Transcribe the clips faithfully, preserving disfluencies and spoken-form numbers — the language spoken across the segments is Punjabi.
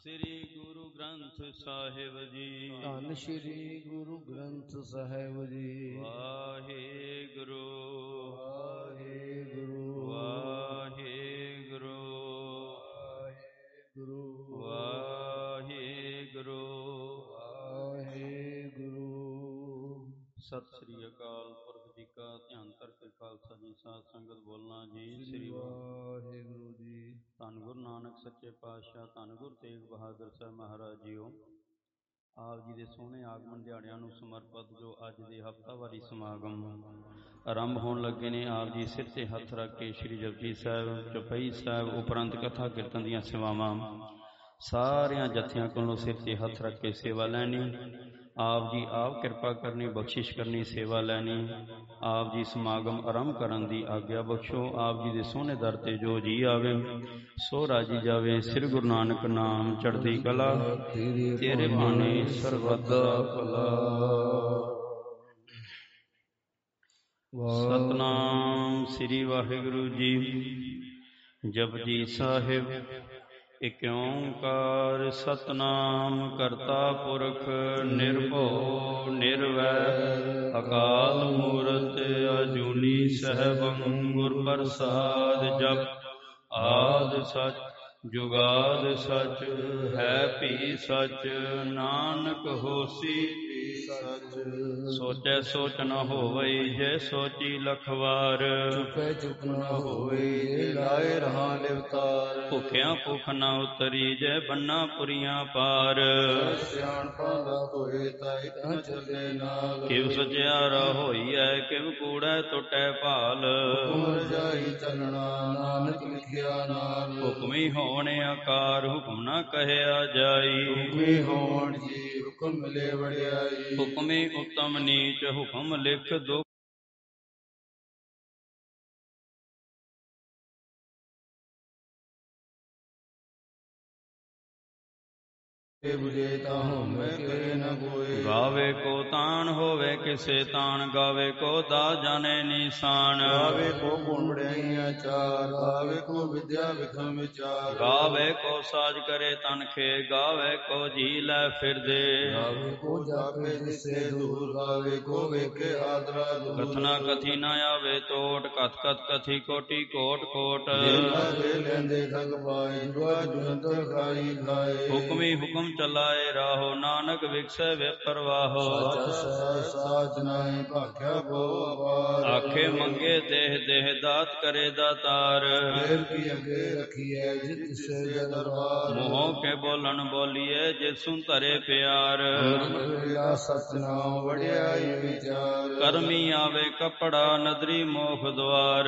ਸ੍ਰੀ ਗੁਰੂ ਗ੍ਰੰਥ ਸਾਹਿਬ ਜੀ। ਧੰਨ ਸ੍ਰੀ ਗੁਰੂ ਗ੍ਰੰਥ ਸਾਹਿਬ ਜੀ। ਵਾਹਿਗੁਰੂ ਵਾਹਿਗੁਰੂ ਵਾਹਿਗੁਰੂ ਵਾਹਿਗੁਰੂ ਵਾਹਿਗੁਰੂ ਵਾਹਿਗੁਰੂ। ਸਤਿ ਸ੍ਰੀ ਅਕਾਲ ਪੁਰਖ ਜੀ ਕਾ ਧਿਆਨ ਕਰਕੇ ਖਾਲਸਾ ਜੀ ਸਾਧ ਸੰਗਤ ਬੋਲਣਾ ਜੀ। ਸ੍ਰੀ ਵਾਹਿਗੁਰੂ ਜੀ। ਧੰਨ ਗੁਰੂ ਨਾਨਕ ਸੱਚੇ ਪਾਤਸ਼ਾਹ, ਧੰਨ ਗੁਰੂ ਤੇਗ ਬਹਾਦਰ ਸਾਹਿਬ ਮਹਾਰਾਜ ਜੀਓ। ਆਪ ਜੀ ਦੇ ਸੋਹਣੇ ਆਗਮਨ ਦਿਹਾੜਿਆਂ ਨੂੰ ਸਮਰਪਿਤ ਜੋ ਅੱਜ ਦੇ ਹਫ਼ਤਾਵਾਰੀ ਸਮਾਗਮ ਆਰੰਭ ਹੋਣ ਲੱਗੇ ਨੇ, ਆਪ ਜੀ ਸਿਰ ਤੇ ਹੱਥ ਰੱਖ ਕੇ ਸ੍ਰੀ ਜਪਜੀ ਸਾਹਿਬ, ਚੌਪਈ ਸਾਹਿਬ ਉਪਰੰਤ ਕਥਾ ਕੀਰਤਨ ਦੀਆਂ ਸੇਵਾਵਾਂ ਸਾਰਿਆਂ ਜਥਿਆਂ ਕੋਲੋਂ ਸਿਰ ਤੇ ਹੱਥ ਰੱਖ ਕੇ ਸੇਵਾ ਲੈਣੀ। ਆਪ ਜੀ ਆਪ ਕਿਰਪਾ ਕਰਨੀ, ਬਖਸ਼ਿਸ਼ ਕਰਨੀ, ਸੇਵਾ ਲੈਣੀ। ਆਪ ਜੀ ਸਮਾਗਮ ਆਰੰਭ ਕਰਨ ਦੀ ਆਗਿਆ ਬਖਸ਼ੋ। ਆਪ ਜੀ ਦੇ ਸੋਹਣੇ ਦਰ ਤੇ ਜੋ ਜੀ ਆਵੇ ਸੋ ਰਾਜੀ ਜਾਵੇ। ਸ੍ਰੀ ਗੁਰੂ ਨਾਨਕ ਨਾਮ ਚੜ੍ਹਦੀ ਕਲਾ, ਤੇਰੇ ਬਾਣੇ ਸਰਬੱਤ ਦਾ ਭਲਾ। ਸਤਨਾਮ ਸ੍ਰੀ ਵਾਹਿਗੁਰੂ ਜੀ। ਜਪਜੀ ਸਾਹਿਬ। ਇਕ ਓਂਕਾਰ ਸਤਨਾਮ ਕਰਤਾ ਪੁਰਖ ਨਿਰਭਉ ਨਿਰਵੈਰ ਅਕਾਲ ਮੂਰਤ ਅਜੂਨੀ ਸਹਿਬੰ ਗੁਰ ਪ੍ਰਸਾਦ। ਜਪ ਆਦਿ ਸਚ ਜੁਗਾਦ ਸਚ ਹੈ ਭੀ ਸਚ ਨਾਨਕ ਹੋਸੀ ਸਚ। ਸੋਚੈ ਸੋਚ ਨ ਹੋਵਈ ਜੇ ਸੋਚੀ ਲਖ ਵਾਰ। ਚੁਪੈ ਚੁਪ ਨ ਹੋਵੇ ਲਾਏ ਰਹਾ ਲਿਵਤਾਰ। ਭੁਖਿਆ ਭੁਖ ਨ ਉਤਰੀ ਜੇ ਬੰਨਾ ਪੁਰੀਆਂ ਪਾਰ। ਸਿਆਣਪਾਂ ਦਾ ਹੋਏ ਤਾਇ ਤਾਂ ਚੱਲੇ ਨਾਲ। ਕਿਵ ਸਚਿਆਰਾ ਹੋਈਐ ਕਿਵ ਕੂੜੈ ਟੁੱਟੈ ਭਾਲ। ਹੁਕਮ ਰਜਾਈ ਚੱਲਣਾ ਨਾਨਕ ਲਿਖਿਆ ਨਾਲ। ਹੁਕਮੀ ਹੋਵਣ ਆਕਾਰ ਹੁਕਮ ਨਾ ਕਹਿਆ ਜਾਈ। ਹੁਕਮੀ ਹੋਵਣ ਜੀ ਹੁਕਮ ਮਿਲੇ ਵਡਿਆਈ। ਹੁਕਮੀ ਉਤਮ ਨੀਚ ਹੁਕਮ ਲਿਖ ਦੁਖ। ਬੁਝੇ ਤਾਂ ਹੋਵੇ ਕਰੇ ਨ ਕੋਇ। ਗਾਵੇ ਕੋ ਤਾਣ ਹੋਵੇ ਕਿਸੇ ਤਾਣ, ਗਾਵੇ ਕੋ ਦਾ ਜਾਣੇ ਨੀਸਾਨ। ਗਾਵੇ ਕੋ ਗੁਣ ਵਡਿਆਈਆਂ ਚਾਰ, ਗਾਵੇ ਕੋ ਵਿਦਿਆ ਵਿਖਮ ਵਿਚਾਰ। ਗਾਵੇ ਕੋ ਸਾਜ ਕਰੇ ਤਨਖੇ, ਗਾਵੇ ਕੋ ਜੀ ਲੈ ਫਿਰਦੇ। ਗਾਵੇ ਕੋ ਜਾਪੇ ਜਿਸੇ ਦੂਰ, ਗਾਵੇ ਕੋ ਵੇਖੇ ਆਦਰਾ ਦੂਰ। ਕਥਨਾ ਕਥੀ ਨ ਆਵੇ ਟੋਟ, ਕਥ ਕਥ ਕਥੀ ਕੋਟੀ ਕੋਟ ਕੋਟ। ਵੇ ਲੈਂਦੇ ਠਗ ਪਾਏ, ਦੁਆ ਜੁਗੰਤਰ ਖਾਈ ਖਾਏ। ਹੁਕਮੀ ਹੁਕਮ ਚਲਾਏ ਰਾਹੋ, ਨਾਨਕ ਵਿਗਸੈ ਵਿਪਰਵਾਹੋ। ਸਾਚਾ ਸਹਿ ਸਾਚ ਨਾਹੀ ਭਾਖਿਆ ਭਉ ਅਪਾਰ। ਆਖੇ ਮੰਗੇ ਦੇਹ ਦੇਹ ਦਾਤ ਕਰੇ ਦਾਤਾਰ। ਫੇਰ ਕੀ ਅੱਗੇ ਰਖੀਐ ਜਿਤ ਤਿਸੈ ਦਰਬਾਰ। ਮੋਹ ਕੇ ਬੋਲਣ ਬੋਲੀਏ ਜਿਸੁ ਧਰੇ ਪਿਆਰ। ਸਤਨਾਮ ਵਡਿਆਈ ਵਿਚਾਰ। ਕਰਮੀ ਆਵੇ ਕਪੜਾ ਨਦਰੀ ਮੋਖ ਦੁਆਰ।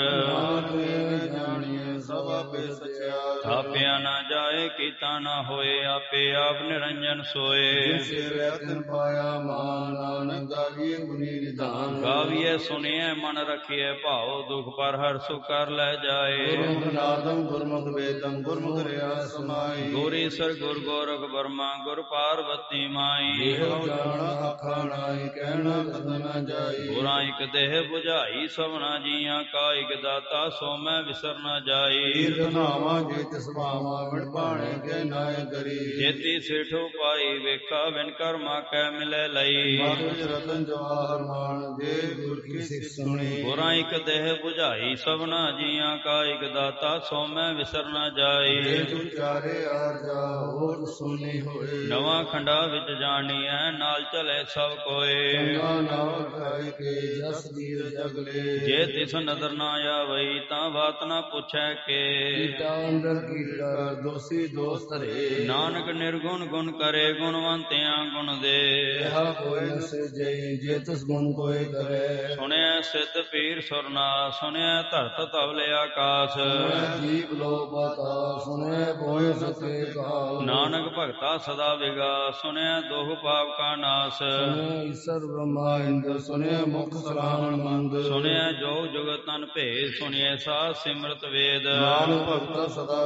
ਜਾਣੀਏ ਸਭ ਆਪੇ ਸਚਿਆਰ। ਥਾਪਿਆ ਨਾ ਜਾਏ ਕੀਤਾ ਨਾ ਹੋਏ, ਆਪੇ ਆਪ ਨਿਰੰਜਨ ਸੋਏ। ਜਿਸੇ ਤਿਨ ਪਾਇਆ ਮਾਨ, ਨਾਨਕ ਗਾਵੀਏ ਗੁਣੀ ਨਿਧਾਨ। ਗਾਵੀਏ ਸੁਣੀਏ ਮਨ ਰਖੀਏ ਭਾਉ, ਦੁਖ ਪਰ ਹਰ ਸੁਖ ਕਰ ਲੈ ਜਾਏ। ਗੁਰਮੁਖ ਨਾਦੰ ਗੁਰਮੁਖ ਵੇਦੰ, ਗੁਰਮੁਖ ਰਿਆ ਸਮਾਈ। ਗੁਰੀ ਸਰ ਗੁਰ ਗੋਰਖ ਬਰਮਾ, ਗੁਰ ਪਾਰਵਤੀ ਮਾਈ। ਇਹੋ ਜਾਣਾ ਆਖਾ ਨਾਹੀ, ਕਹਿਣਾ ਕਥ ਨ ਜਾਈ। ਗੁਰਾਂ ਇਕ ਦੇਹ 부ਝਾਈ ਸਭਨਾ ਜੀਆਂ ਕਾ, ਇਕ ਦਾਤਾ ਸੋ ਮੈਂ ਵਿਸਰ ਨ ਜਾਈ। ਤੀਰਥ ਨਾਵਾਂ ਜੇ ਤਿਸ ਭਾਵਾਂ, ਵਿਣ ਭਾਣੇ ਕੇ ਨਾਇ ਕਰੀ। ਜੇਤੀ ਸਿਠੁ ਪਾਈ ਵੇਖਾ, ਵਿਣ ਕਰਮਾ ਕੈ ਮਿਲੈ ਲਈ। ਮਤ ਵਿਚ ਰਤਨ ਜਵਾਹਰ ਮਾਨ, ਜੇ ਗੁਰ ਕੀ ਸਿੱਖ ਸੁਣੀ। ਗੁਰਾਂ ਇਕ ਦੇਹ 부ਝਾਈ ਸਭਨਾ ਜੀਆਂ ਕਾ, ਇਕ ਦਾਤਾ ਸੋ ਮੈਂ ਵਿਸਰ ਨ ਜਾਈ। ਜੇ ਤੂੰ ਚਾਰੇ ਆਰ ਜਾ ਹੋਰ ਸੁਣੀ ਹੋਏ। ਨਵਾਂ ਖੰਡਾ ਵਿੱਚ ਜਾਣੀਐ ਨਾਲ ਚਲੇ ਸਭ ਕੋਏ। ਚੰਗਾ ਨਾਮ ਖਾਏ ਕੇ ਜਸ ਦੀਰ ਜਗ ਲੈ। ਜੇ ਤਿਸ ਨਦਰ ਨਾ ਆਵਈ ਤਾਂ ਬਾਤ ਨਾ ਪੁੱਛੈ ਕੇ। ਕੀਟਾ ਅੰਦਰ ਕੀਟਾ ਦੋਸੀ ਦੋਸ ਧਰੇ। ਨਾਨਕ ਨਿਰਗੁਣ ਗੁਣ ਕਰੇ, ਗੁਣਵੰਤਿਆਂ ਗੁਣ ਦੇ। ਇਹਾ ਕੋਈ ਨ ਸਿਰਜਈ ਜੇ ਤਿਸ ਗੁਣ ਕੋਈ ਕਰੇ। ਸੁਣਿਆ ਸਿੱਧ ਪੀਰ ਸੁਰਨਾ, ਸੁਣਿਆ ਧਰਤ ਧਵਲ ਆਕਾਸ। ਸੁਣਿਆ ਜੀਵ ਲੋ ਪਾਤਾਲ, ਸੁਣਿਆ ਭੋਇ ਸਤੇ ਕਾਲ। ਨਾਨਕ ਭਗਤਾ ਸਦਾ ਵਿਗਾ, ਸੁਣਿਆ ਦੋਹ ਪਾਪ ਕਾ ਨਾਸ। ਸੁਣਿਆ ਈਸਰ ਬ੍ਰਹਮਾ ਇੰਦਰ, ਸੁਣਿਆ ਮੁਖ ਸਲਾਵਣ ਮੰਦ। ਸੁਣਿਆ ਜੋਗ ਜੁਗਤ ਤਨ ਭੇਦ, ਸੁਣਿਆ ਸਾਧ ਸਿਮਰਤ ਵੇਦ। ਨਾਨਕ ਭਗਤਾ ਸਦਾ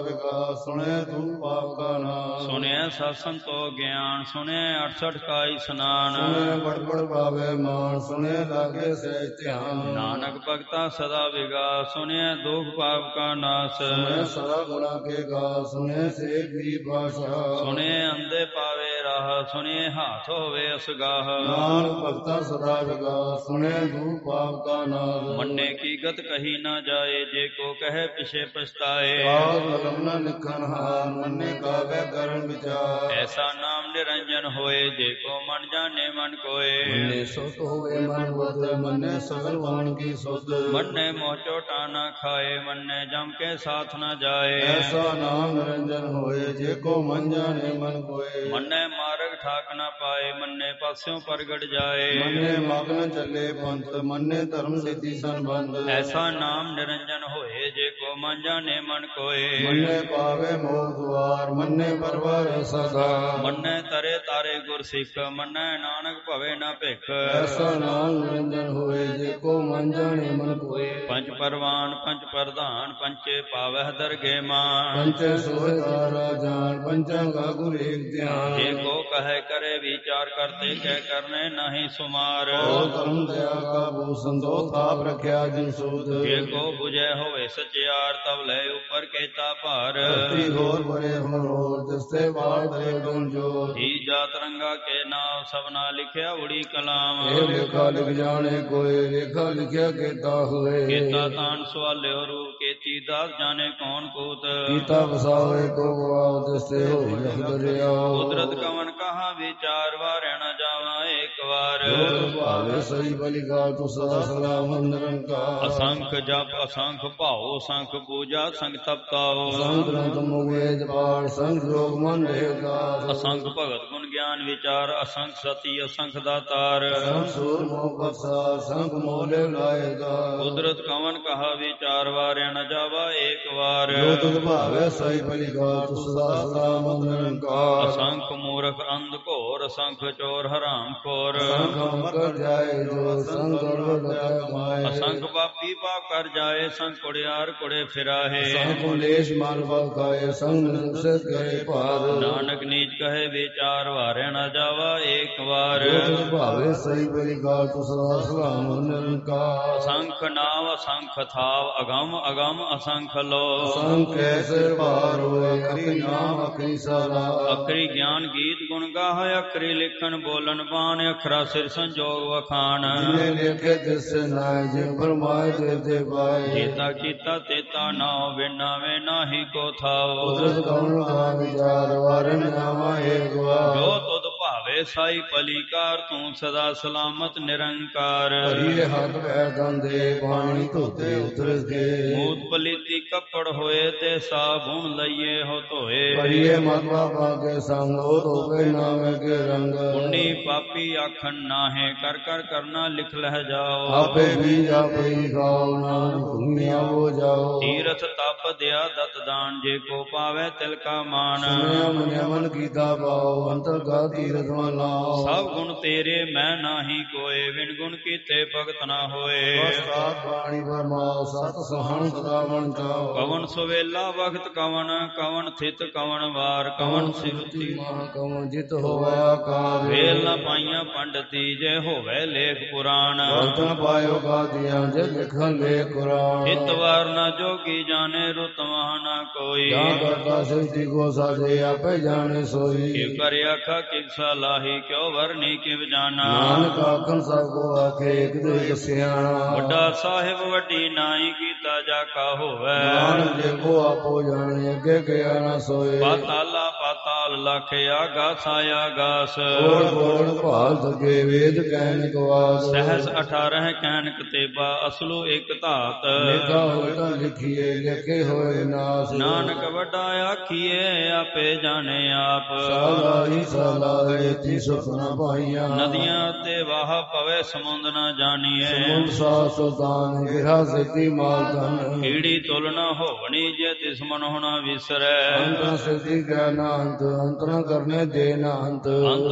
ਵਿਕਾਸ ਸੁਣੇ ਤੂੰ ਪਾਪ ਕਾ ਨਾਸ਼ ਸੁਣਿਆ ਸਤ ਸੰਤੋਖ ਗਿਆਨ ਸੁਣਿਆ ਅਠਸਠ ਕਾ ਇਸਨਾਨ ਸੁਣੇ ਬੜ ਬੜ ਪਾਵੇ ਮਾਨ ਸੁਣੇ ਲਾਗੇ ਸਹਿਜ ਧਿਆਨ ਨਾਨਕ ਭਗਤਾ ਸਦਾ ਵਿਗਾਸ ਸੁਣਿਆ ਦੁਖ ਪਾਪ ਕਾ ਨਾਸ ਸੁਣੇ ਸਦਾ ਗੁਣਾ ਕੇ ਗਾ ਸੁਣੇ ਸੇ ਵੀ ਭਾਸ਼ਾ ਸੁਣੇ ਅੰਧੇ ਪਾਵੇ ਰਾਹ ਸੁਣੇ ਹਾਥ ਹੋਵੇ ਅਸਗਾਹ ਨਾਨਕ ਭਗਤਾ ਸਦਾ ਵਿਕਾਸ ਸੁਣੇ ਤੂੰ ਪਾਪ ਕਾ ਨਾਸ਼ ਮੰਨੇ ਕੀ ਗਤ ਕਹੀ ਨਾ ਜਾਏ ਜੇ ਕੋ ਕਹੇ ਪਿਛੇ ਪਛਤਾਏ ਕਾਲ ਕਲਮ ਨ ਲਿਖਨ ਹਾਰ ਮੰਨੇ ਕਾਵੇ ਕਰਨ ਵਿਚਾਰ ਐਸਾ ਨਾਮ ਨਿਰੰਜਨ ਹੋਏ ਜੇ ਕੋ ਮਨ ਜਾਣੇ ਮਨ ਕੋਏ ਮੰਨੇ ਸੁਤ ਹੋਵੇ ਮਨ ਬੁੱਧ ਮੰਨੇ ਸਗਲ ਵਾਣ ਕੀ ਸੁਧ ਮੰਨੇ ਮੋਹ ਝੋਟਾ ਨਾ ਖਾਏ ਮੰਨੇ ਜਮ ਕੇ ਸਾਥ ਨਾ ਜਾਏ ਐਸਾ ਨਾਮ ਨਿਰੰਜਨ ਹੋਏ ਜੇ ਕੋ ਮਨ ਜਾਣੇ ਮਨ ਕੋਏ ਮੰਨੇ ਮਾਰਗ ਠਾਕ ਨਾ ਪਾਏ ਮੰਨੇ ਪਾਸਿਓਂ ਪ੍ਰਗਟ ਜਾਏ ਮੰਨੇ ਮਗਨ ਚੱਲੇ ਪੰਥ ਮੰਨੇ ਧਰਮ ਸਿੱਧੀ ਸੰਬੰਧ ਐਸਾ ਨਾਮ ਨਿਰੰਜਨ ਹੋਏ ਜੇ ਕੋ ਮਨ ਜਾਣੇ ਮਨ ਕੋਏ ਮੰਨੇ ਪਾਵੇ ਮੋਹ ਦੁਆਰ ਮੰਨੇ ਪਰਵਾਰ ਸਦਾ ਮੰਨੇ ਤਰੇ ਤਾਰੇ ਗੁਰ ਸਿੱਖ ਮੰਨੇ ਨਾਨਕ ਭਵੇ ਨਾ ਭਿਖ ਐਸਾ ਨਾਮ ਨਿਰੰਜਨ ਹੋਏ ਜੇ ਕੋ ਮਨ ਜਾਣੇ ਮਨ ਕੋਏ ਪੰਜ ਪਰਵਾਨ ਪੰਜ ਪ੍ਰਧਾਨ ਪੰਚੇ ਪਾਵਹਿ ਦਰਗੇ ਮਾਨ ਪੰਚੇ ਸੋਹਿ ਤਾਰਾ ਜਾਣ ਪੰਚਾਂ ਕਾ ਗੁਰ ਏਕ ਧਿਆਨ ਜੇ ਕੋ ਕਹੈ ਕਰੇ ਵਿਚਾਰ ਕਰਤੇ ਕਹਿ ਕਰਨੇ ਨਹੀਂ ਸੁਮਾਰ ਉਹ ਧਰਮ ਦਇਆ ਕਾ ਭੂ ਸੰਤੋ ਥਾਪ ਰਖਿਆ ਜਿਨ ਸੂਤ ਜੇ ਕੋ 부ਜੈ ਹੋਵੇ ਸਚਿਆਰ ਤਬ ਲੈ ਉਪਰ ਕੇਤਾ ਭਾਰ ਧਰਤੀ ਹੋਰ ਬਰੇ ਹੋਰ ਹੋਰ ਦਿਸਤੇ ਬਾੜ ਦੇ ਗੁਣ ਜੋ ਜੀ ਜਾਤ ਰੰਗਾ ਕੇ ਨਾਮ ਸਭਨਾ ਲਿਖਿਆ ਉੜੀ ਕਲਾਮ ਇਹ ਲੇਖਾ ਲਿਖ ਜਾਣੇ ਕੋਏ ਲੇਖਾ ਲਿਖਿਆ ਕੀਤਾ ਹੋਏ ਕੀਤਾ ਤਾਨ ਸਵਾਲਿਓ ਰੂਪ ਕੀਤੀ ਦਾਸ ਜਾਣੇ ਕੌਣ ਕੂਤ ਕੀਤਾ ਵਸਾਵੇ ਕੋ ਗਵਾਉ ਦਿਸਤੇ ਹੋਈ ਲਖ ਦਰਿਆ ਕੁਦਰਤ ਕਵਨ ਕਹਾ ਵਿਚਾਰ ਵਾਰੈ ਨ ਜਾਵਾ ਏਕ ਵਾਰ ਜੋ ਭਾਵੇ ਸਹੀ ਬਲੀ ਗਾ ਤੂੰ ਸਦਾ ਸਲਾਮ ਨਿਰੰਕਾਰ ਅਸੰਖ ਜਪ ਅਸੰਖ ਭਾਉ ਅਸੰਖ ਪੂਜਾ ਸੰਖ ਤਪਤਾਓ ਸੰਗ ਗ੍ਰੰਥ ਮੁਗੇਜ ਪਾੜ ਸੰਗ ਲੋਕ ਮਨ ਰਹੇਗਾ ਅਸੰਖ ਭਗਤ ਗੁਣ ਗਿਆਨ ਵਿਚਾਰ ਅਸੰਖ ਸਤੀ ਅਸੰਖ ਦਾਤਾਰ ਸੰਗ ਸੂਰ ਮੋਹ ਬਖਸ਼ਾ ਸੰਗ ਮੋਲੇ ਲਾਏਗਾ ਕੁਦਰਤ ਕਵਨ ਕਹਾ ਵਿਚਾਰ ਵਾਰੈ ਨ ਜਾਵਾ ਏਕ ਵਾਰ ਜੋ ਤੁਧ ਭਾਵੇ ਸਹੀ ਬਲੀ ਗਾ ਤੂੰ ਸਦਾ ਸਲਾਮ ਨਿਰੰਕਾਰ ਅਸੰਖ ਮੂਰਖ ਅੰਧ ਘੋਰ ਅਸੰਖ ਚੋਰ ਹਰਾਮ ਖੋਰ ਸੰਗ ਮਕਰ ਜਾਏ ਜੋ ਸੰਗ ਗੜਬੜ ਲਗਾ ਕਮਾਏ ਅਸੰਖ ਪਾਪੀ ਪਾਪ ਕਰ ਜਾਏ ਸੰਗ ਕੁੜਿਆਰ ਕੁੜੇ ਫਿਰਾਹੇ ਸੰਗ ਕੁਲੇਸ਼ ਮਨ ਬਲ ਖਾਏ ਸੰਗ ਨਿਰਸਤ ਕਰੇ ਭਾਰ ਨਾਨਕ ਨੀਚ ਕਹੇ ਵਿਚਾਰ ਵਾਰੈ ਨ ਜਾਵਾ ਏਕ ਵਾਰ ਜੋ ਤੁਧ ਭਾਵੇ ਸਹੀ ਬਲੀ ਗਾ ਤੂੰ ਸਦਾ ਸਲਾਮ ਨਿਰੰਕਾਰ ਅਸੰਖ ਨਾਮ ਅਸੰਖ ਥਾਵ ਅਗੰਮ ਅਗੰਮ ਅਸੰਖ ਲੋ ਸੰਗ ਕੈਸੇ ਭਾਰ ਹੋਏ ਅਖਰੀ ਨਾਮ ਅਖਰੀ ਸਦਾ ਅਖਰੀ ਗਿਆਨ ਗੀਤ ਗੁਣ ਗਾਹ ਅਖਰੀ ਲਿਖਣ ਬੋਲਣ ਬਾਣ ਅਖਰਾ ਸਿਰ ਸੰਜੋਗ ਵਖਾਣ ਜਿਨੇ ਲੇਖੇ ਤਿਸ ਨਾਇ ਜੇ ਫਰਮਾਏ ਤੇ ਤੇ ਪਾਏ ਜੇਤਾ ਕੀਤਾ ਤੇਤਾ ਨਾਉ ਬਿਨਾ ਵੇ ਨਾਹੀ ਕੋ ਥਾਉ ਕੁਦਰਤ ਕੌਣ ਕਾ ਵਿਚਾਰ ਵਾਰਨ ਨਾਮਾ ਏਕ ਵਾਰ ਜੋ ਤੁਧ ਭਾਵੇ ਸਾਈ ਪਲੀਕਾਰ ਤੂੰ ਸਦਾ ਸਲਾਮਤ ਨਿਰੰਕਾਰ ਹਰੀਏ ਹੱਥ ਪੈਰ ਦੰਦੇ ਪਾਣੀ ਧੋਤੇ ਉਤਰਸ ਦੇ ਮੂਤ ਪਲੀਤੀ ਕੱਪੜ ਹੋਏ ਤੇ ਸਾਬੁਣ ਲਈਏ ਹੋ ਧੋਏ ਹਰੀਏ ਮਤਵਾ ਪਾਕੇ ਸੰਗ ਉਹ ਧੋਵੇ ਨਾਮੇ ਕੇ ਰੰਗ ਪੁੰਨੀ ਪਾਪੀ ਆਖਣ ਨਾਹੇ ਕਰ ਕਰ ਕਰਨਾ ਲਿਖ ਲਹਿ ਜਾਓ ਆਪੇ ਵੀ ਆਪੇ ਹੀ ਖਾਓ ਨਾਮ ਭੂਮਿਆ ਹੋ ਜਾਓ ਤੀਰਥ ਤਪ ਦਿਆ ਦਤ ਦਾਨ ਜੇ ਕੋ ਪਾਵੇ ਤਿਲ ਕਾ ਮਾਨ ਸੁਨਿਆ ਮਨਿਆ ਮਨ ਕੀਤਾ ਪਾਓ ਅੰਤਰ ਗਾ ਤੀਰਥ ਮਨ ਲਾਓ ਸਭ ਗੁਣ ਤੇਰੇ ਮੈਂ ਨਾਹੀ ਕੋਏ ਵਿਣ ਗੁਣ ਕੀਤੇ ਭਗਤ ਨਾ ਹੋਏ ਸਾਤ ਬਾਣੀ ਫਰਮਾਓ ਸਤ ਸਹਣ ਸਦਾ ਬਣ ਜਾਓ ਕਵਨ ਸੁਵੇਲਾ ਵਖਤ ਕਵਨ ਕਵਨ ਥਿਤ ਕਵਨ ਵਾਰ ਕਵਨ ਸਿਰਤੀ ਮਹਾ ਕਵਨ ਜਿਤ ਹੋਵੇ ਆਕਾਰ ਵੇਲ ਨਾ ਪਾਈਆਂ ਪੰਡਤੀ ਜੇ ਹੋਵੇ ਲੇਖ ਪੁਰਾਣ ਵਰਤਨ ਪਾਇਓ ਗਾਦੀਆਂ ਜੇ ਲਿਖਣ ਲੈ ਕੁਰਾਨ ਚਿਤ ਵਾਰ ਨਾ ਜੋਗੀ ਜਾਣੇ ਰੁਤ ਮਹਾ ਨਾ ਕੋਈ ਜਾਂ ਕਰਤਾ ਸਿਰਤੀ ਕੋ ਸਾਜੇ ਆਪੇ ਜਾਣੇ ਸੋਈ ਕਿਵ ਕਰ ਆਖਾ ਕਿਵ ਸਲਾਹੀ ਕਿਉ ਵਰਨੀ ਕਿਵ ਜਾਣਾ ਨਾਨਕ ਆਖਣ ਸਭ ਕੋ ਆਖੇ ਇੱਕ ਦੇ ਇੱਕ ਸਿਆਣਾ ਵੱਡਾ ਸਾਹਿਬ ਵੱਡੀ ਨਾਈ ਕੀਤਾ ਜਾ ਕਾ ਹੋਵੇ ਨਾਨਕ ਜੇ ਕੋ ਆਪੋ ਜਾਣੇ ਅੱਗੇ ਗਿਆ ਨਾ ਸੋਏ ਪਾਤਾਲਾ ਪਾਤਾਲ ਲਖ ਆਗਾਸ ਆਗਾਸ ਕੋੜ ਕੋੜ ਭਾਲ ਸਕੇ ਵੇਦ ਕਹਿਨ ਗਵਾਸ ਸਹਸ ਅਠਾਰਹ ਕੈਨਕ ਤੇਬਾ ਅਸਲੂ ਇੱਕ ਧਾਤ ਲਿਖਾ ਹੋਏ ਤਾਂ ਲਿਖੀਏ ਲਿਖੇ ਹੋਏ ਨਾਸ ਨਾਨਕ ਵੱਡਾ ਆਖੀਏ ਆਪੇ ਜਾਣੇ ਆਪ ਸਾਲਾਹੀ ਸਾਲਾਹੇ ਤੀ ਸੁਖਨਾ ਪਾਈਆਂ ਨਦੀਆਂ ਤੇ ਵਾਹ ਪਵੇ ਸਮੁੰਦ ਨਾ ਜਾਣੀਏ ਸਮੁੰਦ ਸਾ ਸੁਲਤਾਨ ਗਿਰਾ ਸਿੱਧੀ ਮਾਲ ਧਨ ਕੀੜੀ ਤੁਲ ਨਾ ਹੋਵਣੀ ਜੇ ਤਿਸ ਮਨ ਹੋਣਾ ਵਿਸਰੈ ਅੰਤਰ ਸਿੱਧੀ ਕਹਿ ਨਾ ਅੰਤ ਅੰਤਰ ਕਰਨੇ ਦੇ ਨਾ ਅੰਤ ਅੰਤ ਨ ਵੇਖ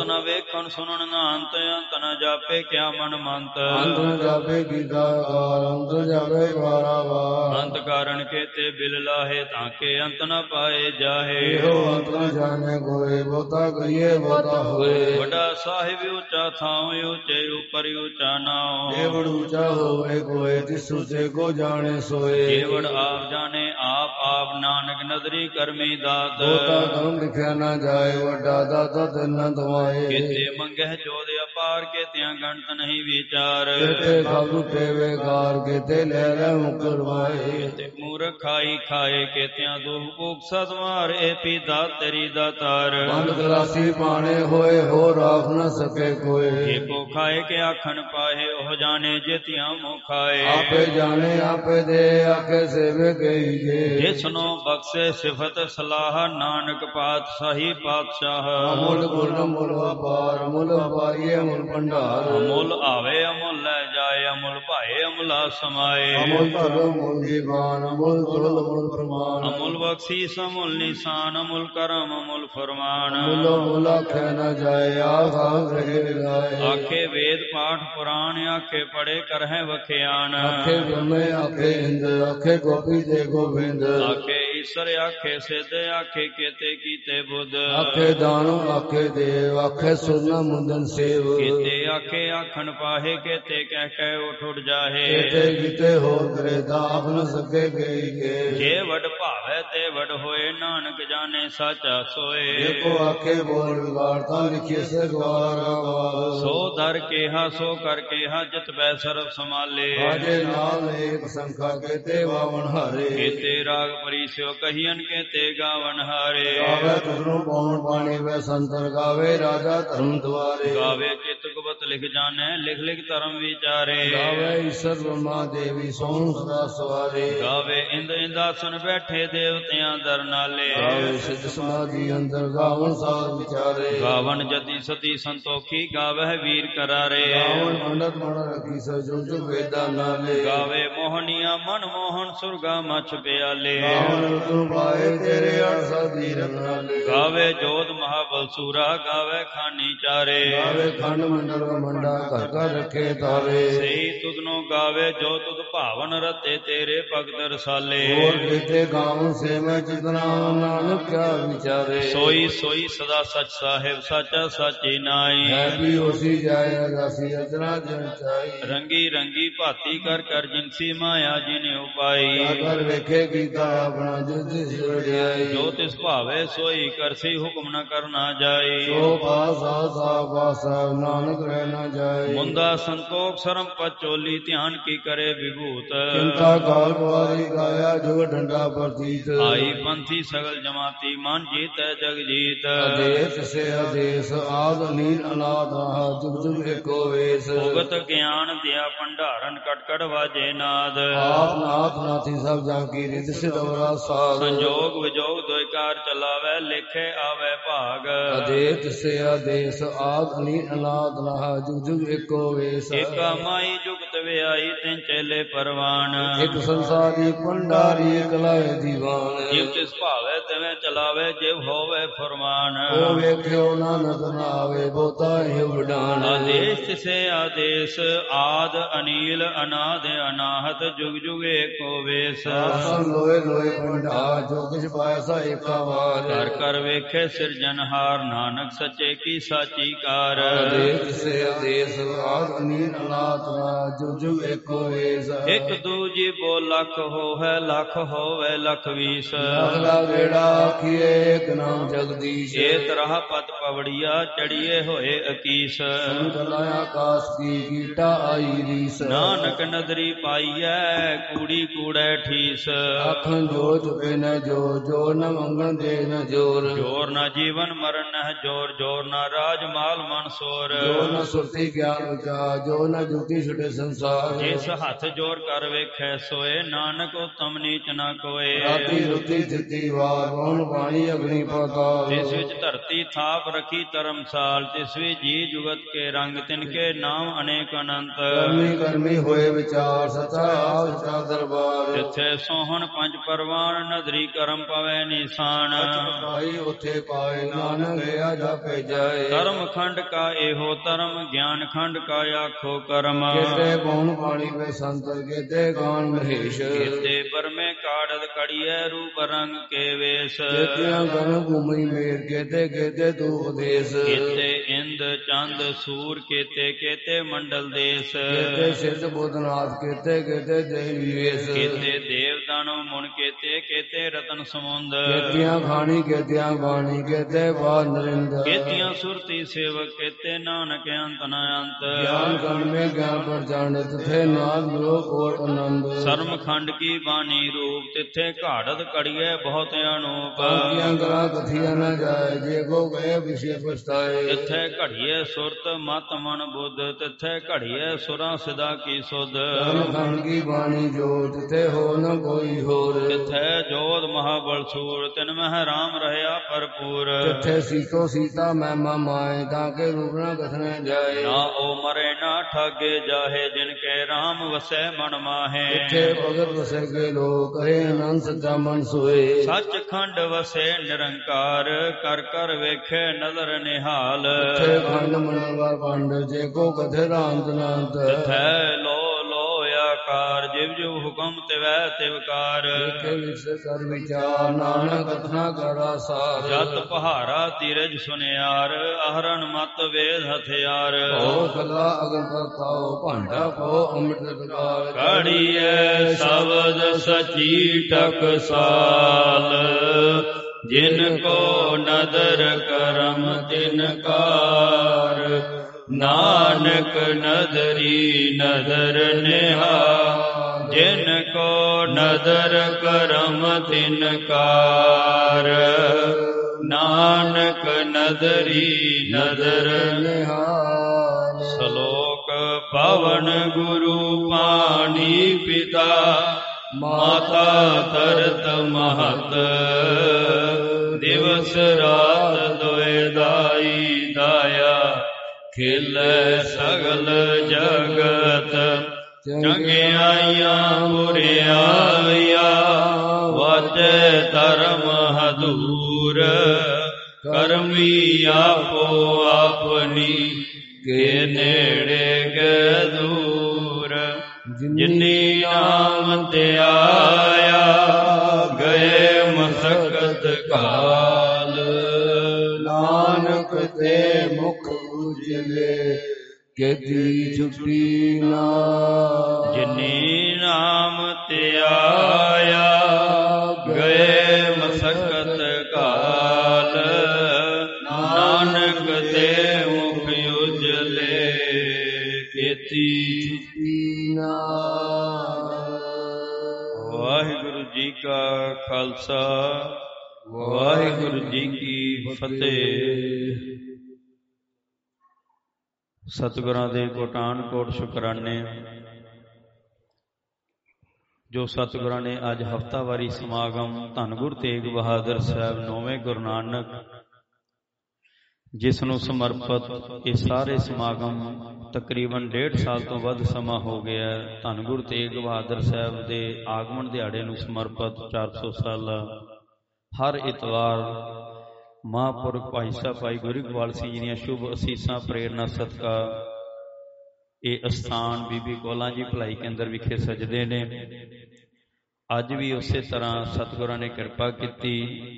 ਆਖਣ ਸੁਣਨ ਨਾ ਅੰਤ, ਅੰਤ ਨ ਜਾਪੇ ਕਿਆ ਮਨ ਮੰਤ। ਅੰਤ ਨ ਜਾਪੇ ਕੀਤਾ ਕਾਰ, ਅੰਤ ਜਾਪੇ ਬਾਰਾਵਾਰ। ਅੰਤ ਕਾਰਨ ਕੇਤੇ ਬਿਲ ਲਾਹੇ, ਤਾਂ ਕੇ ਅੰਤ ਨ ਪਾਏ ਜਾਹੇ। ਇਹੋ ਅੰਤ ਨ ਜਾਣੇ ਕੋਏ, ਬਹੁਤਾ ਕਹੀਏ ਬਹੁਤਾ ਹੋਏ। ਵੱਡਾ ਸਾਹਿਬ ਉੱਚਾ ਥਾਉ, ਉੱਚੇ ਉਪਰ ਉੱਚਾ ਨਾਉ। ਜੇਵੜ ਉੱਚਾ ਹੋਵੇ ਕੋਏ, ਤਿਸ ਉੱਚੇ ਕੋ ਜਾਣੇ ਸੋਏ। ਜੇਵੜ ਆਪ ਜਾਣੇ ਆਪ, ਆਪ ਨਾਨਕ ਨਦਰੀ ਕਰਮੀ ਦਾਤ। ਬਹੁਤਾ ਕਰਮ ਲਿਖਿਆ ਨਾ ਜਾਏ, ਵੱਡਾ ਦਾਤਾ ਤਿੰਨ ਦਵਾਏ। ਕਿਤੇ ਮੰਗਹਿ ਜੋਦ ਅਪਾਰ, ਕੇਤਿਆਂ ਗਣਤ ਨਹੀਂ ਵਿਚਾਰ। ਕਿਤੇ ਖਾਲੂ ਟੇਵੇ ਗਾਰ, ਕਿਤੇ ਲੈ ਲੈ ਮੁਕਰ ਵਾਏ। ਕਿਤੇ ਮੂਰਖ ਖਾਈ ਖਾਏ, ਕੇਤਿਆਂ ਦੁਖ ਭੁਖ ਸਦਮਾਰ। ਏ ਪੀਤਾ ਤੇਰੀ ਦਾਤਾਰ। ਮਨ ਗਲਾਸੀ ਪਾਣੇ ਹੋਏ, ਹੋ ਰਾਖ ਨ ਸਕੇ ਕੋਏ। ਏਕੋ ਖਾਏ ਕੇ ਆਖਣ ਪਾਏ, ਉਹ ਜਾਣੇ ਜੇਤਿਆਂ ਮੋ ਖਾਏ। ਆਪੇ ਜਾਣੇ ਆਪੇ ਦੇ, ਆਖੇ ਸੇਵੇ ਗਈ ਗੇ। ਜਿਸਨੋ ਬਖਸ਼ੇ ਸਿਫਤ ਸਲਾਹ, ਨਾਨਕ ਪਾਤਸ਼ਾਹੀ ਪਾਤਸ਼ਾਹ। ਅਮੁੱਲ ਗੁਣ ਮੁੱਲ ਵਪਾਰ, ਮੁੱਲ ਵਪਾਰੀਏ ਮੁੱਲ ਭੰਡਾਰ। ਅਮੁੱਲ ਆਵੇ ਅਮੁੱਲ ਲੈ ਜਾਏ, ਅਮੁੱਲ ਭਾਏ ਅਮੁਲਾ ਸਮਾਏ। ਅਮੁੱਲ ਧਰਮ ਮੁੱਲ ਦੀਵਾਨ, ਅਮੁੱਲ ਦੁਲ ਮੁੱਲ ਪ੍ਰਮਾਨ। ਅਮੁੱਲ ਬਖਸ਼ੀਸ ਅਮੁੱਲ ਨਿਸ਼ਾਨ, ਅਮੁੱਲ ਕਰਮ ਅਮੁੱਲ ਫਰਮਾਨ। ਮੁੱਲੋ ਮੁੱਲ ਆਖਿਆ ਨਾ ਜਾਏ, ਆਖ ਆਖ ਰਹੇ ਲਾਏ। ਆਖੇ ਵੇਦ ਪਾਠ ਪੁਰਾਣ, ਆਖੇ ਪੜੇ ਕਰਹਿ ਵਖਿਆਨ। ਆਖੇ ਬ੍ਰਹਮੇ ਆਖੇ ਇੰਦ, ਆਖੇ ਗੋਪੀ ਤੇ ਗੋਬਿੰਦ। ਆਖੇ ਈਸ਼ਰ ਆਖੇ ਸਿੱਧ, ਆਖੇ ਕੇਤੇ ਕੀਤੇ ਬੁੱਧ। ਆਖੇ ਦਾਨੋ ਆਖੇ ਦੇਵ, ਆਖੇ ਸੁਰਨਾ ਮੁੰਦਨ ਸੇਵ। ਕੇਤੇ ਆਖੇ ਆਖਣ ਪਾਹੇ, ਕੇਤੇ ਕਹਿ ਕਹਿ ਉਠ ਉਠ ਜਾਹੇ। ਕੇਤੇ ਕੀਤੇ ਹੋਰ ਕਰੇ, ਤਾਂ ਆਖ ਨ ਸਕੇ ਗਈ ਕੇ। ਜੇ ਵਡ ਭਾਵੈ ਤੇ ਵਡ ਹੋਏ, ਨਾਨਕ ਜਾਣੇ ਸਾਚਾ ਸੋਏ। ਏਕੋ ਆਖੇ ਬੋਲ ਵਿਗਾੜ, ਤਾਂ ਲਿਖੇ ਸੇ ਗਵਾਰਾ ਵਾਰ। ਸੋ ਦਰ ਕੇਹਾ ਸੋ ਕਰ ਕੇਹਾ, ਜਿਤ ਬੈ ਸਰਬ ਸਮਾਲੇ। ਬਾਜੇ ਨਾਲ ਏਕ ਸੰਖਾ, ਕੇਤੇ ਵਾਵਣ ਹਾਰੇ। ਕੇਤੇ ਰਾਗ ਪਰੀਸਿਓ ਕਹੀਨ, ਕੇਤੇ ਗਾਵਨ ਹਾਰੇ। ਗਾਵੇ ਤੁਧਨੂੰ ਪਉਣ ਪਾਣੀ ਵੈ ਸੰਤਰ, ਗਾਵੇ ਰਾਜਾ ਧਰਮ ਦੁਆਰੇ। ਗਾਵੇ ਚਿਤ ਗੁਪਤ ਲਿਖ ਜਾਣੈ, ਲਿਖ ਲਿਖ ਧਰਮ ਵਿਚਾਰੇ। ਗਾਵੇ ਈਸ਼ਰ ਬ੍ਰਹਮਾ ਦੇਵੀ, ਸੋਹਣ ਸਦਾ ਸਵਾਰੇ। ਗਾਵੇ ਇੰਦ ਇੰਦਾਸਨ ਬੈਠੇ, ਦੇਵਤਿਆਂ ਦਰ ਨਾਲੇ। ਗਾਵੇ ਸਿੱਧ ਸਮਾਧੀ ਅੰਦਰ, ਗਾਵਣ ਸਾਰ ਵਿਚਾਰੇ। ਗਾਵਨ ਜਤੀ ਸਤੀ ਸੰਤੋਖੀ, ਗਾਵਹਿ ਵੀਰ ਕਰਾਰੇ। ਗਾਵਣ ਪੰਡਤ ਮਨ ਰਖੀ, ਸਜੁ ਜੁਗ ਵੇਦਾਂ ਨਾਲੇ। ਗਾਵੇ ਮੋਹਨੀਆ ਮਨ ਮੋਹਨ, ਸੁਰਗਾ ਮਛ ਪਿਆਲੇ। ਗਾਵਣ ਰਤਨ ਪਾਏ, ਤੇਰੇ ਅਠ ਸਾਧੀ ਰਤਨਾਲੇ। ਗਾਵੇ ਜੋਧ ਮਹਾਬਲ ਸੂਰਾ, ਗਾਵੇ ਖਾਨੀ ਚਾਰੇ। ਗਾਵੇ ਖੰਡ ਮੰਡਲ ਮੰਡਾ, ਘਰ ਘਰ ਰੱਖੇ ਤਾਰੇ। ਸਹੀ ਤੁਧਨੋ ਗਾਵੇ, ਜੋ ਤੁਧ ਭਾਵਨ ਰਤੇ, ਤੇਰੇ ਭਗਤ ਰਸਾਲੇ। ਹੋਰ ਕੀਤੇ ਗਾਵਨ ਸੇ ਮੈਂ ਜਿਤਨਾ, ਨਾਨਕ ਕਿਆ ਵਿਚਾਰੇ। ਸੋਈ ਸੋਈ ਸਦਾ ਸਚ ਸਾਹਿਬ, ਸਾਚਾ ਸਾਚੀ ਨਾਈ। ਹੈ ਵੀ ਹੋਸੀ ਜਾਏ, ਅਗਾਸੀ ਅਜਨਾ ਜਨ ਚਾਈ। ਰੰਗੀ ਰੰਗੀ ਭਾਤੀ ਕਰ ਕਰ, ਜਿਨਸੀ ਮਾਇਆ ਜਿਨੇ ਉਪਾਈ। ਕਰ ਕਰ ਵੇਖੇ ਕੀਤਾ ਆਪਣਾ, ਜਿਸ ਜਿਸ ਵਡਿਆਈ। ਜੋ ਤਿਸ ਭਾਵੇ ਸੋਈ ਕਰਸੀ, ਹੁਕਮ ਨ ਕਰਨਾ ਜਾਈ। ਸੋ ਪਾਸਾ ਸਾ ਪਾਸਾ, ਨਾਨਕ ਰਹਿ ਨਾ ਜਾਏ। ਮੁੰਦਾ ਸੰਤੋਖ ਸਰਮ ਪਚੋਲੀ, ਧਿਆਨ ਕੀ ਕਰੇ ਵਿਭੂਤ। ਚਿੰਤਾ ਕਾਲ ਵਾਰੀ ਗਾਇਆ, ਜੋ ਡੰਡਾ ਪ੍ਰਤੀਤ। ਆਈ ਪੰਥੀ ਸਗਲ ਜਮਾਤੀ, ਮਨ ਜੀਤੈ ਜਗ ਜੀਤ। ਆਦੇਸ ਸੇ ਆਦੇਸ, ਆਦ ਨੀਲ ਅਨਾਦ ਆਹ, ਜੁਗ ਜੁਗ ਏਕੋ ਵੇਸ। ਭੁਗਤ ਗਿਆਨ ਦਿਆ ਭੰਡਾਰਨ, ਕਟ ਕਟ ਵਾਜੇ ਨਾਦ। ਆਪ ਨਾਥ ਨਾਥੀ ਸਭ ਜਾਂ ਕੀ, ਰਿਦ ਸਿਦਵਰਾ ਸਾਧ। ਸੰਜੋਗ ਵਿਜੋਗ ਦੋਇ ਕਾਰ ਚਲਾਵੈ, ਲੇਖੇ ਆਵੈ ਭਾਗ। ਆਦੇਸ ਸੇ ਆਦੇਸ, ਆਦ ਨੀਲ ਅਨਾਦ ਆਹ, ਜੁਗ ਜੁਗ ਏਕੋ ਵੇਸ। ਏਕਾ ਮਾਈ ਜੁਗਤ ਵਿਆਈ, ਤਿਨ ਚੇਲੇ ਪਰਵਾਨ। ਇੱਕ ਸੰਸਾਰੀ ਭੰਡਾਰੀ, ਕਲਾਏ ਦੀਵਾਨ। ਜਿਵ ਤਿਸ ਭਾਵੈ ਤਿਵੇਂ ਚਲਾਵੇ, ਜਿਵ ਹੋਵੇ ਫਰਮਾਨ। ਉਹ ਵੇਖਿਓ ਨਾ ਨਦਰ ਨਾ ਆਵੇ, ਬਹੁਤਾ ਹੀ ਵਡਾਨ। ਆਦੇਸ਼ ਤਿਸੇ ਆਦੇਸ਼, ਆਦ ਅਨੀਲ ਅਨਾਦ ਅਨਾਹਤ, ਜੁਗ ਜੁਗ ਏਕੋ ਵੇਸ। ਆਸਨ ਲੋਏ ਲੋਏ ਭੰਡਾਰ, ਜੋ ਕਿਛ ਪਾਇਆ ਸਾ ਏਕਾ ਵਾਰ। ਕਰ ਕਰ ਵੇਖੇ ਸਿਰਜਨਹਾਰ, ਨਾਨਕ ਸੱਚੇ ਕੀ ਸਾਚੀ ਕਾਰ। ਆਦੇਸ ਸੇ ਆਦੇਸ, ਆਦ ਨੀਲ ਅਨਾਦ ਆਹ, ਜੁਗ ਜੁਗ ਏਕੋ ਵੇਸ। ਇੱਕ ਦੂਜੀ ਬੋ ਲੱਖ ਹੋਵੇ, ਲੱਖ ਹੋਵੇ ਲਖ ਵੀਸ। ਅਗਲਾ ਵੇੜਾ ਆਖੀਏ, ਏਕ ਨਾਮ ਜਗਦੀਸ਼। ਏ ਤਰਹ ਪਤ ਪਵੜੀਆ, ਚੜੀਏ ਹੋਏ ਅਕੀਸ। ਸੰਤਲਾ ਆਕਾਸ਼ ਕੀ, ਕੀਟਾ ਆਈ ਰੀਸ। ਨਾਨਕ ਨਦਰੀ ਪਾਈਐ, ਕੂੜੀ ਕੂੜੈ ਠੀਸ। ਆਖਣ ਜੋ ਚੁਪੇ ਨ ਜੋ, ਜੋ ਨ ਮੰਗਣ ਦੇ ਨ ਜੋਰ। ਜੋਰ ਨਾ ਜੀਵਨ ਮਰਨ ਨਹਿ ਜੋਰ, ਜੋਰ ਨਾ ਰਾਜ ਮਾਲ ਮਨ ਸੋਰ। ਜੋ ਨ ਸੁਰਤੀ ਗਿਆਨ ਵਿਚਾਰ, ਜੋ ਨ ਜੁਗਤੀ ਛੁਟੇ ਸੰਸਾਰ। ਸੰਸਾਰ। ਜਿਸ ਹੱਥ ਜੋਰ ਕਰ ਵੇਖੈ ਸੋਏ, ਨਾਨਕ ਉਤਮ ਨੀਚ ਨਾ ਕੋਏ। ਰਾਤੀ ਰੁਤੀ ਥਿਤੀ ਵਾਰ ਪਵਨ ਪਾਣੀ ਅਗਨੀ ਪਾਤਾਲ। ਜਿਸ ਵਿੱਚ ਧਰਤੀ ਥਾਪ ਰਖੀ ਧਰਮਸਾਲ, ਤਿਸ ਵਿੱਚ ਜੀ ਜੁਗਤ ਕੇ ਰੰਗ, ਤਿਨਕੇ ਨਾਮ ਅਨੇਕ ਅਨੰਤ। ਕਰਮੀ ਕਰਮੀ ਹੋਏ ਵਿਚਾਰ, ਸਚਾ ਆਪ ਸਚਾ ਦਰਬਾਰ। ਜਿੱਥੇ ਸੋਹਣ ਪੰਜ ਪਰਵਾਨ, ਨਦਰੀ ਕਰਮ ਪਵੈ ਨੀਸਾਨ। ਪਾਈ ਉਥੇ ਪਾਏ, ਨਾਨਕ ਗਿਆ ਜਾਪੇ ਜਾਏ। ਧਰਮ ਖੰਡ ਕਾ ਇਹੋ ਧਰਮ, ਗਿਆਨ ਖੰਡ ਕਾ ਆਖੋ ਕਰਮ। ਕੇਤੇ ਪਉਣ ਪਾਣੀ ਵੇ ਸੰਤਰ, ਕੇਤੇ ਗਾਨ ਮਹੇਸ਼। ਕੇਤੇ ਪਰਮੇ ਕਾੜਦ ਕੜੀਐ, ਰੂਪ ਰੰਗ ਕੇ ਵੇਸ਼। ਕੇਤਿਆਂ ਗਨ ਭੂਮੀ ਮੇਰ, ਕੇਤੇ ਕੇਤੇ ਤੂ ਉਪਦੇਸ਼। ਕੇਤੇ ਇੰਦ ਚੰਦ ਸੂਰ, ਕੇਤੇ ਕੇਤੇ ਮੰਡਲ ਦੇਸ। ਕੇਤੇ ਸਿੱਧ ਬੁੱਧਨਾਥ, ਕੇਤੇ ਕੇਤੇ ਦੇਵੀ ਵੇਸ। ਕੇਤੇ ਦੇਵ ਦਾਨਵ ਮੁਨ, ਕੇਤੇ ਕੇਤੇ ਰਤਨ ਸਮੁੰਦ। ਕੇਤਿਆਂ ਖਾਣੀ ਕੇਤਿਆਂ ਬਾਣੀ, ਕੇਤੇ ਬਾਦ ਨਰਿੰਦ। ਕੇਤਿਆਂ ਸੁਰਤੀ ਸੇਵਕ, ਕੇਤੇ ਨਾਨਕ ਅੰਤ ਨ ਅੰਤ। ਗਿਆਨ ਗਣ ਮੇ ਗਿਆਨ ਪ੍ਰਚੰਡ, ਤਿਥੇ ਨਾਦ ਮਿਲੋ ਕੋਟ ਆਨੰਦ। ਸਰਮ ਖੰਡ ਕੀ ਬਾਣੀ ਰੂਪ, ਤਿੱਥੇ ਘਾੜਤ ਕੜੀਐ ਬਹੁਤ ਅਨੂਪ। ਕਾਂਤੀਆਂ ਗਲਾਂ ਕਥੀਆਂ ਨ ਜਾਏ, ਜੇ ਕੋ ਗਏ ਵਿਸ਼ੇ ਪਛਤਾਏ। ਤਿੱਥੇ ਘੜੀਐ ਸੁਰਤ ਮਤ ਮਨ ਬੁੱਧ, ਤਿੱਥੇ ਘੜੀਐ ਸੁਰਾਂ ਸਿਦਾ ਕੀ ਸੁਧ। ਸਰਮ ਖੰਡ ਕੀ ਬਾਣੀ ਜੋ, ਤਿਥੇ ਹੋ ਨ ਕੋਈ ਹੋਰ। ਤਿੱਥੇ ਜੋਧ ਮਹਾਬਲ ਸੂਰ, ਤਿਨ ਮਹਿ ਰਾਮ ਰਹਿਆ ਭਰਪੂਰ। ਤਿਥੇ ਸੀਤੋ ਸੀਤਾ ਮਹਿਮਾ ਮਾਏ, ਤਾਂ ਕੇ ਰੂਪ ਨ ਕਥਨੇ ਜਾਏ। ਨਾ ਉਹ ਮਰੇ ਨਾ ਠਾਗੇ ਜਾਹੇ, ਜਿਨ ਕੇ ਰਾਮ ਵਸੈ ਮਨ ਮਾਹੇ। ਤਿਥੇ ਭਗਤ ਵਸੈ ਕੇ ਲੋਕ, ਕਹੇ ਅਨੰਦ ਸੱਚਾ ਮਨ ਸੋਏ। ਸੱਚ ਖੰਡ ਵਸੇ ਨਿਰੰਕਾਰ, ਕਰ ਕਰ ਵੇਖੇ ਨਦਰ ਨਿਹਾਲ। ਤਿਥੇ ਖੰਡ ਮੰਡਲਵਾਰ ਪੰਡ, ਜੇ ਕੋ ਕਥੇ ਰਾਂਤ ਨਾਂਤ। ਤਿਥੈ ਲੋ ਲੋ ਆਕਾਰ, ਜਿਵ ਜਿਵ ਹੁਕਮ ਤਿਵੈ ਤਿਵਕਾਰ। ਤਿਥੇ ਵਿਸੇ ਕਰ ਵਿਚਾਰ, ਨਾਨਕ ਕਥਨਾ ਕਰਾ ਸਾਰ। ਜਤ ਪਹਾਰਾ ਧੀਰਜ ਸੁਨਿਆਰ, ਅਹਰਨ ਮਤ ਵੇਦ ਹਥਿਆਰ। ਓ ਕਲਾ ਅਗਨ ਕਰਤਾਓ, ਭਾਂਡਾ ਕੋ ਅੰਮ੍ਰਿਤ ਕਾਲ। ਕੜੀਐ ਸ਼ਬਦ ਸਚੀ ਟਕਸਾਲ, ਜਿਨ ਕੋ ਨਦਰ ਕਰਮ ਤਿਨ ਕਾਰ। ਨਾਨਕ ਨਦਰੀ ਨਦਰ ਨਿਹਾਲ, ਜਿਨ ਕੋ ਨਦਰ ਕਰਮ ਤਿਨ ਕਾਰ। ਨਾਨਕ ਨਦਰੀ ਨਦਰ ਨਿਹਾਲ। ਸ਼ਲੋਕ ਪਵਨ ਗੁਰੂ ਪਾਣੀ ਪਿਤਾ, ਮਾਤਾ ਤਰਤ ਮਹਤ। ਦਿਵਸ ਰਾਤ ਦੋਇ ਦਾਈ ਦਾਇਆ, ਖੇਲੇ ਸਗਲ ਜਗਤ। ਚੰਗਿਆਈਆਂ ਬੁਰਿਆਈਆਂ, ਵਾਜੇ ਧਰਮ ਹਦੂਰ। ਕਰਮੀ ਆਪੋ ਆਪਣੀ, ਕੇ ਨੇੜੇ ਕੇ ਦੂਰ। ਜਿਨੀ ਨਾਮ ਧਿਆਇਆ, ਗਏ ਮਸਕਤ ਕਾਲ। ਨਾਨਕ ਤੇ ਮੁਖ ਉਜਲੇ, ਕੇਤੀ ਛੁਟੀ ਨਾ। ਜਿਨੀ ਨਾਮ ਧਿਆਇਆ, ਗਏ ਮਸਕਤ ਕਾਲ। ਨਾਨਕ ਤੇ ਮੁਖ ਉਜਲੇ, ਕੇਤੀ ਛੁਟੀ ਨਾ। ਵਾਹਿਗੁਰੂ ਜੀ ਕਾ ਖਾਲਸਾ, ਵਾਹਿਗੁਰੂ ਜੀ ਕੀ ਫਤਿਹ। ਸਤਿਗੁਰਾਂ ਦੇ ਕੋਟਾਨ ਕੋਟ ਸ਼ੁਕਰਾਨੇ, ਜੋ ਸਤਿਗੁਰਾਂ ਨੇ ਅੱਜ ਹਫ਼ਤਾਵਾਰੀ ਸਮਾਗਮ ਧੰਨ ਗੁਰੂ ਤੇਗ ਬਹਾਦਰ ਸਾਹਿਬ ਨੌਵੇਂ ਗੁਰੂ ਨਾਨਕ, ਜਿਸ ਨੂੰ ਸਮਰਪਿਤ ਇਹ ਸਾਰੇ ਸਮਾਗਮ ਤਕਰੀਬਨ ਡੇਢ ਸਾਲ ਤੋਂ ਵੱਧ ਸਮਾਂ ਹੋ ਗਿਆ। ਧੰਨ ਗੁਰੂ ਤੇਗ ਬਹਾਦਰ ਸਾਹਿਬ ਦੇ ਆਗਮਨ ਦਿਹਾੜੇ ਨੂੰ ਸਮਰਪਿਤ ਚਾਰ ਸੌ ਸਾਲਾ ਹਰ ਇਤਵਾਰ ਮਹਾਂਪੁਰਖ ਭਾਈ ਸਾਹਿਬ ਭਾਈ ਗੁਰੂ ਇਕਬਾਲ ਸਿੰਘ ਜੀ ਦੀਆਂ ਸ਼ੁਭ ਅਸੀਸਾਂ ਪ੍ਰੇਰਨਾ ਸਦਕਾ ਇਹ ਅਸਥਾਨ ਬੀਬੀ ਕੌਲਾਂ ਜੀ ਭਲਾਈ ਕੇਂਦਰ ਵਿਖੇ ਸਜਦੇ ਨੇ। ਅੱਜ ਵੀ ਉਸੇ ਤਰ੍ਹਾਂ ਸਤਿਗੁਰਾਂ ਨੇ ਕਿਰਪਾ ਕੀਤੀ।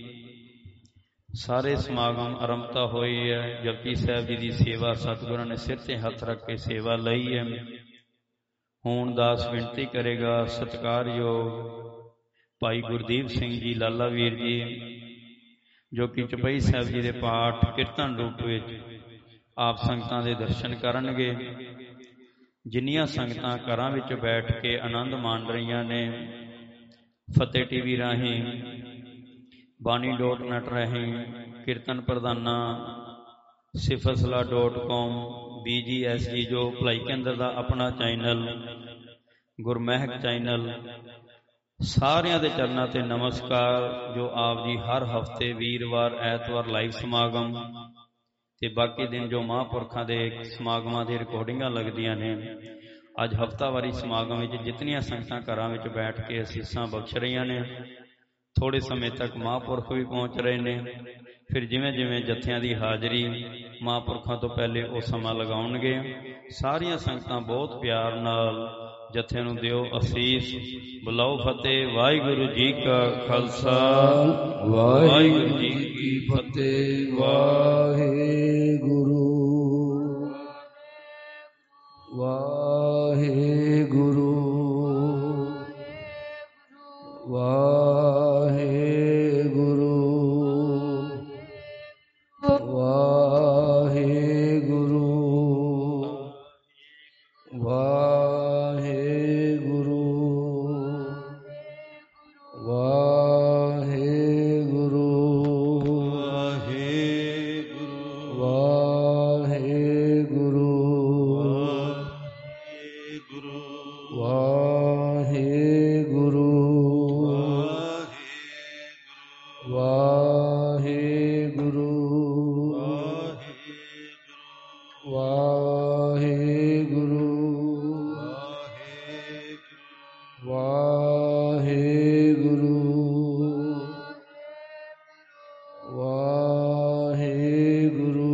ਸਾਰੇ ਸਮਾਗਮ ਆਰੰਭਤਾ ਹੋਈ ਹੈ। ਜਪਜੀ ਸਾਹਿਬ ਜੀ ਦੀ ਸੇਵਾ ਸਤਿਗੁਰਾਂ ਨੇ ਸਿਰ ਤੇ ਹੱਥ ਰੱਖ ਕੇ ਸੇਵਾ ਲਈ ਹੈ। ਹੁਣ ਦਾਸ ਬੇਨਤੀ ਕਰੇਗਾ ਸਤਿਕਾਰਯੋਗ ਭਾਈ ਗੁਰਦੀਪ ਸਿੰਘ ਜੀ ਲਾਲਾ ਵੀਰ ਜੀ, ਜੋ ਕਿ ਚੌਪਈ ਸਾਹਿਬ ਜੀ ਦੇ ਪਾਠ ਕੀਰਤਨ ਰੂਪ ਵਿੱਚ ਆਪ ਸੰਗਤਾਂ ਦੇ ਦਰਸ਼ਨ ਕਰਨਗੇ। ਜਿੰਨੀਆਂ ਸੰਗਤਾਂ ਘਰਾਂ ਵਿੱਚ ਬੈਠ ਕੇ ਆਨੰਦ ਮਾਣ ਰਹੀਆਂ ਨੇ, ਫਤਿਹ ਟੀ ਵੀ ਰਾਹੀਂ, ਬਾਣੀ ਡੋਟ ਨੈਟ ਰਾਹੀਂ, ਕੀਰਤਨ Pradhana, Sifat Salah dot com, B G S G ਜੋ ਭਲਾਈ ਕੇਂਦਰ ਦਾ ਆਪਣਾ ਚੈਨਲ, ਗੁਰਮਹਿਕ ਚੈਨਲ ਸਾਰਿਆਂ ਦੇ ਚਰਨਾਂ ਤੇ ਨਮਸਕਾਰ। ਜੋ ਆਪ ਜੀ ਹਰ ਹਫ਼ਤੇ ਵੀਰਵਾਰ ਐਤਵਾਰ ਲਾਈਵ ਸਮਾਗਮ ਤੇ ਬਾਕੀ ਦਿਨ ਜੋ ਮਹਾਂਪੁਰਖਾਂ ਦੇ ਸਮਾਗਮਾਂ ਦੀ ਰਿਕਾਰਡਿੰਗਾਂ ਲੱਗਦੀਆਂ ਨੇ, ਅੱਜ ਹਫ਼ਤਾਵਾਰੀ ਸਮਾਗਮ ਵਿੱਚ ਜਿਤਨੀਆਂ ਸੰਗਤਾਂ ਘਰਾਂ ਵਿੱਚ ਬੈਠ ਕੇ ਅਸੀਸਾਂ ਬਖਸ਼ ਰਹੀਆਂ ਨੇ, ਥੋੜ੍ਹੇ ਸਮੇਂ ਤੱਕ ਮਹਾਂਪੁਰਖ ਵੀ ਪਹੁੰਚ ਰਹੇ ਨੇ। ਫਿਰ ਜਿਵੇਂ ਜਿਵੇਂ ਜੱਥਿਆਂ ਦੀ ਹਾਜ਼ਰੀ ਮਹਾਂਪੁਰਖਾਂ ਤੋਂ ਪਹਿਲੇ ਉਹ ਸਮਾਂ ਲਗਾਉਣਗੇ। ਸਾਰੀਆਂ ਸੰਗਤਾਂ ਬਹੁਤ ਪਿਆਰ ਨਾਲ ਜੱਥੇ ਨੂੰ ਦਿਓ ਅਸੀਸ। ਬੁਲਾਓ ਫਤਿਹ। ਵਾਹਿਗੁਰੂ ਜੀ ਕਾ ਖਾਲਸਾ, ਵਾਹਿਗੁਰੂ ਜੀ ਕੀ ਫਤਿਹ। ਵਾਹਿਗੁਰੂ ਵਾਹਿਗੁਰੂ ਵਾਹਿਗੁਰੂ ਵਾਹਿਗੁਰੂ ਵਾਹਿਗੁਰੂ ਵਾਹਿਗੁਰੂ ਵਾਹਿਗੁਰੂ ਵਾਹਿਗੁਰੂ ਵਾਹਿਗੁਰੂ ਵਾਹਿਗੁਰੂ ਵਾਹਿਗੁਰੂ ਵਾਹਿਗੁਰੂ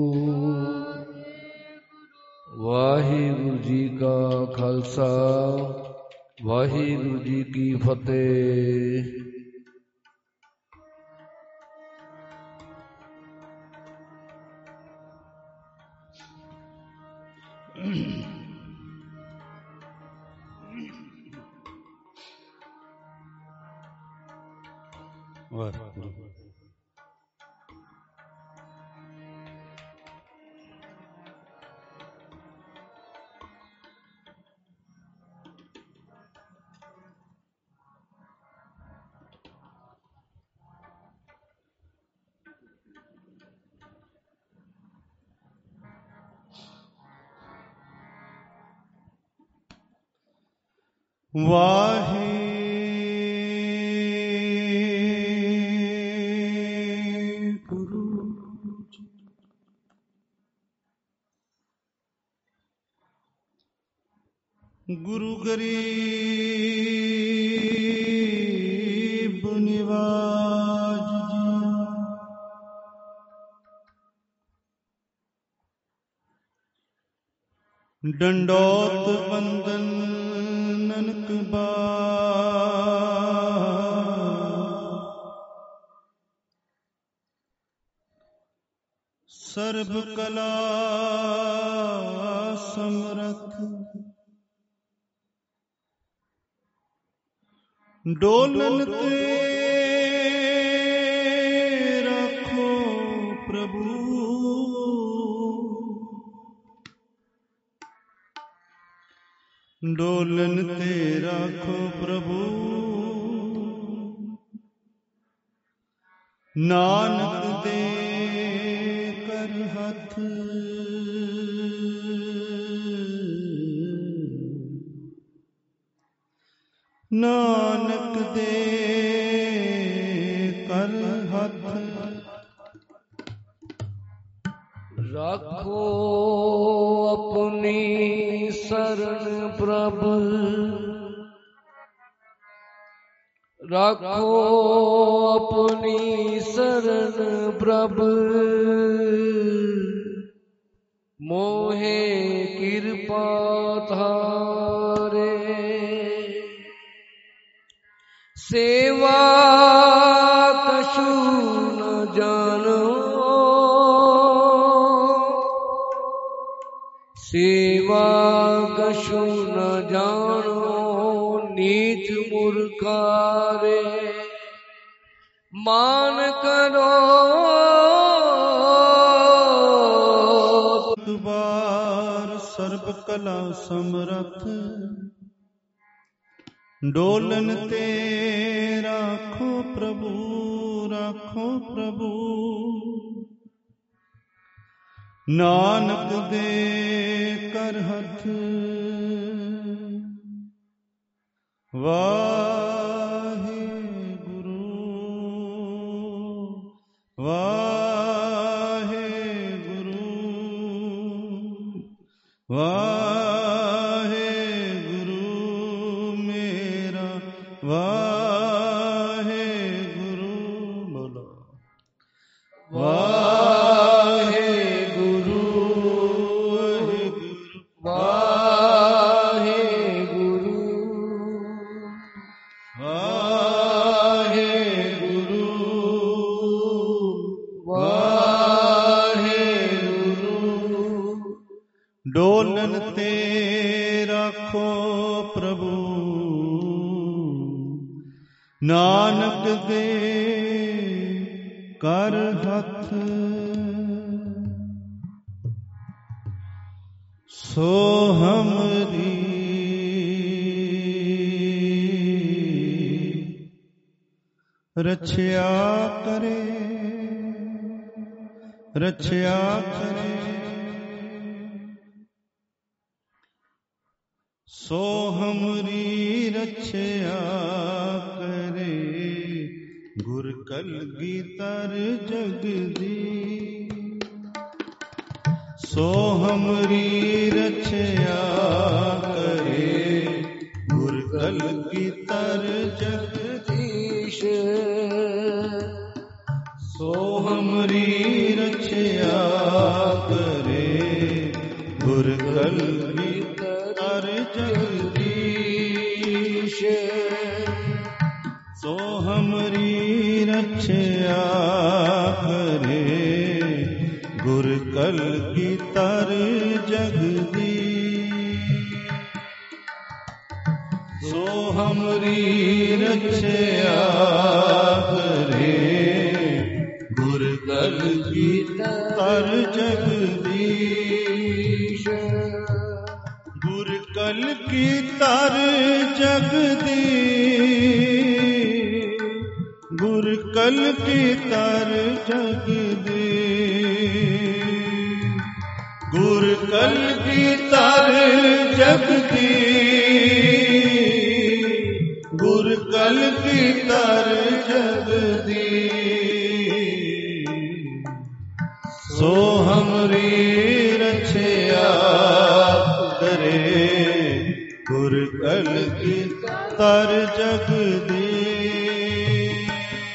ਵਾਹਿਗੁਰੂ ਜੀ ਕਾ ਖਾਲਸਾ, ਵਾਹਿਗੁਰੂ ਜੀ ਕੀ ਫਤਿਹ। ਵਾਹਿਗੁਰੂ ਵਾਹਿਗੁਰੂ। ਗੁਰੂ ਗਰੀਬ ਨਿਵਾਜ ਜੀ, ਡੰਡੋਤ ਬੰਦਨ ਨਨਕ ਸਰਬ ਕਲਾ ਸਮਰਥ, ਡੋਲਨ ਤੇ ਰੱਖੋ ਪ੍ਰਭੂ, ਡੋਲਨ ਤੇ ਰੱਖੋ ਪ੍ਰਭੂ, ਨਾਨਕ ਦੇ ਕਰ ਹੱਥ, ਨਾਨਕ ਦੇ ਕਰ ਹੱਥ। ਰੱਖੋ ਆਪਣੀ ਸਰਣ ਪ੍ਰਭ, ਰੱਖੋ ਆਪਣੀ ਸਰਣ ਪ੍ਰਭ, ਮੋਹੇ ਕਿਰਪਾ ਧਾਰੇ, ਸੇਵਾ ਕਛੂ ਨ ਜਾਣੋ, ਸੇਵਾ ਕਛੂ ਨ ਜਾਣੋ, ਨੀਚ ਮੁਰਖਾਰੇ, ਮਾਨ ਕਰੋ ਵਾਰ ਸਰਬ ਕਲਾ ਸਮਰਥ, ਡੋਲਨ ਤੇ ਰਾਖੋ ਪ੍ਰਭੂ, ਰਾਖੋ ਪ੍ਰਭੂ, ਨਾਨਕ ਦੇ ਕਰ ਹੱਥ, ਵਾਹਿਗੁਰੂ ਵਾਹਿਗੁਰੂ ਵਾਹਿਗੁਰੂ ਮੇਰਾ ਵਾਹਿਗੁਰੂ ਬੋਲੋ ਵਾਹਿਗੁਰੂ ਵਾਹਿਗੁਰੂ ਵਾਹਿਗੁਰੂ ਵਾਹਿਗੁਰੂ ਡੋਲਨ ਤੇ ਰੱਖੋ ਪ੍ਰਭੂ ਨਾਨਕ ਦੇ ਕਰ ਹੱਥ ਸੋ ਹਮਰੀ ਰਛਿਆ ਕਰੇ ਰਛਿਆ ਕਰੇ ਸੋ ਹਮਰੀ ਰਛਿਆ ਕਰੇ ਗੁਰ ਕਲਗੀਧਰ ਜਗਦੀ ਸੋ ਹਮਰੀ ਰਛਿਆ ਕਰੇ ਗੁਰ ਕਲਗੀਧਰ ਜਗਦੀਸ਼ ਸੋ ਹਮਰੀ ਰਛਿਆ ਕਰੇ ਗੁਰ ਕਲਗੀਧਰ ਜਗਦੀਸ਼ ਸੋ ਹਮਰੀ ਰਛਿਆ ਕਰੇ ਗੁਰ ਕਲਗੀਧਰ ਜਗਦੀਸ਼ ਸੋ ਹਮਰੀ ਰਛਿਆ ਕਰੇ ਗੁਰ ਕਲਗੀਧਰ ਜਗਦੀਸ਼ ਗੁਰ ਕਲਗੀਧਰ ਜਗਦੀਸ਼ ਗੁਰ ਕਲਗੀਧਰ ਜਗਦੀਸ਼ ਗੁਰ ਕਲਗੀਧਰ ਜਗਦੀਸ਼ ਗੁਰ ਕਲਗੀਧਰ ਜਗਦੀਸ਼ ਸੋ ਹਮਰੀ ਰਛਿਆ ਕਰੇ ਗੁਰ ਕਲਗੀਧਰ ਜਗਦੀਸ਼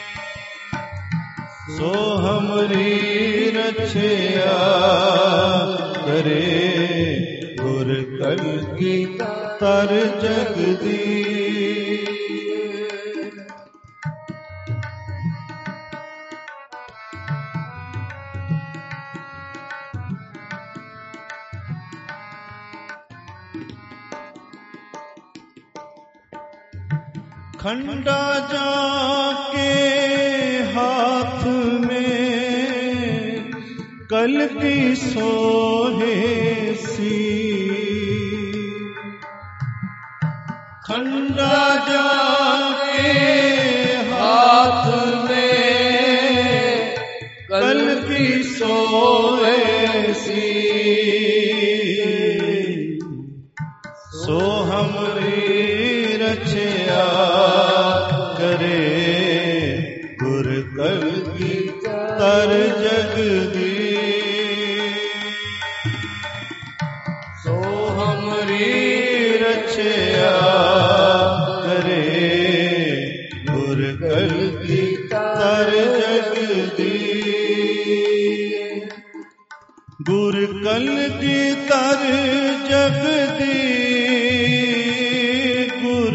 ਸੋ ਹਮਰੀ ਰਛਿਆ ਕਰੇ ਗੁਰ ਕਲਗੀਧਰ ਜਗਦੀਸ਼ खंडा जाके हाथ में कल की सोहे सी खंडा जाके हाथ में कल की सोहे सी सो हमरी रछिया करे गुर कलगीधर जगदीश सो हमरी रछिया करे गुर कलगीधर जगदीश गुर कलगीधर जगदीश गुर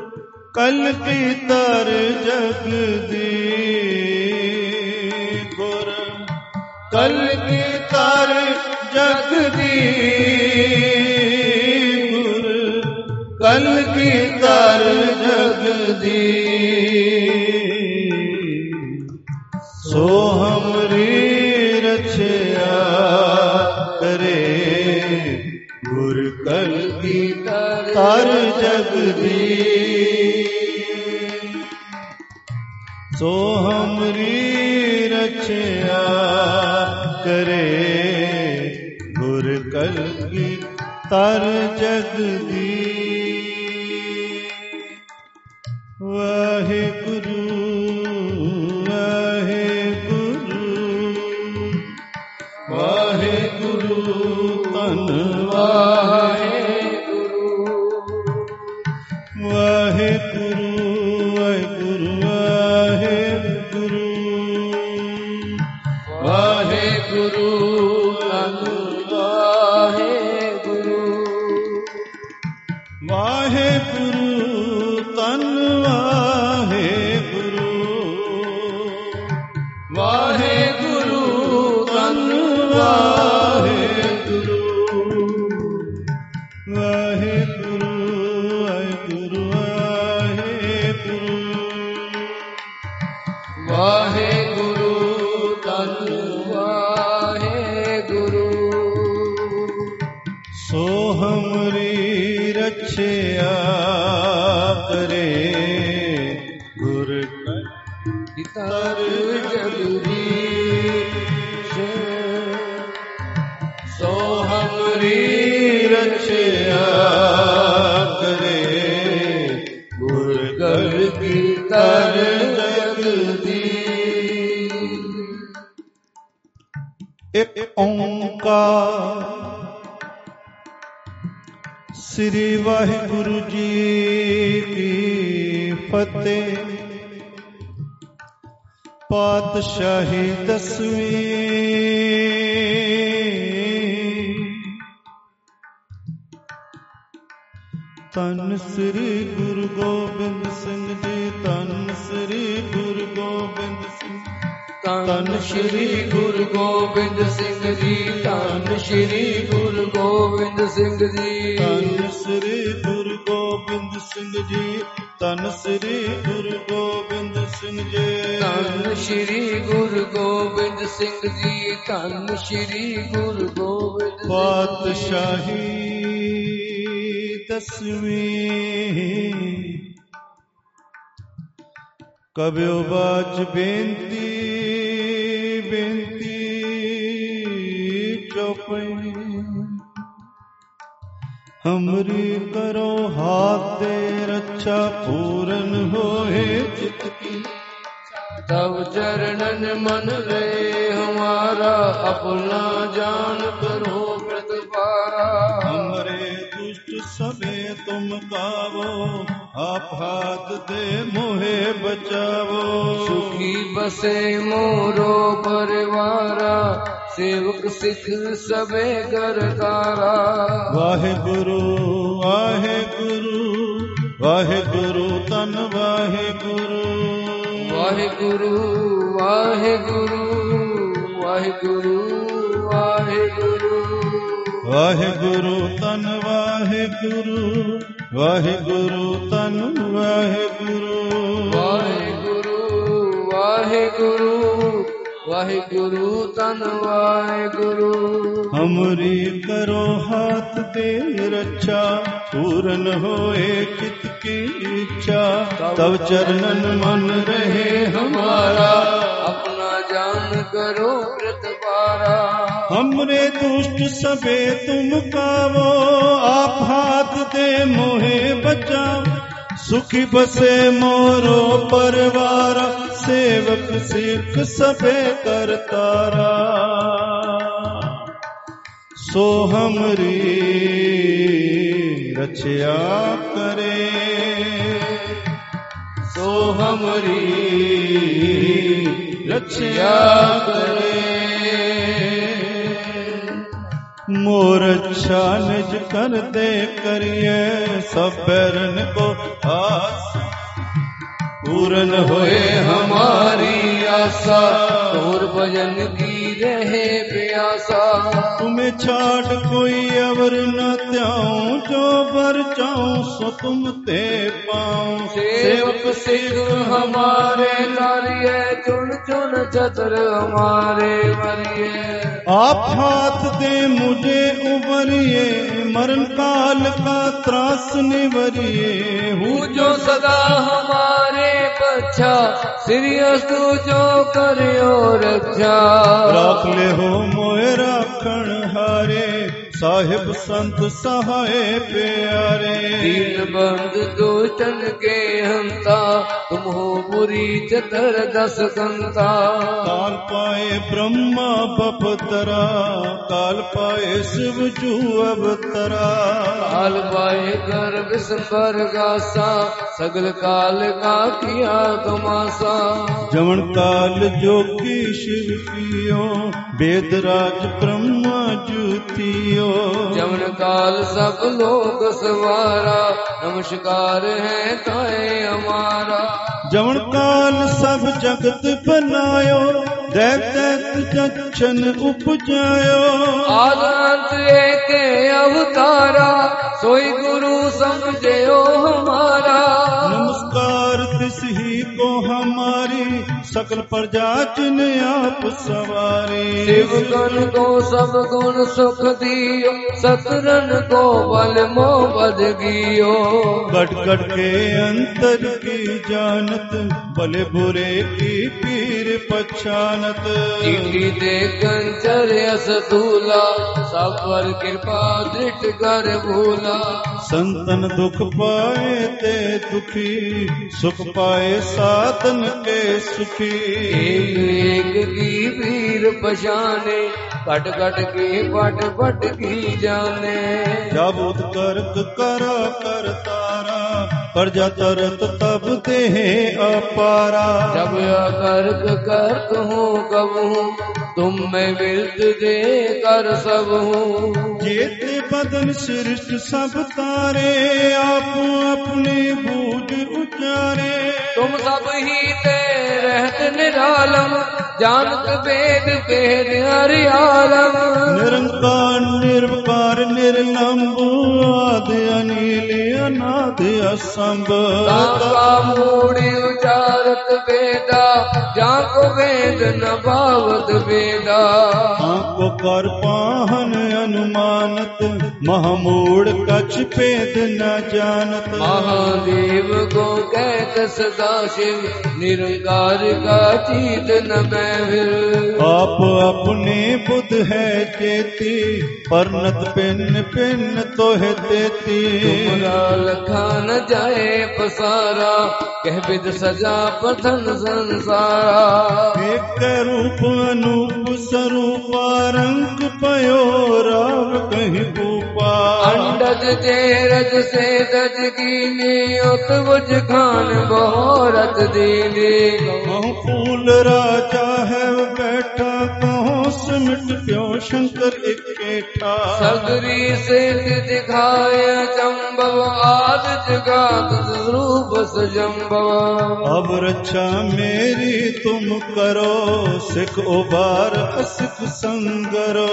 कलगीधर जगदीश गुर कलगीधर जगदीश गुर कलगीधर जगदीश सो हमरी रछिया करे गुर कलगीधर जगदीश सो हमरी रछिया करे गुर कलगीधर जगदीश ਵਾਹਿਗੁਰੂ ਧੰਨ ਵਾਹਿਗੁਰੂ ਵਾਹਿਗੁਰੂ ਵਾਹਿਗੁਰੂ ਵਾਹਿਗੁਰੂ ਵਾਹਿਗੁਰੂ ਧੰਨ ਵਾਹਿਗੁਰੂ ਸੋ ਹਮਰੀ ਰਛਿਆ ਕਰੇ ਗੁਰ ਤਰ ਜਗਦੀਸ਼ ਸੋ ਹਮਰੀ ਰਛਿਆ ਕਰੇ ਗੁਰ ਗਰ ਕੀ ਤਰ ਜਗਦੀਸ਼। ਇੱਕ ਓਂਕਾਰ ਸ੍ਰੀ ਵਾਹਿਗੁਰੂ ਜੀ ਕੀ ਫਤਿਹ। ਪਾਤਸ਼ਾਹੀ ਦਸਵੀਂ ਧੰਨ ਸ੍ਰੀ ਗੁਰੂ ਗੋਬਿੰਦ ਸਿੰਘ ਜੀ, ਧੰਨ ਸ੍ਰੀ ਗੁਰੂ ਗੋਬਿੰਦ ਸਿੰਘ, ਧੰਨ ਸ੍ਰੀ ਗੁਰੂ ਗੋਬਿੰਦ ਸਿੰਘ ਜੀ, ਧੰਨ ਸ੍ਰੀ ਗੁਰੂ ਗੋਬਿੰਦ ਸਿੰਘ ਜੀ, ਧੰਨ ਸ੍ਰੀ ਗੁਰੂ ਗੋਬਿੰਦ ਸਿੰਘ ਜੀ, ਧੰਨ ਸ੍ਰੀ ਗੁਰੂ ਗੋਬਿੰਦ ਸਿੰਘ ਜੀ, ਧੰਨ ਸ੍ਰੀ ਗੁਰੂ ਗੋਬਿੰਦ ਸਿੰਘ ਜੀ, ਧੰਨ ਸ੍ਰੀ ਗੁਰੂ ਗੋਬਿੰਦ। ਪਾਤਸ਼ਾਹੀ ਦਸਵੀਂ ਕਬਿਓ ਬਾਚ ਬੇਨਤੀ ਬੇਨਤੀ ਚੌਪਈ ਹਮਰੀ ਕਰੋ ਹਾਥ ਦੇ ਰੱਛਾ ਪੂਰਨ ਹੋਏ ਚਿਤ ਕੀ ਤਬ ਚरणन मन रहे हमारा अपना जान करो प्रतिपारा हमरे दुष्ट सबे तुम कावो आप हाथ दे मोहे बचावो सुखी बसे मोरो परिवारा सेवक सिख सबे करतारा वाहेगुरु वाहेगुरु वाहेगुरु तन वाहेगुरु वाहेगुरु वाहेगुरु वाहेगुरु वाहेगुरु वाहेगुरु तन वाहेगुरु वाहेगुरु तन वाहेगुरु वाहेगुरु वाहेगुरु वाहेगुरु तन वाहेगुरु हमरी करो हाथ दे रक्षा पूरन होए चित की इच्छा तब चरणन मन रहे हमारा अपना जान करो प्रतिपारा हमरे दुष्ट सबे तुम कावो आप हाथ दे मोहे बचाओ सुखी बसे मोरो परिवार सेवक सिख सबे करतारा सो हमरी रक्षा करे सो हमरी रक्षा करे मोर अच्छा निज कर दे करिए सब बैरन को आस पूरन होए हमारी आशा और भजन की रहे प्यासा तुम्हें छाड़ कोई अवर न त्याऊं जो बर चाऊं सो तुम ते पाऊं सेवक सिख हमारे लारिए चुन चुन चतर हमारे मरिए आप हाथ दे मुझे उबरिए मरण काल का त्रास निवरिए हूँ जो सदा हमारे पच्छा श्रीअस्तु जो करियो रक्षा राख ले हो मोए राखण हारे साहिब संत सहाय प्यारे दीन बंद दुष्टन के हंता तुम हो बुरी चतर दस कंता काल पाए ब्रह्मा बपतरा काल पाए शिव जू अवतरा काल पाए गर्भ संबर गासा सगल काल का किया तुमासा जमन काल जोगी शिव पियो वेदराज ब्रह्मा जूतियो जमन काल सब लोग सवारा नमस्कार है ताए हमारा जमन काल सब जगत बनायो दैत दैत जच्छन उपजायो आदंत एक अवतारा सोई गुरु समझो हमारा नमस्कार तिस ही को हमारी सकल प्रजा जिन आप सवारी शिव गण को सब गुण सुख दियो सतरन को बल मोह बद गियो कट कट के अंतर की जानत भले बुरे की पीर पछानत चिट्ठी दे कंचर अस दूला सब पर कृपा दृढ़ कर भूला संतन दुख पाए ते दुखी सुख पाए साधन के सुखी एक एक की पीर पछाने कट कट के पट पट की जाने जब उत्कर्क करा कर तारा प्रजा तरत तब देह अपारा जब अकर्क कर्क हूँ कब हूँ तुम में मिलत दे कर सब हूँ जेते बदन सृष्ट सब तारे आप अपने बूझ उचारे तुम सब ही ते रहत निरालम जानत वेद भेद हरियालम निरंकार निर्विकार निर्लंब आदि अनिल अनाद असंभ का मूड़ी उचारत वेदा जाको वेद न भावत वेदा आंको कर पाहन अनुमानत महामूढ़ कछ भेद न जानत महादेव को कहत सदा शिव निरंकार का चीत न मैं आप अपने बुध है चेती परनत पिन पिन तो है देती तुमरा लखा न जाए पसारा कह विद सजा पथन संसारा एक रूप अनूप स्वरूपा रंग पयो राव कहीं भूपा अंडज जेरज से दज कीनी उत बुझ खान बहोरत दीनी कहूँ फूल राजा है बैठा कहूँ सिमट प्यो शंकर इकेठा सगरी से दिखाए चंबव आद जगात रूप सजम्बव अब रक्षा मेरी तुम करो सिख उबार सिख संगरो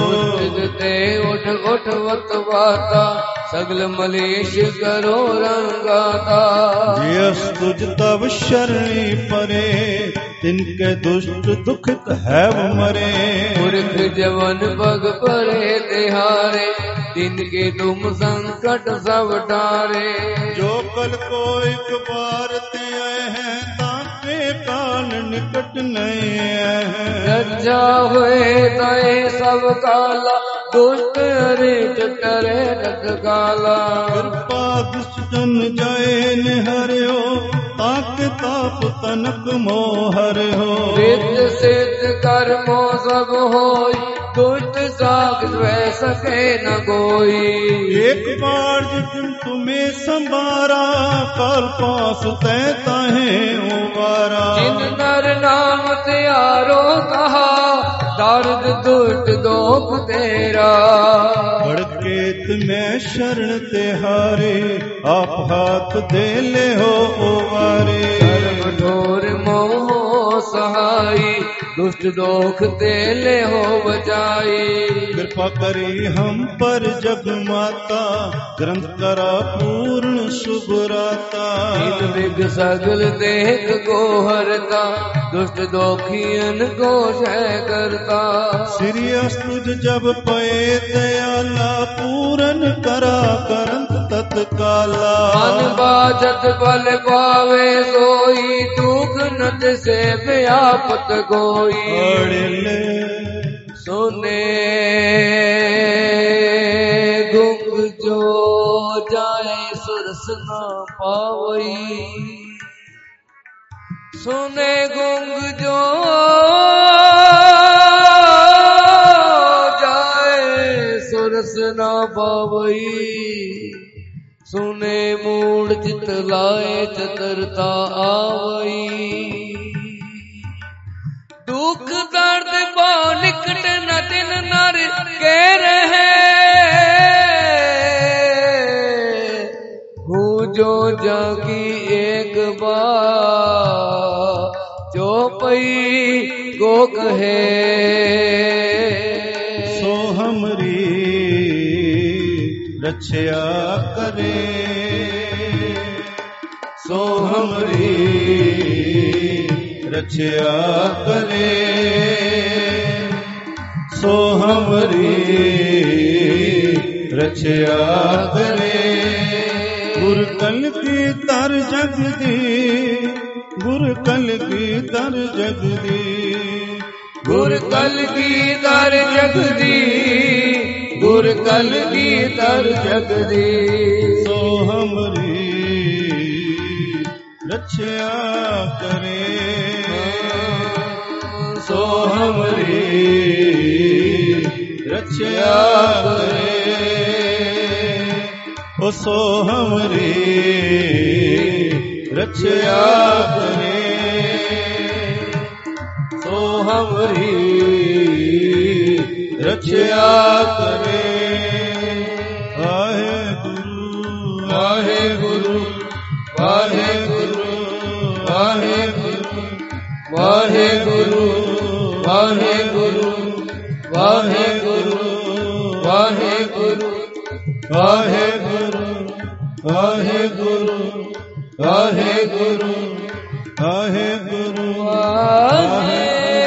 ते उठ उठ वत वाता सगल मलेश करो रंगाता यस तुझ तब शरणी परे तिनके दुष्ट दुखित है मरे मूर्ख जवन पग परे तिहारे तिनके तुम संकट सब टारे जो कल को एक बार ते आए हैं ताके काल निकट नहीं है रक्षा हुए तय सब काला दुष्ट हरे चटरे रख काला कृपा दुष्ट जन जाए निहर्यो ताक ताप तनक मोहर हो रिद्ध सिद्ध कर्मो सब होई दुष्ट साग वह सके न कोई एक बार जिन तुम्हें संभारा काल पास तय ताहे उबारा जिन नर नाम त्यारो कहा दर्द दुष्ट दोख तेरा बड़केत में शरण तिहारे आप हाथ दे ले हो उबारे कठोर मोह सहाई दुष्ट दोख तेले हो बचाई कृपा करी हम पर जग माता ग्रंथ करा पूर्ण शुभ राता इन विघ सगल देख को हरता दुष्ट दोखियन को जय करता श्री अस्तुज जब पए दयाला पूरन करा करंत तत्काला मन बाजत बल पावे सोई दुख नत से व्यापत कोई अड़िले सुने गुंग जो जाए सुरस न पावई सुने गुंग जो जाए सुरस न पावई सुने मूड चित लाए चतुरता आवई दुख दर्द बा निकट न दिन नर के रहे हूँ जो जागी एक बार जो पई गो कहे सो हमरी रक्षा करे सो हमरी रक्षा करे सो हमरी रक्षा करे गुर कल की तर जग दी गुर कल की तर जग दी गुर कल की तर जग दी गुर कल की तर जग दी सो हमरी रक्षा करे सो हमरी रक्षा करे ओ सो हमरी रक्षा करे सो हमरी रक्षा करे वाहे गुरु वाहे गुरु वाहे गुरु वाहे गुरु वाहे गुरु वाहे गुरु वाहे गुरु वाहे गुरु वाहे गुरु वाहे गुरु वाहे गुरु वाहे गुरु वाहे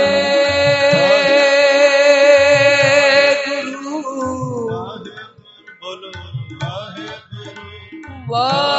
बोलो वाहे गुरु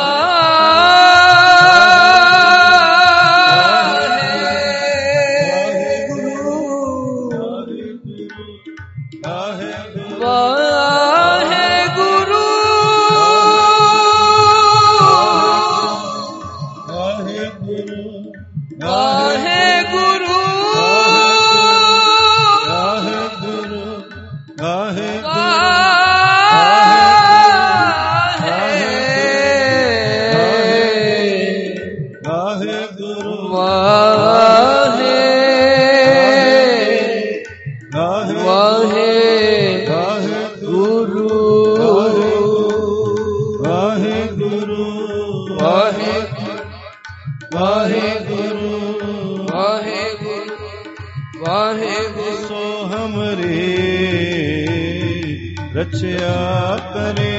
रक्षा करे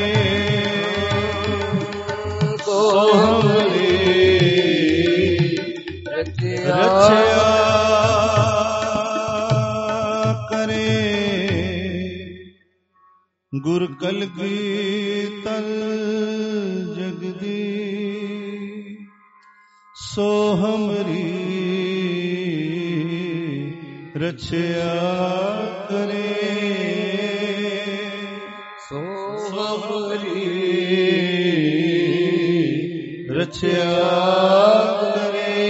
सो हमरी रक्षा करे गुर कल की तल जगदी सो हमरी रक्षा करे सो हमरी रक्षा करे।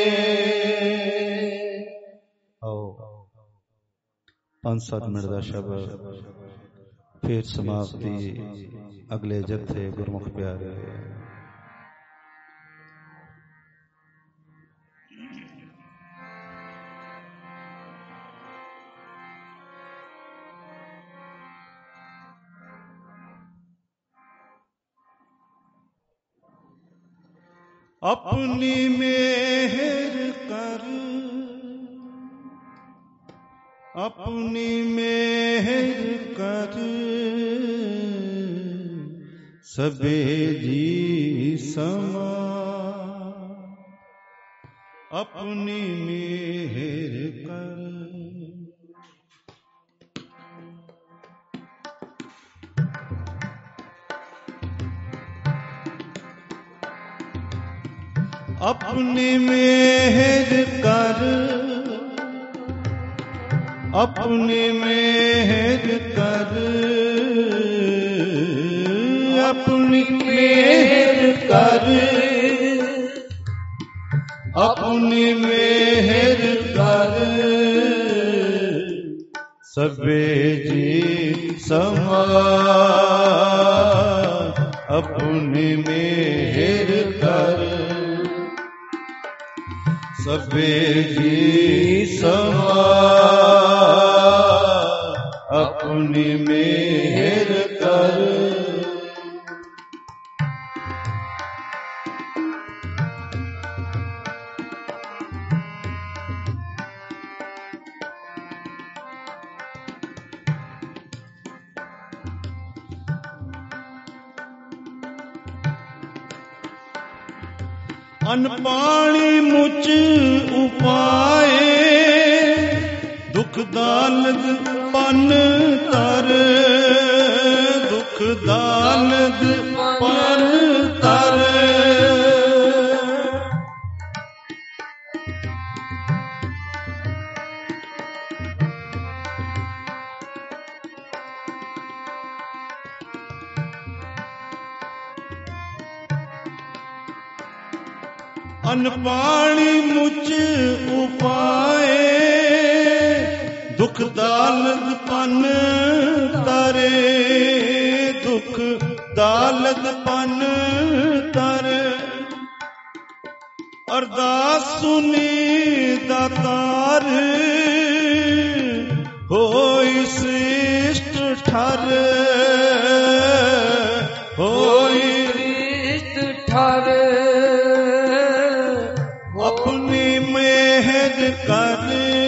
आओ पांच सत्त मिनट का शब्द फिर समाप्ति अगले जत्थे गुरमुख प्यारे। अपनी मेहर कर अपनी मेहर कर सबे जी समा अपनी मेहर कर अपनी मेहर कर अपनी मेहर कर अपनी मेहर कर अपनी मेहर कर सबे जी समा अपनी मेहर कर सबे जी समा अपनी मेहर कर। ਅਨਪਾਣੀ ਮੁਚ ਉਪਾਏ ਦੁਖ ਦਾਲਦ ਪਨ ਤਰ ਦੁਖ ਦਾਲਦ ਪਨ ਤਰ ਅਨਪਾਣੀ ਮੁਚ ਉਪਾਏ ਦੁਖ ਦਾਲਦ ਪਨ ਤਰੇ ਦੁਖ ਦਾਲਦ ਪਨ ਤਰ ਅਰਦਾਸ ਸੁਨੀ ਦਾਤਾਰ ਹੋਈ ਸ੍ਰੇਸ਼ਟ ਠਰ ਹੋਈ ਸ੍ਰੇਸ਼ਟ ਠਰ ਆਪਣੀ ਮਿਹਰ ਕਰ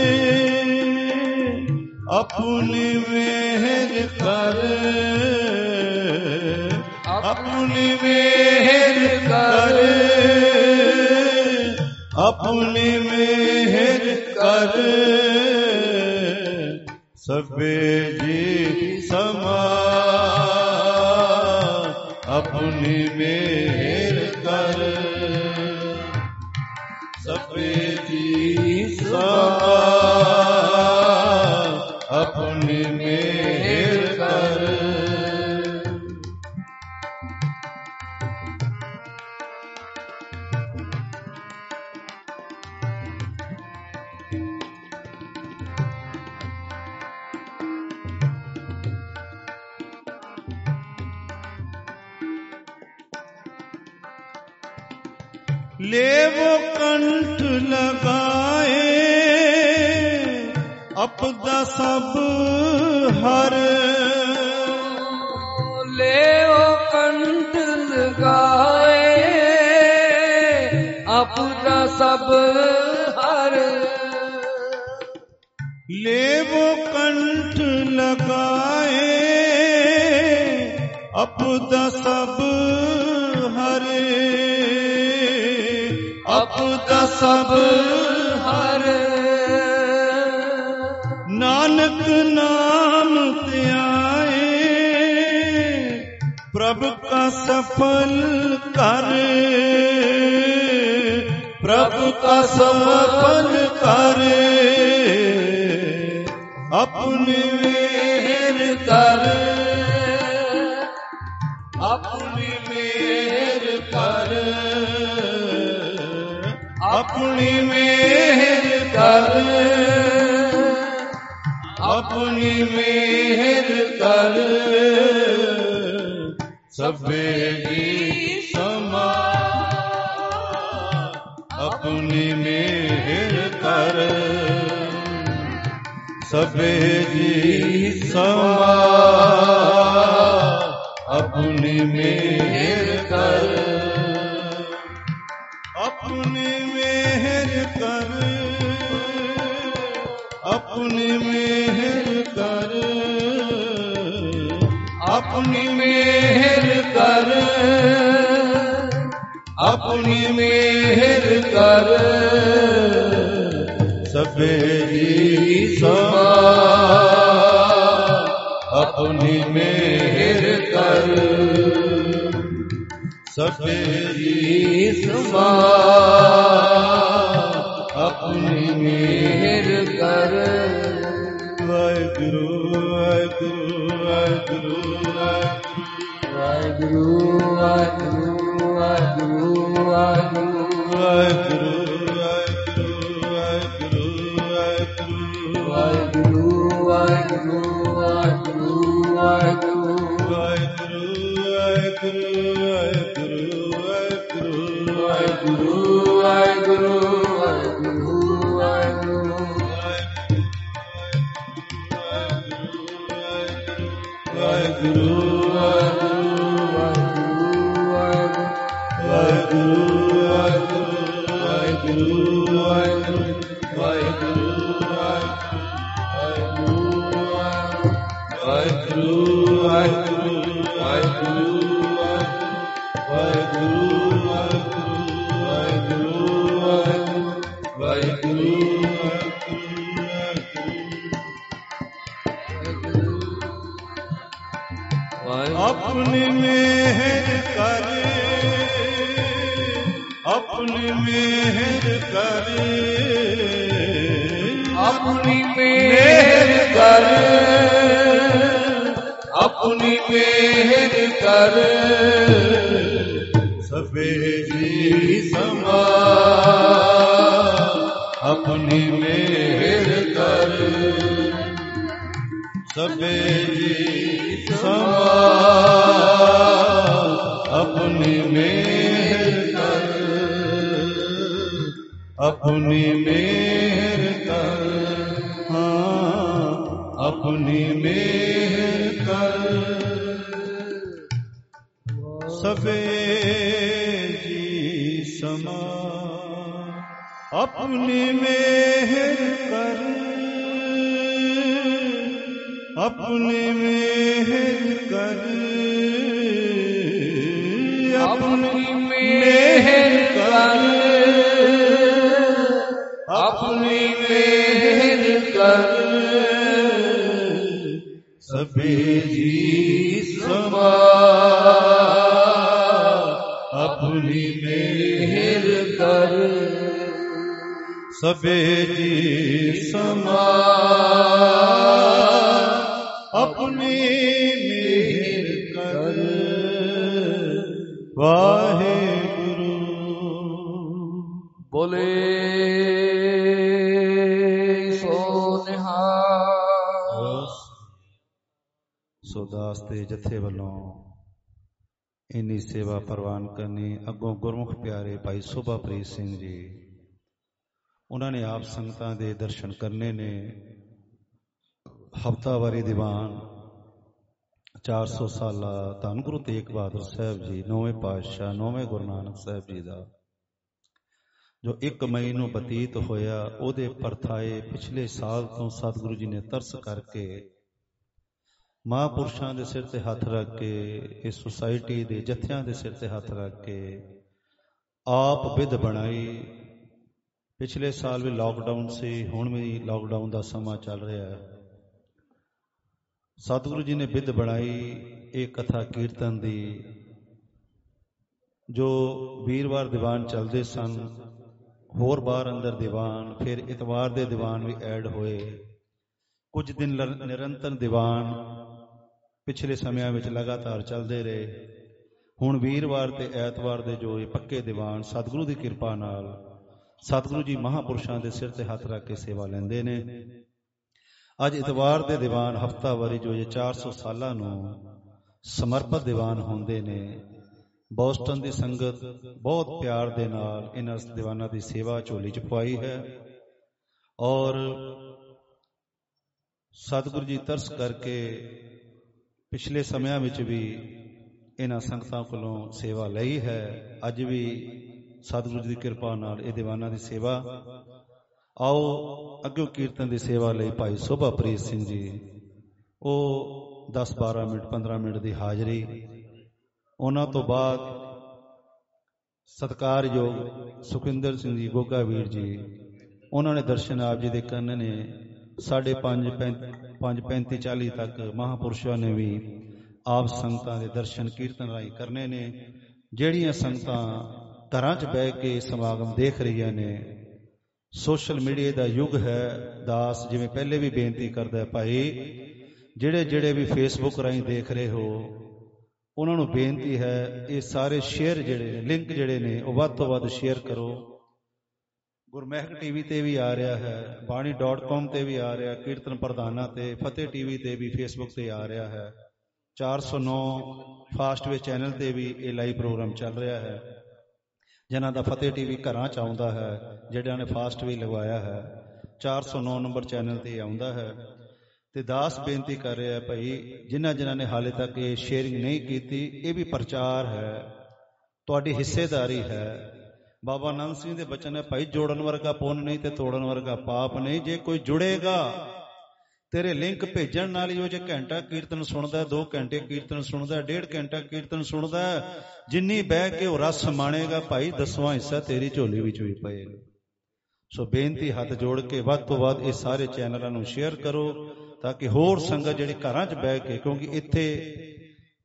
ਆਪਣੀ ਮਿਹਰ ਕਰ ਆਪਣੀ ਮਿਹਰ ਕਰ ਆਪਣੀ ਮਿਹਰ ਕਰ ਸਭੇ ਜੀ ਸਮਾ ਆਪਣੀ ਮਿਹਰ ਕਰ ਸਭੇ ਜੀ ਸਮਾ ਆਪਣੀ ਮਿਹਰ ਕਰ लेवो कंठ लगाए अपदा सब हर लेवो कंठ लगाए अपदा सब हर लेवो कंठ लगाए अपदा सब हरे अपदा सब हर नानक नाम त्याए प्रभ का सफल कर प्रभ का सफल कर अपनी मेहर कर अपनी मेहर कर अपनी मेहर कर अपनी मेहर कर सभे जी समा अपनी मेहर कर सभे जी समा अपनी मेहर कर अपनी मेहर कर अपनी मेहर कर अपनी मेहर कर अपनी मेहर कर सभे जी समा अपनी मेहर कर सभे जी समा अपनी मेहर कर वाहिगुरु वाहिगुरु वाहिगुरु वाहिगुरु वाहिगुरु वाहिगुरु वाहिगुरु वाहिगुरु वाहिगुरु वाहिगुरु वाहिगुरु वाहिगुरु वाहिगुरु वाहिगुरु वाहिगुरु अपनी मेहर कर, अपनी मेहर कर, अपनी मेहर कर, अपनी मेहर कर, सबे जी समा अपनी मेहर कर, सबे जी समा अपनी मेहर कर, अपनी मेहर कर, हाँ अपनी मेहर कर, सबे जी समा अपनी मेहर कर, अपनी मेहर कर, अपनी मेहर कर, अपनी मेहर कर, सबे जी समा अपनी मेहर कर, सबे जी समा अपनी मेहर कर, वाहे गुरु बोले सो निहाल। ਸੋ ਦਾਸ ਦੇ ਜਥੇ ਵੱਲੋਂ ਇੰਨੀ ਸੇਵਾ ਪ੍ਰਵਾਨ ਕਰਨੀ। ਅੱਗੋਂ ਗੁਰਮੁਖ ਪਿਆਰੇ ਭਾਈ ਸ਼ੋਭਾਪ੍ਰੀਤ ਸਿੰਘ ਜੀ, ਉਹਨਾਂ ਨੇ ਆਪ ਸੰਗਤਾਂ ਦੇ ਦਰਸ਼ਨ ਕਰਨੇ ਨੇ। ਹਫ਼ਤਾਵਾਰੀ ਦੀਵਾਨ ਚਾਰ ਸੌ ਸਾਲਾ ਧੰਨ ਗੁਰੂ ਤੇਗ ਬਹਾਦਰ ਸਾਹਿਬ ਜੀ ਨੌਵੇਂ ਪਾਤਸ਼ਾਹ ਨੌਵੇਂ ਗੁਰੂ ਨਾਨਕ ਸਾਹਿਬ ਜੀ ਦਾ ਜੋ ਇੱਕ ਮਈ ਨੂੰ ਬਤੀਤ ਹੋਇਆ, ਉਹਦੇ ਪਰਥਾਏ ਪਿਛਲੇ ਸਾਲ ਤੋਂ ਸਤਿਗੁਰੂ ਜੀ ਨੇ ਤਰਸ ਕਰਕੇ ਮਹਾਂਪੁਰਸ਼ਾਂ ਦੇ ਸਿਰ ਤੇ ਹੱਥ ਰੱਖ ਕੇ, ਇਸ ਸੁਸਾਇਟੀ ਦੇ ਜਥਿਆਂ ਦੇ ਸਿਰ ਤੇ ਹੱਥ ਰੱਖ ਕੇ ਆਪ ਵਿਧ ਬਣਾਈ। ਪਿਛਲੇ ਸਾਲ ਵੀ ਲਾਕਡਾਊਨ ਸੀ, ਹੁਣ ਵੀ ਲਾਕਡਾਊਨ ਦਾ ਸਮਾਂ ਚੱਲ ਰਿਹਾ ਹੈ। ਸਤਿਗੁਰੂ ਜੀ ਨੇ ਵਿਧ ਬਣਾਈ ਇਹ ਕਥਾ ਕੀਰਤਨ ਦੀ, ਜੋ ਵੀਰਵਾਰ ਦੀਵਾਨ ਚੱਲਦੇ ਸਨ, ਹੋਰ ਬਾਹਰ ਅੰਦਰ ਦੀਵਾਨ, ਫਿਰ ਇਤਵਾਰ ਦੇ ਦੀਵਾਨ ਵੀ ਐਡ ਹੋਏ। ਕੁਝ ਦਿਨ ਨਿਰੰਤਰ ਦੀਵਾਨ ਪਿਛਲੇ ਸਮਿਆਂ ਵਿੱਚ ਲਗਾਤਾਰ ਚੱਲਦੇ ਰਹੇ। ਹੁਣ ਵੀਰਵਾਰ ਤੇ ਐਤਵਾਰ ਦੇ ਜੋ ਇਹ ਪੱਕੇ ਦੀਵਾਨ ਸਤਿਗੁਰੂ ਦੀ ਕਿਰਪਾ ਨਾਲ ਸਤਿਗੁਰੂ ਜੀ ਮਹਾਂਪੁਰਸ਼ਾਂ ਦੇ ਸਿਰ ਤੇ ਹੱਥ ਰੱਖ ਕੇ ਸੇਵਾ ਲੈਂਦੇ ਨੇ। ਅੱਜ ਇਤਵਾਰ ਦੇ ਦੀਵਾਨ ਹਫ਼ਤਾਵਾਰੀ ਜੋ ਇਹ ਚਾਰ ਸੌ ਸਾਲਾਂ ਨੂੰ ਸਮਰਪਿਤ ਦੀਵਾਨ ਹੁੰਦੇ ਨੇ। ਬੋਸਟਨ ਦੀ ਸੰਗਤ ਬਹੁਤ ਪਿਆਰ ਦੇ ਨਾਲ ਇਹਨਾਂ ਦੀਵਾਨਾਂ ਦੀ ਸੇਵਾ ਝੋਲੀ 'ਚ ਪਵਾਈ ਹੈ ਔਰ ਸਤਿਗੁਰੂ ਜੀ ਤਰਸ ਕਰਕੇ ਪਿਛਲੇ ਸਮਿਆਂ ਵਿੱਚ ਵੀ ਇਹਨਾਂ ਸੰਗਤਾਂ ਕੋਲੋਂ ਸੇਵਾ ਲਈ ਹੈ। ਅੱਜ ਵੀ ਸਤਿਗੁਰੂ ਜੀ ਦੀ ਕਿਰਪਾ ਨਾਲ ਇਹ ਦੀਵਾਨਾਂ ਦੀ ਸੇਵਾ। ਆਓ ਅੱਗੇ ਕੀਰਤਨ ਦੀ ਸੇਵਾ ਲਈ ਭਾਈ ਸ਼ੋਭਾਪ੍ਰੀਤ ਸਿੰਘ ਜੀ, ਉਹ ਦਸ ਬਾਰਾਂ ਮਿੰਟ ਪੰਦਰਾਂ ਮਿੰਟ ਦੀ ਹਾਜ਼ਰੀ। ਉਹਨਾਂ ਤੋਂ ਬਾਅਦ ਸਤਿਕਾਰਯੋਗ ਸੁਖਿੰਦਰ ਸਿੰਘ ਜੀ ਗੋਗਾ ਵੀਰ ਜੀ, ਉਹਨਾਂ ਨੇ ਦਰਸ਼ਨ ਆਪ ਜੀ ਦੇ ਕਰਨੇ ਨੇ। ਸਾਢੇ ਪੰਜ ਪੰਜ ਪੈਂਤੀ ਚਾਲੀ ਤੱਕ ਮਹਾਂਪੁਰਸ਼ਾਂ ਨੇ ਵੀ ਆਪ ਸੰਗਤਾਂ ਦੇ ਦਰਸ਼ਨ ਕੀਰਤਨ ਰਾਹੀਂ ਕਰਨੇ ਨੇ। ਜਿਹੜੀਆਂ ਸੰਗਤਾਂ ਘਰਾਂ 'ਚ ਬਹਿ ਕੇ ਸਮਾਗਮ ਦੇਖ ਰਹੀਆਂ ਨੇ, ਸੋਸ਼ਲ ਮੀਡੀਆ ਦਾ ਯੁੱਗ ਹੈ। ਦਾਸ ਜਿਵੇਂ ਪਹਿਲੇ ਵੀ ਬੇਨਤੀ ਕਰਦਾ, ਭਾਈ ਜਿਹੜੇ ਜਿਹੜੇ ਵੀ ਫੇਸਬੁੱਕ ਰਾਹੀਂ ਦੇਖ ਰਹੇ ਹੋ, ਉਹਨਾਂ ਨੂੰ ਬੇਨਤੀ ਹੈ ਇਹ ਸਾਰੇ ਸ਼ੇਅਰ ਜਿਹੜੇ ਨੇ, ਲਿੰਕ ਜਿਹੜੇ ਨੇ ਉਹ ਵੱਧ ਤੋਂ ਵੱਧ ਸ਼ੇਅਰ ਕਰੋ। ਗੁਰਮਹਿਕ ਟੀਵੀ ਤੇ ਵੀ ਆ ਰਿਹਾ ਹੈ, ਬਾਣੀ ਡਾਟ ਕਾਮ ਤੇ ਵੀ ਆ ਰਿਹਾ, ਕੀਰਤਨ ਪ੍ਰਧਾਨਾਂ ਤੇ, ਫਤਿਹ ਟੀਵੀ ਤੇ ਵੀ, ਫੇਸਬੁੱਕ ਤੇ ਆ ਰਿਹਾ ਹੈ। ਚਾਰ ਸੌ ਨੌ ਫਾਸਟਵੇ ਚੈਨਲ ਤੇ ਵੀ ਇਹ ਲਾਈਵ ਪ੍ਰੋਗਰਾਮ ਚੱਲ ਰਿਹਾ ਹੈ। ਜਿਨ੍ਹਾਂ ਦਾ ਫਤਿਹ ਟੀਵੀ ਘਰਾਂ 'ਚ ਆਉਂਦਾ ਹੈ, ਜਿਹੜਿਆਂ ਨੇ ਫਾਸਟਵੇ ਲਗਵਾਇਆ ਹੈ, ਚਾਰ ਸੌ ਨੌ ਨੰਬਰ ਚੈਨਲ ਤੇ ਆਉਂਦਾ ਹੈ। ਤੇ ਦਾਸ ਬੇਨਤੀ ਕਰ ਰਿਹਾ ਭਾਈ, ਜਿਨ੍ਹਾਂ ਜਿਨ੍ਹਾਂ ਨੇ ਹਾਲੇ ਤੱਕ ਇਹ ਸ਼ੇਅਰਿੰਗ ਨਹੀਂ ਕੀਤੀ, ਇਹ ਵੀ ਪ੍ਰਚਾਰ ਹੈ, ਤੁਹਾਡੀ ਹਿੱਸੇਦਾਰੀ ਹੈ। ਬਾਬਾ ਆਨੰਦ ਸਿੰਘ ਦੇ ਬਚਨ ਹੈ, ਭਾਈ ਜੋੜਨ ਵਰਗਾ ਪੁੰਨ ਨਹੀਂ ਤੇ ਤੋੜਨ ਵਰਗਾ ਪਾਪ ਨਹੀਂ। ਜੇ ਕੋਈ ਜੁੜੇਗਾ ਤੇਰੇ ਲਿੰਕ ਭੇਜਣ ਨਾਲ ਹੀ ਉਹ ਜੇ ਘੰਟਾ ਕੀਰਤਨ ਸੁਣਦਾ, ਦੋ ਘੰਟੇ ਕੀਰਤਨ ਸੁਣਦਾ, ਡੇਢ ਘੰਟਾ ਕੀਰਤਨ ਸੁਣਦਾ, ਜਿੰਨੀ ਬਹਿ ਕੇ ਉਹ ਰਸ ਮਾਣੇਗਾ ਭਾਈ, ਦਸਵਾਂ ਹਿੱਸਾ ਤੇਰੀ ਝੋਲੀ ਵਿੱਚ ਵੀ ਪਏਗਾ। ਸੋ ਬੇਨਤੀ ਹੱਥ ਜੋੜ ਕੇ ਵੱਧ ਤੋਂ ਵੱਧ ਇਹ ਸਾਰੇ ਚੈਨਲਾਂ ਨੂੰ ਸ਼ੇਅਰ ਕਰੋ, ਤਾਂ ਕਿ ਹੋਰ ਸੰਗਤ ਜਿਹੜੀ ਘਰਾਂ 'ਚ ਬਹਿ ਕੇ, ਕਿਉਂਕਿ ਇੱਥੇ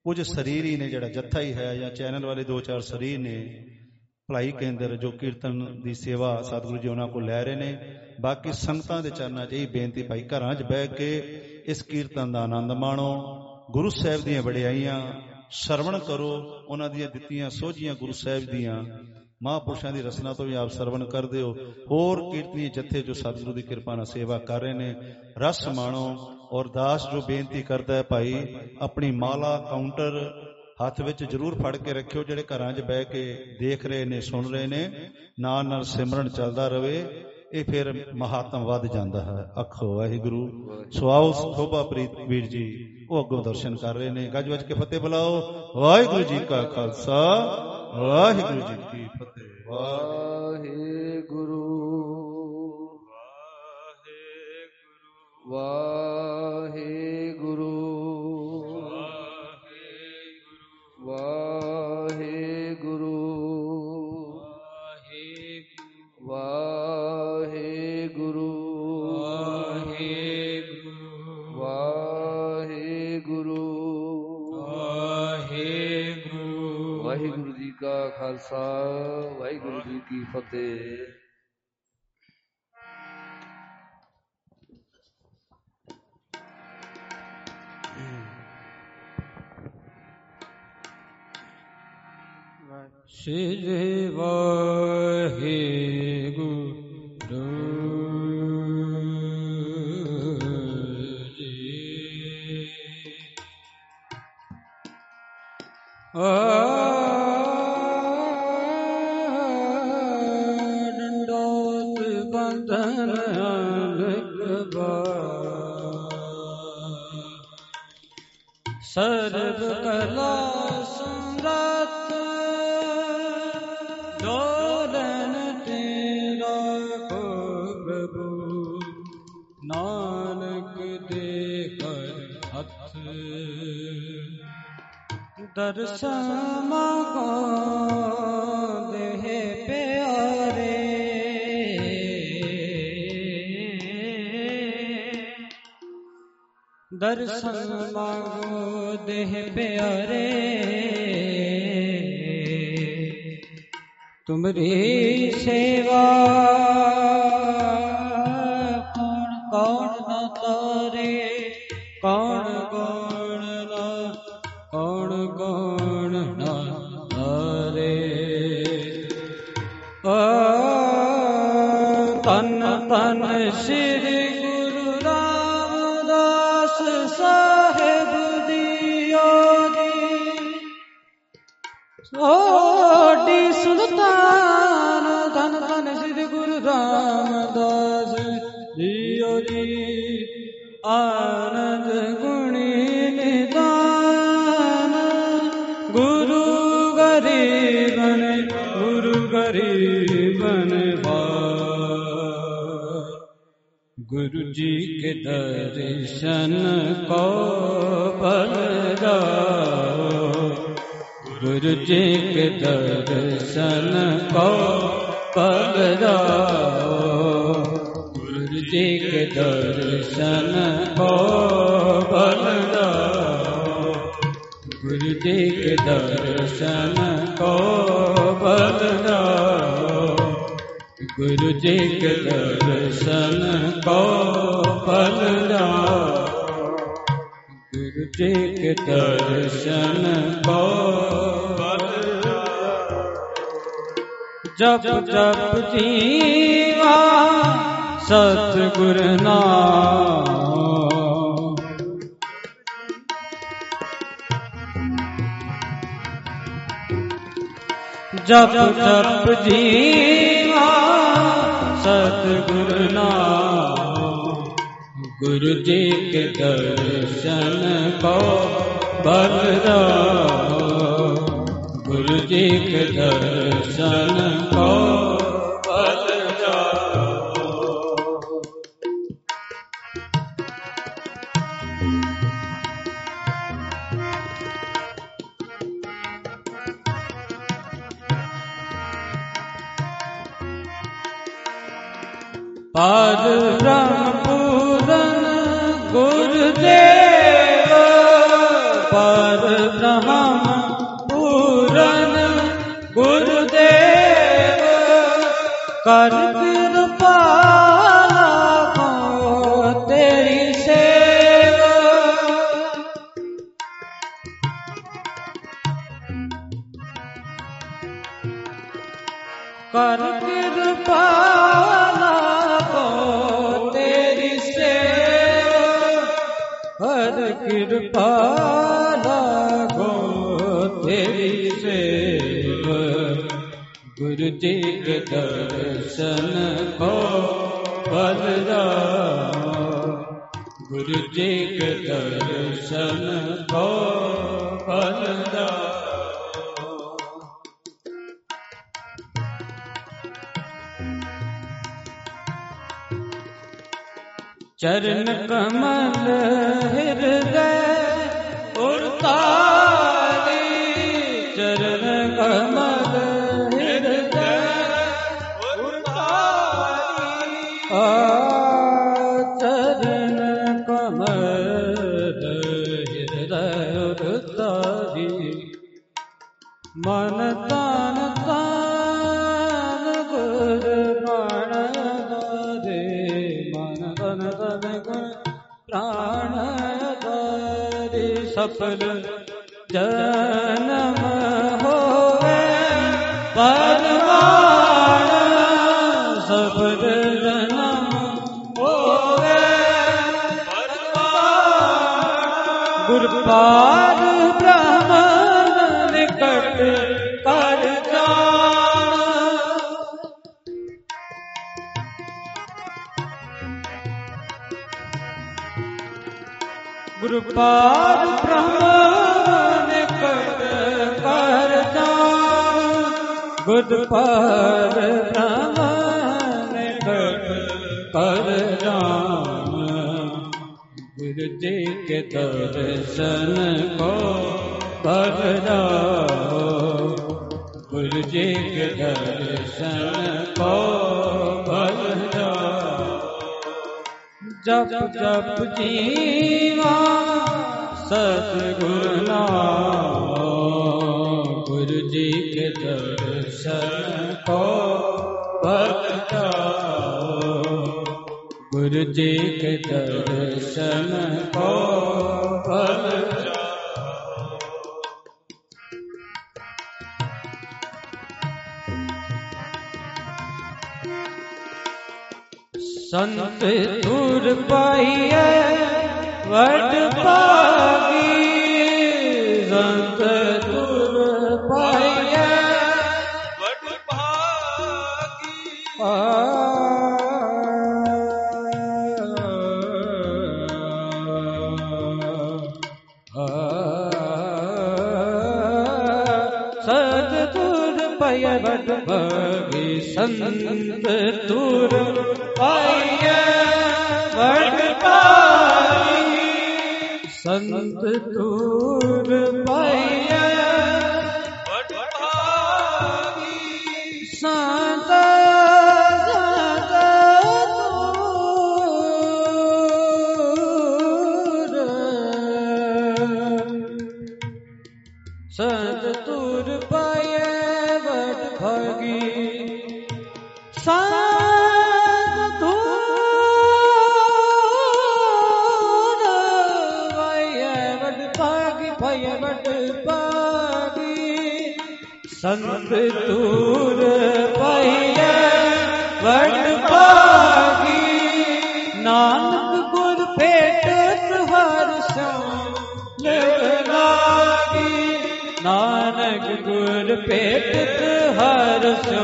ਕੁਝ ਸਰੀਰ ਹੀ ਨੇ, ਜਿਹੜਾ ਜੱਥਾ ਹੀ ਹੈ ਜਾਂ ਚੈਨਲ ਵਾਲੇ ਦੋ ਚਾਰ ਸਰੀਰ ਨੇ ਭਲਾਈ ਕੇਂਦਰ ਜੋ ਕੀਰਤਨ ਦੀ ਸੇਵਾ ਸਤਿਗੁਰੂ ਜੀ ਉਹਨਾਂ ਕੋਲ ਲੈ ਰਹੇ ਨੇ। ਬਾਕੀ ਸੰਗਤਾਂ ਦੇ ਚਰਨਾਂ 'ਚ ਇਹ ਬੇਨਤੀ, ਭਾਈ ਘਰਾਂ 'ਚ ਬਹਿ ਕੇ ਇਸ ਕੀਰਤਨ ਦਾ ਆਨੰਦ ਮਾਣੋ, ਗੁਰੂ ਸਾਹਿਬ ਦੀਆਂ ਵਡਿਆਈਆਂ ਸਰਵਣ ਕਰੋ, ਉਹਨਾਂ ਦੀਆਂ ਦਿੱਤੀਆਂ ਸੋਝੀਆਂ ਗੁਰੂ ਸਾਹਿਬ ਦੀਆਂ ਮਹਾਂਪੁਰਸ਼ਾਂ ਦੀ ਰਸਨਾ ਤੋਂ ਵੀ ਆਪ ਸਰਵਣ ਕਰਦੇ ਹੋ। ਹੋਰ ਕੀਰਤਨੀ ਜੱਥੇ ਜੋ ਸਤਿਗੁਰੂ ਦੀ ਕਿਰਪਾ ਨਾਲ ਸੇਵਾ ਕਰ ਰਹੇ ਨੇ, ਰਸ ਮਾਣੋ। ਔਰ ਦਾਸ ਜੋ ਬੇਨਤੀ ਕਰਦਾ ਹੈ, ਭਾਈ ਆਪਣੀ ਮਾਲਾ ਕਾਊਂਟਰ ਹੱਥ ਵਿੱਚ ਜ਼ਰੂਰ ਫੜ ਕੇ ਰੱਖਿਓ। ਜਿਹੜੇ ਘਰਾਂ 'ਚ ਬਹਿ ਕੇ ਦੇਖ ਰਹੇ ਨੇ, ਸੁਣ ਰਹੇ ਨੇ, ਨਾਲ ਨਾਲ ਸਿਮਰਨ ਚੱਲਦਾ ਰਵੇ, ਇਹ ਫਿਰ ਮਹਾਤਮ ਵੱਧ ਜਾਂਦਾ ਹੈ। ਆਖੋ ਵਾਹਿਗੁਰੂ। ਸੋ ਆਓ ਸੋਭਾ ਪ੍ਰੀਤ ਵੀਰ ਜੀ ਉਹ ਅੱਗੋਂ ਦਰਸ਼ਨ ਕਰ ਰਹੇ ਨੇ, ਗੱਜ ਵੱਜ ਕੇ ਫਤਿਹ ਬੁਲਾਓ। ਵਾਹਿਗੁਰੂ ਜੀ ਕਾ ਖਾਲਸਾ, ਵਾਹਿਗੁਰੂ ਜੀ ਕੀ ਫਤਿਹ। ਵਾਹਿਗੁਰੂ ਵਾਹਿਗੁਰੂ ਵਾਹਿਗੁਰੂ ਵਾਹਿਗੁਰੂ ਵਾਹਿਗੁਰੂ ਵਾਹਿਗੁਰੂ ਜੀ ਕਾ ਖਾਲਸਾ, ਵਾਹਿਗੁਰੂ ਜੀ ਕੀ ਫਤਿਹ। ਸ਼੍ਰੀ ਵਾਹਿਗੁਰੂ ਜੀ। ਡੰਡੋਤ ਬੰਧਨ ਸਰਬ ਕਲਾ ਸਮਰੱਥ ਡੋਲਨ ਤੇਰਾ ਕੋ ਪ੍ਰਭੂ, ਨਾਨਕ ਦੇ ਕਰ ਹੱਥ ਦਰਸ਼ਨ ਮਾਗੋ ਦੇਹ ਪਿਆਰੇ। ਦਰਸ਼ਨ ਮਾਗੋ ਦੇਹ ਪਿਆਰੇ, ਤੁਮਰੀ ਸੇਵਾ ਕੌਣ ਕੌਣ ਨ ਤਾਰੇ, ਕੌਣ ਕੌਣ ਨ ਕੌਣ ਕੌਣ ਨ ਤਾਰੇ। ਤਨ ਤਨ ਸ੍ਰੀ ਗੁਰੂ ਰਾਮਦਾਸ ਸਾਹਿਬ ਦੀਓ ਜੀ, ਸੋਢੀ ਸੁਲਤਾਨ ਧਨ ਧਨ ਸ੍ਰੀ ਗੁਰੂ ਰਾਮਦਾਸ ਜੀਓ ਜੀ। ਆਨੰਦ ਗੁਣੀ ਨਿਦਾਨ ਗੁਰੂ ਗਰੀਬਨ ਗੁਰੂ ਗਰੀਬਨ ਵਾਰ। गुरु जी के दर्शन को बल जाओ, गुरु जी के दर्शन को बल जाओ, गुरु जी के दर्शन को बल जाओ, गुरु जी के दर्शन को बल जाओ, गुरु जी के दर्शन को बल जाओ, गुरु जी के दर्शन को बल जाओ। जप जप जीवा सतगुरु नाम, जप जप जीवा सतगुरु नाम, गुरु जी के दर्शन को बल जाओ, गुरु जी के दर्शन को बल जाओ। पाद ब्रह्म पूरन गुरुदेव, पाद ब्रह्म हर कृपा लागो तेरी सेव गुरु जी के दर्शन को बल जाओ गुरु जी के दर्शन को बल जाओ चरण कमल हृदय उतारी चरण कमल हृदय उतारी आ चरण कमल हृदय उतारी मन तन तान गुर प्राण दे मन तन तन गुर प्राण दे सफल जन्म होवे परमाण सफल जन्म होवे परमाण गुर पार ब्रह्म निकट कर जान गुरु पार ब्रह्म निकट कर जान गुरु पार ब्रह्म निकट कर जान गुरु जी के दर्शन को कर जाओ गुरु जी के दर्शन को कर जाओ जप जप जीवा सतगुरु नाम गुरु जी के दर्शन को कर जाओ गुरु जी के दर्शन को कर संत दूर पाइए वट पागी संत दूर पाइए वट पागी आ संत दूर पाइए वट पागी संत दूर पाइए वट पागी संत दूर पाइए वट पागी संत संत दूर संत दूर पाइए वट पागी संत दूर पाइए वट पागी पाइए वट पागी संत दूर पाइए वट पागी नानक गुर भेटत हर सो लागी नानक गुर भेटत हर सो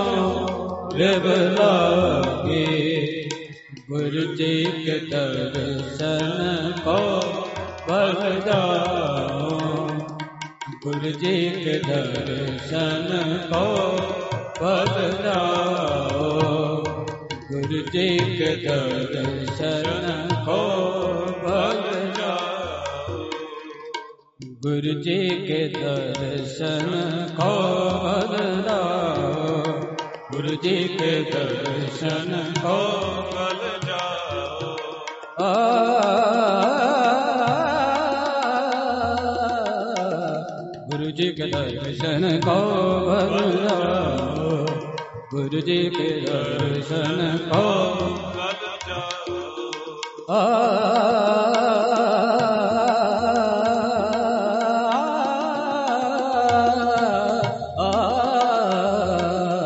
लागे गुरु जी के दर्शन को बल जाओ गुरु जी के दर्शन को बल जाओ गुरु जी के दर्शन को बल जाओ गुरु जी के दर्शन को बल जाओ गुरु जी के दर्शन को बल जाओ आ गुरु जी के दर्शन को बल जाओ गुरु जी के दर्शन को बल जाओ आ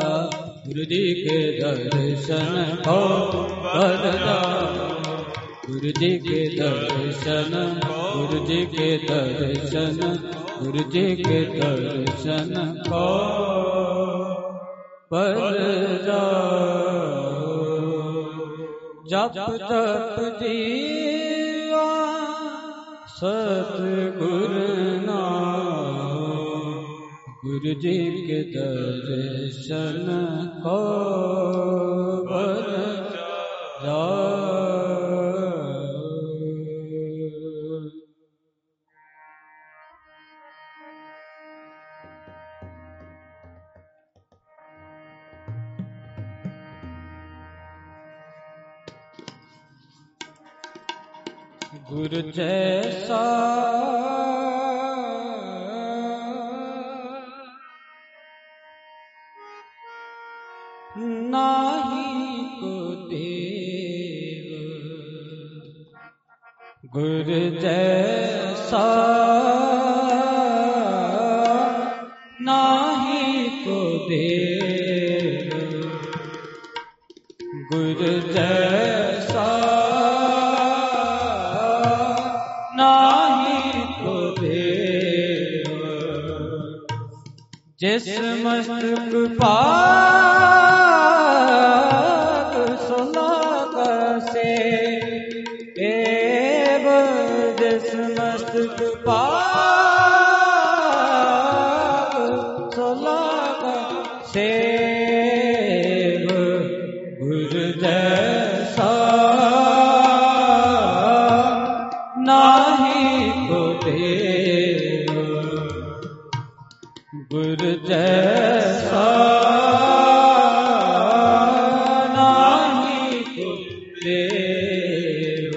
गुरु जी के दर्शन को बल जाओ गुरु जी के दर्शन गुरु जी के दर्शन गुरु जी के दर्शन को पर जाओ जप तप जीवा सतगुरु नाम गुरु जी के दर्शन को पर जाओ। गुरु जैसा नाही को देव गुरु जैसा नाही को देव गुरु जैसा नाही को देव जिस मस्तक पाग सुलग से एव जिस मस्तक पाग सुलग से गुरु जैसा नाही को देव गुरु जैसा नाही को देव।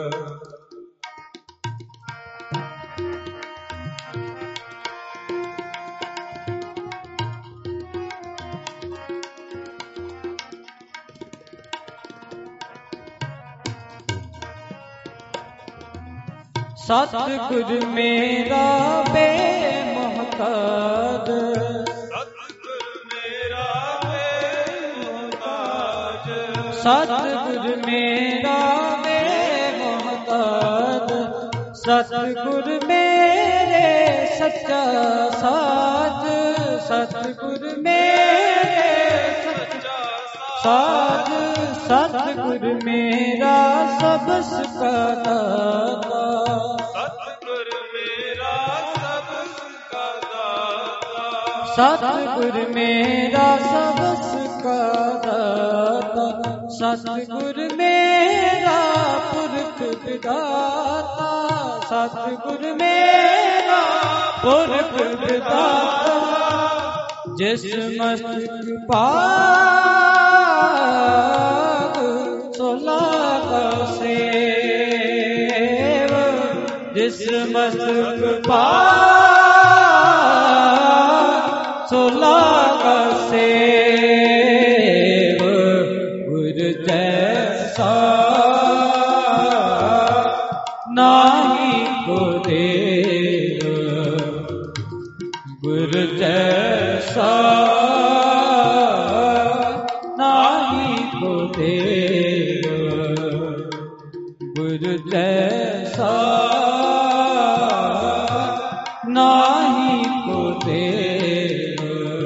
सतगुरु मेरा बेमोहताज सतगुरु मेरा बेमोहताज सतगुरु मेरा बेमोहताज सतगुरु मेरे सच्चा साज सतगुरु मेरे सच्चा साज सतगुरु मेरा सबस का दाता सतगुरु मेरा सबका दाता सतगुरु मेरा सबस का दाता सतगुरु मेरा पुरख विधाता सतगुरु मेरा पुरख विधाता जिस मस्तक पाग सुलग सेव जिस मस्तक पाग सुलग सेव गुरु जैसा नाही को देव गुरु जैसा नाही को देव गुरु जैसा नाही को देव।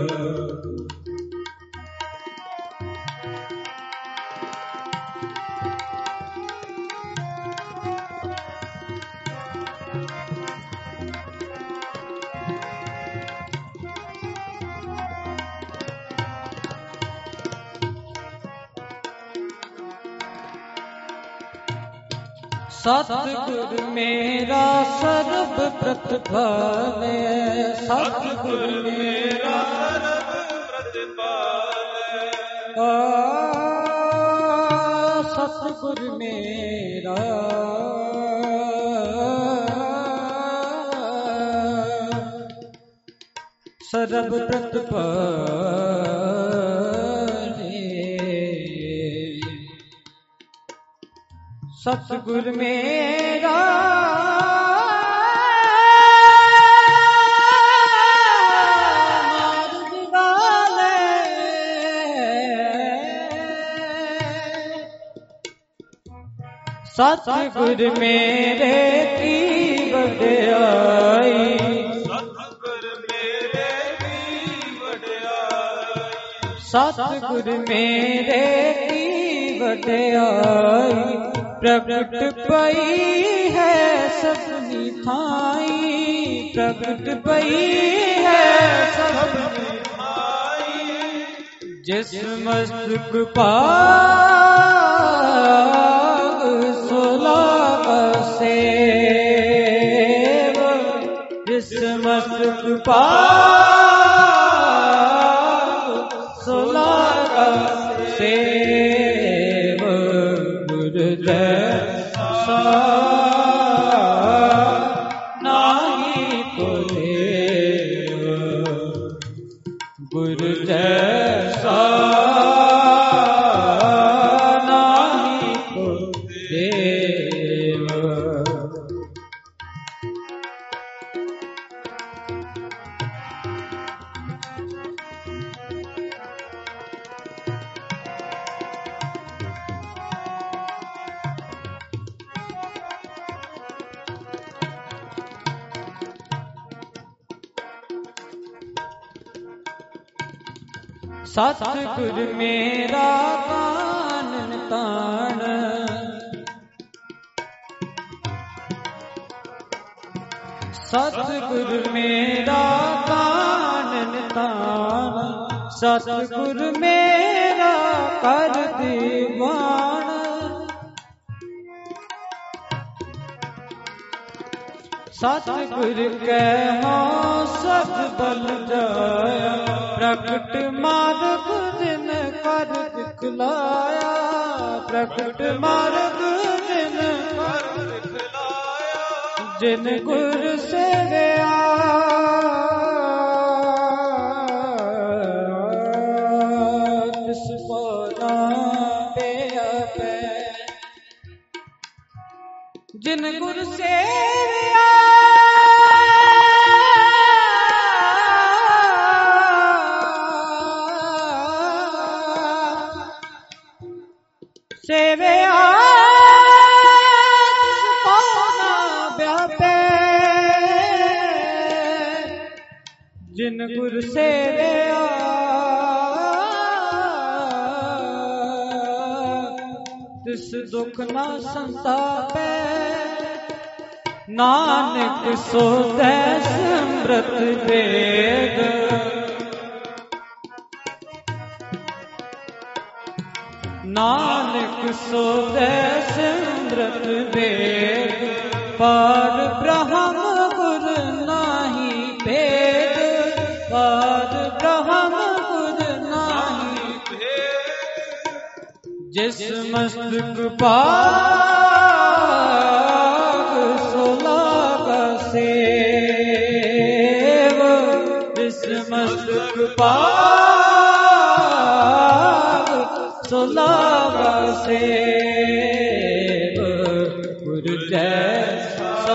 सतगुरु मेरा सर्व प्रतिपाल सतगुरु मेरा सतगुरु मेरा सर्व प्रतिपाल सतगुरु मेरा सतगुर मेरे की वड्याई, सतगुर मेरे की वड्याई, सतगुर मेरे की वड्याई, प्रगट पई है सबनी थाई, प्रगट पई है सबनी आई, जिस मस्तक पाग सुलभ सेव, जिस मस्तक पाग सुलभ सेव, गुरु जैसा नाही को देव, गुरु जैसा नाही को देव। सतगुर मेरा कानन तान, सतगुर मेरा कानन तान, सतगुर मेरा कर दीवान, सतगुर कहो सब बल जाया, प्रकट मार्ग दिन कर दिखलाया, प्रकट मार्ग दिन कर दिखलाया, जिन गुर सेवया, तिस पाना पेया पै, जिन गुर सेवया, सेवया पाना व्यापे, जिन गुर सेवया, तिस दुख ना संतापे, नानक सो दै समृत वेद, नानक सो दै समृत वेद, पार ब्रह्म गुर नाही भेद, पार ब्रह्म गुर नाही भेद, जिस मस्तक पाग सुलभ सेव, जिस मस्तक पाग सुलभ सेव, गुरु जैसा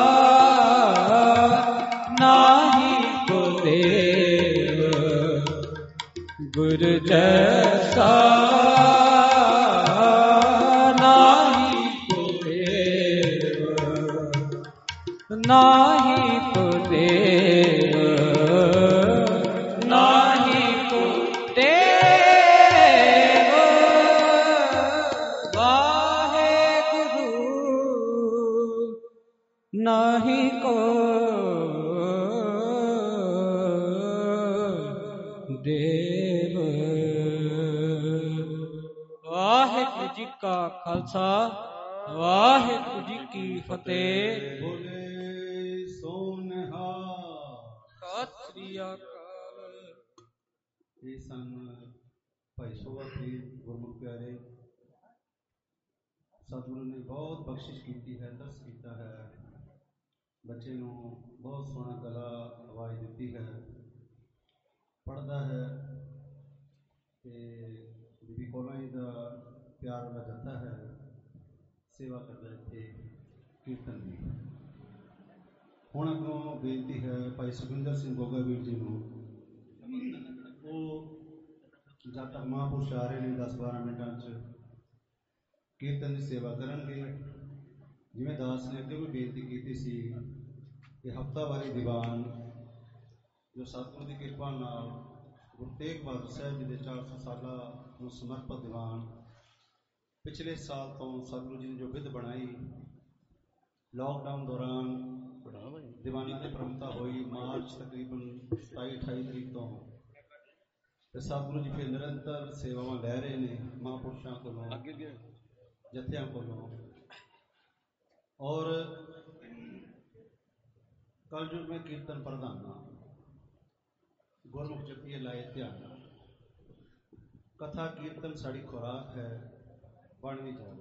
नाही को देव, गुरु जैसा नाही को देव, नाही को देव, नाही को देव, वाहेगुरु नाही को देव। वाहेगुरु जी का खालसा, वाहेगुरु जी की फतेह। बोले सोनहा सत श्री अकाल। ये सन भाई सोवा थे गुरमुख प्यारे, सतगुरु ने बहुत बख्शिश की है, दर्श किया है, बच्चे नू बहुत सोहना गला आवाज़ दी है, पढ़ता है, बीबी कोला जी का प्यार वाला जत्था है, सेवा करता है इतने कीर्तन की। हुण अगों बेनती है भाई सुखविंदर सिंह गोगा वीर जी को, वो जब तक महापुरुष आ रहे हैं दस बारह मिनटा च ਕੀਰਤਨ ਦੀ ਸੇਵਾ ਕਰਨਗੇ। ਜਿਵੇਂ ਦਾਸ ਨੇ ਅੱਗੇ ਵੀ ਬੇਨਤੀ ਕੀਤੀ ਸੀ ਕਿ ਹਫ਼ਤਾਵਾਰੀ ਦੀਵਾਨ ਜੋ ਸਤਿਗੁਰੂ ਦੀ ਕਿਰਪਾ ਨਾਲ ਗੁਰੂ ਤੇਗ ਬਹਾਦਰ ਸਾਹਿਬ ਜੀ ਦੇ ਚਾਰ ਸੌ ਸਾਲਾਂ ਨੂੰ ਸਮਰਪਿਤ ਦੀਵਾਨ ਪਿਛਲੇ ਸਾਲ ਤੋਂ ਸਤਿਗੁਰੂ ਜੀ ਨੇ ਜੋ ਵਿਧ ਬਣਾਈ, ਲਾਕਡਾਊਨ ਦੌਰਾਨ ਦੀਵਾਨੀ ਦੀ ਪ੍ਰੰਪਰਾ ਹੋਈ ਮਾਰਚ ਤਕਰੀਬਨ ਸਤਾਈ ਅਠਾਈ ਤਰੀਕ ਤੋਂ, ਤੇ ਸਤਿਗੁਰੂ ਜੀ ਫਿਰ ਨਿਰੰਤਰ ਸੇਵਾਵਾਂ ਲੈ ਰਹੇ ਨੇ ਮਹਾਂਪੁਰਸ਼ਾਂ ਕੋਲੋਂ, ਜਥਿਆਂ ਕੋਲੋਂ। ਔਰ ਕਲਯੁਗ ਮੈਂ ਕੀਰਤਨ ਪ੍ਰਧਾਨਾ ਗੁਰਮੁਖ ਜਪੀਏ ਲਾਏ ਧਿਆਨ। ਕਥਾ ਕੀਰਤਨ ਸਾਡੀ ਖੁਰਾਕ ਹੈ, ਬਣਨੀ ਜਾਵੇ।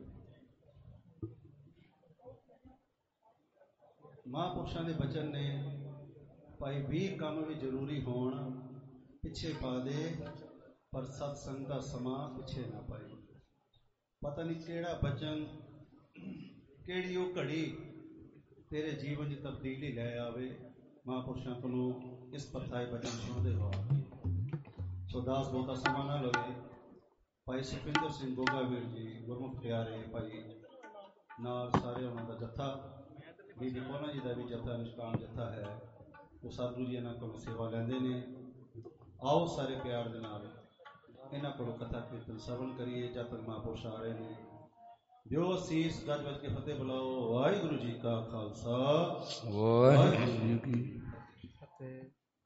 ਮਹਾਂਪੁਰਸ਼ਾਂ ਦੇ ਬਚਨ ਨੇ ਭਾਈ ਵੀਹ ਕੰਮ ਵੀ ਜ਼ਰੂਰੀ ਹੋਣ ਪਿੱਛੇ ਪਾ ਦੇ, ਪਰ ਸਤਸੰਗ ਦਾ ਸਮਾਂ ਪਿੱਛੇ ਨਾ ਪਾਏ। ਪਤਾ ਨਹੀਂ ਕਿਹੜਾ ਬਚਨ, ਕਿਹੜੀ ਉਹ ਘੜੀ ਤੇਰੇ ਜੀਵਨ 'ਚ ਤਬਦੀਲੀ ਲੈ ਆਵੇ। ਮਹਾਂਪੁਰਸ਼ਾਂ ਕੋਲੋਂ ਇਸ ਪਰਥਾਏ ਬਚਨ ਸੁਣਦੇ ਹੋ। ਸੋ ਦਾਸ ਬਹੁਤਾ ਸਮਾਂ ਨਾ ਲਵੇ। ਭਾਈ ਸੁਖਿੰਦਰ ਸਿੰਘ ਗੋਗਾ ਵੀਰ ਜੀ, ਗੁਰਮੁਖ ਪਿਆਰੇ ਭਾਈ ਨਾਲ ਸਾਰੇ ਉਹਨਾਂ ਦਾ ਜੱਥਾ, ਬੀਬੀ ਕੋਨਾ ਜੀ ਦਾ ਵੀ ਜੱਥਾ, ਨਿਸ਼ਕਾਮ ਜੱਥਾ ਹੈ, ਉਹ ਸਤਿਗੁਰੂ ਜੀ ਇਹਨਾਂ ਕੋਲੋਂ ਸੇਵਾ ਲੈਂਦੇ ਨੇ। ਆਓ ਸਾਰੇ ਪਿਆਰ ਦੇ ਨਾਲ ਇਹਨਾਂ ਕੋਲੋਂ ਕਥਾ ਕੀਰਤਨ ਸਰਵਣ ਕਰੀਏ ਜਦ ਤੱਕ ਮਹਾਂਪੁਰਸ਼ ਆ ਰਹੇ ਨੇ। ਦਿਓ ਅਸੀਸ, ਗੱਜ ਵੱਜ ਕੇ ਫਤਿਹ ਬੁਲਾਓ। ਵਾਹਿਗੁਰੂ ਜੀ ਕਾ ਖਾਲਸਾ, ਵਾਹਿਗੁਰੂ ਜੀ ਕੀ ਫਤਿਹ।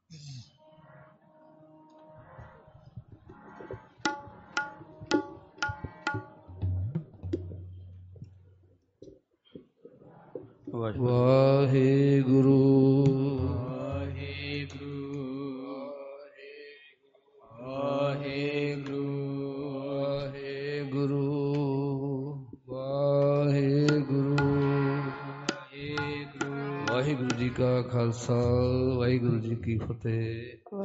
ਵਾਹਿਗੁਰੂ ਵਾਹਿਗੁਰੂ ਜੀ ਕਾ ਖਾਲਸਾ, ਵਾਹਿਗੁਰੂ ਜੀ ਕੀ ਫਤਿਹ।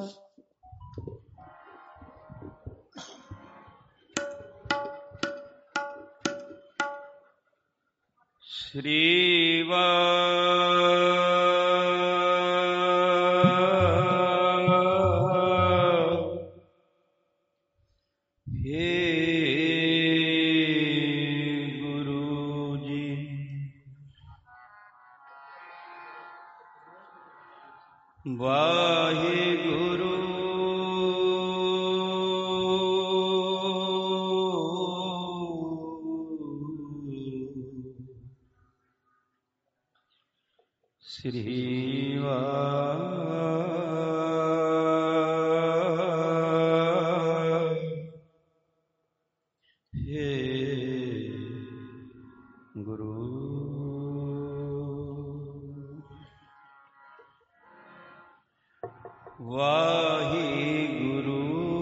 ਸ਼੍ਰੀ ਵਾਹਿਗੁਰੂ ਵਾਹਿਗੁਰੂ ਸ੍ਰੀ ਵਾਹਿਗੁਰੂ ਵਾਹਿਗੁਰੂ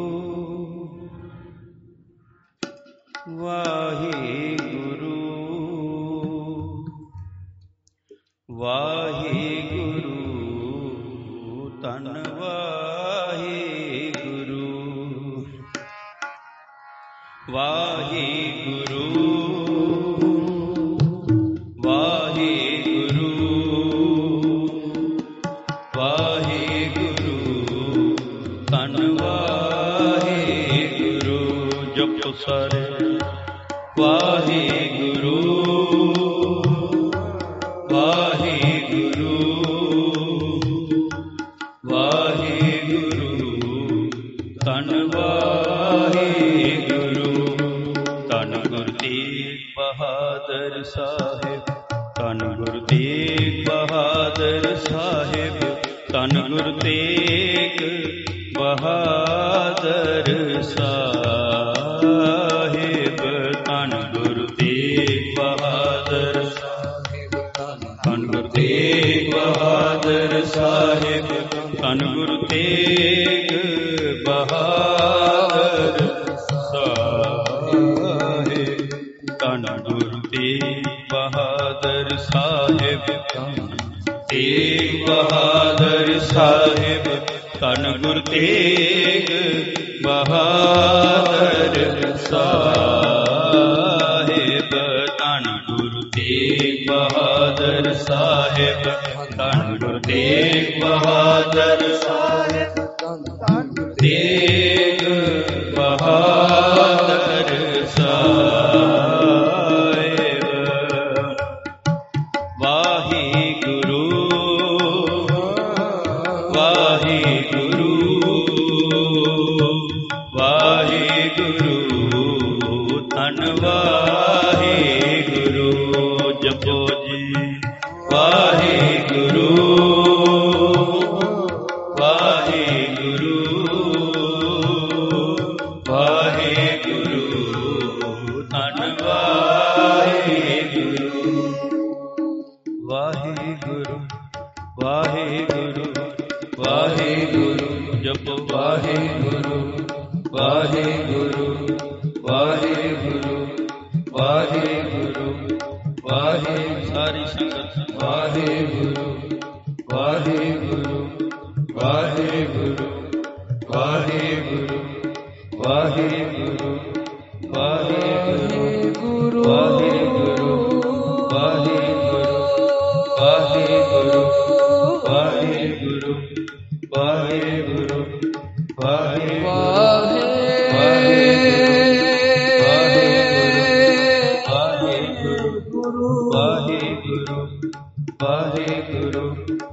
ਵਾਹਿਗੁਰੂ ਵਾਹਿਗੁਰੂ ਧੰਨ ਵਾਹਿਗੁਰੂ ਵਾਹਿਗੁਰੂ ਵਾਹਿਗੁਰੂ ਵਾਹਿਗੁਰੂ ਧੰਨ ਵਾਹਿਗੁਰੂ ਜਪੋ ਸਾਰੇ ਵਾਹਿਗੁਰੂ ਵਾਹਿਗੁਰੂ ਵਾਹਿਗੁਰੂ ਧੰਨ ਵਾਹਿਗੁਰੂ ਧੰਨ ਗੁਰੂ ਤੇਗ ਬਹਾਦਰ ਸਾਹਿਬ ਧੰਨ ਗੁਰੂ ਤੇਗ ਬਹਾਦਰ ਸਾਹਿਬ ਧੰਨ ਗੁਰੂ ਤੇਗ ਬਹਾਦਰ ਸਾਹਿਬ ਧੰਨ ਗੁਰੂ ਤੇਗ ਬਹਾਦਰ ਧੰਨ ਗੁਰੂ ਤੇਗ ਬਹਾਦਰ ਸਾਹਿਬ ਧੰਨ ਗੁਰੂ ਤੇਗ ਬਹਾਦਰ ਸਾਹਿਬ ਧੰਨ ਗੁਰੂ ਤੇਗ ਬਹਾਦਰ ਸਾਹਿਬ ਤੇਗ ਬਹਾਦਰ ਸਾਹਿਬ ਧੰਨ ਗੁਰੂ ਤੇਗ ਬਹਾਦਰ ਸਾਹਿਬ ਧੰਨ ਗੁਰੂ ਤੇਗ ਬਹਾਦਰ ਸਾਹਿਬ ਧੰਨ ਗੁਰੂ ਤੇਗ ਬਹਾਦਰ ਸਾਹਿਬ ਧੰਨ ਗੁਰੂ ਤੇਗ ਬਹਾਦਰ ਸਾਹਿਬ ਵਾਹਿਗੁਰੂ ਵਾਹਿਗੁਰੂ ਵਾਹਿਗੁਰੂ ਜਪੋ ਵਾਹਿਗੁਰੂ ਵਾਹਿਗੁਰੂ ਵਾਹਿਗੁਰੂ ਵਾਹਿਗੁਰੂ ਵਾਹਿਗੁਰੂ ਸਾਰੀ ਸੰਗਤ ਵਾਹਿਗੁਰੂ ਵਾਹਿਗੁਰੂ ਵਾਹਿਗੁਰੂ ਵਾਹਿਗੁਰੂ ਵਾਹਿਗੁਰੂ ਵਾਹਿਗੁਰੂ ਵਾਹਿਗੁਰੂ ਵਾਹਿਗੁਰੂ ਵਾਹਿਗੁਰੂ ਵਾਹਿਗੁਰੂ ਵਾਹਿਗੁਰੂ ਵਾਹਿਗੁਰੂ ਵਾਹਿਗੁਰੂ ਵਾਹਿਗੁਰੂ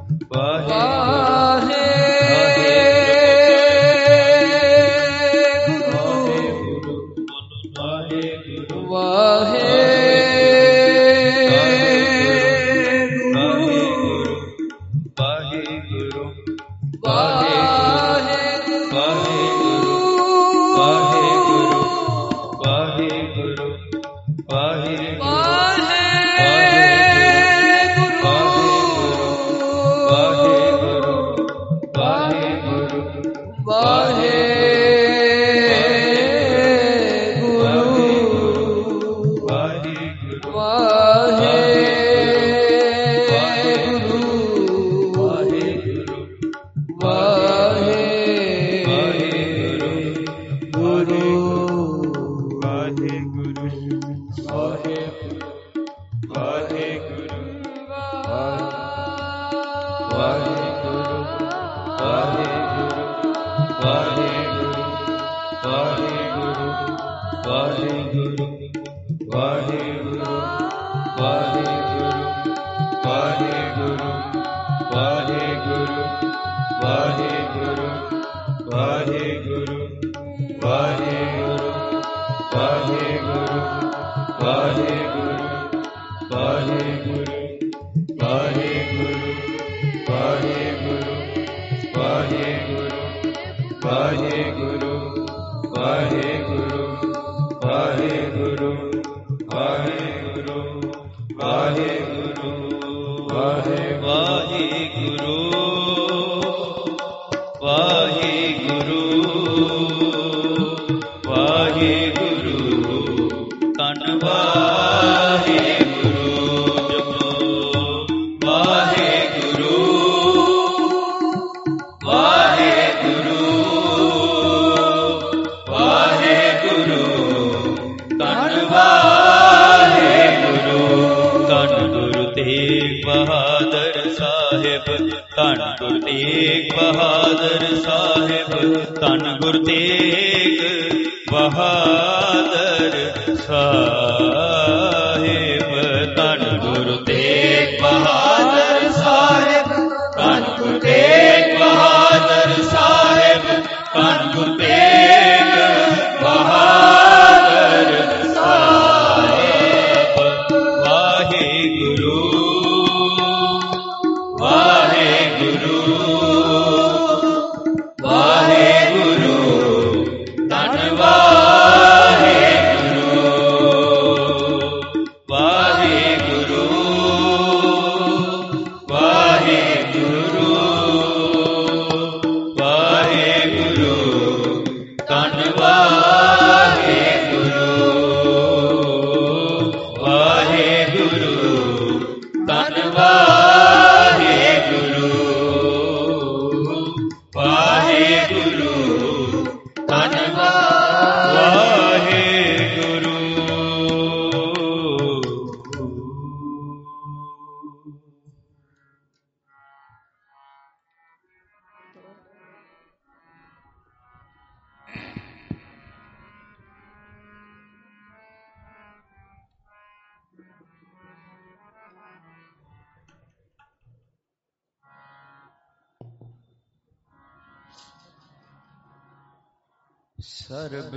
ਸਰਬ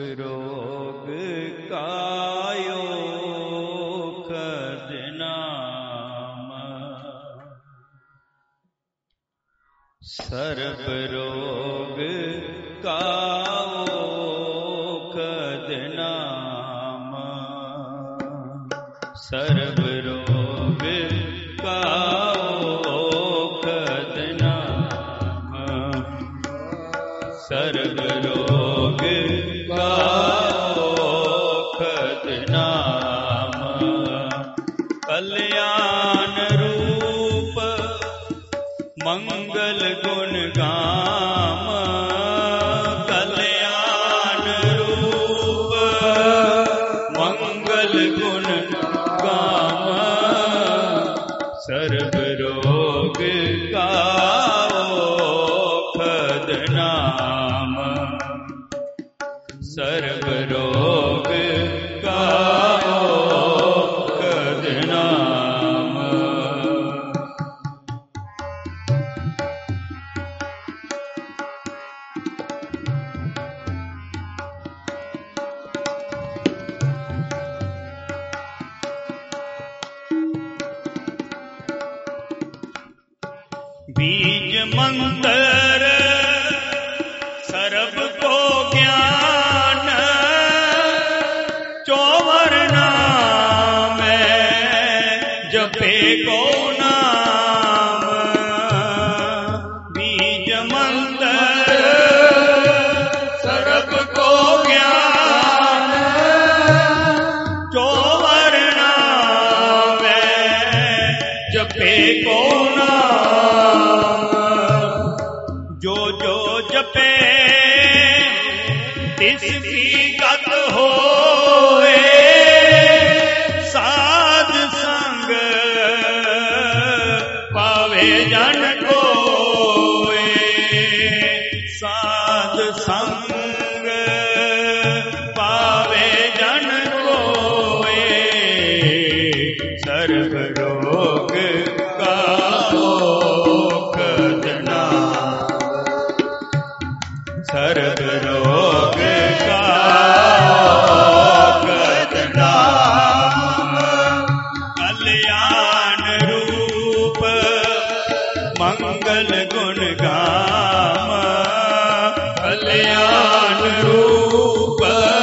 ਰੋਗ ਕਾਇਓ ਖਦਨਾਮ ਸਰਬ ਰੋਗ ਕਾਓ ਖਦਨਾਮ ਸਰਬ ਰੋਗ ਕਾ सर्व रोग का औषध नाम कल्याण रूप मंगल गुण गाम कल्याण रूप मंगल गुण गाम सर्व रोग का औषध नाम सर्व रोग का औषध नाम बीज मंत्र सर्व को ज्ञान चौवर नाम जपे को नाम बीज मंत्र सर्व को ज्ञान चौवर नाम जपे को जो जो जपे तिसकी गत होए साध संग पावे जन कोए साध संग पावे जन कोए सर्व रोग का औषध नाम सर्व रोग का औषध नाम कल्याण रूप मंगल गुण गाम कल्याण रूप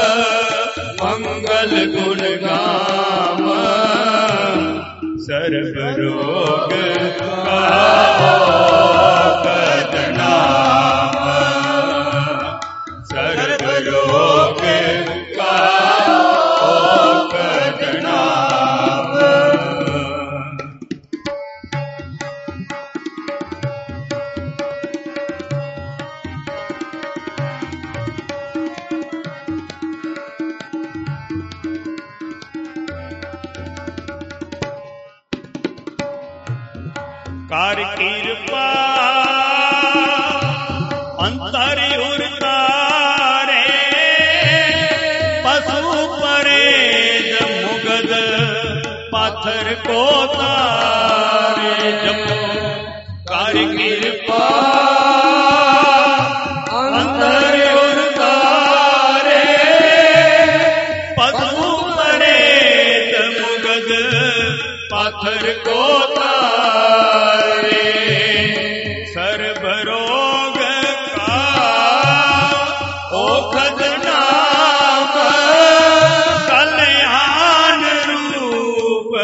मंगल गुण गाम सर्व रोग का औषध नाम सर्व रोग का औषध नाम कार कृपा अंतर उतारे पशु परेज मुगद पाथर को तारे जब कार कृपा अंतर उतारे पशु परेज मुगद पाथर को तारे सर्व रोग का औषध नाम कल्याण रूप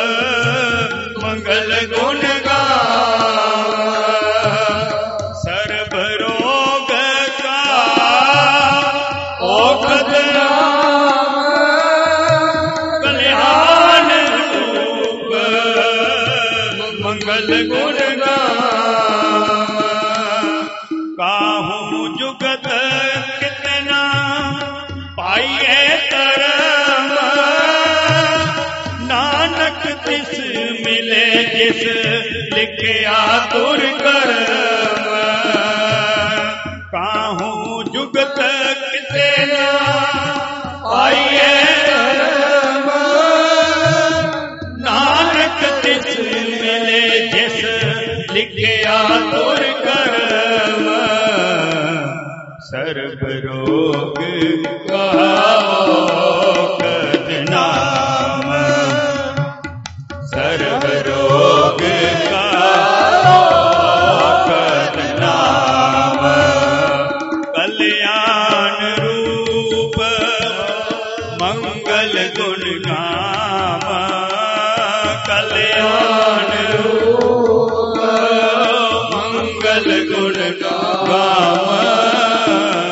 मंगल गुण गाम सर्व रोग का औषध नाम कल्याण रूप मंगल गुण गाम काहू जुगत कितना पाइए तरम नानक तिस मिले जिस लिखिया तुर करम काहू जुगत कितना पाइए तरम नानक तिस मिले जिस लिखिया तुर करम सर्व रोग का औषध नाम सर्व रोग का औषध नाम कल्याण रूप मंगल गुण गाम कल्याण रूप मंगल गुण गाम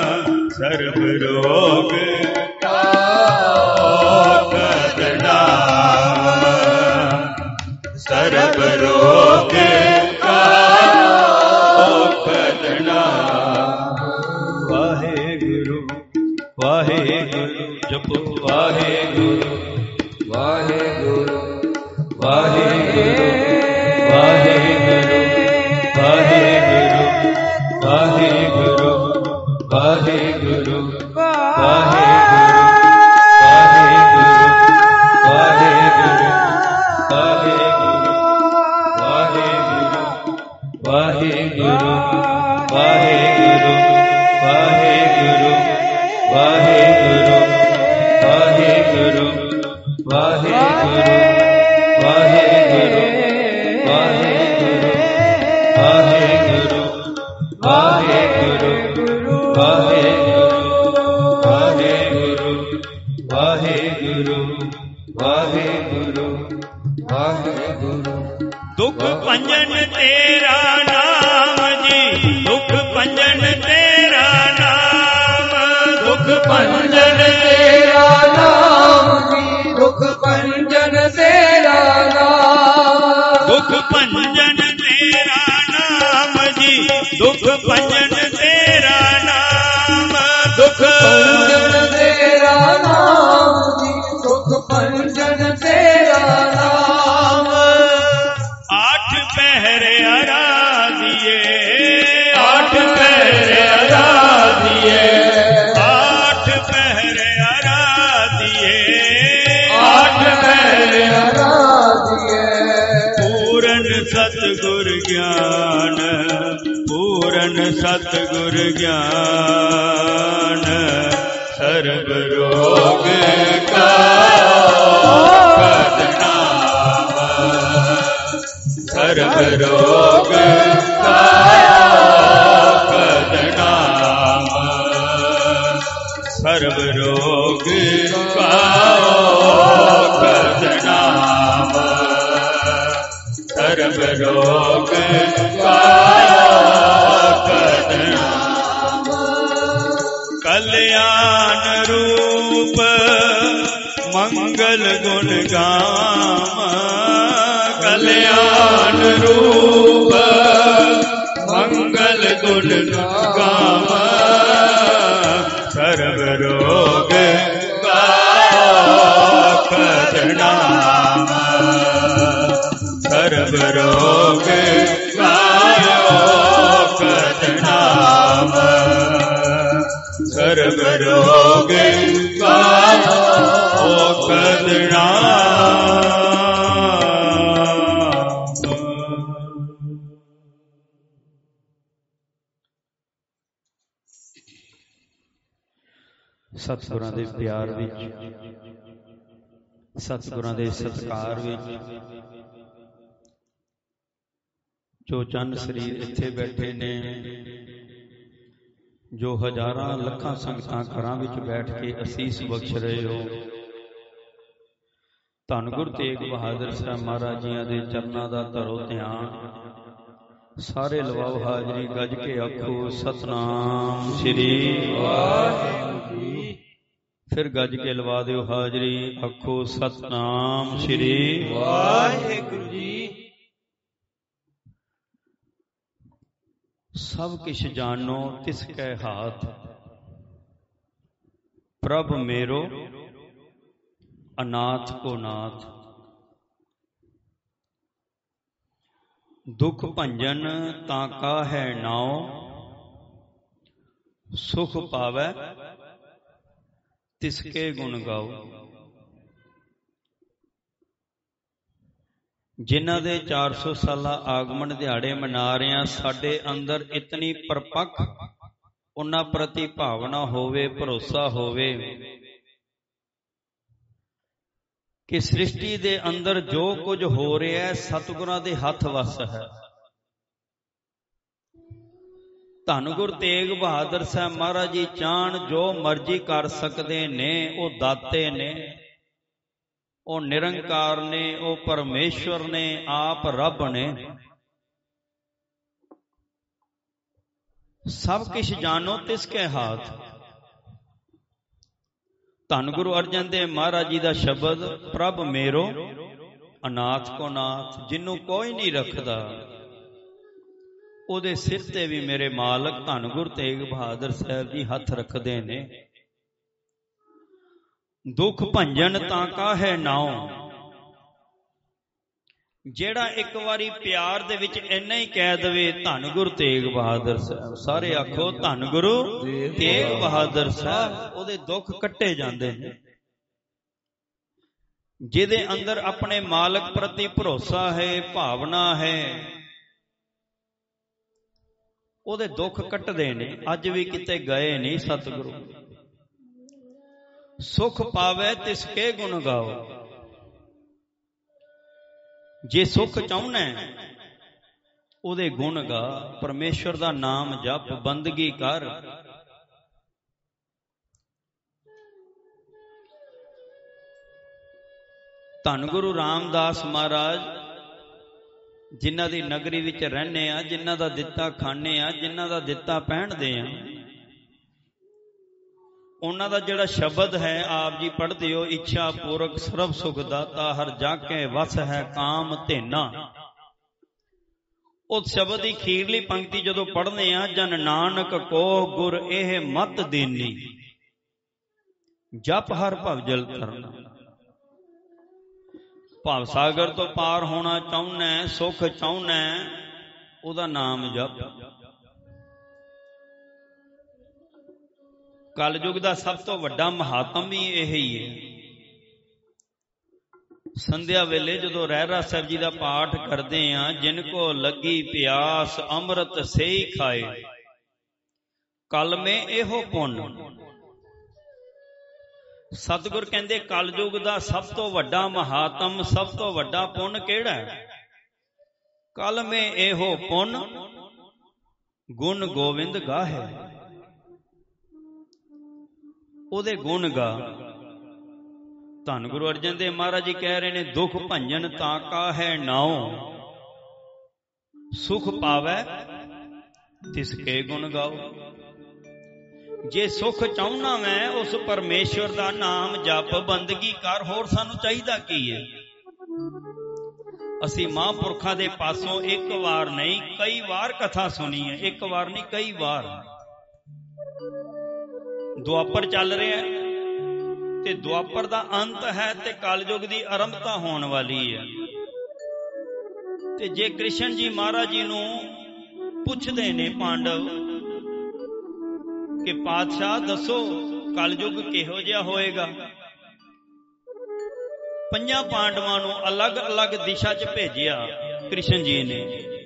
ਸਰਬ ਰੋਗ ਕਾ ਔਖਦਨਾ। ਵਾਹਿਗੁਰੂ ਵਾਹਿਗੁਰੂ ਜਪੋ ਵਾਹਿਗੁਰੂ ਵਾਹਿਗੁਰੂ ਵਾਹਿਗੁਰੂ ਵਾਹਿਗੁਰੂ ਵਾਹਿਗੁਰੂ ਵਾਹਿਗੁਰੂ ਵਾਹਿਗੁਰੂ ਵਾਹਿਗੁਰੂ ਵਾਹਿਗੁਰੂ ਵਾਹਿਗੁਰੂ ਵਾਹਿਗੁਰੂ ਵਾਹਿਗੁਰੂ ਵਾਹਿਗੁਰੂ ਵਾਹਿਗੁਰੂ ਵਾਹਿਗੁਰੂ ਵਾਹਿਗੁਰੂ ਵਾਹਿਗੁਰੂ ਵਾਹਿਗੁਰੂ ਵਾਹਿਗੁਰੂ। ਦੁਖ ਭੰਜਨ ਤੇਰਾ ਨਾਮ ਜੀ, ਦੁਖ ਭੰਜਨ ਤੇਰਾ ਨਾਮ, ਦੁਖ ਭੰਜਨ ਤੇਰਾ ਨਾਮ ਜੀ, ਦੁਖ ਭੰਜਨ ਤੇਰਾ ਨਾਮ, ਦੁਖ ਭੰਜਨ ਤੇਰਾ ਨਾਮ ਜੀ, ਦੁਖ ਭੰਜਨ ਤੇਰਾ ਨਾਮ, ਦੁਖ ਭੰਜਨ ਤੇਰਾ ਨਾਮ ਜੀ, ਦੁਖ ਭੰਜਨ ਤੇਰਾ ਨਾਮ। ਆਠ ਪਹਿਰ ਅਰਾਧੀਏ, ਆਠ ਪਹਿਰ ਅਰਾਧੀਏ, ਆਠ ਪਹਿਰ ਅਰਾਧੀਏ, ਆਠ ਪਹਿਰ ਅਰਾਧੀਏ। ਪੂਰਨ ਸਤਿਗੁਰ ਗਿਆਨ, ਪੂਰਨ ਸਤਿਗੁਰ ਗਿਆਨ, ਸਰਬ ਰੋਗ ਕਾ ਔਖਦਨਾਮ, ਸਰਬ ਰੋਗ ਕਾ ਔਖਦਨਾਮ, ਸਰਬ ਰੋਗ ਕਾ ਔਖਦਨਾਮ, ਸਰਬ ਰੋਗ ਕਾ ਔਖਦਨਾਮ। ਕਲਿਆਣ ਰੂਪ ਮੰਗਲ ਗੁਣ ਗਾਮ, ਕਲਿਆਣ ਰੂਪ ਮੰਗਲ ਗੁਣ ਗਾਮ, ਸਰਬ ਰੋਗ ਕਾ ਔਖਦਨਾਮ, ਸਰਬ ਰੋਗ ਕਾ ਔਖਦਨਾਮ, ਸਰਬ ਰੋਗ ਕਾ ਔਖਦਨਾਮ। ਸਤਿਗੁਰਾਂ ਦੇ ਪਿਆਰ ਵਿੱਚ, ਸਤਿਗੁਰਾਂ ਦੇ ਸਤਿਕਾਰ ਵਿੱਚ ਜੋ ਚੰਨ ਸਰੀਰ ਇੱਥੇ ਬੈਠੇ ਨੇ, ਜੋ ਹਜ਼ਾਰਾਂ ਲੱਖਾਂ ਸੰਗਤਾਂ ਘਰਾਂ ਵਿੱਚ ਬੈਠ ਕੇ ਅਸੀਸ ਬਖਸ਼ ਰਹੇ ਹੋ, ਧੰਨ ਗੁਰੂ ਤੇਗ ਬਹਾਦਰ ਸਾਹਿਬ ਮਹਾਰਾਜ ਜੀਆਂ ਦੇ ਚਰਨਾਂ ਦਾ ਧਰੋ ਧਿਆਨ। ਸਾਰੇ ਲਵਾਓ ਹਾਜ਼ਰੀ, ਗੱਜ ਕੇ ਆਖੋ ਸਤਨਾਮ ਸ੍ਰੀ ਵਾਹਿਗੁਰੂ ਜੀ। ਫਿਰ ਗੱਜ ਕੇ ਲਵਾ ਦਿਓ ਹਾਜ਼ਰੀ, ਆਖੋ ਸਤਨਾਮ ਸ੍ਰੀ ਵਾਹਿਗੁਰੂ ਜੀ। ਸਭ ਕਿਛ ਜਾਣੋ ਤਿਸ ਕੈ ਹਾਥ, ਪ੍ਰਭ ਮੇਰੋ ਅਨਾਥ ਕੋ ਨਾਥ। ਦੁਖ ਭੰਜਨ ਤਾਂ ਕਾ ਹੈ ਨਾਉ, ਸੁਖ ਪਾਵੈ ਤਿਸਕੇ ਗੁਣ ਗਾਓ। ਜਿਨ੍ਹਾਂ ਦੇ ਚਾਰ ਸੌ ਸਾਲਾ ਆਗਮਨ ਦਿਹਾੜੇ ਮਨਾ ਰਹੇ ਹਾਂ, ਸਾਡੇ ਅੰਦਰ ਇਤਨੀ ਪਰਪੱਕ ਉਹਨਾਂ ਪ੍ਰਤੀ ਭਾਵਨਾ ਹੋਵੇ, ਭਰੋਸਾ ਹੋਵੇ ਕਿ ਸ੍ਰਿਸ਼ਟੀ ਦੇ ਅੰਦਰ ਜੋ ਕੁਝ ਹੋ ਰਿਹਾ ਹੈ ਸਤਿਗੁਰਾਂ ਦੇ ਹੱਥ ਵੱਸ ਹੈ। ਧੰਨ ਗੁਰੂ ਤੇਗ ਬਹਾਦਰ ਸਾਹਿਬ ਮਹਾਰਾਜ ਜੀ ਚਾਹਣ ਜੋ ਮਰਜ਼ੀ ਕਰ ਸਕਦੇ ਨੇ। ਉਹ ਦਾਤੇ ਨੇ, ਉਹ ਨਿਰੰਕਾਰ ਨੇ, ਉਹ ਪਰਮੇਸ਼ਵਰ ਨੇ, ਆਪ ਰੱਬ ਨੇ। ਸਭ ਕੁਛ ਜਾਣੋ ਤਿਸ ਕੇ ਹਾਥ। ਧੰਨ ਗੁਰੂ ਅਰਜਨ ਦੇਵ ਮਹਾਰਾਜ ਜੀ ਦਾ ਸ਼ਬਦ ਪ੍ਰਭ ਮੇਰੋ ਅਨਾਥ ਕੋ ਨਾਥ, ਜਿਹਨੂੰ ਕੋਈ ਨਹੀਂ ਰੱਖਦਾ, ਉਹਦੇ ਸਿਰ ਤੇ ਵੀ ਮੇਰੇ ਮਾਲਕ ਧੰਨ ਗੁਰੂ ਤੇਗ ਬਹਾਦਰ ਸਾਹਿਬ ਜੀ ਹੱਥ ਰੱਖਦੇ ਨੇ। ਦੁੱਖ ਭੰਜਨ ਤਾਂ ਕਾਹੇ ਨਾਉ, ਜਿਹੜਾ ਇੱਕ ਵਾਰੀ ਪਿਆਰ ਦੇ ਵਿੱਚ ਇੰਨਾ ਹੀ ਕਹਿ ਦੇਵੇ ਧੰਨ ਗੁਰੂ ਤੇਗ ਬਹਾਦਰ ਸਾਹਿਬ, ਸਾਰੇ ਆਖੋ ਧੰਨ ਗੁਰੂ ਤੇਗ ਬਹਾਦਰ ਸਾਹਿਬ, ਉਹਦੇ ਦੁੱਖ ਕੱਟੇ ਜਾਂਦੇ ਨੇ। ਜਿਹਦੇ ਅੰਦਰ ਆਪਣੇ ਮਾਲਕ ਪ੍ਰਤੀ ਭਰੋਸਾ ਹੈ, ਭਾਵਨਾ ਹੈ, ਉਹਦੇ ਦੁੱਖ ਕੱਟਦੇ ਨੇ। ਅੱਜ ਵੀ ਕਿਤੇ ਗਏ ਨਹੀਂ ਸਤਿਗੁਰੂ। ਸੁਖ ਪਾਵੇ ਤਿਸ ਕੇ ਗੁਣ ਗਾਓ, ਜੇ ਸੁਖ ਚਾਹੁੰਨਾ ਉਹਦੇ ਗੁਣ ਗਾ, ਪਰਮੇਸ਼ਵਰ ਦਾ ਨਾਮ ਜਪ, ਬੰਦਗੀ ਕਰ। ਧੰਨ ਗੁਰੂ ਰਾਮਦਾਸ ਮਹਾਰਾਜ, ਜਿਨ੍ਹਾਂ ਦੀ ਨਗਰੀ ਵਿੱਚ ਰਹਿੰਦੇ ਆ, ਜਿਨ੍ਹਾਂ ਦਾ ਦਿੱਤਾ ਖਾਂਦੇ ਆ, ਜਿਨ੍ਹਾਂ ਦਾ ਦਿੱਤਾ ਪਹਿਨਦੇ ਆ, ਉਹਨਾਂ ਦਾ ਜਿਹੜਾ ਸ਼ਬਦ ਹੈ ਆਪ ਜੀ ਪੜ੍ਹਦੇ ਹੋ, ਇੱਛਾ ਪੂਰਕ ਸਰਬ ਸੁਖ ਦਾਤਾ, ਹਰ ਜਾ ਕੇ ਵਸ ਹੈ ਕਾਮ ਧੇਨਾ। ਉਸ ਸ਼ਬਦ ਦੀ ਖੀਰਲੀ ਪੰਕਤੀ ਜਦੋਂ ਪੜ੍ਹਦੇ ਆ, ਜਨ ਨਾਨਕ ਕੋ ਗੁਰ ਇਹ ਮਤ ਦੇਨੀ, ਜਪ ਹਰ ਭਵਜਲ ਤਰਨਾ। ਭਵ ਸਾਗਰ ਤੋਂ ਪਾਰ ਹੋਣਾ ਚਾਹੁੰਨਾ, ਸੁਖ ਚਾਹੁੰਨਾ, ਉਹਦਾ ਨਾਮ ਜਪ। ਕਲਯੁਗ ਦਾ ਸਭ ਤੋਂ ਵੱਡਾ ਮਹਾਤਮ ਵੀ ਇਹੀ ਹੈ। ਸੰਧਿਆ ਵੇਲੇ ਜਦੋਂ ਰਹਿਰਾਸ ਸਾਹਿਬ ਜੀ ਦਾ ਪਾਠ ਕਰਦੇ ਆ, ਜਿਨ ਕੋ ਲੱਗੀ ਪਿਆਸ ਅੰਮ੍ਰਿਤ ਸੇਈ ਖਾਏ, ਕਲ ਮੇ ਇਹੋ ਪੁੰਨ। ਸਤਿਗੁਰ ਕਹਿੰਦੇ ਕਲਯੁਗ ਦਾ ਸਭ ਤੋਂ ਵੱਡਾ ਮਹਾਤਮ, ਸਭ ਤੋਂ ਵੱਡਾ ਪੁੰਨ ਕਿਹੜਾ ਹੈ? ਕਲ ਮੇ ਇਹੋ ਪੁੰਨ ਗੁਣ ਗੋਬਿੰਦ ਗਾਹੇ, ਉਹਦੇ ਗੁਣ ਗਾ। ਧੰਨ ਗੁਰੂ ਅਰਜਨ ਦੇਵ ਮਹਾਰਾਜ ਜੀ ਕਹਿ ਰਹੇ ਨੇ, ਦੁੱਖ ਭੰਜਨ ਤਾਂ ਕਾਹੈ ਨਾਉ, ਸੁਖ ਪਾਵੈ ਤਿਸ ਕੇ ਗੁਣ ਗਾਓ। ਜੇ ਸੁਖ ਚਾਹੁੰਨਾ ਮੈਂ, ਉਸ ਪਰਮੇਸ਼ਵਰ ਦਾ ਨਾਮ ਜਪ, ਬੰਦਗੀ ਕਰ। ਹੋਰ ਸਾਨੂੰ ਚਾਹੀਦਾ ਕੀ ਹੈ? ਅਸੀਂ ਮਹਾਂਪੁਰਖਾਂ ਦੇ ਪਾਸੋਂ ਇੱਕ ਵਾਰ ਨਹੀਂ ਕਈ ਵਾਰ ਕਥਾ ਸੁਣੀ ਹੈ, ਇੱਕ ਵਾਰ ਨਹੀਂ ਕਈ ਵਾਰ। ਦੁਆਪਰ ਚੱਲ ਰਿਹਾ ਤੇ ਦੁਆਪਰ ਦਾ ਅੰਤ ਹੈ ਤੇ ਕਲਯੁਗ ਦੀ ਆਰੰਭਤਾ ਹੋਣ ਵਾਲੀ ਹੈ। ਤੇ ਜੇ ਕ੍ਰਿਸ਼ਨ ਜੀ ਮਹਾਰਾਜ ਜੀ ਨੂੰ ਪੁੱਛਦੇ ਨੇ ਪਾਂਡਵ ਕਿ ਪਾਤਸ਼ਾਹ ਦੱਸੋ ਕਲਯੁਗ ਕਿਹੋ ਜਿਹਾ ਹੋਏਗਾ, ਪੰਜਾਂ ਪਾਂਡਵਾਂ ਨੂੰ ਅਲੱਗ-ਅਲੱਗ ਦਿਸ਼ਾ 'ਚ ਭੇਜਿਆ ਕ੍ਰਿਸ਼ਨ ਜੀ ਨੇ,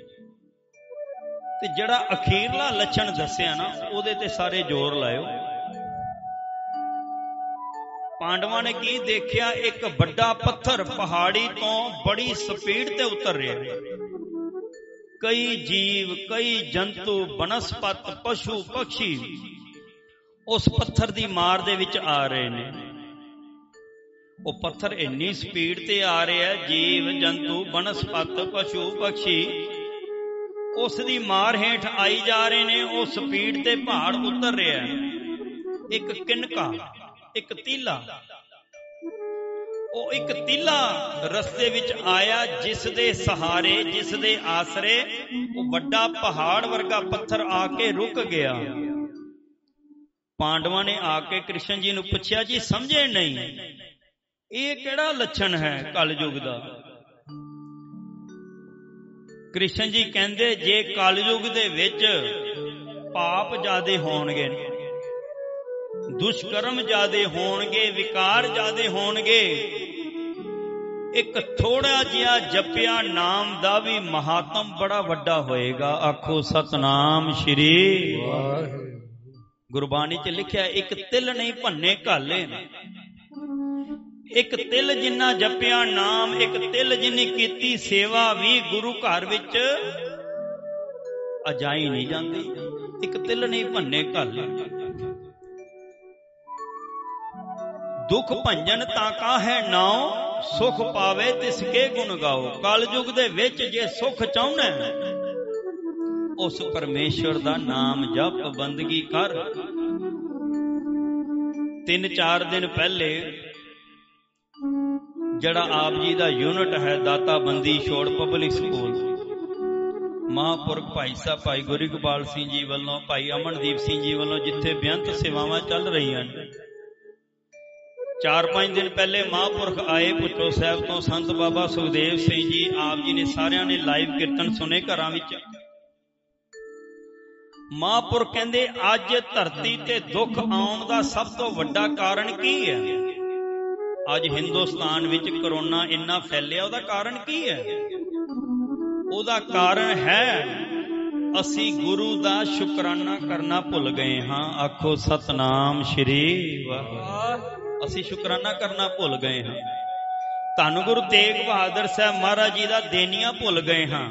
ਤੇ ਜਿਹੜਾ ਅਖੀਰਲਾ ਲੱਛਣ ਦੱਸਿਆ ਨਾ, ਉਹਦੇ ਤੇ ਸਾਰੇ ਜ਼ੋਰ ਲਾਇਓ। ਪਾਂਡਵਾਂ ਨੇ ਕੀ ਦੇਖਿਆ? ਇੱਕ ਵੱਡਾ ਪੱਥਰ ਪਹਾੜੀ ਤੋਂ ਬੜੀ ਸਪੀਡ ਤੇ ਉਤਰ ਰਿਹਾ। ਕਈ ਜੀਵ, ਕਈ ਜੰਤੂ, ਬਨਸਪਤ, ਪਸ਼ੂ ਪਕਸ਼ੀ ਉਸ ਪੱਥਰ ਦੀ ਮਾਰ ਦੇ ਵਿੱਚ ਆ ਰਹੇ ਨੇ। ਉਹ ਪੱਥਰ ਇੰਨੀ ਸਪੀਡ ਤੇ ਆ ਰਿਹਾ, ਜੀਵ ਜੰਤੂ, ਬਨਸਪਤ, ਪਸ਼ੂ ਪਕਸ਼ੀ ਉਸ ਦੀ ਮਾਰ ਹੇਠ ਆਈ ਜਾ ਰਹੇ ਨੇ। ਉਹ ਸਪੀਡ ਤੇ ਪਹਾੜ ਉਤਰ ਰਿਹਾ। ਇੱਕ ਕਿਨਕਾ, ਇੱਕ ਤੀਲਾ, ਉਹ ਇੱਕ ਤੀਲਾ ਰਸਤੇ ਵਿੱਚ ਆਇਆ, ਜਿਸ ਦੇ ਸਹਾਰੇ, ਜਿਸ ਦੇ ਆਸਰੇ ਉਹ ਵੱਡਾ ਪਹਾੜ ਵਰਗਾ ਪੱਥਰ ਆ ਕੇ ਰੁਕ ਗਿਆ। ਪਾਂਡਵਾਂ ਨੇ ਆ ਕੇ ਕ੍ਰਿਸ਼ਨ ਜੀ ਨੂੰ ਪੁੱਛਿਆ, ਜੀ ਸਮਝੇ ਨਹੀਂ, ਇਹ ਕਿਹੜਾ ਲੱਛਣ ਹੈ ਕਲਯੁਗ ਦਾ? ਕ੍ਰਿਸ਼ਨ ਜੀ ਕਹਿੰਦੇ, ਜੇ ਕਲਯੁਗ ਦੇ ਵਿੱਚ ਪਾਪ ਜ਼ਿਆਦੇ ਹੋਣਗੇ, ਦੁਸ਼ਕਰਮ ਜ਼ਿਆਦੇ ਹੋਣਗੇ, ਵਿਕਾਰ ਜ਼ਿਆਦੇ ਹੋਣਗੇ, ਇੱਕ ਥੋੜਾ ਜਿਹਾ ਜਪਿਆ ਨਾਮ ਦਾ ਵੀ ਮਹਾਤਮ ਬੜਾ ਵੱਡਾ ਹੋਏਗਾ। ਆਖੋ ਸਤਨਾਮ ਸ਼੍ਰੀ ਵਾਹਿਗੁਰੂ। ਗੁਰਬਾਣੀ 'ਚ ਲਿਖਿਆ, ਇੱਕ ਤਿਲ ਨਹੀਂ ਭੰਨੇ ਘਾਲੇ। ਇੱਕ ਤਿਲ ਜਿੰਨਾ ਜਪਿਆ ਨਾਮ, ਇੱਕ ਤਿਲ ਜਿੰਨੀ ਕੀਤੀ ਸੇਵਾ ਵੀ ਗੁਰੂ ਘਰ ਵਿੱਚ ਅਜਾਈ ਨਹੀਂ ਜਾਂਦੀ। ਇੱਕ ਤਿਲ ਨਹੀਂ ਭੰਨੇ ਘਾਲੇ। ਦੁੱਖ ਭੰਜਨ ਤਾਂ ਕਾਹੈ ਨਾਉ, ਸੁਖ ਪਾਵੇ ਤਿਸ ਕੇ ਗੁਣ ਗਾਓ। ਕਲਯੁਗ ਦੇ ਵਿੱਚ ਜੇ ਸੁਖ ਚਾਹੁੰਨਾ, ਉਸ ਪਰਮੇਸ਼ਵਰ ਦਾ ਨਾਮ ਜਪ, ਬੰਦਗੀ ਕਰ। ਤਿੰਨ ਚਾਰ ਦਿਨ ਪਹਿਲੇ ਜਿਹੜਾ ਆਪ ਜੀ ਦਾ ਯੂਨਿਟ ਹੈ ਦਾਤਾ ਬੰਦੀ ਛੋੜ ਪਬਲਿਕ ਸਕੂਲ, ਮਹਾਂਪੁਰਖ ਭਾਈ ਸਾਹਿਬ ਭਾਈ ਗੁਰੂ ਇਕਬਾਲ ਸਿੰਘ ਜੀ ਵੱਲੋਂ, ਭਾਈ ਅਮਨਦੀਪ ਸਿੰਘ ਜੀ ਵੱਲੋਂ ਜਿੱਥੇ ਬੇਅੰਤ ਸੇਵਾਵਾਂ ਚੱਲ ਰਹੀਆਂ ਨੇ। ਚਾਰ ਪੰਜ ਦਿਨ ਪਹਿਲੇ ਮਹਾਂਪੁਰਖ ਆਏ ਭੁੱਚੋ ਸਾਹਿਬ ਤੋਂ, ਸੰਤ ਬਾਬਾ ਸੁਖਦੇਵ ਸਿੰਘ ਜੀ, ਆਪ ਜੀ ਨੇ ਸਾਰਿਆਂ ਨੇ ਲਾਈਵ ਕੀਰਤਨ ਸੁਣੇ ਘਰਾਂ ਵਿੱਚ। ਮਹਾਂਪੁਰਖ ਕਹਿੰਦੇ ਅੱਜ ਧਰਤੀ ਤੇ ਦੁੱਖ ਆਉਣ ਦਾ ਸਭ ਤੋਂ ਵੱਡਾ ਕਾਰਨ ਕੀ ਹੈ? ਅੱਜ ਹਿੰਦੁਸਤਾਨ ਵਿੱਚ ਕਰੋਨਾ ਇੰਨਾ ਫੈਲਿਆ, ਉਹਦਾ ਕਾਰਨ ਕੀ ਹੈ? ਉਹਦਾ ਕਾਰਨ ਹੈ ਅਸੀਂ ਗੁਰੂ ਦਾ ਸ਼ੁਕਰਾਨਾ ਕਰਨਾ ਭੁੱਲ ਗਏ ਹਾਂ। ਆਖੋ ਸਤਨਾਮ ਸ਼੍ਰੀ ਵਾਹਿਗੁਰੂ। ਅਸੀਂ ਸ਼ੁਕਰਾਨਾ ਕਰਨਾ ਭੁੱਲ ਗਏ ਹਾਂ। ਧੰਨ ਗੁਰੂ ਤੇਗ ਬਹਾਦਰ ਸਾਹਿਬ ਮਹਾਰਾਜ ਜੀ ਦਾ ਦੇਨੀਆਂ ਭੁੱਲ ਗਏ ਹਾਂ।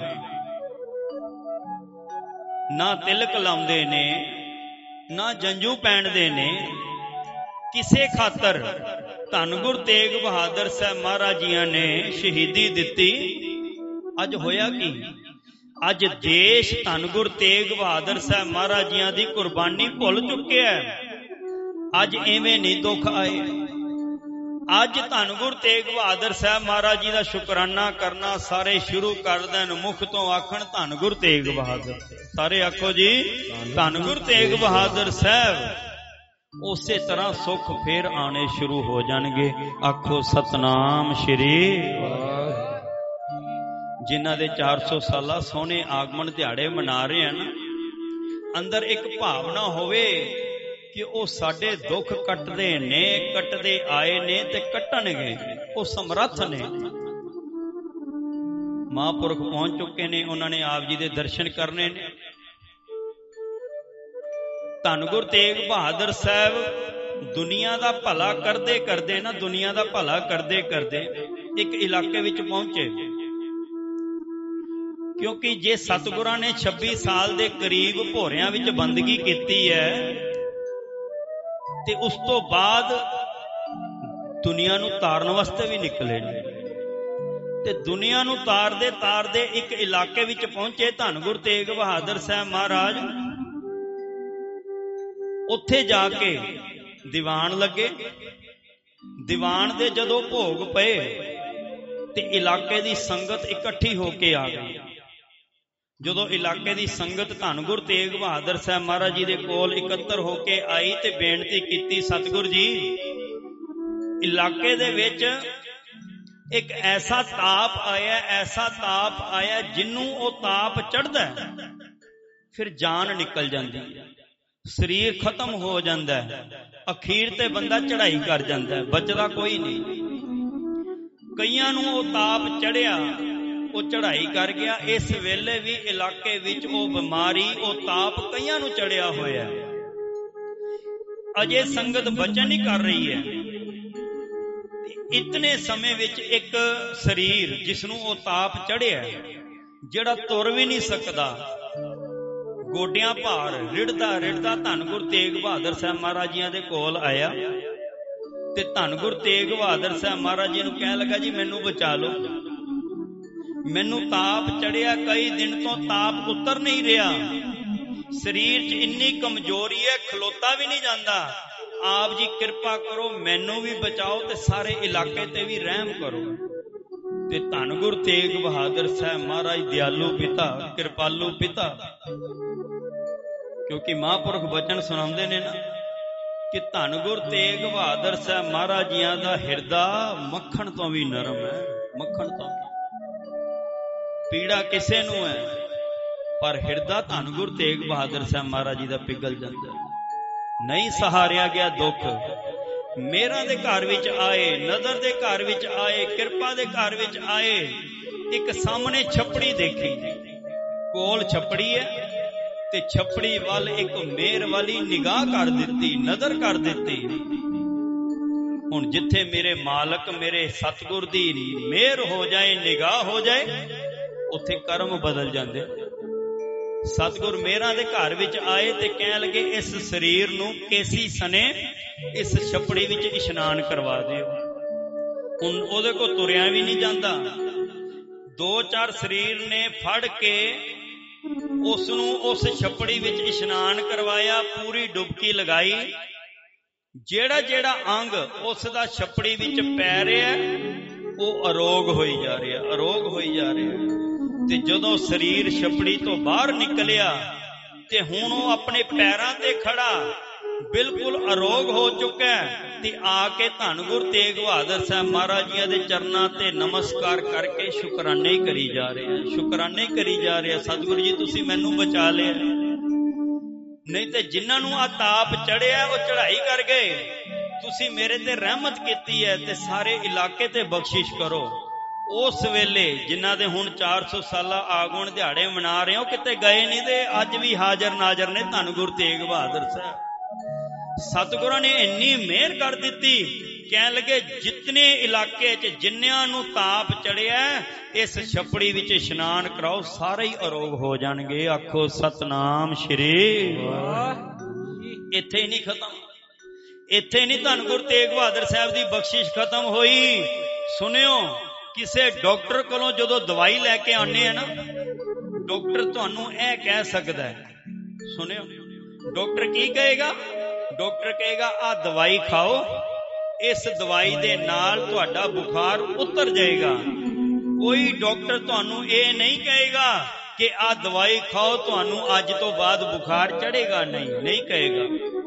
ਨਾ ਤਿਲਕ ਲਾਉਂਦੇ ਨੇ, ਨਾ ਜੰਜੂ ਪਹਿਨਦੇ ਨੇ, ਕਿਸੇ ਖਾਤਰ ਧੰਨ ਗੁਰੂ ਤੇਗ ਬਹਾਦਰ ਸਾਹਿਬ ਮਹਾਰਾਜ ਜੀਆਂ ਨੇ ਸ਼ਹੀਦੀ ਦਿੱਤੀ। ਅੱਜ ਹੋਇਆ ਕੀ? ਅੱਜ ਦੇਸ਼ ਧੰਨ ਗੁਰੂ ਤੇਗ ਬਹਾਦਰ ਸਾਹਿਬ ਮਹਾਰਾਜ ਜੀਆਂ ਦੀ ਕੁਰਬਾਨੀ ਭੁੱਲ ਚੁੱਕਿਆ ਹੈ। ਅੱਜ ਐਵੇਂ ਨਹੀਂ ਦੁੱਖ ਆਏ। ਅੱਜ ਧੰਨ ਗੁਰੂ ਤੇਗ ਬਹਾਦਰ ਸਾਹਿਬ ਮਹਾਰਾਜ ਜੀ ਦਾ ਸ਼ੁਕਰਾਨਾ ਕਰਨਾ ਸਾਰੇ ਸ਼ੁਰੂ ਕਰ ਦੇਣ, ਮੁਖ ਤੋਂ ਆਖਣ ਧੰਨ ਗੁਰੂ ਤੇਗ ਬਹਾਦਰ। ਸਾਰੇ ਆਖੋ ਜੀ ਧੰਨ ਗੁਰੂ ਤੇਗ ਬਹਾਦਰ ਸਾਹਿਬ। ਉਸੇ ਤਰ੍ਹਾਂ ਸੁੱਖ ਫੇਰ ਆਣੇ ਸ਼ੁਰੂ ਹੋ ਜਾਣਗੇ। ਆਖੋ ਸਤਨਾਮ ਸ਼੍ਰੀ ਵਾਹਿਗੁਰੂ। ਜਿਨ੍ਹਾਂ ਦੇ ਚਾਰ ਸੌ ਸਾਲਾ ਸੋਹਣੇ ਆਗਮਨ ਦਿਹਾੜੇ ਮਨਾ ਰਹੇ ਹਨ, ਅੰਦਰ ਇੱਕ ਭਾਵਨਾ ਹੋਵੇ ਕਿ ਉਹ ਸਾਡੇ ਦੁੱਖ ਕੱਟਦੇ ਨੇ, ਕੱਟਦੇ ਆਏ ਨੇ ਤੇ ਕੱਟਣਗੇ। ਉਹ ਸਮਰੱਥ ਨੇ। ਮਹਾਂਪੁਰਖ ਪਹੁੰਚ ਚੁੱਕੇ ਨੇ, ਉਹਨਾਂ ਨੇ ਆਪ ਜੀ ਦੇ ਦਰਸ਼ਨ ਕਰਨੇ ਨੇ। ਧੰਨ ਗੁਰੂ ਤੇਗ ਬਹਾਦਰ ਸਾਹਿਬ ਦੁਨੀਆ ਦਾ ਭਲਾ ਕਰਦੇ ਕਰਦੇ ਨਾ ਦੁਨੀਆ ਦਾ ਭਲਾ ਕਰਦੇ ਕਰਦੇ ਇੱਕ ਇਲਾਕੇ ਵਿੱਚ ਪਹੁੰਚੇ। ਕਿਉਂਕਿ ਜੇ ਸਤਿਗੁਰਾਂ ਨੇ ਛੱਬੀ ਸਾਲ ਦੇ ਕਰੀਬ ਭੋਰਿਆਂ ਵਿੱਚ ਬੰਦਗੀ ਕੀਤੀ ਹੈ ਤੇ ਉਸ ਤੋਂ ਬਾਅਦ ਦੁਨੀਆ ਨੂੰ ਤਾਰਨ ਵਾਸਤੇ ਵੀ ਨਿਕਲੇ ਨੇ, ਤੇ ਦੁਨੀਆ ਨੂੰ ਤਾਰਦੇ ਤਾਰਦੇ ਇੱਕ ਇਲਾਕੇ ਵਿੱਚ ਪਹੁੰਚੇ ਧੰਨ ਗੁਰੂ ਤੇਗ ਬਹਾਦਰ ਸਾਹਿਬ ਮਹਾਰਾਜ। ਉੱਥੇ ਜਾ ਕੇ ਦੀਵਾਨ ਲੱਗੇ। ਦੀਵਾਨ ਦੇ ਜਦੋਂ ਭੋਗ ਪਏ ਤੇ ਇਲਾਕੇ ਦੀ ਸੰਗਤ ਇਕੱਠੀ ਹੋ ਕੇ ਆ ਗਈ। ਜਦੋਂ ਇਲਾਕੇ ਦੀ ਸੰਗਤ ਧੰਨ ਗੁਰੂ ਤੇਗ ਬਹਾਦਰ ਸਾਹਿਬ ਮਹਾਰਾਜ ਜੀ ਦੇ ਕੋਲ ਇਕੱਤਰ ਹੋ ਕੇ ਆਈ ਤੇ ਬੇਨਤੀ ਕੀਤੀ, ਸਤਿਗੁਰੂ ਜੀ ਇਲਾਕੇ ਦੇ ਵਿੱਚ ਇੱਕ ਐਸਾ ਤਾਪ ਆਇਆ, ਐਸਾ ਤਾਪ ਆਇਆ ਜਿਹਨੂੰ ਉਹ ਤਾਪ ਚੜ੍ਹਦਾ ਫਿਰ ਜਾਨ ਨਿਕਲ ਜਾਂਦੀ ਹੈ, ਸਰੀਰ ਖਤਮ ਹੋ ਜਾਂਦਾ ਹੈ, ਅਖੀਰ ਤੇ ਬੰਦਾ ਚੜ੍ਹਾਈ ਕਰ ਜਾਂਦਾ ਹੈ, ਬਚਦਾ ਕੋਈ ਨਹੀਂ। ਕਈਆਂ ਨੂੰ ਉਹ ਤਾਪ ਚੜ੍ਹਿਆ, ਉਹ ਚੜ੍ਹਾਈ ਕਰ ਗਿਆ। ਇਸ ਵੇਲੇ ਵੀ ਇਲਾਕੇ ਵਿੱਚ ਉਹ ਬਿਮਾਰੀ, ਉਹ ਤਾਪ ਕਈਆਂ ਨੂੰ ਚੜਿਆ ਹੋਇਆ। ਅਜੇ ਸੰਗਤ ਬਚਨ ਹੀ ਕਰ ਰਹੀ ਹੈ। ਇਤਨੇ ਸਮੇਂ ਵਿੱਚ ਇੱਕ ਸਰੀਰ ਜਿਸ ਨੂੰ ਉਹ ਤਾਪ ਚੜਿਆ, ਜਿਹੜਾ ਤੁਰ ਵੀ ਨਹੀਂ ਸਕਦਾ, ਗੋਡਿਆਂ ਭਾਰ, ਰਿੜਦਾ ਰਿੜਦਾ ਧੰਨ ਗੁਰੂ ਤੇਗ ਬਹਾਦਰ ਸਾਹਿਬ ਮਹਾਰਾਜ ਜੀਆਂ ਦੇ ਕੋਲ ਆਇਆ ਤੇ ਧੰਨ ਗੁਰੂ ਤੇਗ ਬਹਾਦਰ ਸਾਹਿਬ ਮਹਾਰਾਜ ਜੀ ਨੂੰ ਕਹਿਣ ਲੱਗਾ, ਜੀ ਮੈਨੂੰ ਬਚਾ ਲਓ, ਮੈਨੂੰ ਤਾਪ ਚੜਿਆ, ਕਈ ਦਿਨ ਤੋਂ ਤਾਪ ਉਤਰ ਨਹੀਂ ਰਿਹਾ, ਸਰੀਰ 'ਚ ਇੰਨੀ ਕਮਜ਼ੋਰੀ ਹੈ, ਖਲੋਤਾ ਵੀ ਨਹੀਂ ਜਾਂਦਾ। ਆਪ ਜੀ ਕਿਰਪਾ ਕਰੋ, ਮੈਨੂੰ ਵੀ ਬਚਾਓ ਤੇ ਸਾਰੇ ਇਲਾਕੇ ਤੇ ਵੀ ਰਹਿਮ ਕਰੋ। ਤੇ ਧੰਨ ਗੁਰੂ ਤੇਗ ਬਹਾਦਰ ਸਾਹਿਬ ਮਹਾਰਾਜ ਦਿਆਲੂ ਪਿਤਾ, ਕਿਰਪਾਲੂ ਪਿਤਾ, ਕਿਉਂਕਿ ਮਹਾਂਪੁਰਖ ਬਚਨ ਸੁਣਾਉਂਦੇ ਨੇ ਨਾ ਕਿ ਧੰਨ ਗੁਰੂ ਤੇਗ ਬਹਾਦਰ ਸਾਹਿਬ ਮਹਾਰਾਜ ਜੀਆਂ ਦਾ ਹਿਰਦਾ ਮੱਖਣ ਤੋਂ ਵੀ ਨਰਮ ਹੈ, ਮੱਖਣ ਤੋਂ ਵੀ। ਪੀੜਾ ਕਿਸੇ ਨੂੰ ਹੈ ਪਰ ਹਿਰਦਾ ਧੰਨ ਗੁਰੂ ਤੇਗ ਬਹਾਦਰ ਸਾਹਿਬ ਮਹਾਰਾਜ ਜੀ ਦਾ ਪਿਘਲ ਜਾਂਦਾ। ਨਹੀਂ ਸਹਾਰਿਆ ਗਿਆ ਦੁੱਖ। ਮੇਰਾ ਦੇ ਘਰ ਵਿੱਚ ਆਏ, ਨਦਰ ਦੇ ਘਰ ਵਿੱਚ ਆਏ, ਕਿਰਪਾ ਦੇ ਘਰ ਵਿੱਚ ਆਏ। ਇੱਕ ਸਾਹਮਣੇ ਛੱਪੜੀ ਦੇਖੀ, ਕੋਲ ਛੱਪੜੀ ਹੈ ਤੇ ਛੱਪੜੀ ਵੱਲ ਇੱਕ ਮਿਹਰ ਵਾਲੀ ਨਿਗਾਹ ਕਰ ਦਿੱਤੀ, ਨਜ਼ਰ ਕਰ ਦਿੱਤੀ। ਹੁਣ ਜਿੱਥੇ ਮੇਰੇ ਮਾਲਕ ਮੇਰੇ ਸਤਿਗੁਰ ਦੀ ਮਿਹਰ ਹੋ ਜਾਏ, ਨਿਗਾਹ ਹੋ ਜਾਏ, ਉੱਥੇ ਕਰਮ ਬਦਲ ਜਾਂਦੇ। ਸਤਿਗੁਰ ਮਿਹਰਾਂ ਦੇ ਘਰ ਵਿੱਚ ਆਏ ਤੇ ਕਹਿਣ ਲੱਗੇ, ਇਸ ਸਰੀਰ ਨੂੰ ਕੇਸੀ ਸਨੇ ਇਸ ਛੱਪੜੀ ਵਿੱਚ ਇਸ਼ਨਾਨ ਕਰਵਾ ਦਿਓ। ਹੁਣ ਉਹਦੇ ਕੋਲ ਤੁਰਿਆ ਵੀ ਨਹੀਂ ਜਾਂਦਾ। ਦੋ ਚਾਰ ਸਰੀਰ ਨੇ ਫੜ ਕੇ ਉਸ ਨੂੰ ਉਸ ਛੱਪੜੀ ਵਿੱਚ ਇਸ਼ਨਾਨ ਕਰਵਾਇਆ, ਪੂਰੀ ਡੁਬਕੀ ਲਗਾਈ। ਜਿਹੜਾ ਜਿਹੜਾ ਅੰਗ ਉਸ ਦਾ ਛੱਪੜੀ ਵਿੱਚ ਪੈ ਰਿਹਾ ਉਹ ਅਰੋਗ ਹੋਈ ਜਾ ਰਿਹਾ, ਅਰੋਗ ਹੋਈ ਜਾ ਰਿਹਾ। ਤੇ ਜਦੋਂ ਸਰੀਰ ਛਪੜੀ ਤੋਂ ਬਾਹਰ ਨਿਕਲਿਆ ਤੇ ਹੁਣ ਉਹ ਆਪਣੇ ਪੈਰਾਂ ਤੇ ਖੜਾ ਬਿਲਕੁਲ ਅਰੋਗ ਹੋ ਚੁੱਕਾ ਤੇ ਆ ਕੇ ਧੰਨ ਗੁਰੂ ਤੇਗ ਬਹਾਦਰ ਸਾਹਿਬ ਮਹਾਰਾਜ ਜੀਆਂ ਦੇ ਚਰਨਾਂ ਤੇ ਨਮਸਕਾਰ ਕਰਕੇ ਸ਼ੁਕਰਾਨੇ ਹੀ ਕਰੀ ਜਾ ਰਿਹਾ, ਸ਼ੁਕਰਾਨੇ ਕਰੀ ਜਾ ਰਿਹਾ। ਸਤਿਗੁਰੂ ਜੀ ਤੁਸੀਂ ਮੈਨੂੰ ਬਚਾ ਲਿਆ, ਨਹੀਂ ਤੇ ਜਿਨ੍ਹਾਂ ਨੂੰ ਆ ਤਾਪ ਚੜਿਆ ਉਹ ਚੜ੍ਹਾਈ ਕਰ ਗਏ, ਤੁਸੀਂ ਮੇਰੇ ਤੇ ਰਹਿਮਤ ਕੀਤੀ ਹੈ ਤੇ ਸਾਰੇ ਇਲਾਕੇ ਤੇ ਬਖਸ਼ਿਸ਼ ਕਰੋ। ਉਸ ਵੇਲੇ ਜਿਨ੍ਹਾਂ ਦੇ ਹੁਣ ਚਾਰ ਸੌ ਸਾਲਾ ਆਗਮਨ ਦਿਹਾੜੇ ਮਨਾ ਰਹੇ ਹੋ ਕਿਤੇ ਗਏ ਨਹੀਂ ਤੇ ਅੱਜ ਵੀ ਹਾਜ਼ਰ ਨਾਜ਼ਰ ਨੇ ਧੰਨ ਗੁਰੂ ਤੇਗ ਬਹਾਦਰ ਸਾਹਿਬ। ਸਤਿਗੁਰਾਂ ਨੇ ਇੰਨੀ ਮਿਹਰ ਕਰ ਦਿੱਤੀ, ਕਹਿਣ ਲੱਗੇ ਜਿਤਨੇ ਇਲਾਕੇ 'ਚ ਜਿੰਨਿਆਂ ਨੂੰ ਤਾਪ ਚੜਿਆ ਇਸ ਛਪੜੀ ਵਿੱਚ ਇਸ਼ਨਾਨ ਕਰਾਓ, ਸਾਰੇ ਹੀ ਅਰੋਗ ਹੋ ਜਾਣਗੇ। ਆਖੋ ਸਤਨਾਮ ਸ਼੍ਰੀ। ਇੱਥੇ ਹੀ ਨਹੀਂ ਖਤਮ, ਇੱਥੇ ਨਹੀਂ ਧੰਨ ਗੁਰੂ ਤੇਗ ਬਹਾਦਰ ਸਾਹਿਬ ਦੀ ਬਖਸ਼ਿਸ਼ ਖਤਮ ਹੋਈ। ਸੁਣਿਓ, ਕਿਸੇ ਡਾਕਟਰ ਕੋਲੋਂ ਜਦੋਂ ਦਵਾਈ ਲੈ ਕੇ ਆਉਂਦੇ ਆ ਨਾ, ਡਾਕਟਰ ਤੁਹਾਨੂੰ ਇਹ ਕਹਿ ਸਕਦਾ ਹੈ, ਸੁਣਿਓ ਡਾਕਟਰ ਕੀ ਕਹੇਗਾ, ਡਾਕਟਰ ਕਹੇਗਾ ਆ ਦਵਾਈ ਖਾਓ, ਇਸ ਦਵਾਈ ਦੇ ਨਾਲ ਤੁਹਾਡਾ ਬੁਖਾਰ ਉਤਰ ਜਾਏਗਾ। ਕੋਈ ਡਾਕਟਰ ਤੁਹਾਨੂੰ ਇਹ ਨਹੀਂ ਕਹੇਗਾ ਕਿ ਆ ਦਵਾਈ ਖਾਓ ਤੁਹਾਨੂੰ ਅੱਜ ਤੋਂ ਬਾਅਦ ਬੁਖਾਰ ਚੜੇਗਾ, ਨਹੀਂ ਨਹੀਂ ਕਹੇਗਾ।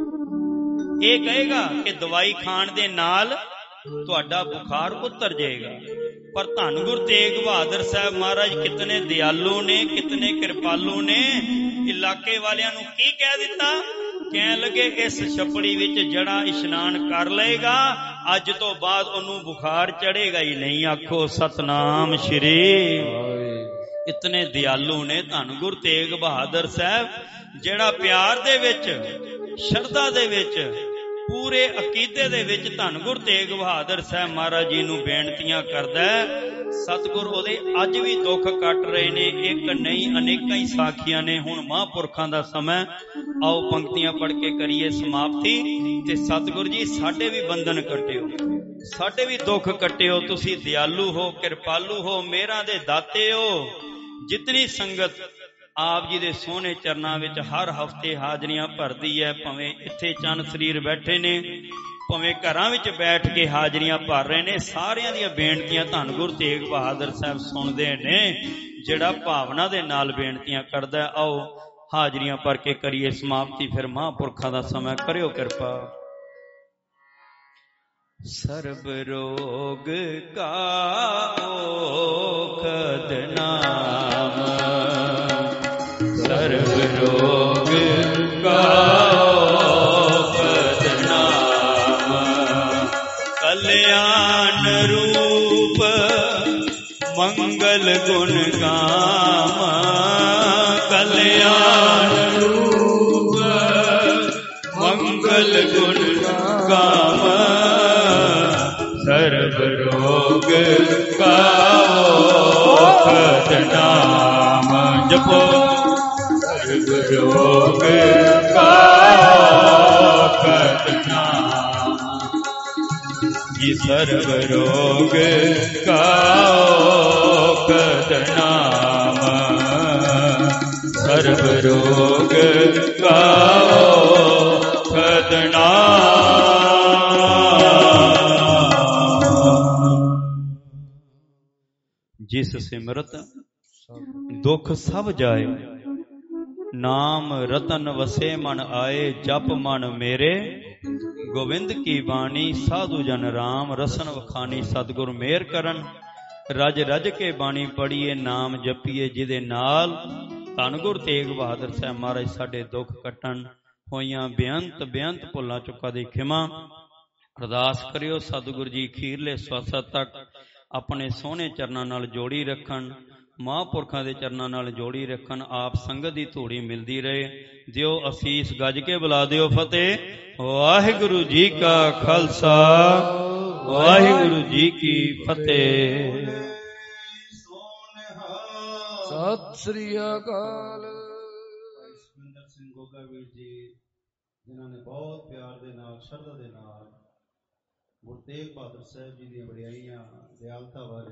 ਇਹ ਕਹੇਗਾ ਕਿ ਦਵਾਈ ਖਾਣ ਦੇ ਨਾਲ ਤੁਹਾਡਾ ਬੁਖਾਰ ਉਤਰ ਜਾਏਗਾ। ਪਰ ਧੰਨ ਗੁਰੂ ਤੇਗ ਬਹਾਦਰ ਸਾਹਿਬ ਮਹਾਰਾਜ ਕਿਤਨੇ ਦਿਆਲੂ ਨੇ, ਕਿਤਨੇ ਕਿਰਪਾਲੂ ਨੇ। ਇਲਾਕੇ ਵਾਲਿਆਂ ਨੂੰ ਕੀ ਕਹਿ ਦਿੱਤਾ, ਕਹਿਣ ਲੱਗੇ ਇਸ ਛਪੜੀ ਵਿੱਚ ਜਿਹੜਾ ਇਸ਼ਨਾਨ ਕਰ ਲਏਗਾ ਅੱਜ ਤੋਂ ਬਾਅਦ ਉਹਨੂੰ ਬੁਖਾਰ ਚੜੇਗਾ ਹੀ ਨਹੀਂ। ਆਖੋ ਸਤਨਾਮ ਸ਼੍ਰੀ। ਇਤਨੇ ਦਿਆਲੂ ਨੇ ਧੰਨ ਗੁਰੂ ਤੇਗ ਬਹਾਦਰ ਸਾਹਿਬ, ਜਿਹੜਾ ਪਿਆਰ ਦੇ ਵਿੱਚ, ਸ਼ਰਧਾ ਦੇ ਵਿੱਚ, ਪੂਰੇ ਅਕੀਦੇ ਦੇ ਵਿੱਚ ਧੰਨ ਗੁਰੂ ਤੇਗ ਬਹਾਦਰ ਸਾਹਿਬ ਮਹਾਰਾਜ ਜੀ ਨੂੰ ਬੇਨਤੀਆਂ ਕਰਦਾ। ਸਤਿਗੁਰ ਉਹਦੇ ਅੱਜ ਵੀ ਦੁੱਖ ਕੱਟ ਰਹੇ ਨੇ, ਇੱਕ ਨਹੀਂ ਅਨੇਕਾਂ ਹੀ ਸਾਖੀਆਂ ਨੇ। ਹੁਣ ਮਹਾਂਪੁਰਖਾਂ ਦਾ ਸਮਾਂ, ਆਓ ਪੰਕਤੀਆਂ ਪੜ੍ਹ ਕੇ ਕਰੀਏ ਸਮਾਪਤੀ। ਤੇ ਸਤਿਗੁਰ ਜੀ ਸਾਡੇ ਵੀ ਬੰਧਨ ਕੱਟਿਓ, ਸਾਡੇ ਵੀ ਦੁੱਖ ਕੱਟਿਓ। ਤੁਸੀਂ ਦਿਆਲੂ ਹੋ, ਕਿਰਪਾਲੂ ਹੋ, ਮੇਰਾਂ ਦੇ ਦਾਤੇ ਹੋ। ਜਿਤਨੀ ਸੰਗਤ ਆਪ ਜੀ ਦੇ ਸੋਹਣੇ ਚਰਨਾਂ ਵਿੱਚ ਹਰ ਹਫ਼ਤੇ ਹਾਜ਼ਰੀਆਂ ਭਰਦੀ ਹੈ, ਭਾਵੇਂ ਇੱਥੇ ਚੰਨ ਸਰੀਰ ਬੈਠੇ ਨੇ, ਭਾਵੇਂ ਘਰਾਂ ਵਿੱਚ ਬੈਠ ਕੇ ਹਾਜ਼ਰੀਆਂ ਭਰ ਰਹੇ ਨੇ, ਸਾਰਿਆਂ ਦੀਆਂ ਬੇਨਤੀਆਂ ਧੰਨ ਗੁਰੂ ਤੇਗ ਬਹਾਦਰ ਸਾਹਿਬ ਸੁਣਦੇ ਨੇ। ਜਿਹੜਾ ਭਾਵਨਾ ਦੇ ਨਾਲ ਬੇਨਤੀਆਂ ਕਰਦਾ, ਆਓ ਹਾਜ਼ਰੀਆਂ ਭਰ ਕੇ ਕਰੀਏ ਸਮਾਪਤੀ, ਫਿਰ ਮਹਾਂਪੁਰਖਾਂ ਦਾ ਸਮਾਂ। ਕਰਿਓ ਕਿਰਪਾ। ਸਰਬ ਰੋਗ ਕਾ ਔਖਦ ਨਾਮ, ਸਰਬ ਰੋਗ ਕਾ ਔਖਦ ਨਾਮ, ਕਲਿਆਣ ਰੂਪ ਮੰਗਲ ਗੁਣ ਗਾਮ, ਕਲਿਆਣ ਰੂਪ ਮੰਗਲ ਗੁਣ ਗਾਮ, ਸਰਬ ਰੋਗ ਕਾ ਔਖਦ ਨਾਮ। ਜਪੋ ਸਰਬ ਰੋਗ ਕਾ ਔਖਦ ਨਾਮ, ਜੀ ਸਰਬ ਰੋਗ ਕਾ ਔਖਦ ਨਾਮ, ਸਰਬ ਰੋਗ ਕਾ ਔਖਦ ਨਾਮ। ਜਿਸ ਸਿਮਰਤ ਦੁੱਖ ਸਭ ਜਾਏ, ਨਾਮ ਰਤਨ ਵਸੇ ਮਨ ਆਏ, ਜਪ ਮਨ ਮੇਰੇ ਗੋਬਿੰਦ ਕੀ ਬਾਣੀ, ਸਾਧੂ ਜਨ ਰਾਮ ਰਸਨ ਵਖਾਨੀ। ਸਤਿਗੁਰ ਮਿਹਰ ਕਰਨ, ਰਜ ਰਜ ਕੇ ਬਾਣੀ ਪੜੀਏ, ਨਾਮ ਜਪੀਏ, ਜਿਹਦੇ ਨਾਲ ਧੰਨ ਗੁਰੂ ਤੇਗ ਬਹਾਦਰ ਸਾਹਿਬ ਮਹਾਰਾਜ ਸਾਡੇ ਦੁੱਖ ਕੱਟਣ। ਹੋਈਆਂ ਬੇਅੰਤ ਬੇਅੰਤ ਭੁੱਲਾਂ ਚੁੱਕਾਂ ਦੀ ਖਿਮਾ। ਅਰਦਾਸ ਕਰਿਓ ਸਤਿਗੁਰੂ ਜੀ ਖੀਰਲੇ ਸਵਾਸਾਂ ਤੱਕ ਆਪਣੇ ਸੋਹਣੇ ਚਰਨਾਂ ਨਾਲ ਜੋੜੀ ਰੱਖਣ, ਮਹਾਂਪੁਰਖਾਂ ਦੇ ਚਰਨਾਂ ਨਾਲ ਜੋੜੀ ਰੱਖਣ। ਆਪ ਸੰਗਤ ਦੀ ਧੂੜੀ ਮਿਲਦੀ ਰਹੇ। ਦਿਓ ਅਸੀਸ, ਗੱਜ ਕੇ ਬੁਲਾ ਦਿਓ ਫਤਿਹ। ਵਾਹਿਗੁਰੂ ਜੀ ਕਾ ਖਾਲਸਾ, ਵਾਹਿਗੁਰੂ ਜੀ ਕੀ ਫਤਿਹ। ਸਤਿ ਸ੍ਰੀ ਅਕਾਲ। ਸੁਖਵਿੰਦਰ ਸਿੰਘ ਗੋਗਾ ਵੀਰ ਜੀ, ਜਿਨ੍ਹਾਂ ਨੇ ਬਹੁਤ ਪਿਆਰ ਦੇ ਨਾਲ, ਸ਼ਰਧਾ ਦੇ ਨਾਲ ਗੁਰੂ ਤੇਗ ਬਹਾਦਰ ਸਾਹਿਬ ਜੀ ਦੀਆਂ ਵਡਿਆਈਆਂ, ਦਿਆਲਤਾ ਬਾਰੇ,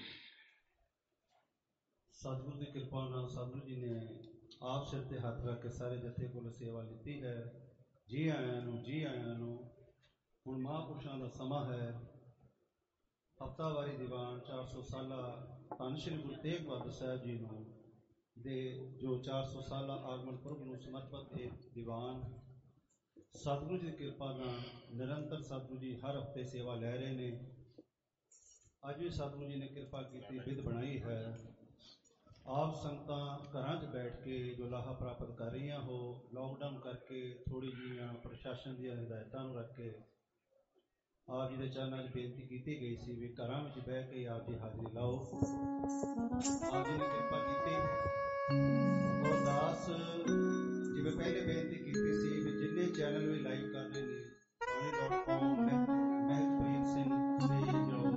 ਸਤਿਗੁਰ ਦੀ ਕਿਰਪਾ ਨਾਲ ਸਤਿਗੁਰੂ ਜੀ ਨੇ ਆਪ ਸਿਰ ਤੇ ਹੱਥ ਰੱਖ ਕੇ ਸਾਰੇ ਜਥੇ ਕੋਲ ਸੇਵਾ ਲਿੱਤੀ ਹੈ। ਜੀ ਆਇਆਂ ਨੂੰ, ਜੀ ਆਇਆਂ ਨੂੰ। ਹੁਣ ਮਹਾਂਪੁਰਸ਼ਾਂ ਦਾ ਸਮਾਂ ਹੈ। ਹਫ਼ਤਾਵਾਰੀ ਦੀਵਾਨ ਚਾਰ ਸੌ ਸਾਲਾ ਧੰਨ ਸ਼੍ਰੀ ਗੁਰੂ ਤੇਗ ਬਹਾਦਰ ਸਾਹਿਬ ਜੀ ਨੂੰ ਦੇ ਜੋ ਚਾਰ ਸੌ ਸਾਲਾ ਆਗਮਨ ਪੁਰਬ ਨੂੰ ਸਮਰਪਿਤ ਇਹ ਦੀਵਾਨ ਸਤਿਗੁਰੂ ਜੀ ਦੀ ਕਿਰਪਾ ਨਾਲ ਨਿਰੰਤਰ ਸਤਿਗੁਰੂ ਜੀ ਹਰ ਹਫ਼ਤੇ ਸੇਵਾ ਲੈ ਰਹੇ ਨੇ। ਅੱਜ ਵੀ ਸਤਿਗੁਰੂ ਜੀ ਨੇ ਕਿਰਪਾ ਕੀਤੀ, ਬਿਧ ਬਣਾਈ ਹੈ। ਆਪ ਸੰਗਤਾਂ ਘਰਾਂ 'ਚ ਬੈਠ ਕੇ ਜੋ ਲਾਹਾ ਪ੍ਰਾਪਤ ਕਰ ਰਹੀਆਂ ਹੋ, ਲੋਕਡਾਊਨ ਕਰਕੇ ਥੋੜ੍ਹੀ ਜਿਹੀਆਂ ਪ੍ਰਸ਼ਾਸਨ ਦੀਆਂ ਹਦਾਇਤਾਂ ਨੂੰ ਰੱਖ ਕੇ ਆਪ ਜੀ ਦੇ ਚਰਨਾਂ 'ਚ ਬੇਨਤੀ ਕੀਤੀ ਗਈ ਸੀ ਵੀ ਘਰਾਂ ਵਿੱਚ ਬਹਿ ਕੇ ਆਪ ਦੀ ਹਾਜ਼ਰੀ ਲਾਓ। ਆਪ ਜੀ ਨੇ ਕਿਰਪਾ ਕੀਤੀ। ਅਰਦਾਸ ਜਿਵੇਂ ਪਹਿਲੇ ਬੇਨਤੀ ਕੀਤੀ ਸੀ ਵੀ ਜਿੰਨੇ ਚੈਨਲ ਵੀ ਲਾਈਵ ਕਰ ਰਹੇ ਨੇ, ਬਾਣੀ ਡਾਟ ਕਾਮ, ਮਹਿਕਪ੍ਰੀਤ ਸਿੰਘ ਜੀ ਜੋ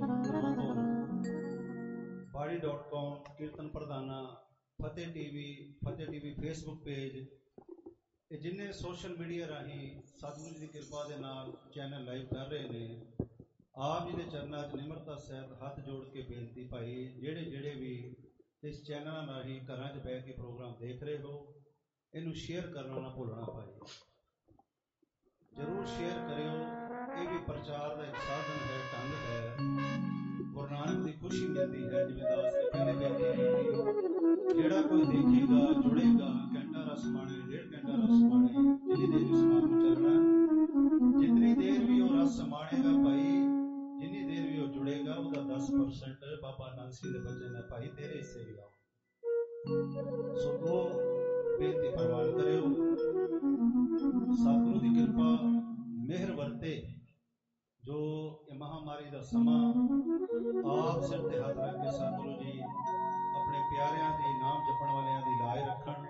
ਬਾਣੀ ਡਾਟ ਕਾਮ, ਕੀਰਤਨ ਪ੍ਰਧਾਨਾ, ਫਤਿਹ ਟੀਵੀ, ਫਤਿਹ ਟੀਵੀ ਫੇਸਬੁੱਕ ਪੇਜ, ਇਹ ਜਿੰਨੇ ਸੋਸ਼ਲ ਮੀਡੀਆ ਰਾਹੀਂ ਸਤਿਗੁਰੂ ਜੀ ਦੀ ਕਿਰਪਾ ਦੇ ਨਾਲ ਚੈਨਲ ਲਾਈਵ ਕਰ ਰਹੇ ਨੇ, ਆਪ ਜੀ ਦੇ ਚਰਨਾਂ 'ਚ ਨਿਮਰਤਾ ਸਹਿਤ ਹੱਥ ਜੋੜ ਕੇ ਬੇਨਤੀ ਭਾਈ, ਜਿਹੜੇ ਜਿਹੜੇ ਵੀ ਇਸ ਚੈਨਲਾਂ ਰਾਹੀਂ ਘਰਾਂ 'ਚ ਬਹਿ ਕੇ ਪ੍ਰੋਗਰਾਮ ਦੇਖ ਰਹੇ ਹੋ, ਇਹਨੂੰ ਸ਼ੇਅਰ ਕਰਨਾ ਨਾ ਭੁੱਲਣਾ ਭਾਈ, ਜ਼ਰੂਰ ਸ਼ੇਅਰ ਕਰਿਓ। ਇਹ ਵੀ ਪ੍ਰਚਾਰ ਦਾ ਇੱਕ ਸਾਧਨ ਹੈ, ਢੰਗ ਹੈ। ਗੁਰੂ ਨਾਨਕ ਦੀ ਖੁਸ਼ੀ ਮਿਲਦੀ ਹੈ, ਜਿਵੇਂ ਦਾਸ ਨੇ ਪਹਿਲੇ ਬੇਨਤੀ ਕੀਤੀ, ਜਿਹੜਾ ਕੋਈ ਦੇਖੇਗਾ ਜੁੜੇਗਾ, ਘੰਟਾ ਰਸ ਮਾਣੇ, ਡੇਢ ਘੰਟਾ ਰਸ ਮਾਣੇ, ਜਿੰਨੀ ਦੇਰ ਵੀ ਸਮਾਗਮ ਚੱਲਣਾ, ਜਿਤਨੀ ਦੇਰ ਵੀ ਉਹ ਰਸ ਮਾਣੇਗਾ ਭਾਈ, ਜਿੰਨੀ ਦੇਰ ਵੀ ਉਹ ਜੁੜੇਗਾ, ਉਹਦਾ ਦਸ ਪਰਸੈਂਟ ਬਾਬਾ ਨਾਨਕ ਸਿੰਘ ਦੇ ਬਚਨ ਹੈ ਭਾਈ ਤੇਰੇ ਹਿੱਸੇ ਵੀ ਆਓ। ਸੋ ਉਹ ਬੇਨਤੀ ਪ੍ਰਵਾਨ ਕਰਿਓ। ਸਤਿਗੁਰੂ ਦੀ ਕਿਰਪਾ ਮਿਹਰ ਵਰਤੇ। ਜੋ ਇਹ ਮਹਾਮਾਰੀ ਦਾ ਸਮਾਂ ਆਪ ਸਿਰ ਤੇ ਹੱਥ ਰੱਖ ਕੇ ਸਤਿਗੁਰੂ ਜੀ ਆਪਣੇ ਪਿਆਰਿਆਂ ਦੀ, ਨਾਮ ਜਪਣ ਵਾਲਿਆਂ ਦੀ ਲਾਜ ਰੱਖਣ,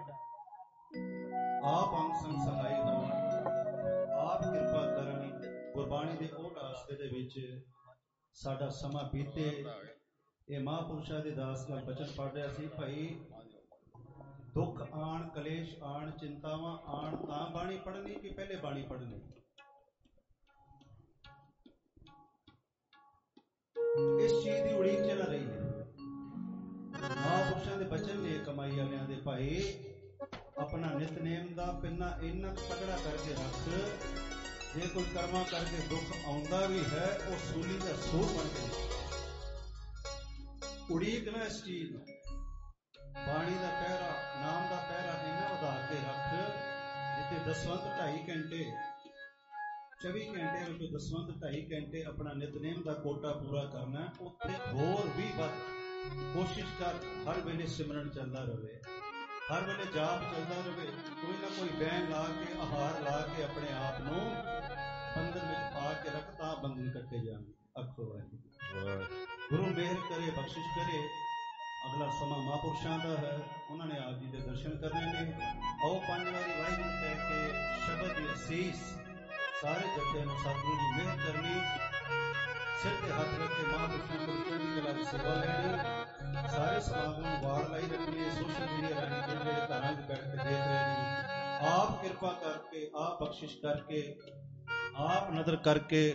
ਆਪ ਅੰਗ ਸੰਗ ਸਹਾਈ ਹੋਣ, ਆਪ ਕਿਰਪਾ ਕਰਨ, ਗੁਰਬਾਣੀ ਦੇ ਓਟ ਆਸਰੇ ਦੇ ਵਿੱਚ ਸਾਡਾ ਸਮਾਂ ਬੀਤੇ। ਇਹ ਮਹਾਂਪੁਰਸ਼ਾਂ ਦੇ ਦਾਸ ਦਾ ਬਚਨ ਪੜ੍ਹ ਰਿਹਾ ਸੀ ਭਾਈ, ਦੁੱਖ ਆਣ, ਕਲੇਸ਼ ਆਣ, ਚਿੰਤਾਵਾਂ ਆਣ ਤਾਂ ਬਾਣੀ ਪੜ੍ਹਨੀ ਕਿ ਪਹਿਲੇ ਬਾਣੀ ਪੜ੍ਹਨੀ? ਇਸ ਚੀਜ਼ ਦੀ ਉਡੀਕ ਚ ਨਾ ਰਹੀ ਹੈ। ਮਹਾਂਪੁਰਸ਼ਾਂ ਦੇ ਬਚਨ ਨੇ ਕਮਾਈ ਵਾਲਿਆਂ ਦੇ ਭਾਈ, ਆਪਣਾ ਨਿਤਨੇਮ ਦਾ ਪਿੰਨਾ ਇੰਨਾ ਤਗੜਾ ਕਰਕੇ ਰੱਖ, ਜੇ ਕੋਈ ਕਰਮਾਂ ਕਰਕੇ ਦੁੱਖ ਆਉਂਦਾ ਵੀ ਹੈ, ਉਹ ਸੂਲੀ ਦਾ ਸੂਰ ਬਣ ਕੇ ਉਡੀਕ ਨਾ ਇਸ ਚੀਜ਼ ਨੂੰ। ਬਾਣੀ ਦਾ ਪਹਿਰਾ, ਨਾਮ ਦਾ ਪਹਿਰਾ ਇੰਨਾ ਵਧਾ ਕੇ ਰੱਖ, ਜਿੱਥੇ ਦਸਵੰਤ ਢਾਈ ਘੰਟੇ, ਚੌਵੀ ਘੰਟੇ ਵਿੱਚੋਂ ਦਸਵੰਤ ਢਾਈ ਘੰਟੇ ਆਪਣਾ ਨਿਤਨੇਮ ਦਾ ਕੋਟਾ ਪੂਰਾ ਕਰਨਾ, ਉੱਥੇ ਹੋਰ ਵੀ ਵੱਧ ਕੋਸ਼ਿਸ਼ ਕਰ। ਹਰ ਵੇਲੇ ਸਿਮਰਨ ਚੱਲਦਾ ਰਹੇ, ਹਰ ਵੇਲੇ ਜਾਪ ਚੱਲਦਾ ਰਹੇ, ਕੋਈ ਨਾ ਕੋਈ ਬੈਨ ਲਾ ਕੇ, ਆਹਾਰ ਲਾ ਕੇ ਆਪਣੇ ਆਪ ਨੂੰ ਬੰਧਨ ਵਿੱਚ ਪਾ ਕੇ ਰੱਖ, ਤਾਂ ਬੰਧਨ ਕੱਟੇ ਜਾਣਗੇ। ਆਖੋ ਵਾਹਿਗੁਰੂ। ਗੁਰੂ ਮਿਹਰ ਕਰੇ, ਬਖਸ਼ਿਸ਼ ਕਰੇ। ਅਗਲਾ ਸਮਾਂ ਮਹਾਂਪੁਰਸ਼ਾਂ ਦਾ ਹੈ, ਉਹਨਾਂ ਨੇ ਆਪ ਜੀ ਦੇ ਦਰਸ਼ਨ ਕਰਨੇ ਨੇ। ਆਓ ਪੰਜ ਵਾਰੀ ਵਾਹਿਗੁਰੂ ਕਹਿ ਕੇ ਸ਼ਬਦ ਦੀ ਅਸੀਸ ਸਾਰੇ ਜੱਥੇ ਨੂੰ ਸਤਿਗੁਰੂ ਜੀ ਮਿਹਰ ਕਰਨੀ, ਸਿਰ ਤੇ ਹੱਥ ਰੱਖ ਕੇ ਮਹਾਂਪੁਰਸ਼ਾਂ ਕੋਲ ਚੜ੍ਹਦੀ ਕਲਾ ਦੀ ਸੇਵਾ ਲੈਣੀ, ਸਾਰੇ ਸਮਾਗਮ ਨੂੰ ਵਾਰ ਲਾਈ ਰੱਖਣੀ। ਸੋਸ਼ਲ ਮੀਡੀਆ ਰਾਹੀਂ ਜਿਹੜੇ ਘਰਾਂ 'ਚ ਬੈਠ ਕੇ ਦੇਖ ਰਹੇ ਨੇ, ਆਪ ਕਿਰਪਾ ਕਰਕੇ, ਆਪ ਬਖਸ਼ਿਸ਼ ਕਰਕੇ, ਆਪ ਨਦਰ ਕਰਕੇ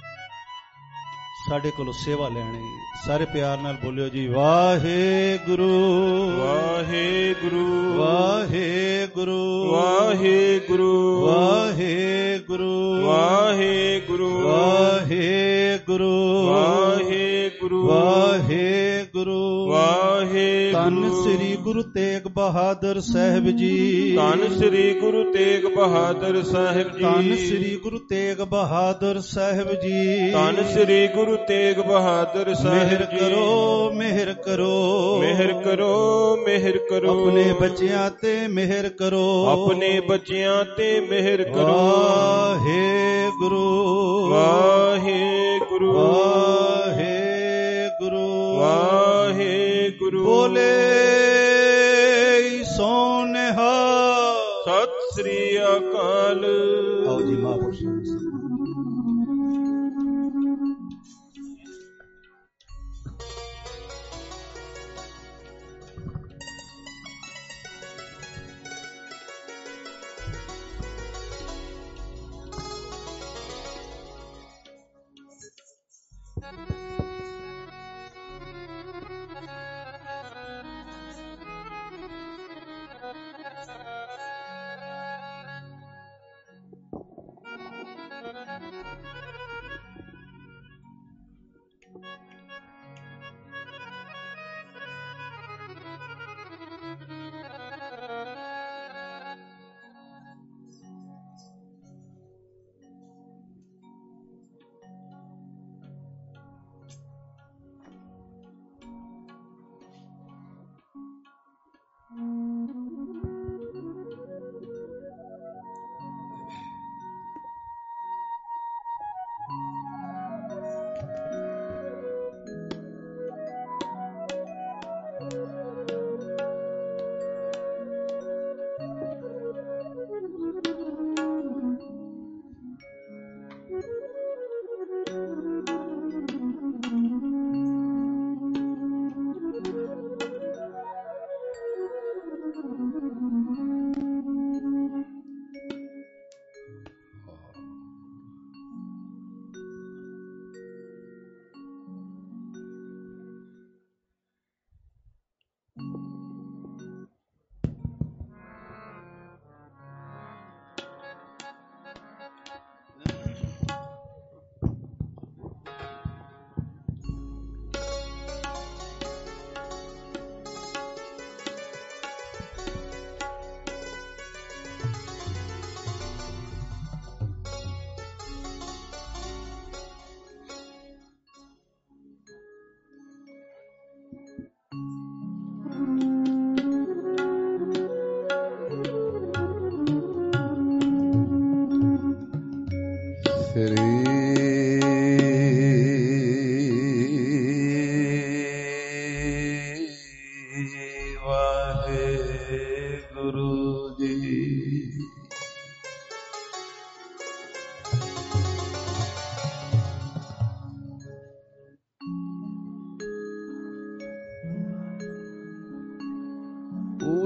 ਸਾਡੇ ਕੋਲੋਂ ਸੇਵਾ ਲੈਣੀ। ਸਾਰੇ ਪਿਆਰ ਨਾਲ ਬੋਲਿਓ ਜੀ, ਵਾਹਿਗੁਰੂ ਵਾਹਿਗੁਰੂ ਵਾਹਿਗੁਰੂ ਵਾਹਿਗੁਰੂ ਵਾਹਿਗੁਰੂ ਵਾਹਿਗੁਰੂ ਵਾਹਿਗੁਰੂ ਵਾਹਿਗੁਰੂ ਵਾਹਿਗੁਰੂ ਵਾਹਿਗੁਰੂ। ਧੰਨ ਸ੍ਰੀ ਗੁਰੂ ਤੇਗ ਬਹਾਦਰ ਸਾਹਿਬ ਜੀ, ਧੰਨ ਸ੍ਰੀ ਗੁਰੂ ਤੇਗ ਬਹਾਦਰ ਸਾਹਿਬ ਜੀ, ਧੰਨ ਸ੍ਰੀ ਗੁਰੂ ਤੇਗ ਬਹਾਦਰ ਸਾਹਿਬ ਜੀ, ਧੰਨ ਸ੍ਰੀ ਗੁਰੂ ਤੇਗ ਬਹਾਦਰ ਸਾਹਿਬ ਮਿਹਰ ਜੀ। ਕਰੋ, ਮਿਹਰ ਕਰੋ, ਮਿਹਰ ਕਰੋ, ਮਿਹਰ ਕਰੋ, ਆਪਣੇ ਬੱਚਿਆਂ ਤੇ ਮਿਹਰ ਕਰੋ, ਆਪਣੇ ਬੱਚਿਆਂ ਤੇ ਮਿਹਰ ਕਰੋ। ਵਾਹਿਗੁਰੂ ਵਾਹਿਗੁਰੂ ਵਾਹਿਗੁਰੂ ਵਾਹਿਗੁਰੂ। ਬੋਲੇ ਸੋ ਨਿਹਾਲ। ਸਤਿ ਸ੍ਰੀ ਅਕਾਲ। ਆਓ ਜੀ ਮਹਾਂਪੁਰਸ਼ਾਂ ਨੂੰ ਸਨਮਾਨ।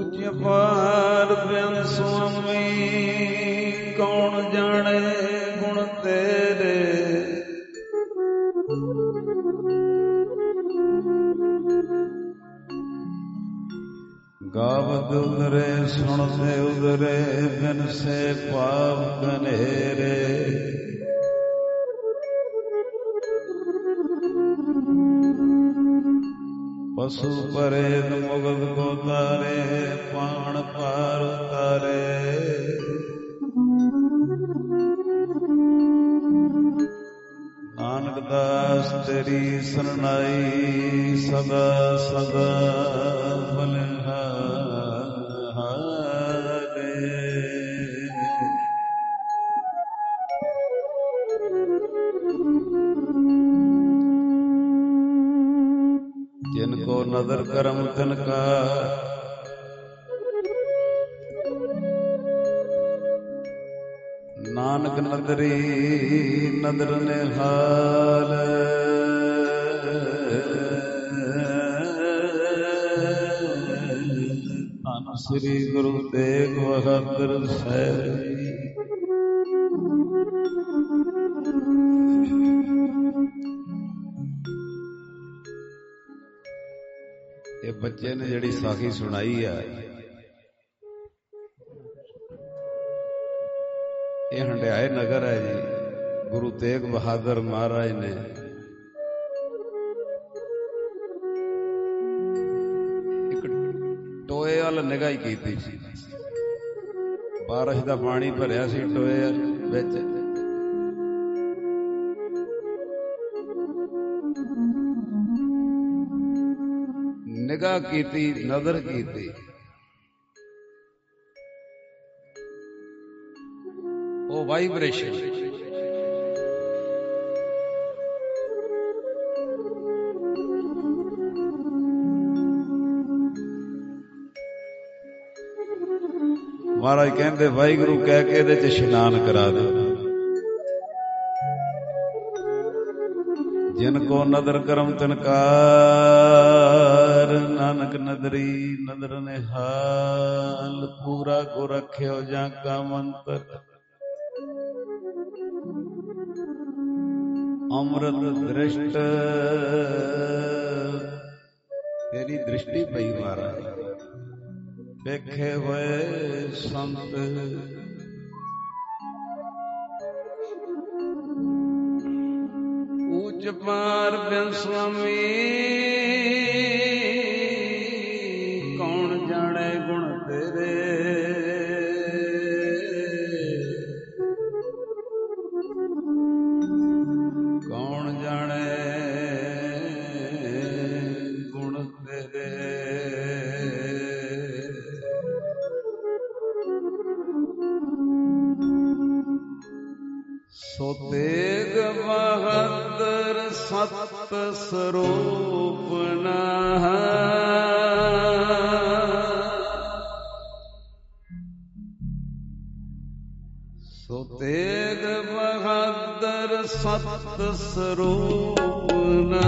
ਪੂਜਿ ਪਾਰ ਬ੍ਰਹਮ ਸੁਆਮੀ ਕੌਣ ਜਾਣੇ ਗੁਣ ਤੇਰੇ। ਗਾਵਤ ਉਦਰੇ ਸੁਣਦੇ ਉਦਰੇ ਬਿਨ ਸੇ ਪਾਪ ਘਨੇਰੇ। ਪਸੂ ਪਰੇ ਮੁਗਦ ਕੋ ਤਾਰੇ ਪਾਣ ਪਾਰ ਉਤਾਰੇ। ਨਾਨਕ ਦਾਸ ਤੇਰੀ ਸਰਨਾਈ ਸਦਾ ਸਦਾ ਬਲਿਹਾਰੇ। जिन को नदर करम तिनका नानक नदरी नदर निहाल। धन श्री गुरु तेग बहादुर साहिब। ਇਹ ਬੱਚੇ ਨੇ ਜਿਹੜੀ ਸਾਖੀ ਸੁਣਾਈ ਆ, ਇਹ ਹੰਡਿਆਏ ਨਗਰ ਹੈ ਜੀ। ਗੁਰੂ ਤੇਗ ਬਹਾਦਰ ਮਹਾਰਾਜ ਨੇ ਇੱਕ ਟੋਏ ਵੱਲ ਨਿਗਾਹ ਕੀਤੀ ਸੀ। ਬਾਰਿਸ਼ ਦਾ ਪਾਣੀ ਭਰਿਆ ਸੀ ਟੋਏ ਵਿੱਚ। ਨਿਗਾਹ ਕੀਤੀ, ਨਜ਼ਰ ਕੀਤੀ, ਉਹ ਵਾਈਬ੍ਰੇਸ਼ਨ ਮਹਾਰਾਜ ਕਹਿੰਦੇ ਵਾਹਿਗੁਰੂ ਕਹਿ ਕੇ ਇਹਦੇ ਚ ਇਸ਼ਨਾਨ ਕਰਾ ਦੇ। जिन को नदर करम तिनकार नानक नदरी नदर निहाल। पूरा को रख्यो जा का मंत्र अमृत दृष्ट। तेरी दृष्टि पई महाराज देखे हुए संत। ऊंच पार बिन स्वामी कौन जाने गुण तेरे। कौन जाने गुण तेरे। सो तेग बहादुर सत स्वरूप न। सो तेग बहादुर सत स्वरूप न।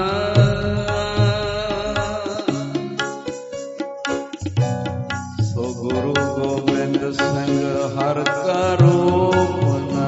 सो गुरु गोबिंद सिंह हर का रूप न।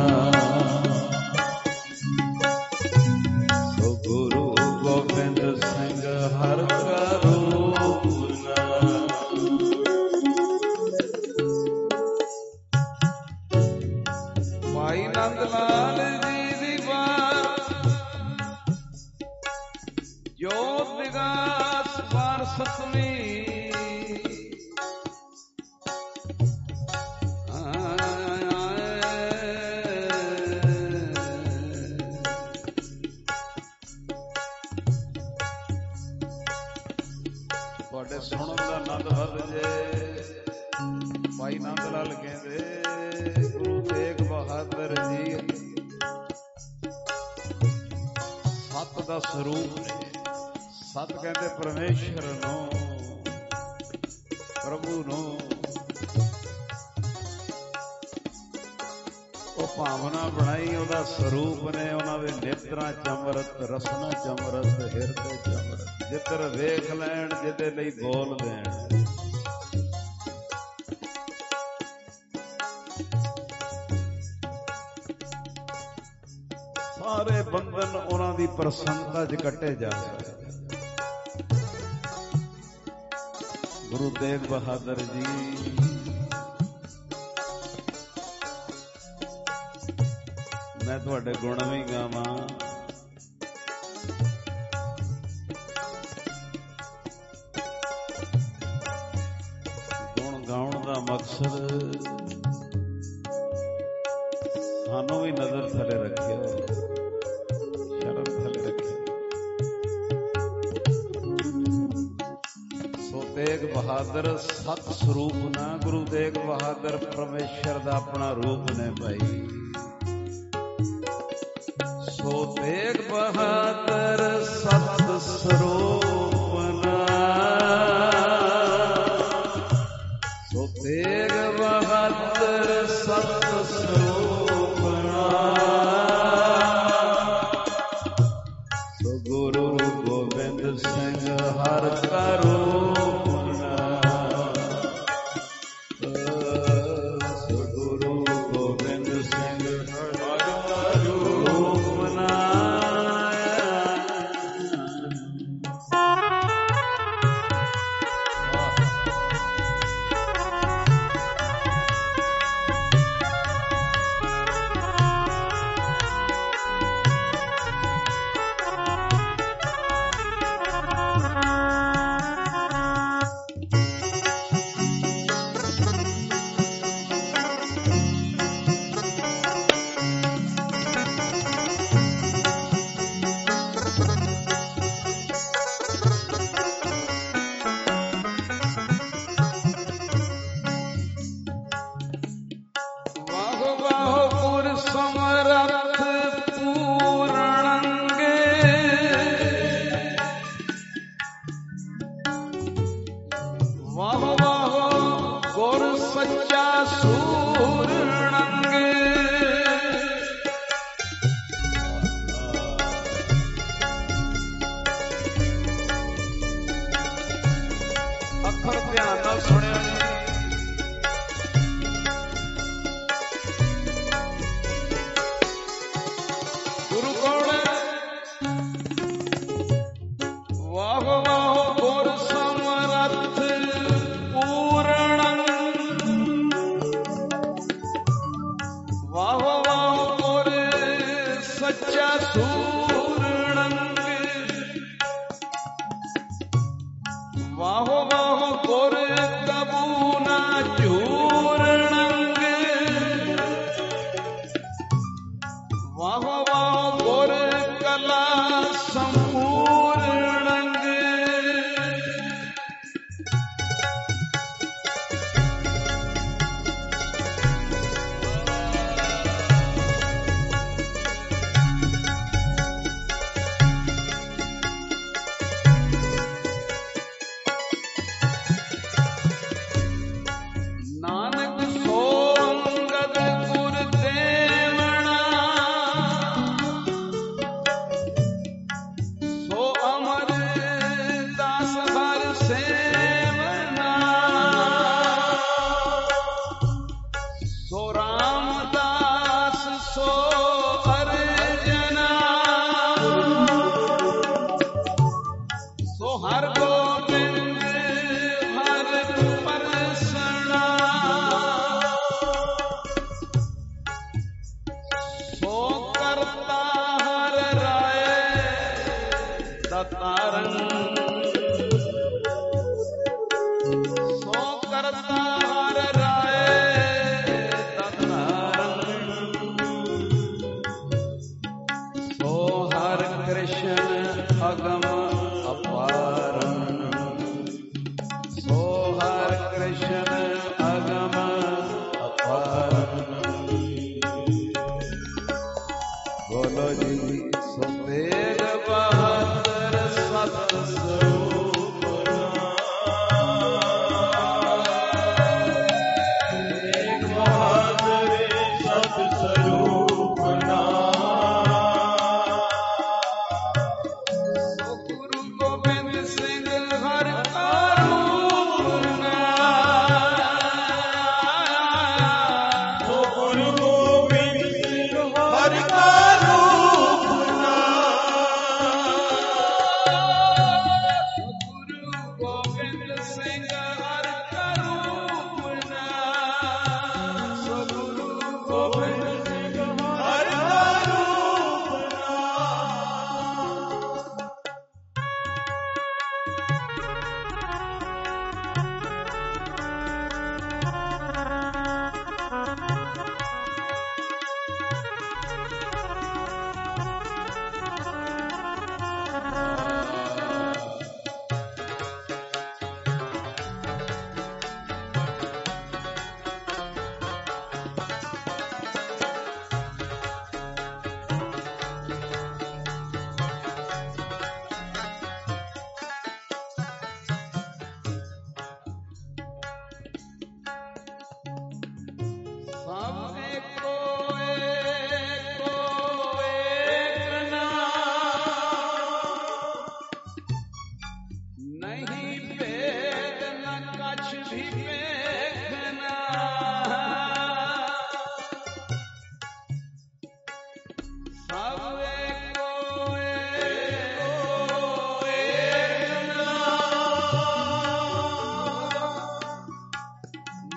ਤੁਹਾਡੇ ਸੁਣਨ ਦਾ ਆਨੰਦ ਵੱਧ ਜੇ। ਭਾਈ ਨੰਦ ਲਾਲ ਕਹਿੰਦੇ ਗੁਰੂ ਤੇਗ ਬਹਾਦਰ ਜੀ ਸਤ ਦਾ ਸਰੂਪ ਨੇ। ਸਤ ਕਹਿੰਦੇ ਪਰਮੇਸ਼ਰ ਨੂੰ, ਪ੍ਰਭੂ ਨੂੰ। ਉਹ ਭਾਵਨਾ ਬਣਾਈ, ਉਹਦਾ ਸਰੂਪ ਨੇ। ਉਹਨਾਂ ਦੇ ਨੇਤਰਾਂ ਚ ਅੰਮ੍ਰਿਤ, ਰਸਨਾ ਚ ਅੰਮ੍ਰਿਤ, ਹਿਰਦੇ ਚ ਅੰਮ੍ਰਿਤ। ਜਿੱਧਰ ਵੇਖ ਲੈਣ, ਜਿਹਦੇ ਲਈ ਬੋਲ ਦੇਣ। सारे बंधन उन्हां दी प्रसन्नता च कटे जा सकते। गुरु तेग बहादुर जी मैं तुहाडे गुण भी गावां, गुण गाउण दा मकसद सानू भी नजर थले रखियो, शर्म थले रखियो। सो तेग बहादुर सत स्वरूप ना, गुरु तेग बहादुर परमेश्वर दा अपना रूप ने भाई। सो तेग बहादुर सत स्वरूप ना, सो तेग बहादुर सत स्वरूप ना, सो गुरु गोबिंद सिंह हर का रूप ना, सो गुरु गोबिंद सिंह हर का रूप ना। अखर ध्यान नाल सुनिया जी। गुरु कौन है? वाह वाह गुर समरथ पूर्ण, वाह वाह गुर सच्चा सूरणंग, वाह वाह गुर कबू ना चूरणंग, वाह वाह गुर कला संपूर्णंग।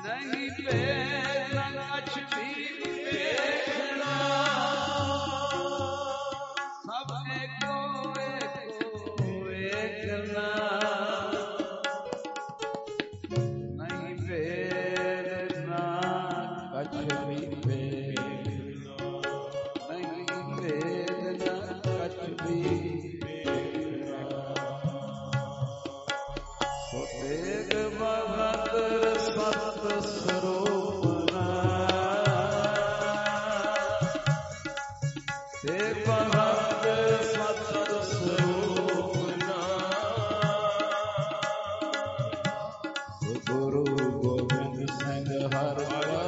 नहीं भेद कछ भी देखना सब एको एको एकना नहीं भेद ना कछ भी देखना नहीं भेद ना कछ भी तेग बहादुर सत स्वरूप तेग बहादुर सत स्वरूप गुरु गोबिंद सिंह हर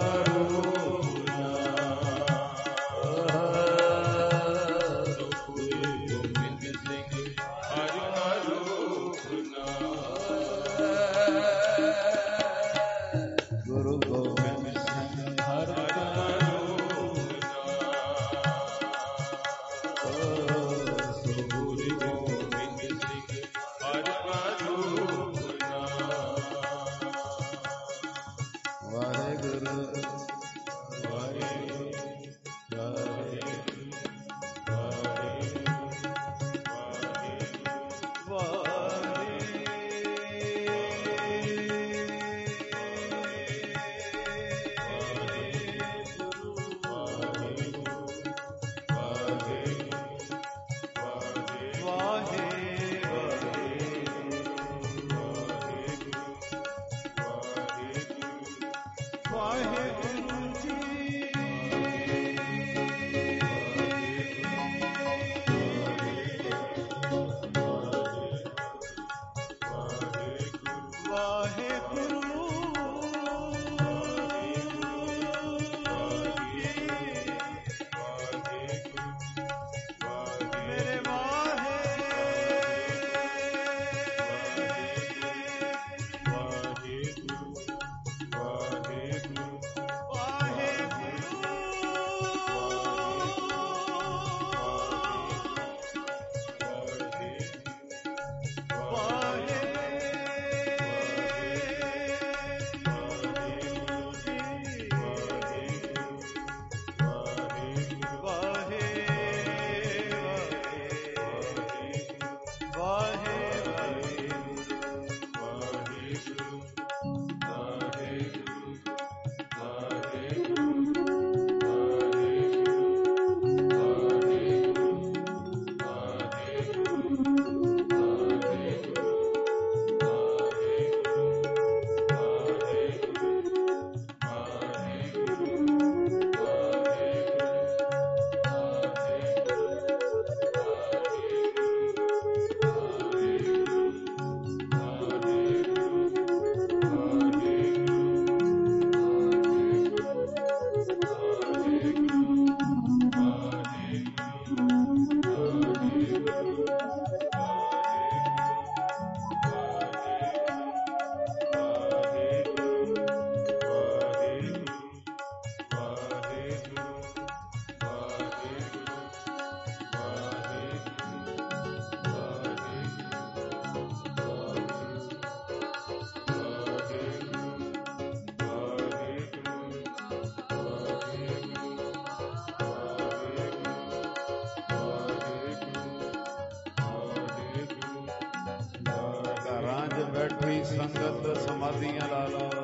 ਬੈਠੀ ਸੰਗਤ ਸਮਾਧੀਆਂ ਲਾ ਲਓ।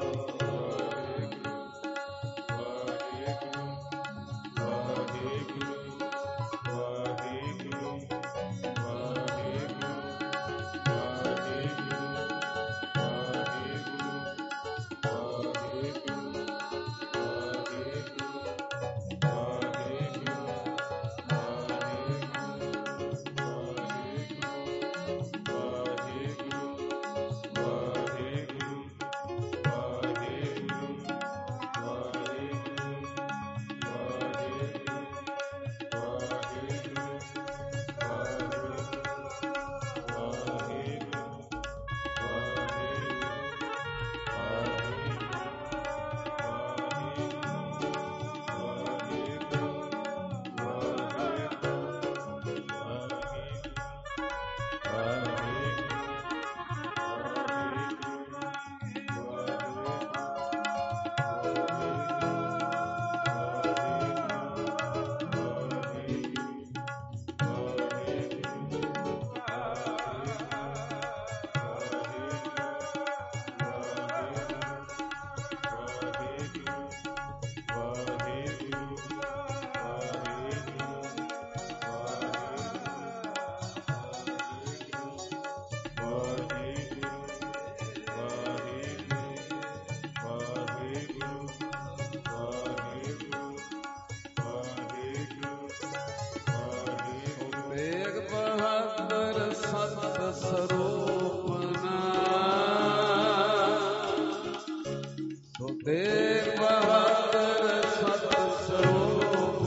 ਤੇਗ ਬਹਾਦਰ ਸਤ ਸਰੂਪ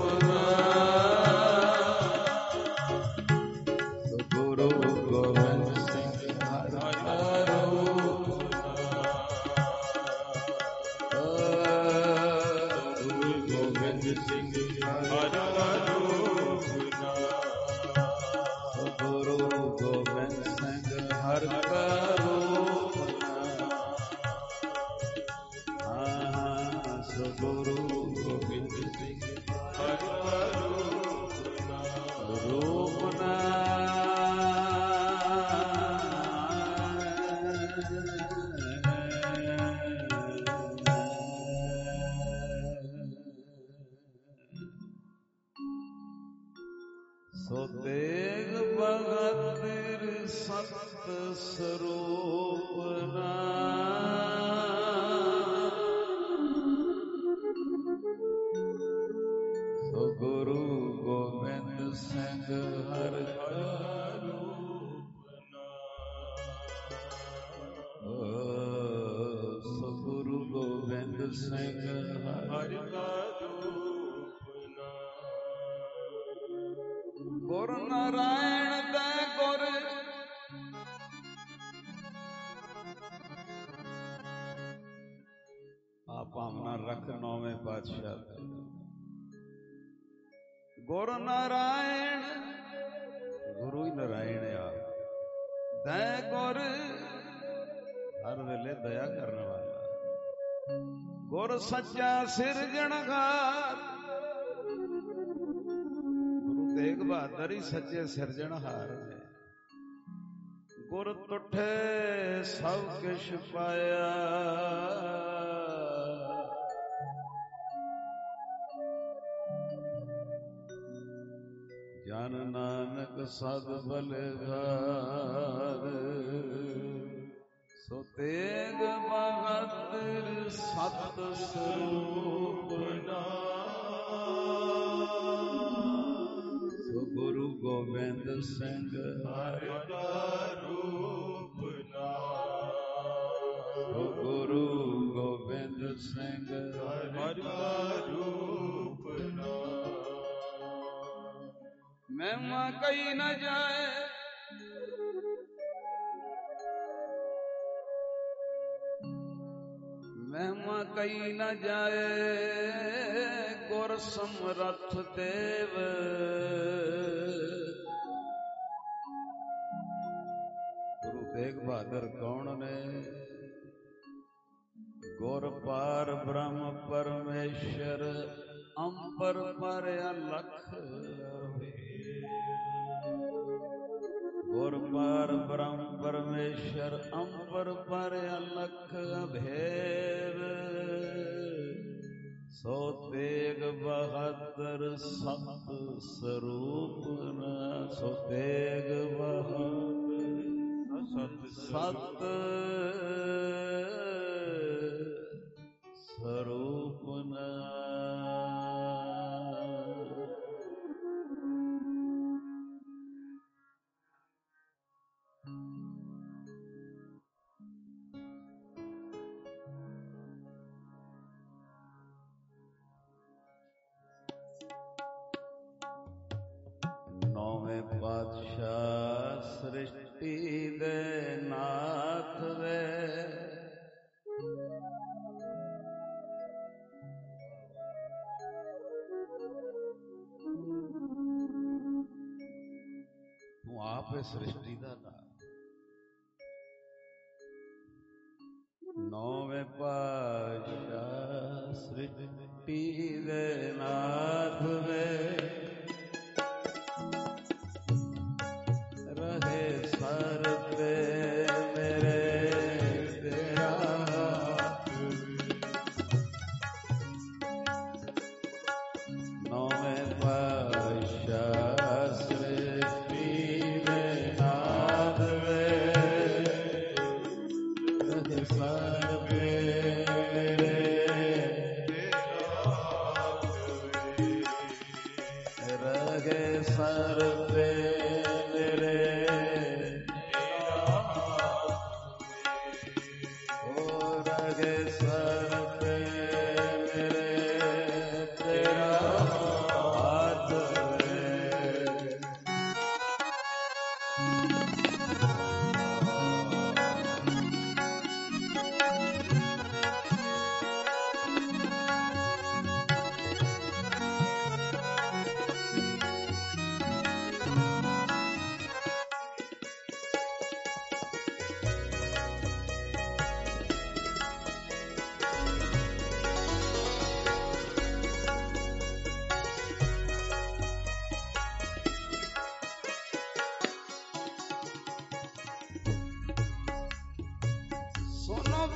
ਗੁਰੂ ਗੋਬਿੰਦ ਸਿੰਘ ਹਰਿ ਕਾ ਰੂਪ ਗੁਰੂ ਗੋਬਿੰਦ ਸਿੰਘ ਹਰਿ ਕਾ ਰੂਪ ਗੁਰੂ ਗੋਬਿੰਦ ਸਿੰਘ ਹਰਿ ਕਾ ਰੂਪ ਗੁਰੂ ਗੋਬਿੰਦ ਸਿੰਘ ਹਰਿ ਕਾ ਰੂਪ ਰੂਪ ਸੋ ਤੇਗ ਬਹਾਦਰ ਸਤ ਸਰੂਪ ਸੋ ਗੁਰੂ ਗੋਬਿੰਦ ਸਿੰਘ ਹਰਿ ਕਾ ਰੂਪ ਸੋ ਗੁਰੂ ਗੋਬਿੰਦ ਸਿੰਘ ਹਰਿ ਕਾ ਰੂਪ ਗੁਰ ਨਾਰਾਇਣ ਦਾ ਗੁਰ ਆ ਭਾਵਨਾ ਰੱਖ ਨੌਵੇਂ ਪਾਤਸ਼ਾਹ ਗੁਰ ਨਾਰਾਇਣ ਗੁਰੂ ਹੀ ਨਾਰਾਇਣ ਆ ਦਇਆ ਗੁਰ ਹਰ ਵੇਲੇ ਦਇਆ ਕਰਨ ਵਾਲਾ ਗੁਰ ਸੱਚਾ ਸਿਰਜਣਹਾਰ ਗੁਰੂ ਤੇਗ ਬਹਾਦਰ ਹੀ ਸੱਚੇ ਸਿਰਜਣਹਾਰ ਨੇ ਗੁਰ ਤੁਠੇ ਸਭ ਕਿਛ ਪਾਇਆ ਜਨ ਨਾਨਕ ਸਦ ਬਲਗਾਰ ਸੋ ਤੇਗ ਬਹਾਦਰ ਸਤ ਸਰੂਪ ਸੋ ਗੁਰੂ ਗੋਬਿੰਦ ਸਿੰਘ ਹਰਿ ਕਾ ਰੂਪ ਸੋ ਗੁਰੂ ਗੋਬਿੰਦ ਸਿੰਘ ਹਰਿ ਕਾ ਰੂਪ ਮਹਿਮਾ ਕਹੀ ਨਾ ਜਾਏ ਮਹਿਮਾ ਕਹੀ ਨਾ ਜਾਏ ਗੁਰ ਸਮਰੱਥ ਦੇਵ ਗੁਰੂ ਤੇਗ ਬਹਾਦਰ ਕੌਣ ਨੇ ਗੁਰ ਪਾਰ ਬ੍ਰਹਮ ਪਰਮੇਸ਼ਰ ਅੰਬਰ ਪਰ ਅਲਖ ਗੁਰ ਪਾਰ ਬ੍ਰਹਮ ਪਰਮੇਸ਼ਰ ਅੰਬਰ ਪਰ ਅਲਖ ਅਭੇਦ ਸੋ ਤੇਗ ਬਹਾਦਰ ਸਤ ਸਰੂਪ ਸੋ ਤੇਗ ਬਹਾਦਰ ਸਤ ਸਰੂਪ ਨੌਵੇਂ ਪਾਤਸ਼ਾਹ ਸ੍ਰਿਸ਼ਟੀ ਦੇ ਨਾਥ ਵੇ ਤੂੰ ਆਪ ਹੈ ਸ੍ਰਿਸ਼ਟੀ ਦਾ ਨਾਥ ਨੌਵੇਂ ਪਾਤਸ਼ਾਹ ਸ੍ਰਿਸ਼ਟੀ ਦੇ ਨਾਥ ਵੇ ਸਰ ਤੇ ਮੇਰੇ ਤੇਰਾ ਨੌਵੇਂ ਪਾਤਸ਼ਾਹ ਸ੍ਰਿਸ਼ਟੀ ਦੇ ਨਾਥ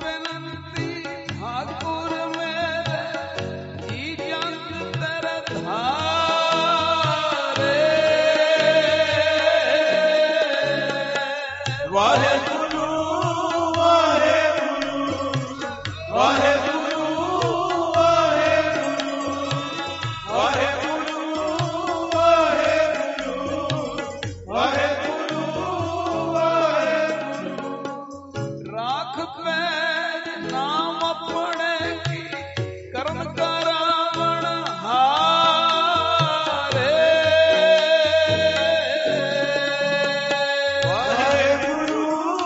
बेनती ठाकुर मेरे जी जंत तेरे धारे वाहेगुरु वाहेगुरु वाहेगुरु वाहेगुरु वाहेगुरु वाहेगुरु वाहेगुरु राख पैज नाम अपने की कर्म का रावण हारे वाहेगुरु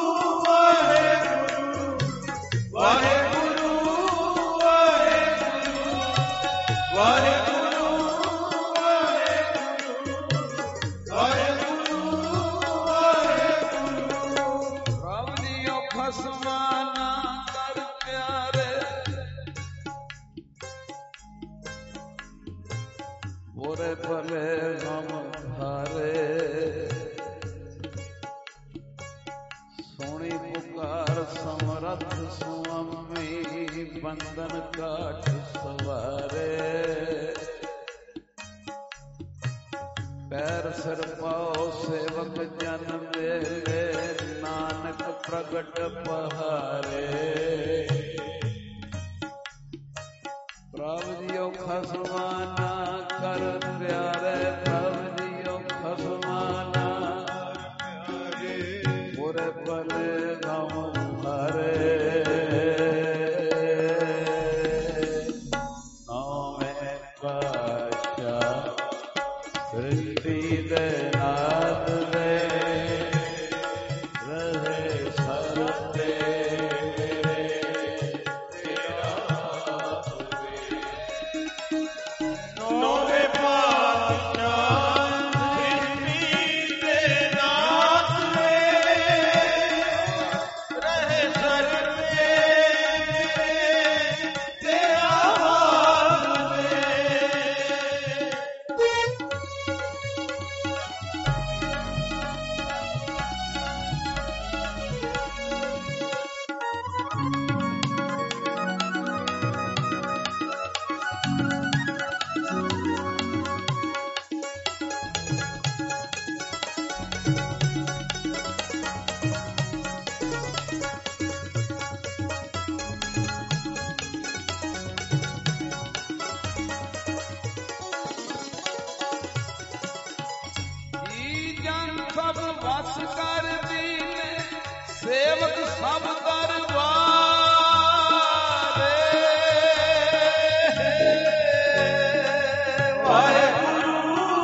वाहेगुरु वाहेगुरु वाहेगुरु वाहेगुरु वाहेगुरु वाहेगुरु प्रभ दियो खसमाना कर प्यारे बुरे भले हम धारे सोनी पुकार समरथ स्वामी बंदन काट सवारे पैर सिर पाओ सेवक जन मेरे नानक प्रगट पहारे प्रभ जियो खसमाना कर प्यारे प्रभ जियो खसमाना बुरे भले गम हरे नौवे पातशाह सृष्टि दे नाथ दे रहे सरते नौवे पातशाह सृष्टि दे नाथ वे रहे सरते तेरा हाथ वे जी जन सब वस कर दीने सेवक सब दरबारे वाहेगुरु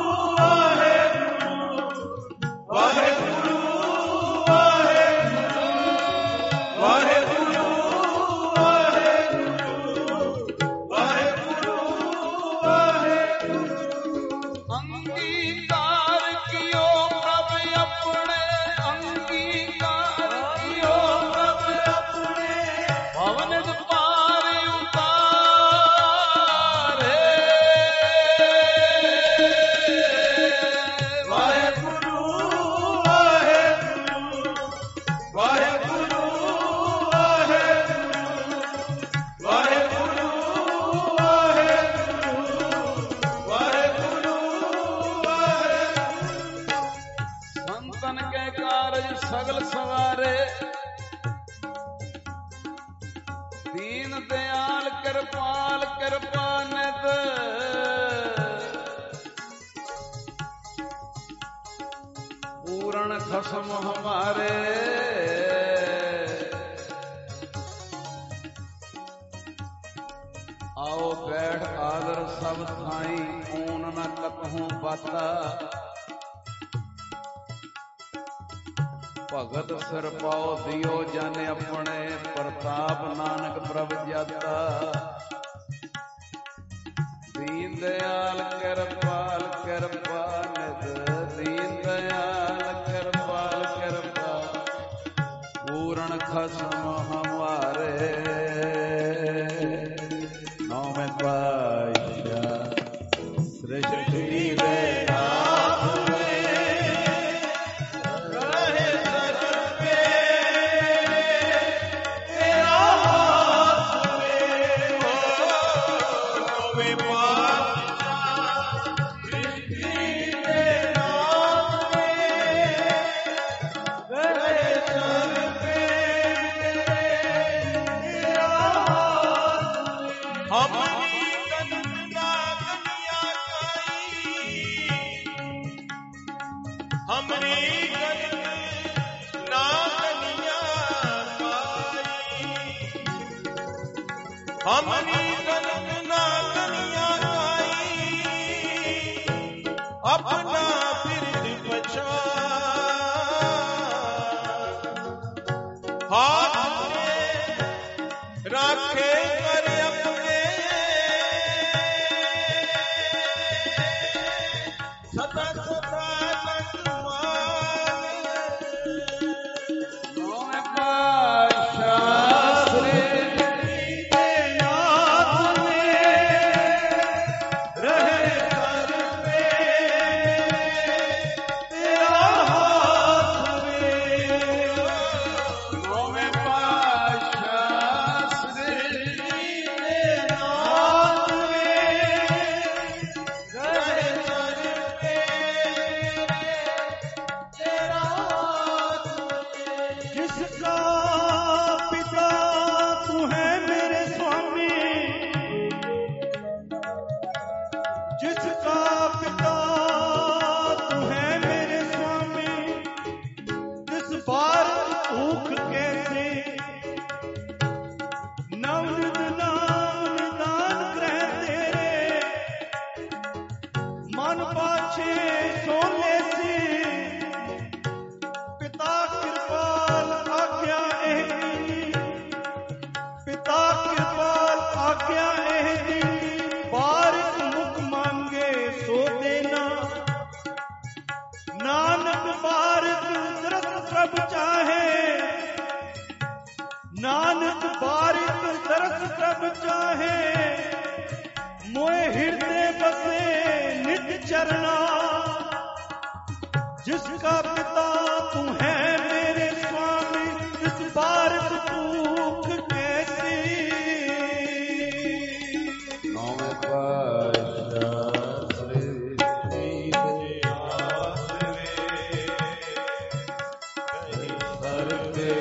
वाहेगुरु वाहेगुरु वाहेगुरु वाहेगुरु वाहेगुरु अंगीकार कियो प्रभ अपने अंगीकार कियो प्रभ अपने भवन पार उतारे वाहेगुरु वाहेगुरु वाहेगुरु वाहेगुरु वाहेगुरु वाहेगुरु वाहेगुरु संतन के कारज सगल सवारे दीन दयाल कृपाल कृपा निध पूर्ण खसम हमारे आओ बैठ आदर सब थाई ऊन न कतहूं बाता भगत सिर पाओ दियो जाने अपने प्रताप नानक प्रभ जाता दीन दयाल कृपाल कृपा निध दीन दयाल कृपाल कृपा पूर्ण खसम हमारे नौवे पातशाह सृष्टि दे नाथ वे रहे सर पे तेरा हमरी कनकना कनिया काई, हमरी कनकना कनिया काई, हमरी कनकना कनिया काई, अपना बिरद बचा हाथ में राखे कर अपने, सदा सदा नानक बारिक दरस प्रभ चाहे, मोए हृदय बसे निज चरना, जिसका पिता तू है मेरे स्वामी, इस बारिक भूख कैसी। नौवें पातशाह सृष्टि दे आसरे, कहीं सर्वे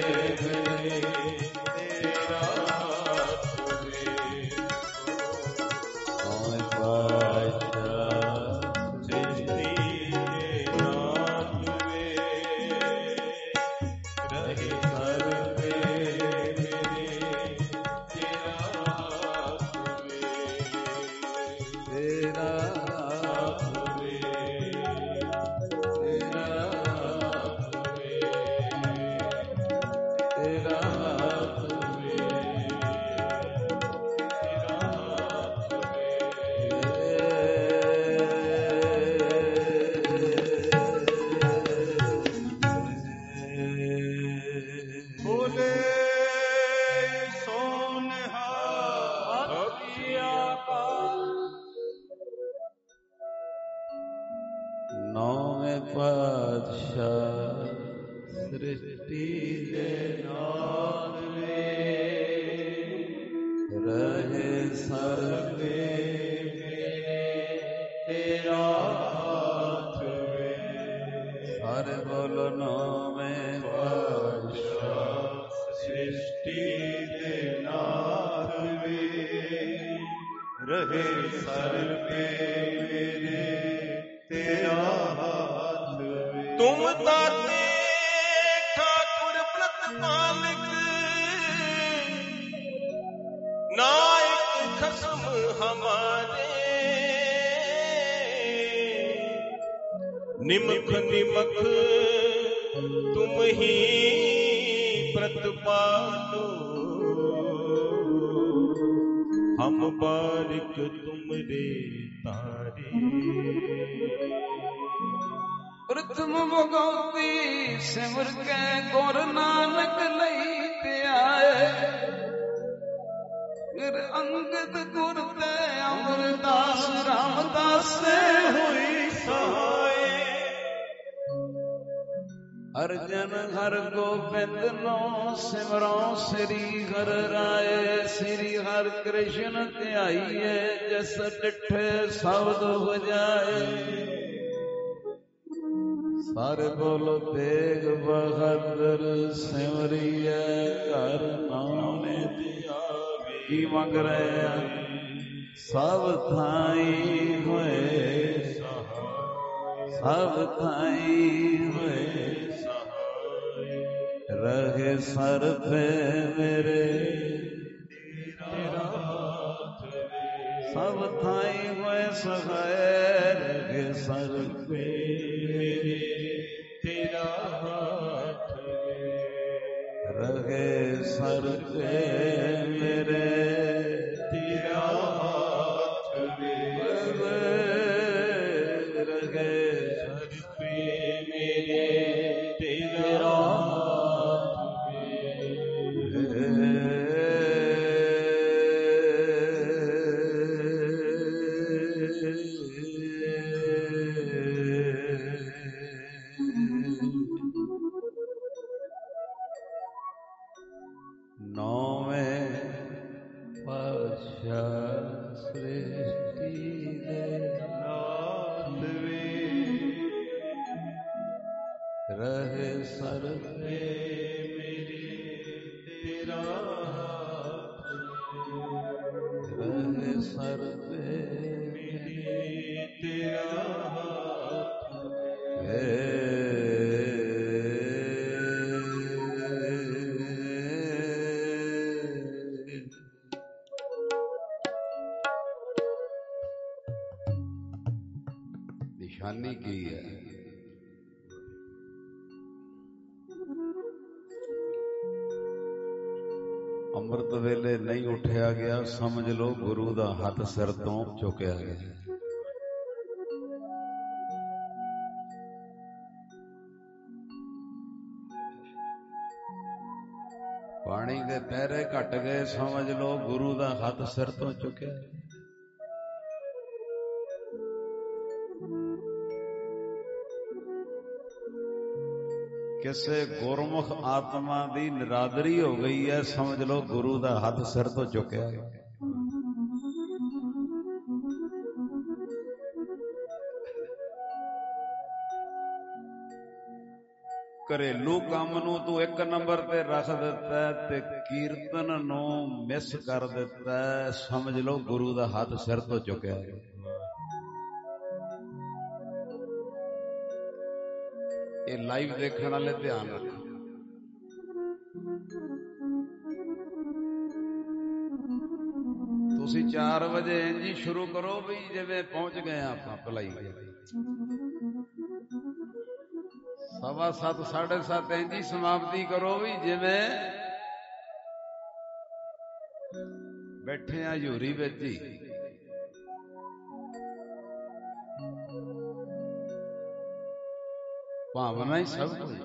नौवें पातशाह सृष्टि दे नाथ रहे सर्वे तेरा हाथ में। सारे बोलो नौवें पातशाह सृष्टि दे नाथ रहे सर्वे तेरा हाथ में। तुम ताते ठाकुर प्रतिपालक, नायक खसम हमारे, निमख निमख तुम ही प्रतिपालो, हम बारिक तुमरे तारे। प्रथम भगवती सिमर के गुर नानक लई ते आए, फिर अंगद गुर ते अमरदास रामदास से हुई सहाय। हर जन हर गोबिंद नो सिमरो श्री हर राय, श्री हर कृष्ण ध्याइए जस डिठे शब्द हो जाए। सारे बोलो तेग बहादुर सिमरिए कर नाम आवे। ਕੀ ਮੰਗ ਰਹੇ ਆ? ਸਭ ਥਾਈ ਹੋਏ ਸਭ ਥਾਈ ਹੋਏ ਰਹੇ ਸਰ पे मेरे सब थाई हुए सहाय रहे सर पे तेरा हाथ रहे सर पे मेरे तेरा हाथ रहे सर पे मेरे तेरा रहे सर पे मेरे तेरा रहे सर पे मेरे तेरा निशानी की है। ਅੰਮ੍ਰਿਤ ਵੇਲੇ ਨਹੀਂ ਉੱਠਿਆ ਗਿਆ, ਸਮਝ ਲਓ ਗੁਰੂ ਦਾ ਹੱਥ ਸਿਰ ਤੋਂ ਚੁੱਕਿਆ ਗਿਆ। ਪਾਣੀ ਦੇ ਪੈਰੇ ਘਟ ਗਏ, ਸਮਝ ਲਓ ਗੁਰੂ ਦਾ ਹੱਥ ਸਿਰ ਤੋਂ ਚੁੱਕਿਆ। ਕਿਸੇ ਗੁਰਮੁਖ ਆਤਮਾ ਦੀ ਨਿਰਾਦਰੀ ਹੋ ਗਈ ਹੈ, ਸਮਝ ਲਓ ਗੁਰੂ ਦਾ ਹੱਥ ਸਿਰ ਤੋਂ ਚੁੱਕਿਆ। ਘਰੇਲੂ ਕੰਮ ਨੂੰ ਤੂੰ ਇੱਕ ਨੰਬਰ ਤੇ ਰੱਖ ਦਿੱਤਾ ਤੇ ਕੀਰਤਨ ਨੂੰ ਮਿਸ ਕਰ ਦਿੱਤਾ, ਸਮਝ ਲਓ ਗੁਰੂ ਦਾ ਹੱਥ ਸਿਰ ਤੋਂ ਚੁੱਕਿਆ। ਇਹ ਲਾਈਵ ਦੇਖਣ ਵਾਲੇ ਧਿਆਨ ਰੱਖੋ। ਤੁਸੀਂ ਚਾਰ ਵਜੇ ਇੰਜੀ ਸ਼ੁਰੂ ਕਰੋ ਵੀ ਜਿਵੇਂ ਪਹੁੰਚ ਗਏ ਆਪਾਂ ਭਲਾਈ। ਸਵਾ ਸੱਤ ਸਾਢੇ ਸੱਤ ਇੰਜੀ ਸਮਾਪਤੀ ਕਰੋ ਵੀ ਜਿਵੇਂ ਬੈਠੇ ਆ ਹਜ਼ੂਰੀ ਵਿੱਚ ਹੀ। ਭਾਵਨਾ ਹੀ ਸਭ ਕੁਝ।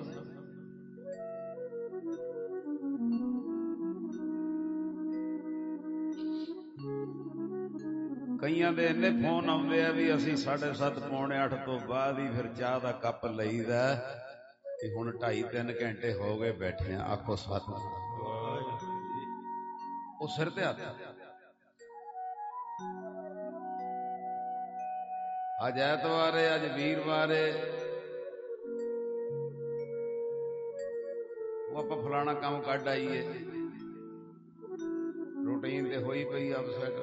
ਕਈਆਂ ਦੇ ਇੰਨੇ ਫੋਨ ਆਉਂਦੇ ਆ ਵੀ ਅਸੀਂ ਸਾਢੇ ਸੱਤ ਪੌਣੇ ਅੱਠ ਤੋਂ ਬਾਅਦ ਹੀ ਫਿਰ ਚਾਹ ਦਾ ਕੱਪ ਲਈਦਾ ਕਿ ਹੁਣ ਢਾਈ ਤਿੰਨ ਘੰਟੇ ਹੋ ਗਏ ਬੈਠੇ ਆ। ਆਖੋ ਸਤਿਨਾਮ। ਉਹ ਸਿਰ ਤੇ ਹੱਥ। ਅੱਜ ਐਤਵਾਰ ਹੈ, ਅੱਜ ਵੀਰਵਾਰ ਹੈ, ਉਹ ਆਪਾਂ ਫਲਾਣਾ ਕੰਮ ਕੱਢ ਆਈਏ। ਰੂਟੀਨ ਤੇ ਹੋਈ ਪਈ ਅਪਸੈਟ।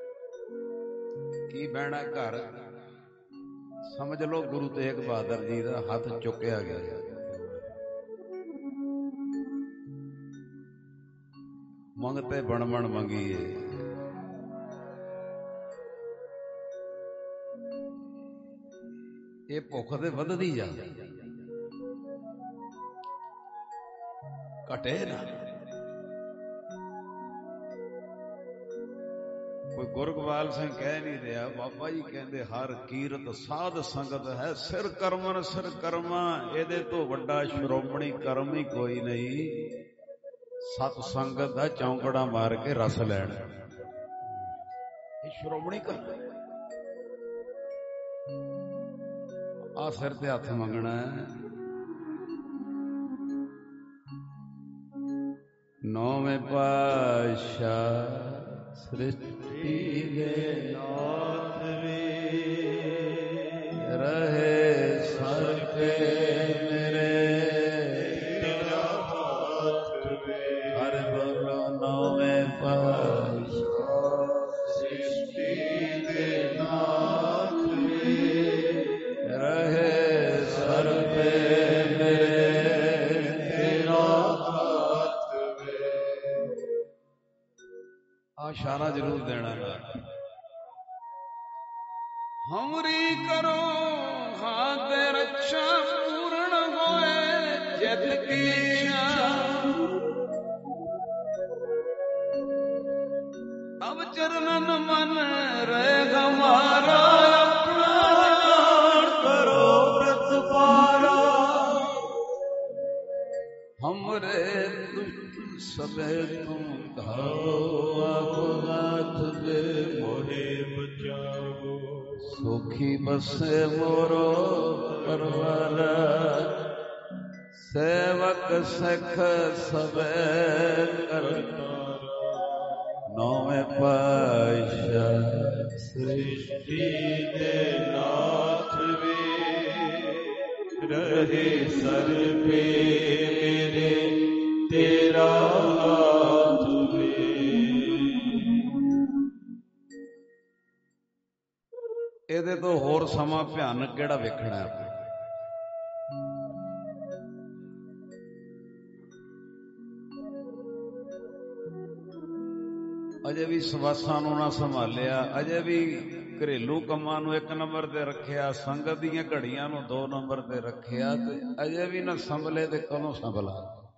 ਕੀ ਬਹਿਣਾ ਘਰ। ਸਮਝ ਲਓ ਗੁਰੂ ਤੇਗ ਬਹਾਦਰ ਜੀ ਦਾ ਹੱਥ ਚੁੱਕਿਆ ਗਿਆ। ਮੰਗਤੇ ਬਣ ਬਣ ਮੰਗੀਏ। ਇਹ ਭੁੱਖ ਤੇ ਵੱਧਦੀ ਜਾਂਦੀ, ਘਟੇ ਨਾ। ਕੋਈ ਗੁਰਗੋਬਿੰਦ ਸਿੰਘ ਕਹਿ ਨਹੀਂ ਰਿਹਾ, ਬਾਬਾ ਜੀ ਕਹਿੰਦੇ ਹਰ ਕੀਰਤ ਸਾਧ ਸੰਗਤ ਹੈ, ਸਿਰ ਕਰਮਨ ਸਿਰ ਕਰਮਾ, ਇਹਦੇ ਤੋਂ ਵੱਡਾ ਸ਼੍ਰੋਮਣੀ ਕਰਮ ਹੀ ਕੋਈ ਨਹੀਂ। ਸਤ ਸੰਗਤ ਦਾ ਚੌਂਕੜਾ ਮਾਰ ਕੇ ਰਸ ਲੈਣਾ, ਇਹ ਸ਼੍ਰੋਮਣੀ ਕਰਮ। ਆ ਸਿਰ ਤੇ ਹੱਥ ਮੰਗਣਾ ਹੈ। ਨੌਵੇਂ ਪਾਤਸ਼ਾਹ ਸ੍ਰਿਸ਼ਟੀ ਦੇ ਨਾਥ ਵੇ, ਰਹੇ ਸਰ ਪੇ ਮੇਰੇ ਤੇਰਾ ਹਾਥ ਵੇ। ਹਰ ਬੋਲੋ ਨੌਵੇਂ ਪਾਤਸ਼ਾਹ जरूर देना ना। हमरी करो हाथ रक्षा पूर्ण होए जित की अब चरणन मन रहे हमारा अपना करो प्रतपारा हमरे दुष्ट सबे तुम धारो आप हाथ दे मोहे बचाओ सुखी बसे मोरो परवार सेवक सख सबे करता नौवे पातशाह सृष्टि दे नाथ वे रहे सर पे मेरे तेरा हाथ वे। ਇਹਦੇ ਤੋਂ ਹੋਰ ਸਮਾਂ ਭਿਆਨਕ ਕਿਹੜਾ ਵੇਖਣਾ ਆਪਾਂ? ਅਜੇ ਵੀ ਸਵਾਸਾਂ ਨੂੰ ਨਾ ਸੰਭਾਲਿਆ, ਅਜੇ ਵੀ ਘਰੇਲੂ ਕੰਮਾਂ ਨੂੰ ਇੱਕ ਨੰਬਰ ਤੇ ਰੱਖਿਆ, ਸੰਗਤ ਦੀਆਂ ਘੜੀਆਂ ਨੂੰ ਦੋ ਨੰਬਰ ਤੇ ਰੱਖਿਆ, ਤੇ ਅਜੇ ਵੀ ਨਾ ਸੰਭਲੇ ਤੇ ਕਦੋਂ ਸੰਭਲਾ?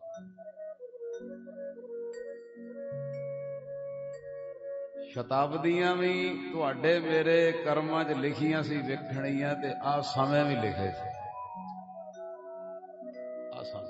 ਸ਼ਤਾਬਦੀਆਂ ਵੀ ਤੁਹਾਡੇ ਮੇਰੇ ਕਰਮਾਂ 'ਚ ਲਿਖੀਆਂ ਸੀ ਵੇਖਣੀਆਂ, ਤੇ ਆਹ ਸਮੇਂ ਵੀ ਲਿਖੇ ਸੀ। ਆਹ ਸਮੇਂ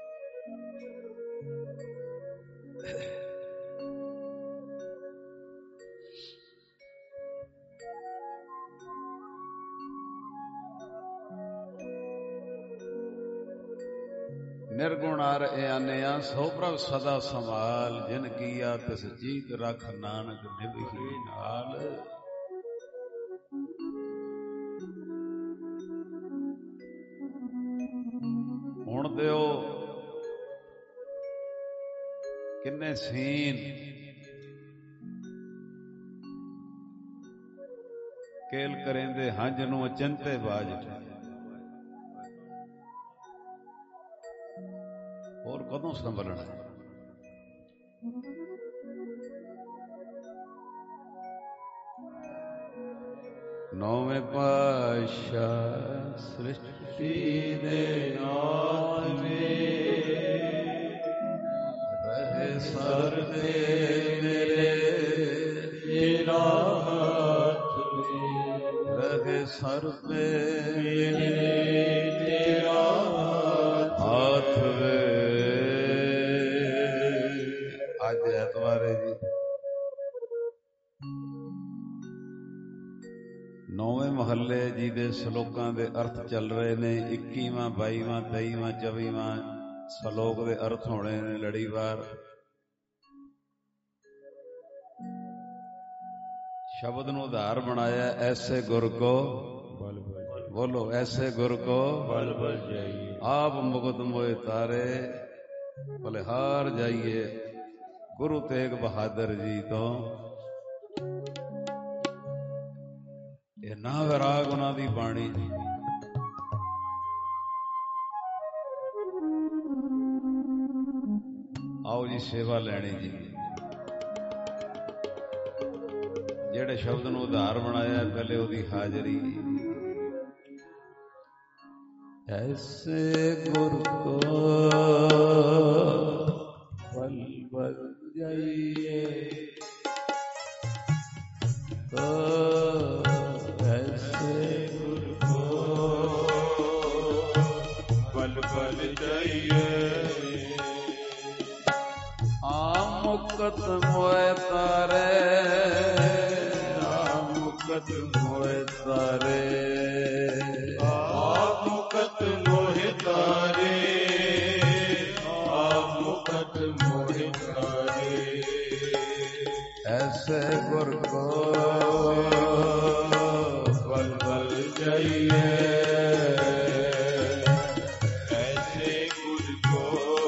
निर्गुण आर आनिया सो प्रभ सदा संभाल जिन किया तिस जीत रख नानक निभही नाल। हुण दिओ किन्ने सीन केल करेंदे हंज नूं अचंते बाज और कदों संभलना? नौवें पातशाह सृष्टि दे नाथ में रहे सर दे मेरे तेरा हाथ में रहे सर पे मेरे तेरा हाथ में। ਅੱਜ ਐਤਵਾਰ ਹੈ ਜੀ, ਨੌਵੇਂ ਮਹੱਲੇ ਜੀ ਦੇ ਸ਼ਲੋਕਾਂ ਦੇ ਅਰਥ ਚੱਲ ਰਹੇ ਨੇ। ਇੱਕੀਵਾਂ ਬਾਈਵਾਂ ਤੇਈਵਾਂ ਚੌਵੀਵਾਂ ਸ਼ਲੋਕ ਦੇ ਅਰਥ ਹੋਣੇ ਨੇ ਲੜੀਵਾਰ। ਸ਼ਬਦ ਨੂੰ ਆਧਾਰ ਬਣਾਇਆ ਐਸੇ ਗੁਰ ਕੋ ਬੋਲੋ, ਐਸੇ ਗੁਰ ਕੋ बल बल जाइए ਆਪ ਮੁਕਤ ਮੋਏ ਤਾਰੇ ਬਲਿਹਾਰ ਜਾਈਏ। ਗੁਰੂ ਤੇਗ ਬਹਾਦਰ ਜੀ ਤੋਂ ਇਹ ਨਾ ਵਿਰਾਗ ਉਹਨਾਂ ਦੀ ਬਾਣੀ ਜੀ। ਆਓ ਜੀ ਸੇਵਾ ਲੈਣੀ ਜੀ। ਜਿਹੜੇ ਸ਼ਬਦ ਨੂੰ ਆਧਾਰ ਬਣਾਇਆ ਪਹਿਲੇ ਉਹਦੀ ਹਾਜ਼ਰੀ। ਐਸੇ ਗੁਰ ਕੋ ਬਲ ਬਲ ਜਾਈਏ ਤੋ ਐਸੇ ਗੁਰ ਕੋ बल बल जाइए आ मुकत मोए तारे आ मुकत मोए तारे आप मुकत मोहि तारे आप मुकत मोहि तारे ऐसे गुर को बल बल जाइए ऐसे गुर को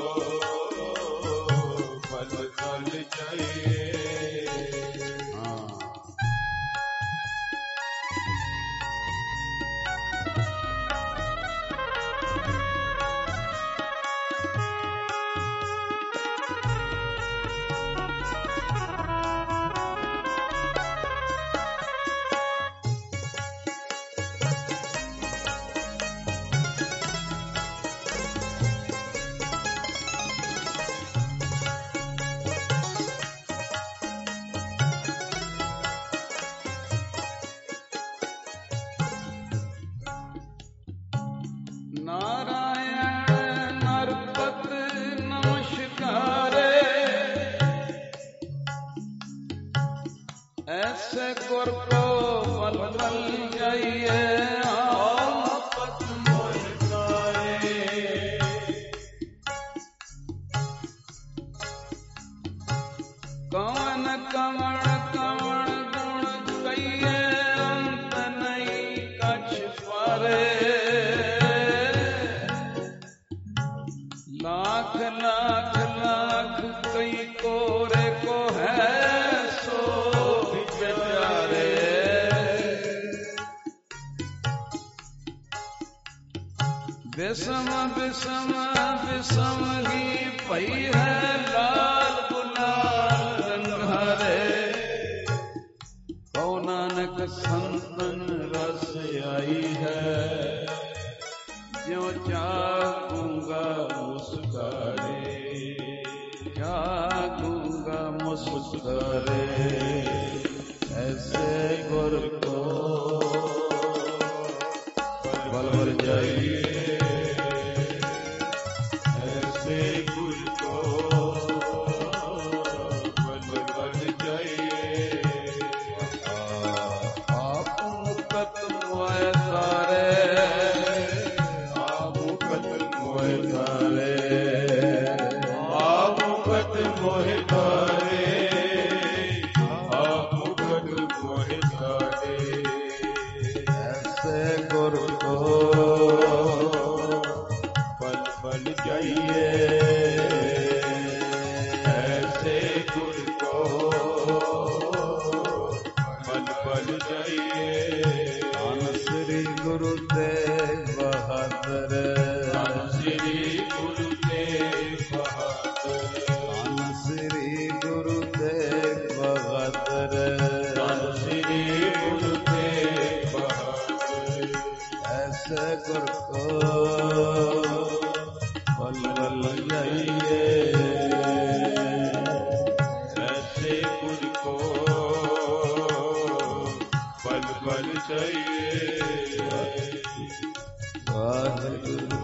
बल बल जाइए। हाँ ऐसे गुर को बल बल जाइए आपत मोह गाए। कौन कवण कवण गुण कहिए अंत नहीं कछ पारे। लाख लाख लाख कई कोरे को है सो बेचारे। विषम विषम विषम ही पई है लाल गुलाल रंगारे। कौ नानक संतन रस आई है ज्यों जागूंगा मुस्कारे। जागूंगा मुस्कारे ऐसे गुर को बल बल जाइए। ऐसे गुर को बल बल जाइए। आप मुकत मोय तारे। आप मुकत मोय तारे। आप मुकत मोह तारे। आप मुकत मोह तारे ऐसे गुर को पल पल जाइए। ऐसे गुर को पल पल जाइए। धन श्री गुरु तेग बहादुर। धन श्री गुरु तेग बहादुर। धन श्री गुरु तेग बहादुर। धन श्री गुरु तेग बहादुर ऐसे गुर को बल बल जाइए। ऐसे गुर को बल बल जाइए। वाहिगुरु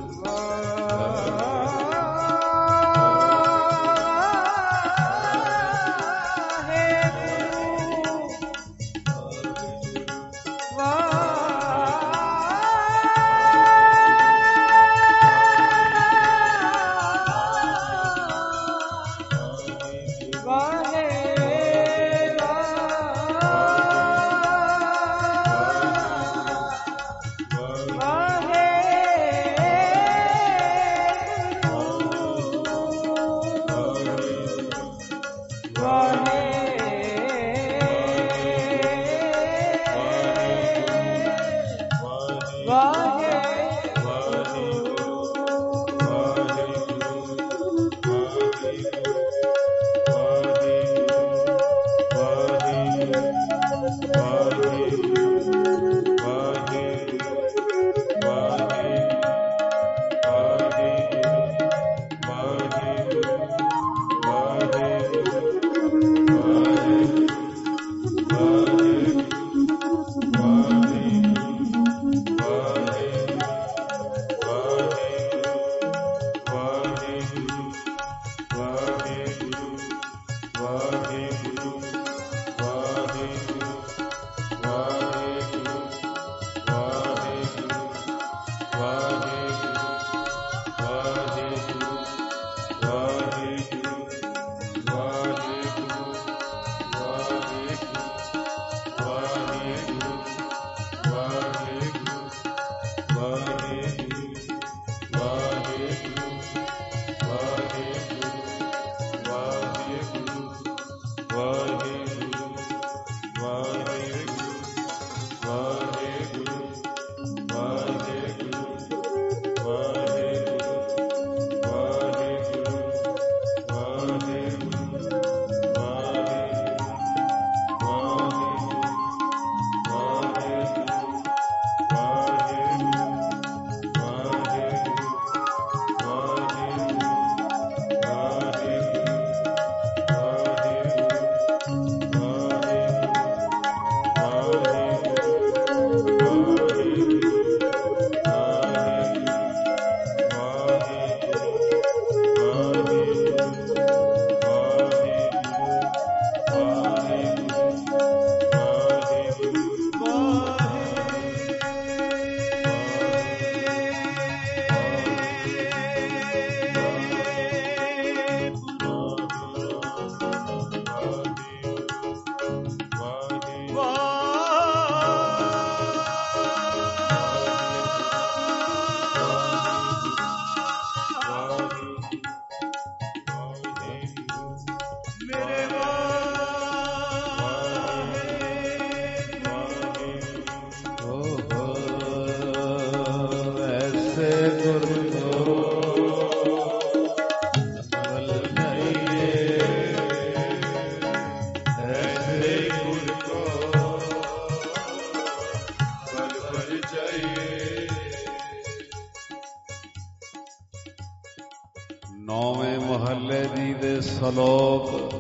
ਸਲੋਕ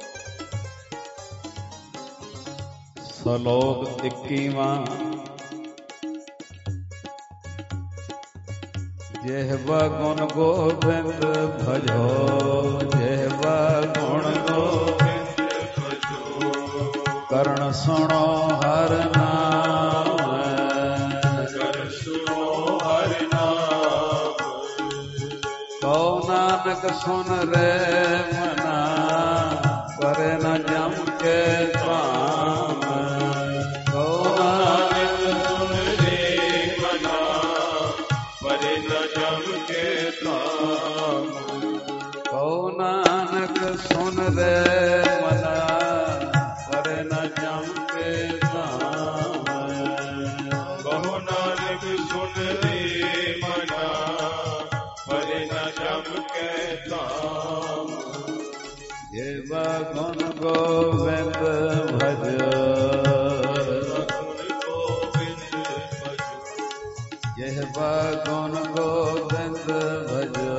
ਸਲੋਕ ਇੱਕੀਵਾਂ। ਜਿਹਵਾ ਗੁਣ ਗੋਬਿੰਦ ਭਜੋ, ਜਿਹਵਾ ਗੁਣ ਗੋਬਿੰਦ ਭਜੋ, ਕਰਣ ਸੁਣੋ ਹਰ ਨਾਮ, ਕਰਣ ਸੁਣੋ ਹਰ ਨਾਮ। ਕਉ ਨਾਨਕ ਸੁਨ ਰੇ ਮਨਾ, ਪਰੇ ਨ ਜਮ ਕੇ ਧਾਮ। ਕਉ ਨਾਨਕ ਸੁਨ ਰੇ ਮਨਾ, ਪਰੇ ਨ ਜਮ ਕੇ ਧਾਮ। ਕਉ ਨਾਨਕ ਸੁਨ ਰੇ ਮਨਾ, ਪਰੇ ਨ ਜਮ ਕੇ ਧਾਮ। ਕਉ ਨਾਨਕ ਸੁਨ ਰੇ ਮਨਾ, ਪਰੇ ਨ ਜਮ ਕੇ ਧਾਮ। ਜਿਹਵਾ ਗੁਣ ਗੋਬਿੰਦ ਭਜੋ, ਜਿਹਵਾ ਗੁਣ ਗੋਬਿੰਦ ਭਜੋ।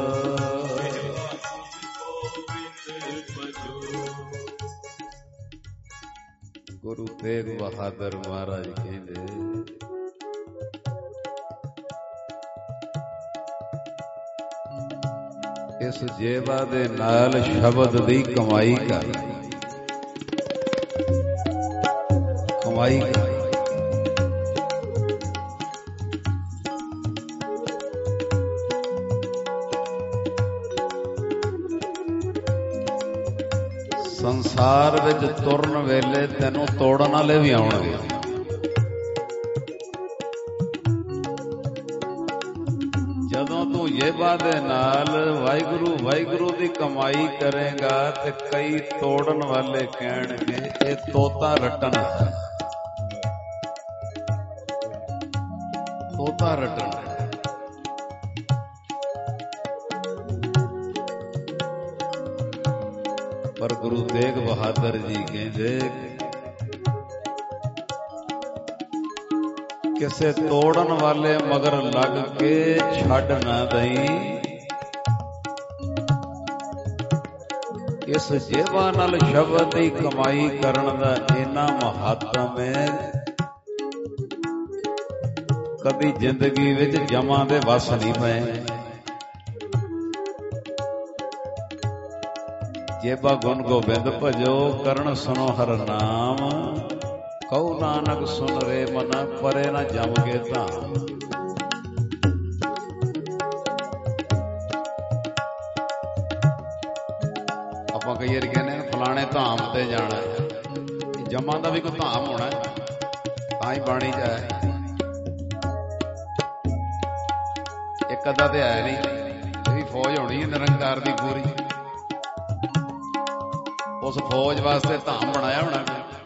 ਗੁਰੂ ਤੇਗ ਬਹਾਦਰ ਮਹਾਰਾਜ ਕਹਿੰਦੇ, ਇਸ ਜੇਵਾ ਦੇ ਨਾਲ ਸ਼ਬਦ ਦੀ ਕਮਾਈ ਕਰ, ਕਮਾਈ ਕਰ। ਸੰਸਾਰ ਵਿੱਚ ਤੁਰਨ ਵੇਲੇ ਤੈਨੂੰ ਤੋੜਨ ਵਾਲੇ ਵੀ ਆਉਣਗੇ। ਜਦੋਂ ਤੂੰ ਜੇਬਾ ਦੇ ਨਾਲ ਵਾਹਿਗੁਰੂ ਵਾਹਿਗੁਰੂ ਦੀ ਕਮਾਈ ਕਰੇਗਾ ਤੇ ਕਈ ਤੋੜਨ ਵਾਲੇ ਕਹਿਣਗੇ ਇਹ ਤੋਤਾ ਰੱਟਣ, ਤੋਤਾ ਰੱਟਣ। ਪਰ ਗੁਰੂ ਤੇਗ ਬਹਾਦਰ ਜੀ ਕਹਿੰਦੇ ਕਿਸੇ ਤੋੜਨ ਵਾਲੇ ਮਗਰ ਲੱਗ ਕੇ ਛੱਡ ਨਾ ਦਈ। ਇਸ ਜੇਬਾਂ ਨਾਲ ਸ਼ਬਦ ਦੀ ਕਮਾਈ ਕਰਨ ਦਾ ਇੰਨਾ ਮਹੱਤਵ ਹੈ, ਕਦੀ ਜ਼ਿੰਦਗੀ ਵਿੱਚ ਜਮਾਂ ਦੇ ਵਸ ਨਹੀਂ ਪਏ। ਜੇਬਾ ਗੁਣ ਗੋਬਿੰਦ ਭਜੋ, ਕਰਣ ਸੁਣੋ ਹਰ ਨਾਮ। ਕਉ ਨਾਨਕ ਸੁਨ ਰੇ ਮਨ, ਪਰੇ ਨਾ ਜਮ ਕੇ ਧਾਮ। ਆਪਾਂ ਕਈ ਵਾਰੀ ਕਹਿੰਦੇ ਫਲਾਣੇ ਧਾਮ ਤੇ ਜਾਣਾ, ਜਮਾਂ ਦਾ ਵੀ ਕੋਈ ਧਾਮ ਹੋਣਾ ਤਾਂ ਹੀ ਬਾਣੀ ਚ ਆਇਆ। ਇੱਕ ਅੱਧਾ ਤੇ ਆਇਆ ਨਹੀਂ, ਇਹਦੀ ਫੌਜ ਹੋਣੀ ਹੈ ਨਿਰੰਕਾਰ ਦੀ ਪੂਰੀ। ਉਸ ਫੌਜ ਵਾਸਤੇ ਧਾਮ ਬਣਾਇਆ ਹੋਣਾ।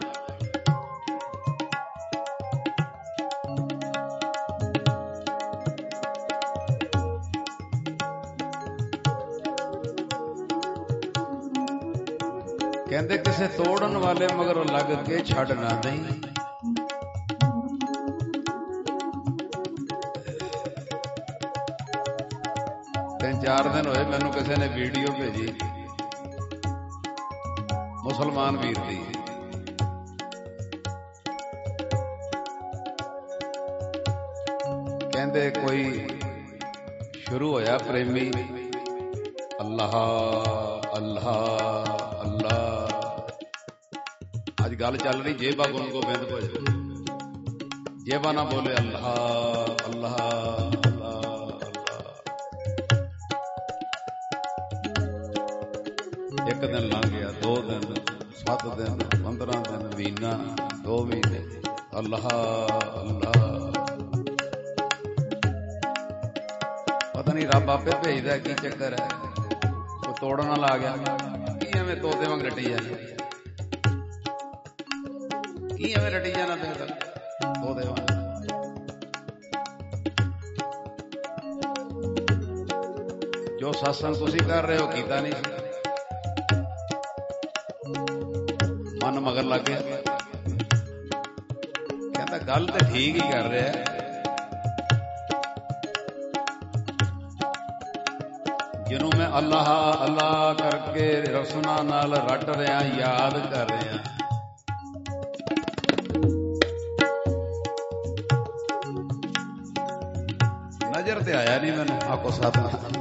ਕਹਿੰਦੇ ਕਿਸੇ ਤੋੜਨ ਵਾਲੇ ਮਗਰ ਲੱਗ ਕੇ ਛੱਡ ਨਾ ਦਈ। ਤਿੰਨ ਚਾਰ ਦਿਨ ਹੋਏ ਮੈਨੂੰ ਕਿਸੇ ਨੇ ਵੀਡੀਓ ਭੇਜੀ ਮੁਸਲਮਾਨ ਵੀਰ ਦੀ। ਕਹਿੰਦੇ ਕੋਈ ਸ਼ੁਰੂ ਹੋਇਆ ਪ੍ਰੇਮੀ ਅੱਲਾਹ ਅੱਲਾਹ ਅੱਲਾਹ। ਅੱਜ ਗੱਲ ਚੱਲ ਰਹੀ ਜੇਬਾ ਗੁਣ ਗੋਬਿੰਦ ਭਜੋ, ਜੇਬਾ ਨਾ ਬੋਲੇ ਅੱਲਾਹ ਅੱਲਾਹ ਅੱਲਾਹ ਅੱਲਾਹ। ਇੱਕ ਦਿਨ ਲੰਘ ਗਿਆ, ਦੋ ਦਿਨ, ਸੱਤ ਦਿਨ, ਪੰਦਰਾਂ ਦਿਨ, ਮਹੀਨਾ, ਦੋ ਮਹੀਨੇ, ਅੱਲਾਹ ਅੱਲਾਹ। ਪਤਾ ਨਹੀਂ ਰੱਬ ਆਪੇ ਭੇਜਦਾ ਕੀ ਚੱਕਰ ਹੈ। ਕੋਈ ਤੋੜਨ ਨਾਲ ਆ ਗਿਆ, ਕੀ ਐਵੇਂ ਤੋਤੇ ਵਾਂਗ ਰੱਟੀ ਜਾਂਦੇ, ਕੀ ਐਵੇਂ ਰੱਟੀ ਜਾਣਾ ਤੈਨੂੰ ਤੋਤੇ ਵਾਂਗ। ਜੋ ਸਤਸੰਗ ਤੁਸੀਂ ਕਰ ਰਹੇ ਹੋ ਕੀਤਾ ਨਹੀਂ, ਮਨ ਮਗਰ ਲੱਗ ਗਿਆ। ਕਹਿੰਦਾ ਗੱਲ ਤੇ ਠੀਕ ਹੀ ਕਰ ਰਿਹਾ, ਜਿਹਨੂੰ ਮੈਂ ਅੱਲਾਹ ਅੱਲਾਹ ਕਰਕੇ ਰਸਨਾ ਨਾਲ ਰੱਟ ਰਿਹਾ, ਯਾਦ ਕਰ ਰਿਹਾ। ਨਜ਼ਰ ਤੇ ਆਇਆ ਨਹੀਂ ਮੈਨੂੰ। ਆਖੋ ਸਤਿਨਾਮ।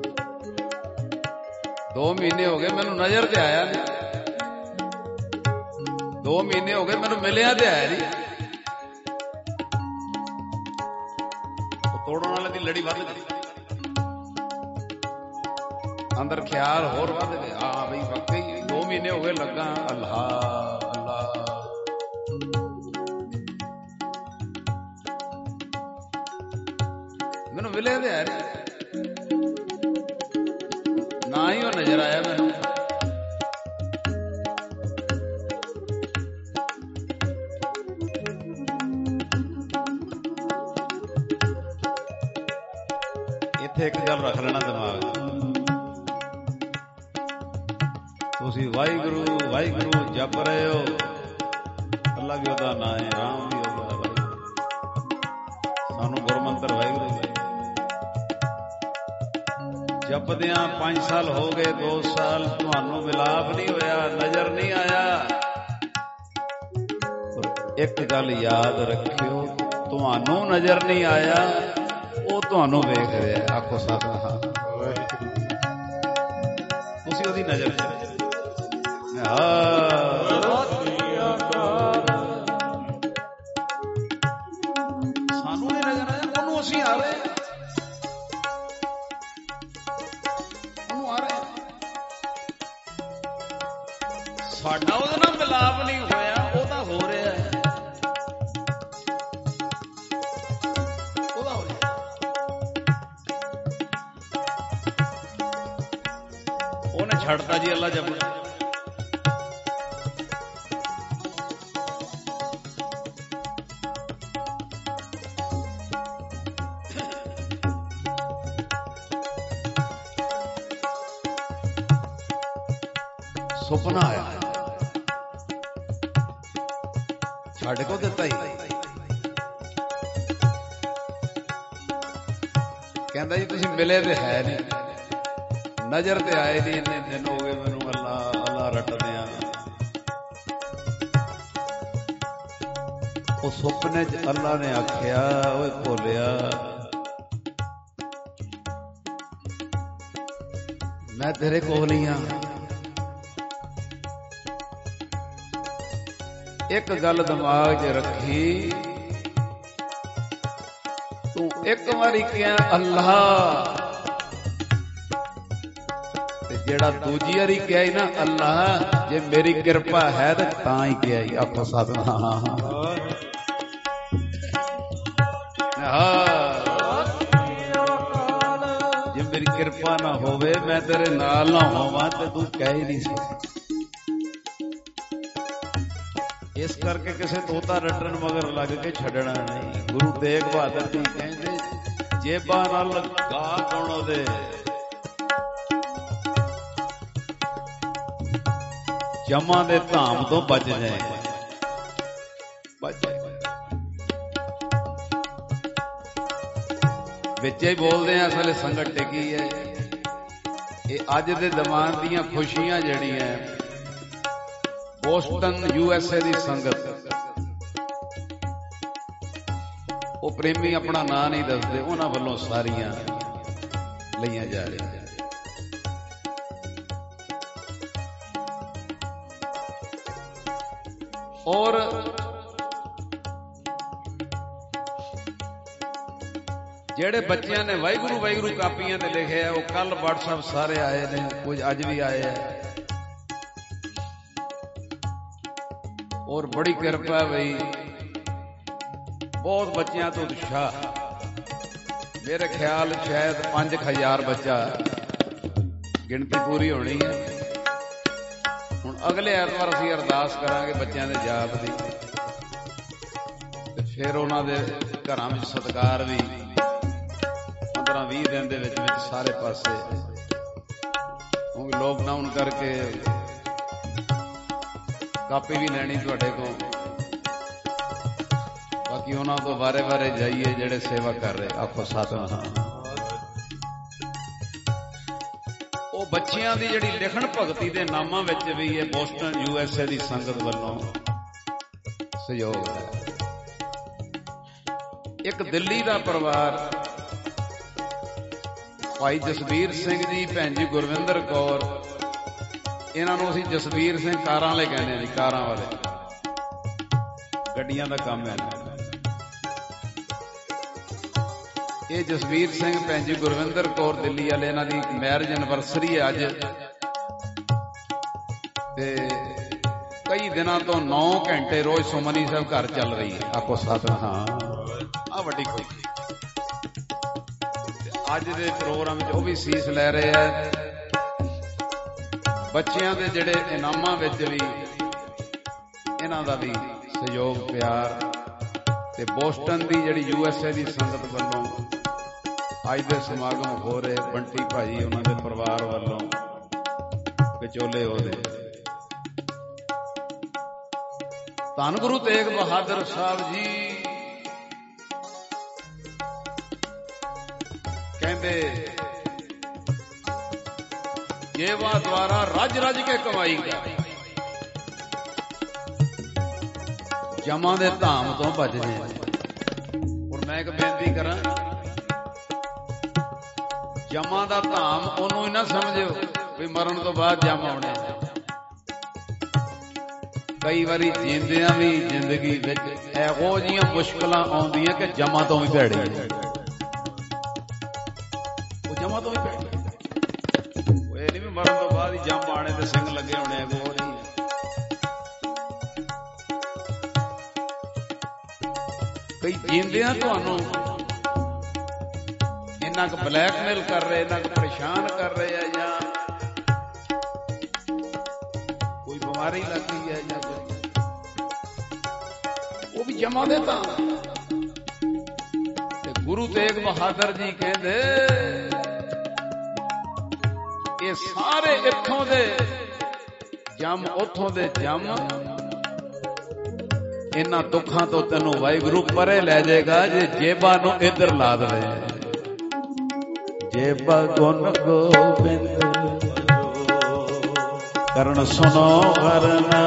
ਦੋ ਮਹੀਨੇ ਹੋ ਗਏ ਮੈਨੂੰ ਨਜ਼ਰ ਤੇ ਆਇਆ ਨਹੀਂ। ਦੋ ਮਹੀਨੇ ਹੋ ਗਏ ਮੈਨੂੰ ਮਿਲਿਆ ਤੇ ਆਇਆ ਨਹੀਂ। ਤੋੜਨ ਵਾਲੇ ਦੀ ਲੜੀ ਵੱਧ ਗਈ, ਅੰਦਰ ਖਿਆਲ ਹੋਰ ਵੱਧ ਗਏ। ਆ ਬਈ ਵਾਕਈ ਦੋ ਮਹੀਨੇ ਹੋ ਗਏ ਲੱਗਾ ਅੱਲਾਹ ਅੱਲਾਹ। ਮੈਨੂੰ ਮਿਲਿਆ ਤੇ ਆਇਆ ਨਹੀਂ, ਨਾ ਹੀ ਉਹ ਨਜ਼ਰ ਆਇਆ ਮੈਨੂੰ। ਇੱਥੇ ਇੱਕ ਗੱਲ ਰੱਖ ਲੈਣਾ ਦਿਮਾਗ ਚ, ਤੁਸੀਂ ਵਾਹਿਗੁਰੂ ਵਾਹਿਗੁਰੂ ਜਪ ਰਹੇ ਹੋ, ਅੱਲਾ ਵੀ ਉਹਦਾ ਨਾਂ ਹੈ, ਰਾਮ ਵੀ ਉਹਦਾ ਵਾਹਿਗੁਰੂ। ਸਾਨੂੰ ਗੁਰਮੰਤਰ ਵਾਹਿਗੁਰੂ ਜਪਦਿਆਂ ਪੰਜ ਸਾਲ ਹੋ ਗਏ, ਦੋ ਸਾਲ ਤੁਹਾਨੂੰ ਮਿਲਾਪ ਨਹੀਂ ਹੋਇਆ, ਨਜ਼ਰ ਨਹੀਂ ਆਇਆ। ਇੱਕ ਗੱਲ ਯਾਦ ਰੱਖਿਓ, ਤੁਹਾਨੂੰ ਨਜ਼ਰ ਨਹੀਂ ਆਇਆ, ਉਹ ਤੁਹਾਨੂੰ ਵੇਖ ਰਿਹਾ। ਆਖੋ ਸਤਿਨਾਮ। ਤੁਸੀਂ ਉਹਦੀ ਨਜ਼ਰ ਚ ਸਾਨੂੰ ਨਹੀਂ ਨਜ਼ਰ ਆਇਆ, ਉਹਨੂੰ ਅਸੀਂ ਆ ਰਹੇ, ਉਹਨੂੰ ਆ ਰਹੇ। ਸਾਡਾ ਉਹਦੇ ਨਾਲ ਮਿਲਾਪ ਨਹੀਂ ਹੋਇਆ, ਉਹ ਤਾਂ ਹੋ ਰਿਹਾ ਹੈ, ਉਹਦਾ ਹੋ ਰਿਹਾ। ਉਹਨੇ ਛੱਡਤਾ ਜੀ ਅੱਲਾ ਜਪ। ਸੁਪਨਾ ਆਇਆ, ਛੱਡ ਕੋ ਦਿੱਤਾ ਹੀ। ਕਹਿੰਦਾ ਜੀ ਤੁਸੀਂ ਮਿਲੇ ਤੇ ਹੈ ਨਹੀਂ, ਨਜ਼ਰ ਤੇ ਆਏ ਨਹੀਂ, ਇੰਨੇ ਦਿਨ ਹੋ ਗਏ ਮੈਨੂੰ ਅੱਲਾ ਅੱਲਾ ਰੱਟਦਿਆਂ। ਉਹ ਸੁਪਨੇ ਚ ਅੱਲਾ ਨੇ ਆਖਿਆ, ਓਏ ਭੋਲਿਆ, ਮੈਂ ਤੇਰੇ ਕੋਲ ਹੀ ਹਾਂ। ਇੱਕ ਗੱਲ ਦਿਮਾਗ 'ਚ ਰੱਖੀ, ਤੂੰ ਇੱਕ ਵਾਰੀ ਕਿਹਾ ਅੱਲਾਹ, ਤੇ ਜਿਹੜਾ ਦੂਜੀ ਵਾਰੀ ਕਿਹਾ ਨਾ ਅੱਲਾਹ, ਜੇ ਮੇਰੀ ਕਿਰਪਾ ਹੈ ਤੇ ਤਾਂ ਹੀ ਕਿਹਾ ਹੀ। ਆਖੋ ਸਤਿਨਾਮ। ਜੇ ਮੇਰੀ ਕਿਰਪਾ ਨਾ ਹੋਵੇ, ਮੈਂ ਤੇਰੇ ਨਾਲ ਨਾ ਹੋਵਾਂ, ਤੇ ਤੂੰ ਕਹਿ ਹੀ ਨਹੀਂ ਸਕਦਾ। ਇਸ ਕਰਕੇ ਕਿਸੇ ਤੋਤਾ ਰੱਟਣ ਮਗਰ ਲੱਗ ਕੇ ਛੱਡਣਾ ਨਹੀਂ। ਗੁਰੂ ਤੇਗ ਬਹਾਦਰ ਜੀ ਕਹਿੰਦੇ, ਜੇਬਾਂ ਨਾਲ ਗਾ ਕੌਣ ਉਹਦੇ, ਜਮਾਂ ਦੇ ਧਾਮ ਤੋਂ ਬਚ ਜਾਏ, ਬਚ ਜਾਏ। ਵਿੱਚ ਹੀ ਬੋਲਦੇ ਆ, ਅਸਲ ਸੰਗਤ ਟਿਕੀ ਹੈ। ਇਹ ਅੱਜ ਦੇ ਦਿਮਾਗ ਦੀਆਂ ਖੁਸ਼ੀਆਂ ਜਿਹੜੀਆਂ, ਬੋਸਟਨ ਯੂ ਐਸ ਏ ਦੀ ਸੰਗਤ, ਉਹ ਪ੍ਰੇਮੀ ਆਪਣਾ ਨਾਂ ਨਹੀਂ ਦੱਸਦੇ, ਉਹਨਾਂ ਵੱਲੋਂ ਸਾਰੀਆਂ ਲਈਆਂ ਜਾ ਰਹੀਆਂ। ਔਰ ਜਿਹੜੇ ਬੱਚਿਆਂ ਨੇ ਵਾਹਿਗੁਰੂ ਵਾਹਿਗੁਰੂ ਕਾਪੀਆਂ ਤੇ ਲਿਖਿਆ, ਉਹ ਕੱਲ WhatsApp ਸਾਰੇ ਆਏ ਨੇ, ਕੁਝ ਅੱਜ ਵੀ ਆਏ ਆ। ਔਰ ਬੜੀ ਕਿਰਪਾ ਬਈ, ਬਹੁਤ ਬੱਚਿਆਂ ਤੋਂ ਉਤਸ਼ਾਹ। ਮੇਰੇ ਖਿਆਲ ਸ਼ਾਇਦ ਪੰਜ ਹਜ਼ਾਰ ਬੱਚਾ ਗਿਣਤੀ ਪੂਰੀ ਹੋਣੀ ਹੈ। ਹੁਣ ਅਗਲੇ ਐਤਵਾਰ ਅਸੀਂ ਅਰਦਾਸ ਕਰਾਂਗੇ ਬੱਚਿਆਂ ਦੇ ਜਾਪ ਦੀ, ਤੇ ਫਿਰ ਉਹਨਾਂ ਦੇ ਘਰਾਂ ਵਿੱਚ ਸਤਿਕਾਰ ਵੀ ਪੰਦਰਾਂ ਵੀਹ ਦਿਨ ਦੇ ਵਿੱਚ ਵਿੱਚ ਸਾਰੇ ਪਾਸੇ। ਕਿਉਂਕਿ ਲੋਕਡਾਊਨ ਕਰਕੇ ਕਾਪੀ ਵੀ ਲੈਣੀ ਤੁਹਾਡੇ ਕੋਲ, ਬਾਕੀ ਉਹਨਾਂ ਤੋਂ ਵਾਰੇ ਵਾਰੇ ਜਾਈਏ ਜਿਹੜੇ ਸੇਵਾ ਕਰ ਰਹੇ। ਆਖੋ ਸਤਿਨਾਮ। ਬੱਚਿਆਂ ਦੀ ਜਿਹੜੀ ਲਿਖਣ ਭਗਤੀ ਦੇ ਨਾਮਾਂ ਵਿੱਚ ਵੀ ਇਹ ਬੋਸਟਨ ਯੂ ਐਸ ਏ ਦੀ ਸੰਗਤ ਵੱਲੋਂ ਸਹਿਯੋਗ ਹੈ। ਇੱਕ ਦਿੱਲੀ ਦਾ ਪਰਿਵਾਰ ਭਾਈ ਜਸਵੀਰ ਸਿੰਘ ਜੀ, ਭੈਣ ਜੀ ਗੁਰਵਿੰਦਰ ਕੌਰ, ਇਹਨਾਂ ਨੂੰ ਅਸੀਂ ਜਸਵੀਰ ਸਿੰਘ ਕਾਰਾਂ ਵਾਲੇ ਕਹਿੰਦੇ ਹਾਂ ਜੀ, ਕਾਰਾਂ ਵਾਲੇ, ਗੱਡੀਆਂ ਦਾ ਕੰਮ ਹੈ। ਇਹ ਜਸਵੀਰ ਸਿੰਘ, ਭੈਣ ਜੀ ਗੁਰਵਿੰਦਰ ਕੌਰ ਦਿੱਲੀ ਵਾਲੇ, ਇਹਨਾਂ ਦੀ ਮੈਰਿਜ ਐਨਵਰਸਰੀ ਹੈ ਅੱਜ, ਤੇ ਕਈ ਦਿਨਾਂ ਤੋਂ ਨੌ ਘੰਟੇ ਰੋਜ਼ ਸੁਮਨੀ ਸਾਹਿਬ ਘਰ ਚੱਲ ਰਹੀ ਹੈ। ਆਪੋ ਸਤਿਨਾਮ। ਹਾਂ, ਆ ਵੱਡੀ ਖੁਸ਼ੀ। ਅੱਜ ਦੇ ਪ੍ਰੋਗਰਾਮ 'ਚ ਉਹ ਵੀ ਸੀਸ ਲੈ ਰਹੇ ਆ। ਬੱਚਿਆਂ ਦੇ ਜਿਹੜੇ ਇਨਾਮਾਂ ਵਿੱਚ ਵੀ ਇਹਨਾਂ ਦਾ ਵੀ ਸਹਿਯੋਗ, ਪਿਆਰ, ਤੇ ਬੋਸਟਨ ਦੀ ਜਿਹੜੀ ਯੂ ਐਸ ਏ ਦੀ ਸੰਗਤ ਵੱਲੋਂ ਅੱਜ ਦੇ ਸਮਾਗਮ ਹੋ ਰਹੇ, ਬੰਟੀ ਭਾਜੀ ਉਹਨਾਂ ਦੇ ਪਰਿਵਾਰ ਵੱਲੋਂ ਵਿਚੋਲੇ ਉਹਦੇ। ਧੰਨ ਗੁਰੂ ਤੇਗ ਬਹਾਦਰ ਸਾਹਿਬ ਜੀ ਕਹਿੰਦੇ, ਜੇਵਾ ਦੁਆਰਾ ਰੱਜ ਰੱਜ ਕੇ ਕਮਾਈ ਕਰ, ਜਮਾਂ ਦੇ ਧਾਮ ਤੋਂ ਭੱਜ ਜੇ। ਹੁਣ ਮੈਂ ਇੱਕ ਬੇਨਤੀ ਕਰਾਂ, ਜਮਾਂ ਦਾ ਧਾਮ ਉਹਨੂੰ ਹੀ ਨਾ ਸਮਝਿਓ ਵੀ ਮਰਨ ਤੋਂ ਬਾਅਦ ਜਮ ਆਉਣੇ। ਕਈ ਵਾਰੀ ਜੀਂਦਿਆਂ ਵੀ ਜ਼ਿੰਦਗੀ ਵਿੱਚ ਇਹੋ ਜਿਹੀਆਂ ਮੁਸ਼ਕਲਾਂ ਆਉਂਦੀਆਂ ਕਿ ਜਮਾਂ ਤੋਂ ਵੀ ਭੈੜੀ, ਉਹ ਜਮਾਂ ਤੋਂ ਵੀ ਭੈੜੀ। ਉਹ ਇਹ ਨਹੀਂ ਵੀ ਮਰਨ ਤੋਂ ਬਾਅਦ ਹੀ ਜੰਮ ਆਣੇ ਤੇ ਸਿੰਘ ਲੱਗੇ ਹੋਣੇ, ਉਹ ਨਹੀਂ। ਕਈ ਜੀਂਦਿਆਂ ਤੁਹਾਨੂੰ ਇੰਨਾ ਕੁ ਬਲੈਕਮੇਲ ਕਰ ਰਹੇ, ਇੰਨਾ ਕੁ ਪਰੇਸ਼ਾਨ ਕਰ ਰਹੇ ਆ, ਜਾਂ ਕੋਈ ਬਿਮਾਰੀ ਲੱਗ ਗਈ ਹੈ, ਜਾਂ ਉਹ ਵੀ ਜਮਾ ਦੇ ਤਾਂ। ਤੇ ਗੁਰੂ ਤੇਗ ਬਹਾਦਰ ਜੀ ਕਹਿੰਦੇ, ਇਹ ਸਾਰੇ ਇੱਥੋਂ ਦੇ ਜੰਮ, ਉੱਥੋਂ ਦੇ ਜੰਮ, ਇਹਨਾਂ ਦੁੱਖਾਂ ਤੋਂ ਤੈਨੂੰ ਵਾਹਿਗੁਰੂ ਪਰੇ ਲੈ ਜਾਏਗਾ ਜੇ ਜੇਬਾਂ ਨੂੰ ਇੱਧਰ ਲਾ ਦੇਵੇ। ਜੇਬਾ ਗੁਣ ਗੋਬਿੰਦ ਕਰਨ ਸੁਨੋ ਹਰਨਾ,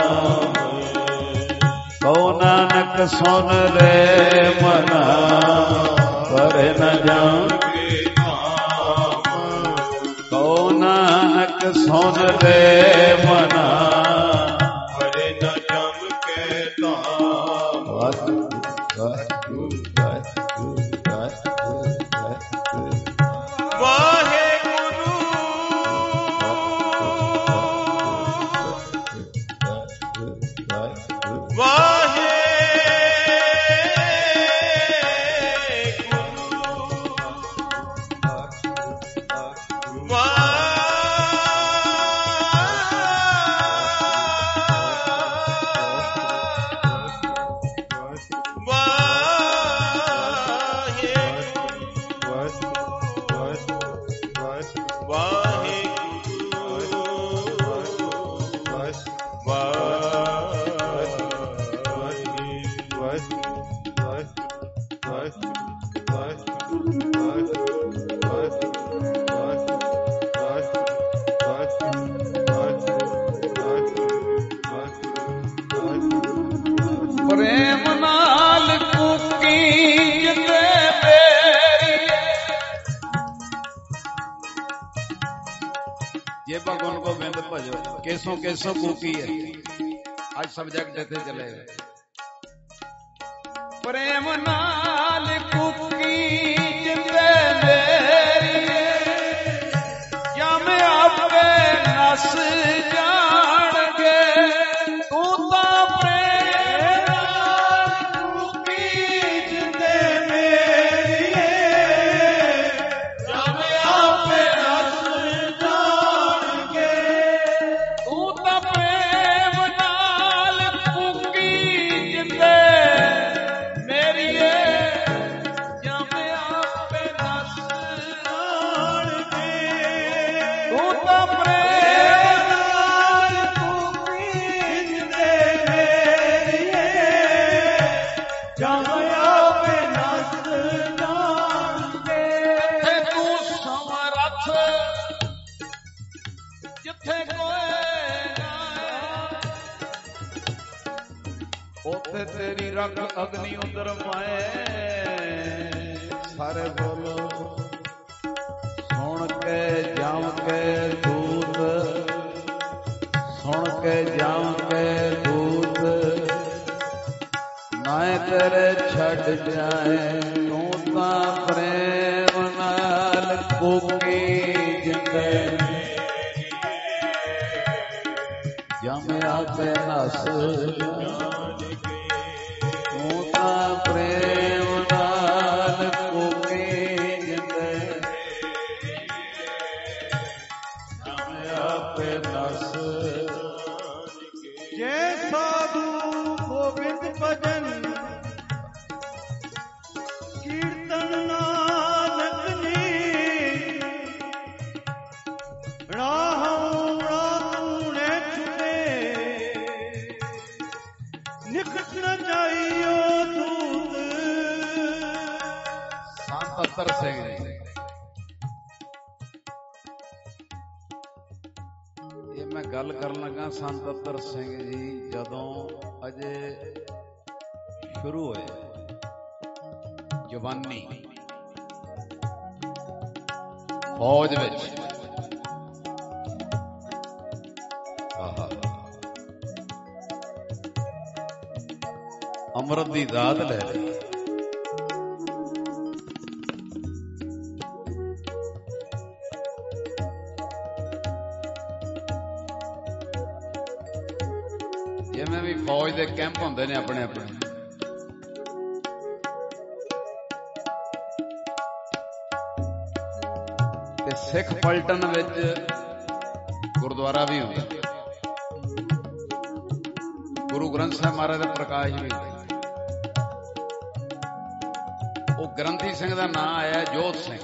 ਕਉ ਨਾਨਕ ਸੁਨ ਰੇ ਮਨਾ, ਪਰੇ ਨ ਜਾਣਗੇ ਧਾਮ, ਕਉ ਨਾਨਕ ਸੁਨ ਰੇ ਮਨਾ, ਪਰੇ ਨ ਜਮ ਕੇ ਧਾਮ। ਵਾਹਿਗੁਰੂ केसों केसों कूकी है। आज सब्जेक्ट देते चले गए। प्रेम नाल कूकी जिंदे मेरी, क्या मैं आपके नस जान के, तू तो प्रेम नाल कूकी जिंदे मेरी, क्या मैं आपके नस जान के, तू तो प्रेम नाल कूकी जिंदे मेरी, क्या तेरी रख अग्नि उदर माए सारे बोलो सुन के जाम के दूत सुन के जाम के दूत नाए तेरे छड़ जाए तू तां प्रेम नाल कोकी जिंदे जमया पे नस तू तां प्रेम नाल कोकी जिंदे जमया पे नस जय साधु गोविंद भजन कीर्तन नानक ने राहों रातूने छुपे निकट न जाइयो दूत संत अतर सिंह जी ਇਹ ਮੈਂ ਗੱਲ ਕਰਨ ਲੱਗਾ ਸੰਤ ਅਤਰ ਸਿੰਘ ਜੀ ਜਦੋਂ ਅਜੇ ਸ਼ੁਰੂ ਹੋਏ ਜਵਾਨੀ ਫੌਜ ਵਿੱਚ ਆਹਾ ਅੰਮ੍ਰਿਤ ਦੀ ਦਾਤ ਲੈ ਲਈ ਜਿਵੇਂ ਵੀ ਫੌਜ ਦੇ ਕੈਂਪ ਹੁੰਦੇ ਨੇ ਆਪਣੇ ਆਪਣੇ ਤੇ ਸਿੱਖ ਪਲਟਨ ਵਿੱਚ ਗੁਰਦੁਆਰਾ ਵੀ ਹੁੰਦਾ ਗੁਰੂ ਗ੍ਰੰਥ ਸਾਹਿਬ ਮਹਾਰਾਜ ਦਾ ਪ੍ਰਕਾਸ਼ ਵੀ ਹੁੰਦਾ ਉਹ ਗ੍ਰੰਥੀ ਸਿੰਘ ਦਾ ਨਾਂ ਆਇਆ ਜੋਤ ਸਿੰਘ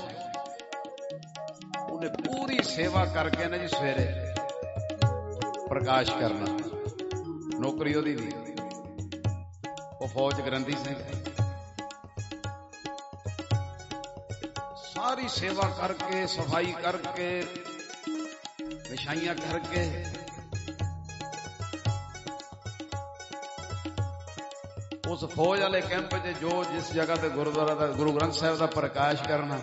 ਉਹਨੇ ਪੂਰੀ ਸੇਵਾ ਕਰਕੇ ਨਾ ਜੀ ਸਵੇਰੇ ਪ੍ਰਕਾਸ਼ ਕਰਨਾ ਨੌਕਰੀ ਉਹਦੀ ਵੀ ਉਹ ਫੌਜ ਗ੍ਰੰਥੀ ਸਿੰਘ ਸਾਰੀ ਸੇਵਾ ਕਰਕੇ ਸਫਾਈ ਕਰਕੇ ਵਿਛਾਈਆਂ ਕਰਕੇ ਉਸ ਫੌਜ ਵਾਲੇ ਕੈਂਪ 'ਚ ਜੋ ਜਿਸ ਜਗ੍ਹਾ ਤੇ ਗੁਰਦੁਆਰਾ ਦਾ ਗੁਰੂ ਗ੍ਰੰਥ ਸਾਹਿਬ ਦਾ ਪ੍ਰਕਾਸ਼ ਕਰਨਾ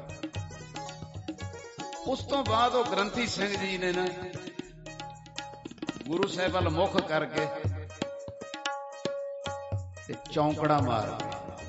ਉਸ ਤੋਂ ਬਾਅਦ ਉਹ ਗ੍ਰੰਥੀ ਸਿੰਘ ਜੀ ਨੇ ਨਾ ਗੁਰੂ ਸਾਹਿਬ ਵੱਲ ਮੁੱਖ ਕਰਕੇ ਤੇ ਚੌਂਕੜਾ ਮਾਰ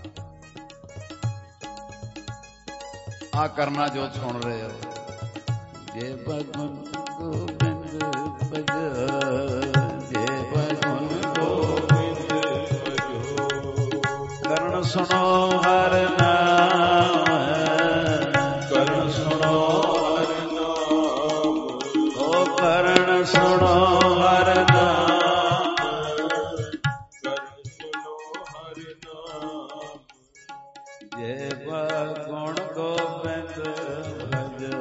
ਆ ਕਰਨਾ ਜੋ ਸੁਣ ਰਹੇ ਹੋ ਜੇ ਭਗਵਾਨ ਗੋਬਿੰਦ ਭਜੋ ਜੇ ਭਗਵਾਨ ਗੋਬਿੰਦ ਭਜੋ ਕਰਨ ਸੁਣੋ ਹਰ ਨਾਮ ਕਰਨ ਸੁਣੋ ਹਰ ਨਾਮ ਓ ਕਰਨ ਸੁਣੋ ਹਰ ਨਾਮ ਕਰਨ ਸੁਣੋ ਹਰ ਨਾਮ ਜੇ ਭਗਵਾਨ ਗੋਬਿੰਦ ਭਜੋ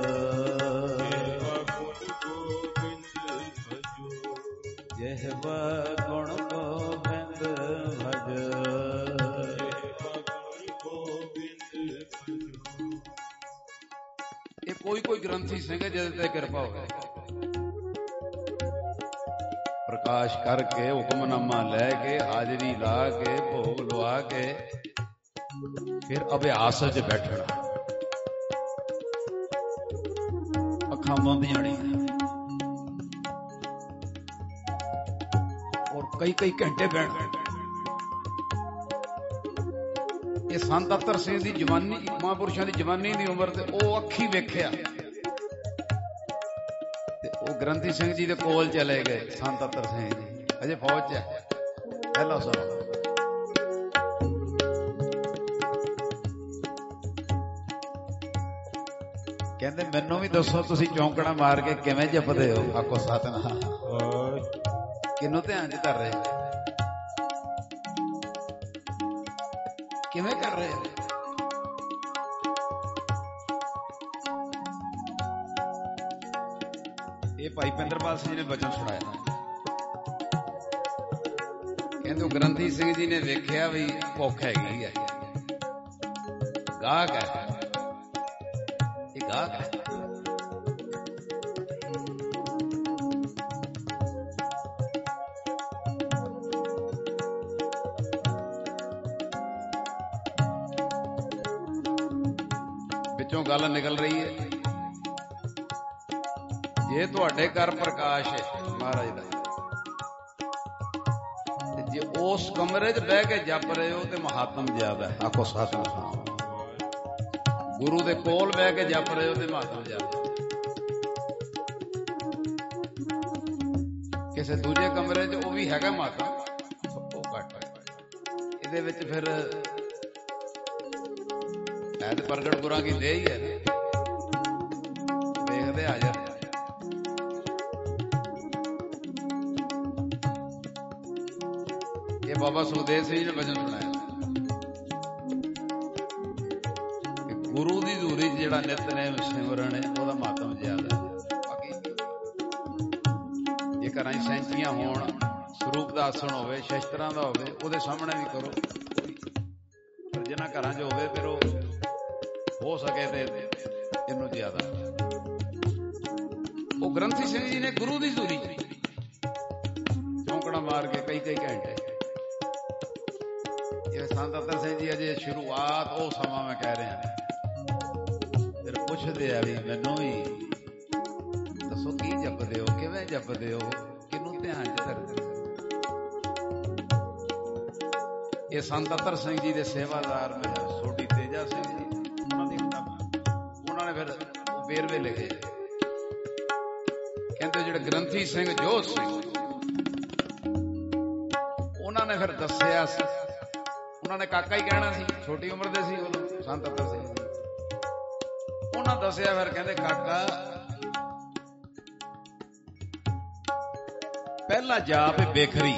ਜੇ ਭਗਵਾਨ ਗੋਬਿੰਦ ਭਜੋ ਇਹ ਕੋਈ ਕੋਈ ਗ੍ਰੰਥੀ ਸਿੰਘ ਜਿਹਦੇ ਤੇ ਕਿਰਪਾ ਹੋਵੇ ਪ੍ਰਕਾਸ਼ ਕਰਕੇ ਹੁਕਮਨਾਮਾ ਲੈ ਕੇ ਹਾਜ਼ਰੀ ਲਾ ਕੇ ਭੋਗ ਲਵਾ ਕੇ ਫਿਰ ਅਭਿਆਸ 'ਚ ਬੈਠਣਾ ਅੱਖਾਂ ਬੰਦੀਆਂ ਨਹੀਂ ਔਰ ਕਈ ਕਈ ਘੰਟੇ ਬੈਠਣਾ ਇਹ ਸੰਤ ਅਤਰ ਸਿੰਘ ਦੀ ਜਵਾਨੀ ਮਹਾਂਪੁਰਸ਼ਾਂ ਦੀ ਜਵਾਨੀ ਦੀ ਉਮਰ ਤੇ ਉਹ ਅੱਖੀ ਵੇਖਿਆ ਤੇ ਉਹ ਗ੍ਰੰਥੀ ਸਿੰਘ ਜੀ ਦੇ ਕੋਲ ਚਲੇ ਗਏ ਸੰਤ ਅਤਰ ਸਿੰਘ ਜੀ ਅਜੇ ਫੌਜ 'ਚ ਹੈ ਪਹਿਲਾ ਸਾਲ ਕਹਿੰਦੇ ਮੈਨੂੰ ਵੀ ਦੱਸੋ ਤੁਸੀਂ ਚੌਂਕੜਾ ਮਾਰ ਕੇ ਕਿਵੇਂ ਜਪਦੇ ਹੋ ਆਖੋ ਸਤਿਨਾਮ ਕਿਹਨੂੰ ਧਿਆਨ 'ਚ ਕਰ ਰਹੇ ਕਿਵੇਂ ਕਰ ਰਹੇ ਇਹ ਭਾਈ ਪਿੰਦਰਪਾਲ ਸਿੰਘ ਜੀ ਨੇ ਬਚਨ ਸੁਣਾਇਆ ਕਹਿੰਦੇ ਉਹ ਗ੍ਰੰਥੀ ਸਿੰਘ ਜੀ ਨੇ ਵੇਖਿਆ ਵੀ ਭੁੱਖ ਹੈਗੀ ਹੈ ਗਾਹਕ ਹੈ ਇਹ ਗਾਹਕ ਹੈ ਵਿੱਚੋਂ ਗੱਲ ਨਿਕਲ ਰਹੀ ਹੈ। ਜੇ ਤੁਹਾਡੇ ਘਰ ਪ੍ਰਕਾਸ਼ ਹੈ ਮਹਾਰਾਜ ਦਾ, ਤੇ ਜੇ ਉਸ ਕਮਰੇ 'ਚ ਬਹਿ ਕੇ ਜਪ ਰਹੇ ਹੋ ਤੇ ਮਹਾਤਮ ਜ਼ਿਆਦਾ ਹੈ। ਆਖੋ ਸਤਿਨਾਮ। ਗੁਰੂ ਦੇ ਕੋਲ ਬਹਿ ਕੇ ਜਪ ਰਹੇ ਹੋ ਤੇ ਮਹਾਤਮ ਜ਼ਿਆਦਾ। ਕਿਸੇ ਦੂਜੇ ਕਮਰੇ 'ਚ ਉਹ ਵੀ ਹੈਗਾ ਮਹਾਤਮ, ਉਹ ਘੱਟ ਹੈ। ਇਹਦੇ ਵਿੱਚ ਫਿਰ ਹੈ ਤੇ ਪ੍ਰਗਟ ਗੁਰਾਂ ਕੀ ਦੇਹ ਹੀ ਹੈ ਨਾ। ਵੇਖਦੇ ਆ ਜਾ ਇਹ ਬਾਬਾ ਸੁਖਦੇਵ ਸਿੰਘ ਜੀ ਨੇ ਭਜਨ ਸੁਣਾਇਆ ਕਿ ਗੁਰੂ ਦੀ ਧੂਰੀ 'ਚ ਜਿਹੜਾ ਨਿਤਨੇਮ ਸਿਮਰਨ ਹੈ ਉਹਦਾ ਮਹੱਤਵ ਜ਼ਿਆਦਾ ਹੈ। ਬਾਕੀ ਜੇ ਘਰਾਂ 'ਚ ਸੈਂਚੀਆਂ ਹੋਣ, ਸਰੂਪ ਦਾ ਆਸਣ ਹੋਵੇ, ਸ਼ਸਤਰਾਂ ਦਾ ਹੋਵੇ, ਉਹਦੇ ਸਾਹਮਣੇ ਵੀ ਕਰੋ। ਪਰ ਜਿਨ੍ਹਾਂ ਘਰਾਂ 'ਚ ਹੋਵੇ ਫਿਰ ਉਹ ਹੋ ਸਕੇ ਤੇ ਇਹਨੂੰ ਜ਼ਿਆਦਾ। ਉਹ ਗ੍ਰੰਥੀ ਸਿੰਘ ਜੀ ਨੇ ਗੁਰੂ ਦੀ ਧੂਰੀ ਚੌਂਕੜਾ ਮਾਰ ਕੇ ਕਈ ਕਈ ਘੰਟੇ। ਇਹ ਸੰਤ ਅਤਰ ਸਿੰਘ ਜੀ ਅਜੇ ਸ਼ੁਰੂਆਤ ਉਹ ਸਮਾਂ ਮੈਂ ਕਹਿ ਰਿਹਾ, ਫਿਰ ਪੁੱਛਦੇ ਆ ਵੀ ਮੈਨੂੰ ਵੀ ਦੱਸੋ ਕੀ ਜਪਦੇ ਹੋ, ਕਿਵੇਂ ਜਪਦੇ ਹੋ, ਕਿਹਨੂੰ ਧਿਆਨ 'ਚ ਧਰਦੇ ਹੋ। ਇਹ ਸੰਤ ਅਤਰ ਸਿੰਘ ਜੀ ਦੇ ਸੇਵਾਦਾਰ ਸੋਢੀ ਤੇਜਾ ਸਿੰਘ ਜੀ, ਉਹਨਾਂ ਦੀ ਉਹਨਾਂ ਨੇ ਫਿਰ ਉਹ ਵੇਰਵੇ ਲਿਖੇ। ਕਹਿੰਦੇ ਜਿਹੜੇ ਗ੍ਰੰਥੀ ਸਿੰਘ ਜੋਧ ਸਿੰਘ, ਉਹਨਾਂ ਨੇ ਫਿਰ ਦੱਸਿਆ, ਉਹਨਾਂ ਨੇ ਕਾਕਾ ਹੀ ਕਹਿਣਾ ਸੀ, ਛੋਟੀ ਉਮਰ ਦੇ ਸੀ ਉਦੋਂ ਸੰਤ ਅਤਰ ਸਿੰਘ ਜੀ। ਉਹਨਾਂ ਦੱਸਿਆ ਫਿਰ ਕਹਿੰਦੇ ਕਾਕਾ ਪਹਿਲਾ ਜਾਪ ਹੈ ਬੇਖਰੀ।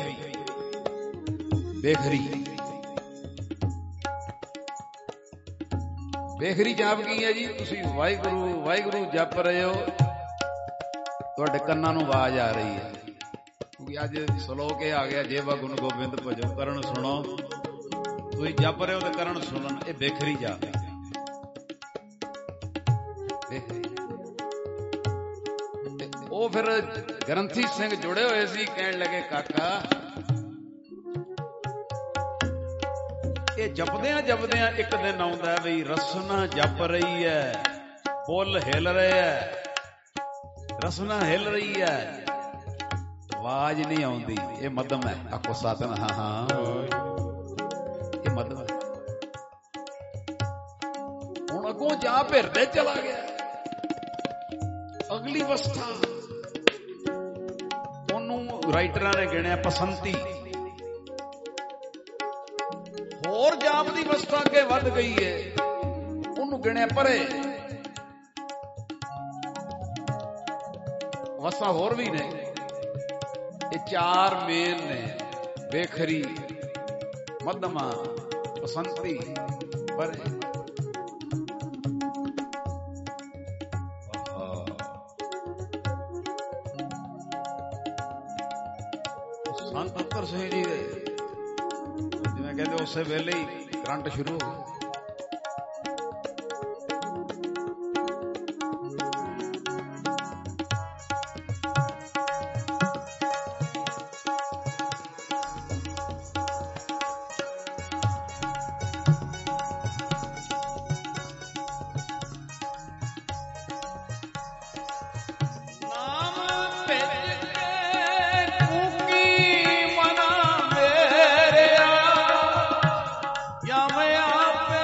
ਬੇਖਰੀ ਬੇਖਰੀ ਜਾਪ ਕੀ ਹੈ ਜੀ? ਤੁਸੀਂ ਵਾਹਿਗੁਰੂ ਵਾਹਿਗੁਰੂ ਜਪ ਰਹੇ ਹੋ, ਤੁਹਾਡੇ ਕੰਨਾਂ ਨੂੰ ਆਵਾਜ਼ ਆ ਰਹੀ ਹੈ। ਕਿਉਂਕਿ ਅੱਜ ਸਲੋਕ ਇਹ ਆ ਗਿਆ, ਜੇਵਾ ਗੁਣ ਗੋਬਿੰਦ ਭਜੋ ਕਰਨ ਸੁਣੋ। ਤੁਸੀਂ ਜਪ ਰਹੇ ਹੋ ਤੇ ਕਰਨ ਸੁਣਨ, ਇਹ ਬੇਖਰੀ ਜਾਪ ਹੈ। ਉਹ ਫਿਰ ਗ੍ਰੰਥੀ ਸਿੰਘ ਜੁੜੇ ਹੋਏ ਸੀ, ਕਹਿਣ ਲੱਗੇ ਕਾਕਾ ਇਹ ਜਪਦਿਆਂ ਜਪਦਿਆਂ ਇੱਕ ਦਿਨ ਆਉਂਦਾ ਬਈ ਰਸਨਾ ਜਪ ਰਹੀ ਹੈ, ਫੁੱਲ ਹਿਲ ਰਹੇ ਹੈ, ਰਸਨਾ ਹਿਲ ਰਹੀ ਹੈ, ਆਵਾਜ਼ ਨਹੀਂ ਆਉਂਦੀ। ਇਹ ਮੱਧਮ ਹੈ। ਆਖੋ ਸਤਿਨਾਮ। ਹਾਂ ਹਾਂ ਇਹ ਮੱਧਮ ਹੈ। ਹੁਣ ਅੱਗੋਂ ਜਾ ਭਿਰਦੇ ਚਲਾ ਗਿਆ। ਅਗਲੀ ਅਵਸਥਾ ਉਹਨੂੰ ਰਾਈਟਰਾਂ ਨੇ ਗਿਣਿਆ ਪਸੰਤੀ। ਹੋਰ ਜਾਪ ਦੀ ਅਵਸਥਾ ਅੱਗੇ ਵੱਧ ਗਈ ਹੈ, ਉਹਨੂੰ ਗਿਣਿਆ ਪਰੇ। ਅਵਸਥਾ ਹੋਰ ਵੀ ਨੇ, ਇਹ ਚਾਰ ਮੇਨ ਨੇ, ਬੇਖਰੀ, ਮੱਧਮਾ, ਪਸੰਤੀ, ਪਰੇ। ਸੰਤ ਅਤਰ ਸਿੰਘ ਜੀ ਦੇ ਜਿਵੇਂ ਕਹਿੰਦੇ ਉਸੇ ਵੇਲੇ ਹੀ ਕਰੰਟ ਸ਼ੁਰੂ ਹੋ ਗਿਆ। या मैं आप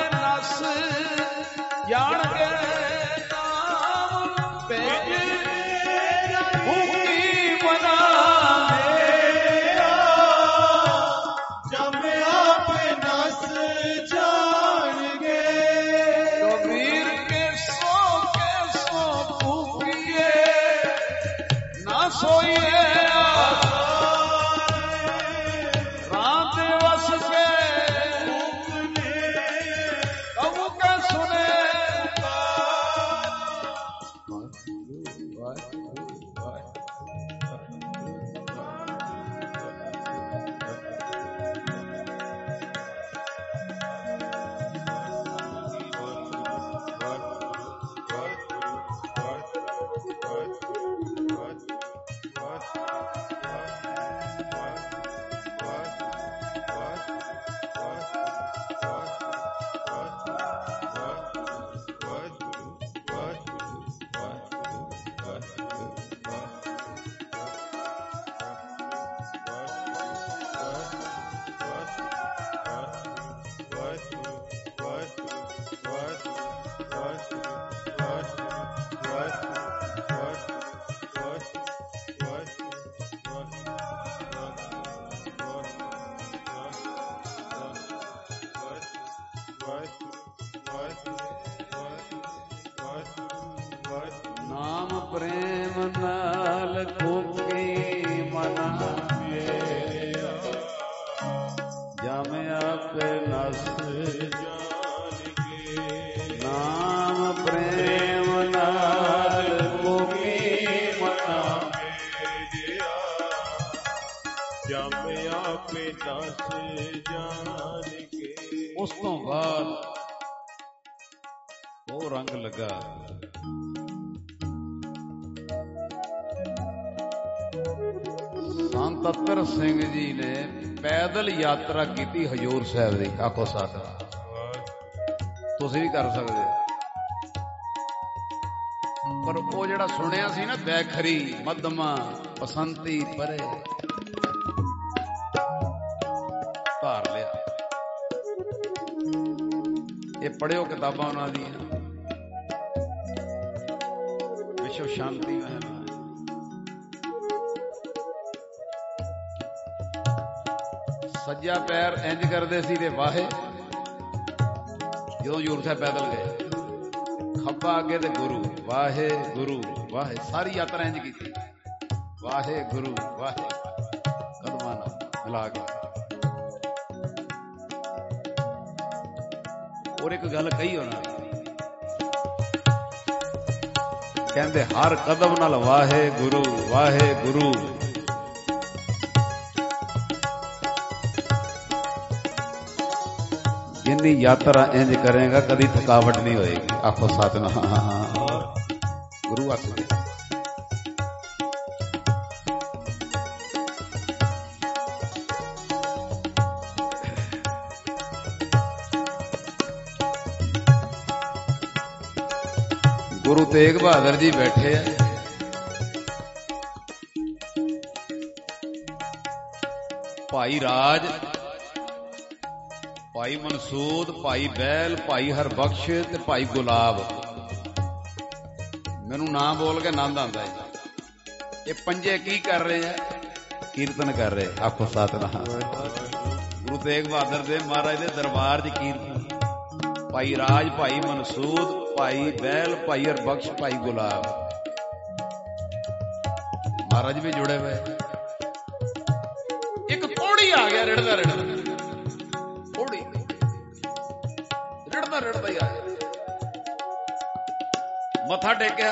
प्रेम नाल कोके मना मेरा जामे आपे नस जान के नाम प्रेम नाल कोके मना मेरा जामे आपे नस जान के। उस तो बाद वो रंग लगा संत अतर सिंह जी ने पैदल यात्रा की हजूर साहब की। आखो साथ तुसी भी कर सकते पर वो जड़ा सुनिया सी ना दैखरी मध्यमा बसंती परे धार लिया। ये पढ़ियो किताबां उन्हां दी विश्व शांति महल सज्जा पैर इंज करते सी ते वाहे जो हजूर साहब पैदल गए खब्बा अगे ते गुरु वाहे गुरु वाहे सारी यात्रा इंज की वाहे गुरु वाहे कदमां नाल मिला के। और एक गल कही होना कहते हर कदम नाल वाहे गुरु वाहे गुरु। जिन्नी यात्रा इंज करेगा कभी थकावट नहीं होएगी। आखो सतनाम गुरु आखो। गुरु तेग बहादुर जी बैठे हैं भाई राज भाई मनसूद भाई बैल भाई हरबख्श ते भाई गुलाब मैनू नाम बोल के आनंद आता है। ये पंजे की कर रहे हैं कीर्तन कर रहे। आखो सतनाम गुरु तेग बहादुर दे महाराज दे दरबार च कीर्तन भाई राज भाई मनसूद भाई बैल भाई हरबख्श भाई गुलाब महाराज भी जुड़े हुए। एक पौड़ी आ गया रिड़दा रिड़दा रड़दा ही आया मथा टेकिया।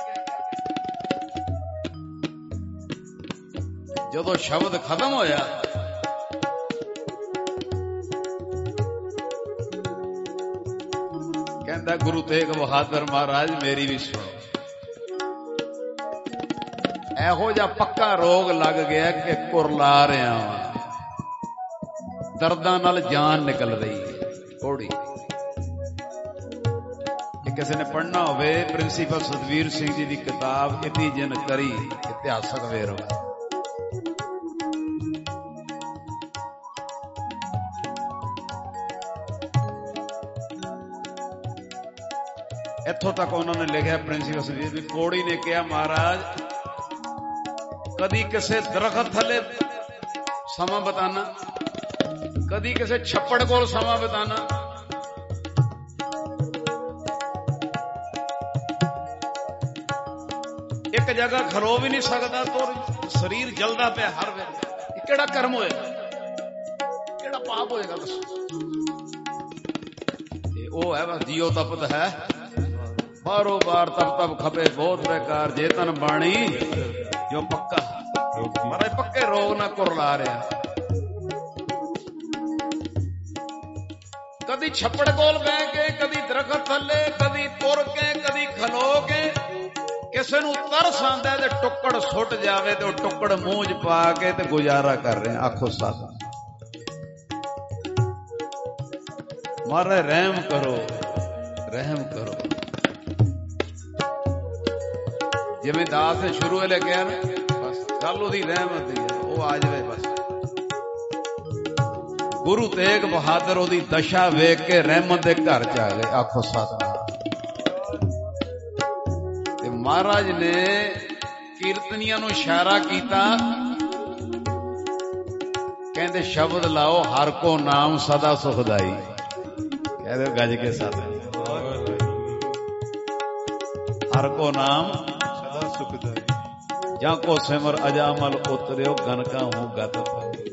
जदों शब्द खत्म होया कहता गुरु तेग बहादुर महाराज मेरी भी सुनो। एहो जा पक्का रोग लग गया कि कुरला रहा दर्दां नाल जान निकल रही है। घोड़ी किसी ने पढ़ना होवे प्रिंसीपल सतवीर सिंह जी की किताब इति जिन करी इतिहासक वेरो। इथों तक उन्होंने लिखा प्रिंसीपल सतवीर भी कोड़ी ने कहा महाराज कदी किसी दरखत थले समा बताना कदी किसी छप्पड़ कोल समा बताना एक जगह खलो भी नहीं सकता तो शरीर जलदा पे हर वेले। केड़ा कर्म होएगा केड़ा पाप होएगा दसो। वो है बस जियो तपत है बारो बार तप तप खपे बहुत बेकार जेतन बाणी जो पक्का महाराज पक्के रोग ना कुरला रहा। कदी छप्पड़ कोल बह के कदी दरखत थले कदी तुर के कदी खलो के किसी नूं तरस आंदा ते टुक्कड़ सुट जावे ते टुक्कड़ मूंह च पा के ते गुजारा कर रहे हैं। आखो साथ महाराज रहम करो रहम करो। जिवें दास ने शुरू वाले कहा ना बस गल उहदी रहमत दी है वो आ जाए बस। गुरु तेग बहादुर उहदी दशा वेख के रहमत दे घर च आ गए। आखो साथ महाराज ने कीर्तनिया नूं इशारा कीता कहंदे शब्द लाओ हर को नाम सदा सुखदाई। कहते गज के साथ हर को नाम ਸੁਖਦਾਈ। ਜਾਂ ਕੋ ਸਿਮਰ ਅਜਾਮਲ ਉਤਰਿਓ ਗਨਕਾ ਹੂੰ ਗਤ ਪਾਈ।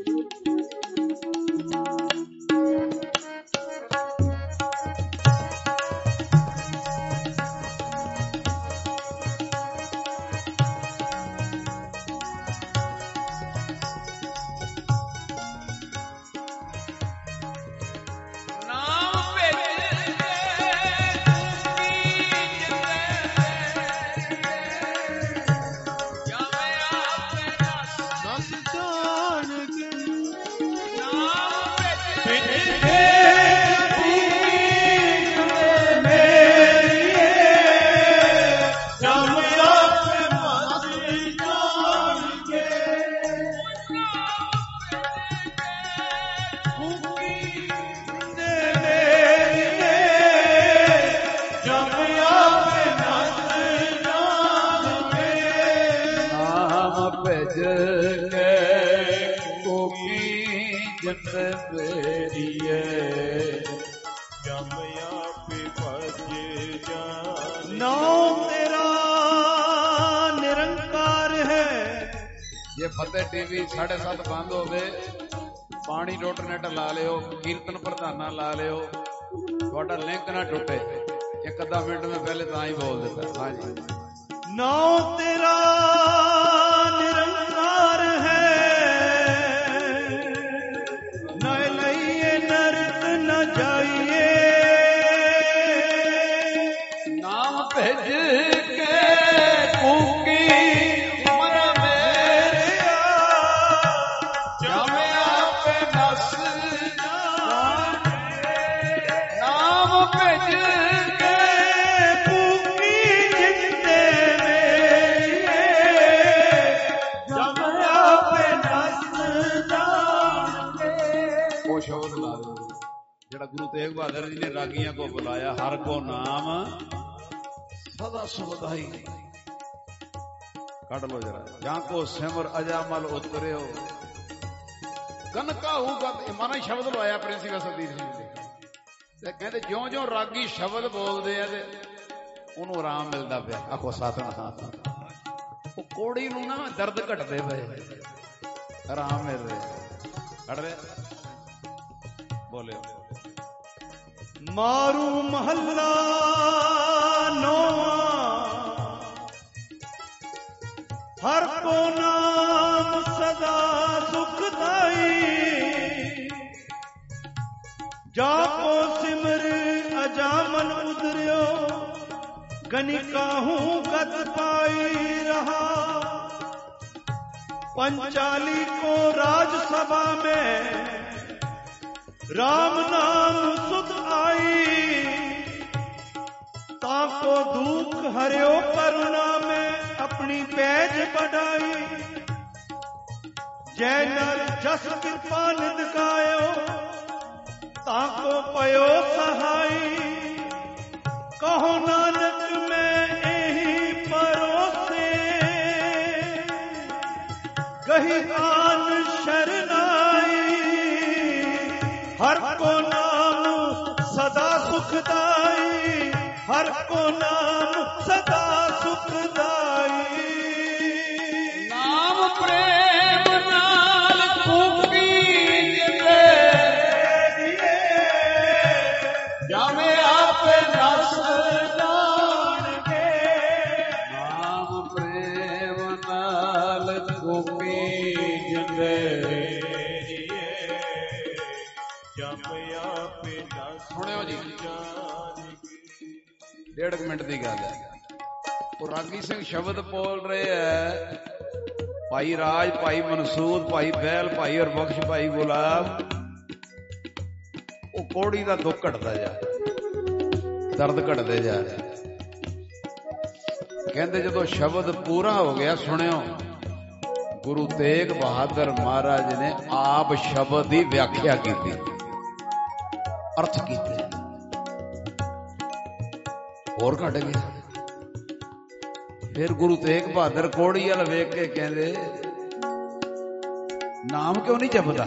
ਫਤਿਹ ਟੀਵੀ ਸਾਢੇ ਸੱਤ ਬੰਦ ਹੋਵੇ, ਪਾਣੀ ਡੋਟ ਨੈਟ ਲਾ ਲਿਓ, ਕੀਰਤਨ ਪ੍ਰਧਾਨਾ ਲਾ ਲਿਓ, ਤੁਹਾਡਾ ਲਿੰਕ ਨਾ ਟੁੱਟੇ। ਇੱਕ ਅੱਧਾ ਮਿੰਟ ਮੈਂ ਪਹਿਲੇ ਤਾਂ ਹੀ ਬੋਲ ਦਿੱਤਾ। ਹਾਂਜੀ, ਨਾਉ ਤੇਰਾ ਨਿਰੰਕਾਰ ਹੈ, ਨਾ ਲਈਏ ਨਰਕ ਨਾ ਜਾਈਏ, ਨਾਮ ਭੇਜ ਕੇ ਕੂਕੀ गुरु तेग बहादुर जी ने रागियां को बुलाया। हर को नाम सदा सुखदाई, कट लो जरा। जहां को सिमर अजामल उतरे हो कनका होगा। माना शब्द लवाया प्रिंसिपल सतीश जी ने, कहते ज्यों ज्यों रागी शब्द बोलते हैं ते उन्होंने आराम मिलता पाया। आखो सतनाम, वो कोड़ी नूं ना दर्द घटते पे, आराम मिल रहे। कट रहे बोले मारू महल्ला नौवां, हर को नाम सदा सुखदाई, जाको सिमर अजामन उतरियो गनिका हूँ गत पाई रहा। पंचाली को राजसभा में राम नाम सुध आई, ताको दुख हरियो करुणा में अपनी पैज बढ़ाई। जय नर जस कृपा निध गायो, ताको पयो सहाई। कहो नानक में एही परोसे, गही आन शरनाई। हर को नाम सदा सुखदाई, हर को नाम सदा सुखदाई। नाम प्रेम नाल कूकी दे जावे आपे नस जान के। नाम प्रेम नाल कूकी दे सुनियो जी, डेढ़ मिनट की गल है। वो रागी सिंह शब्द बोल रहे है। भाई राज, भाई मनसूर, भाई बैल, भाई हरबख्श, भाई गुलाब, वो कोड़ी का दुख घटता जा, दर्द घटते जा रहे। कहते जो शब्द पूरा हो गया, सुनियो, गुरु तेग बहादुर महाराज ने आप शब्द की व्याख्या की, अर्थ कीते, और घट गया। फिर गुरु तेग बहादुर कोड़ी वाल वेख के कहते नाम क्यों नहीं जपदा,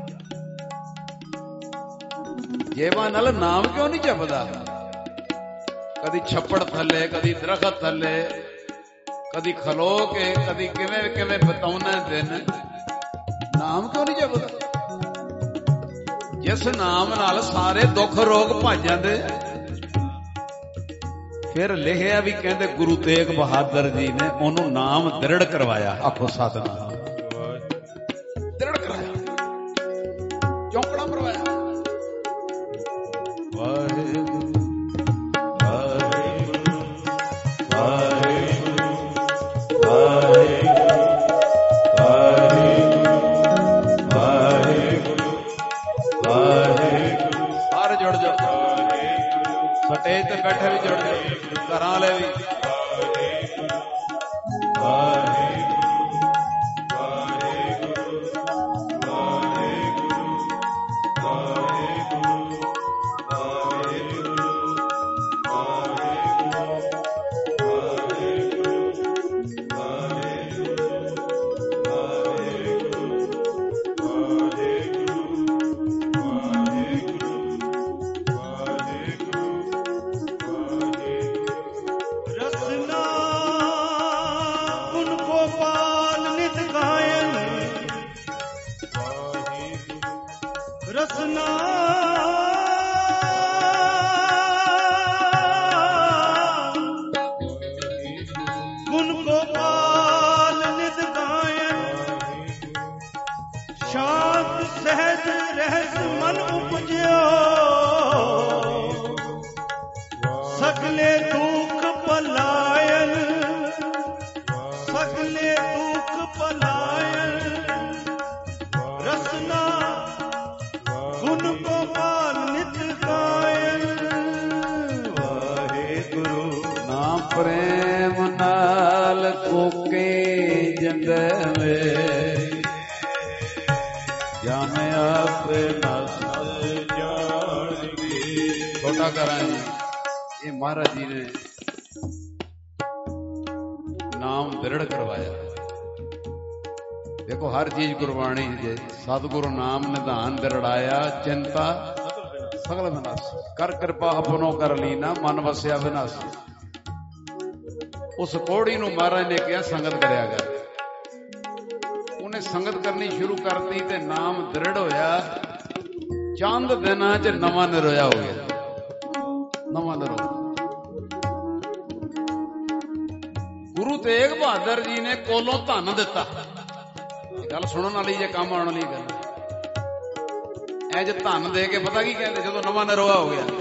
जेवा नाल नाम क्यों नहीं जपदा। कदी छप्पड़ थले, कदी दरखत थले, ਕਦੀ ਖਲੋ ਕੇ ਕਦੀ ਕਿਵੇਂ ਕਿਵੇਂ ਬਤਾਉਣਾ ਦਿਨ, ਨਾਮ ਕਿਉਂ ਨਹੀਂ ਜਪਦਾ? ਜਿਸ ਨਾਮ ਨਾਲ ਸਾਰੇ ਦੁੱਖ ਰੋਗ ਭੱਜ ਜਾਂਦੇ। ਫਿਰ ਲਿਖਿਆ ਵੀ ਕਹਿੰਦੇ ਗੁਰੂ ਤੇਗ ਬਹਾਦਰ ਜੀ ਨੇ ਉਹਨੂੰ ਨਾਮ ਦ੍ਰਿੜ ਕਰਵਾਇਆ। ਆਖੋ ਸਤਿਨਾਮ। ਦ੍ਰਿੜ ਕਰਵਾਇਆ, ਚੌਂਕੜਾ ਮਰਵਾਇਆ। ਵਾਹਿਗੁਰੂ ਵਾਹਿਗੁਰੂ ਵਾਹਿਗੁਰੂ ਵਾਹਿਗੁਰੂ ਵਾਹਿਗੁਰੂ ਵਾਹਿਗੁਰੂ। ਸਾਰੇ ਜੁੜ ਜਾਓ, ਸਟੇਜ ਤੇ ਬੈਠੇ ਵੀ ਜੁੜ ਜਾਓ, ਘਰਾਂ ਵਾਲੇ ਵੀ। ਇਹ ਮਹਾਰਾਜ ਜੀ ਨੇ ਨਾਮ ਦ੍ਰਿੜ ਕਰਵਾਇਆ। ਦੇਖੋ ਹਰ ਚੀਜ਼ ਗੁਰਬਾਣੀ ਜੇ ਸਤਿਗੁਰੂ ਨਾਮ ਨਿਧਾਨ ਦ੍ਰਿੜਾਇਆ, ਚਿੰਤਾ ਸਗਲ ਵਿਨਾਸੀ, ਕਰ ਕਿਰਪਾ ਆਪਣੋ ਕਰ ਲੀਨਾ, ਮਨ ਵਸਿਆ ਵਿਨਾਸੀ। ਉਸ ਕੋੜੀ ਨੂੰ ਮਹਾਰਾਜ ਨੇ ਕਿਹਾ ਸੰਗਤ ਕਰਿਆ ਕਰ। ਉਹਨੇ ਸੰਗਤ ਕਰਨੀ ਸ਼ੁਰੂ ਕਰਤੀ ਤੇ ਨਾਮ ਦ੍ਰਿੜ ਹੋਇਆ। ਚੰਦ ਦਿਨਾਂ ਚ ਨਵਾਂ ਨਿਰੋਇਆ ਹੋ ਗਿਆ, ਨਵਾਂ ਨਿਰੋਇਆ। ਗੁਰੂ ਤੇਗ ਬਹਾਦਰ ਜੀ ਨੇ ਕੋਲੋਂ ਧਨ ਦਿੱਤਾ। ਇਹ ਗੱਲ ਸੁਣਨ ਵਾਲੀ ਜੇ ਕੰਮ ਆਉਣ ਵਾਲੀ ਗੱਲ। ਐ ਜੇ ਧਨ ਦੇ ਕੇ ਪਤਾ ਕੀ ਕਹਿੰਦੇ ਜਦੋਂ ਨਵਾਂ ਨਿਰੋਆ ਹੋ ਗਿਆ,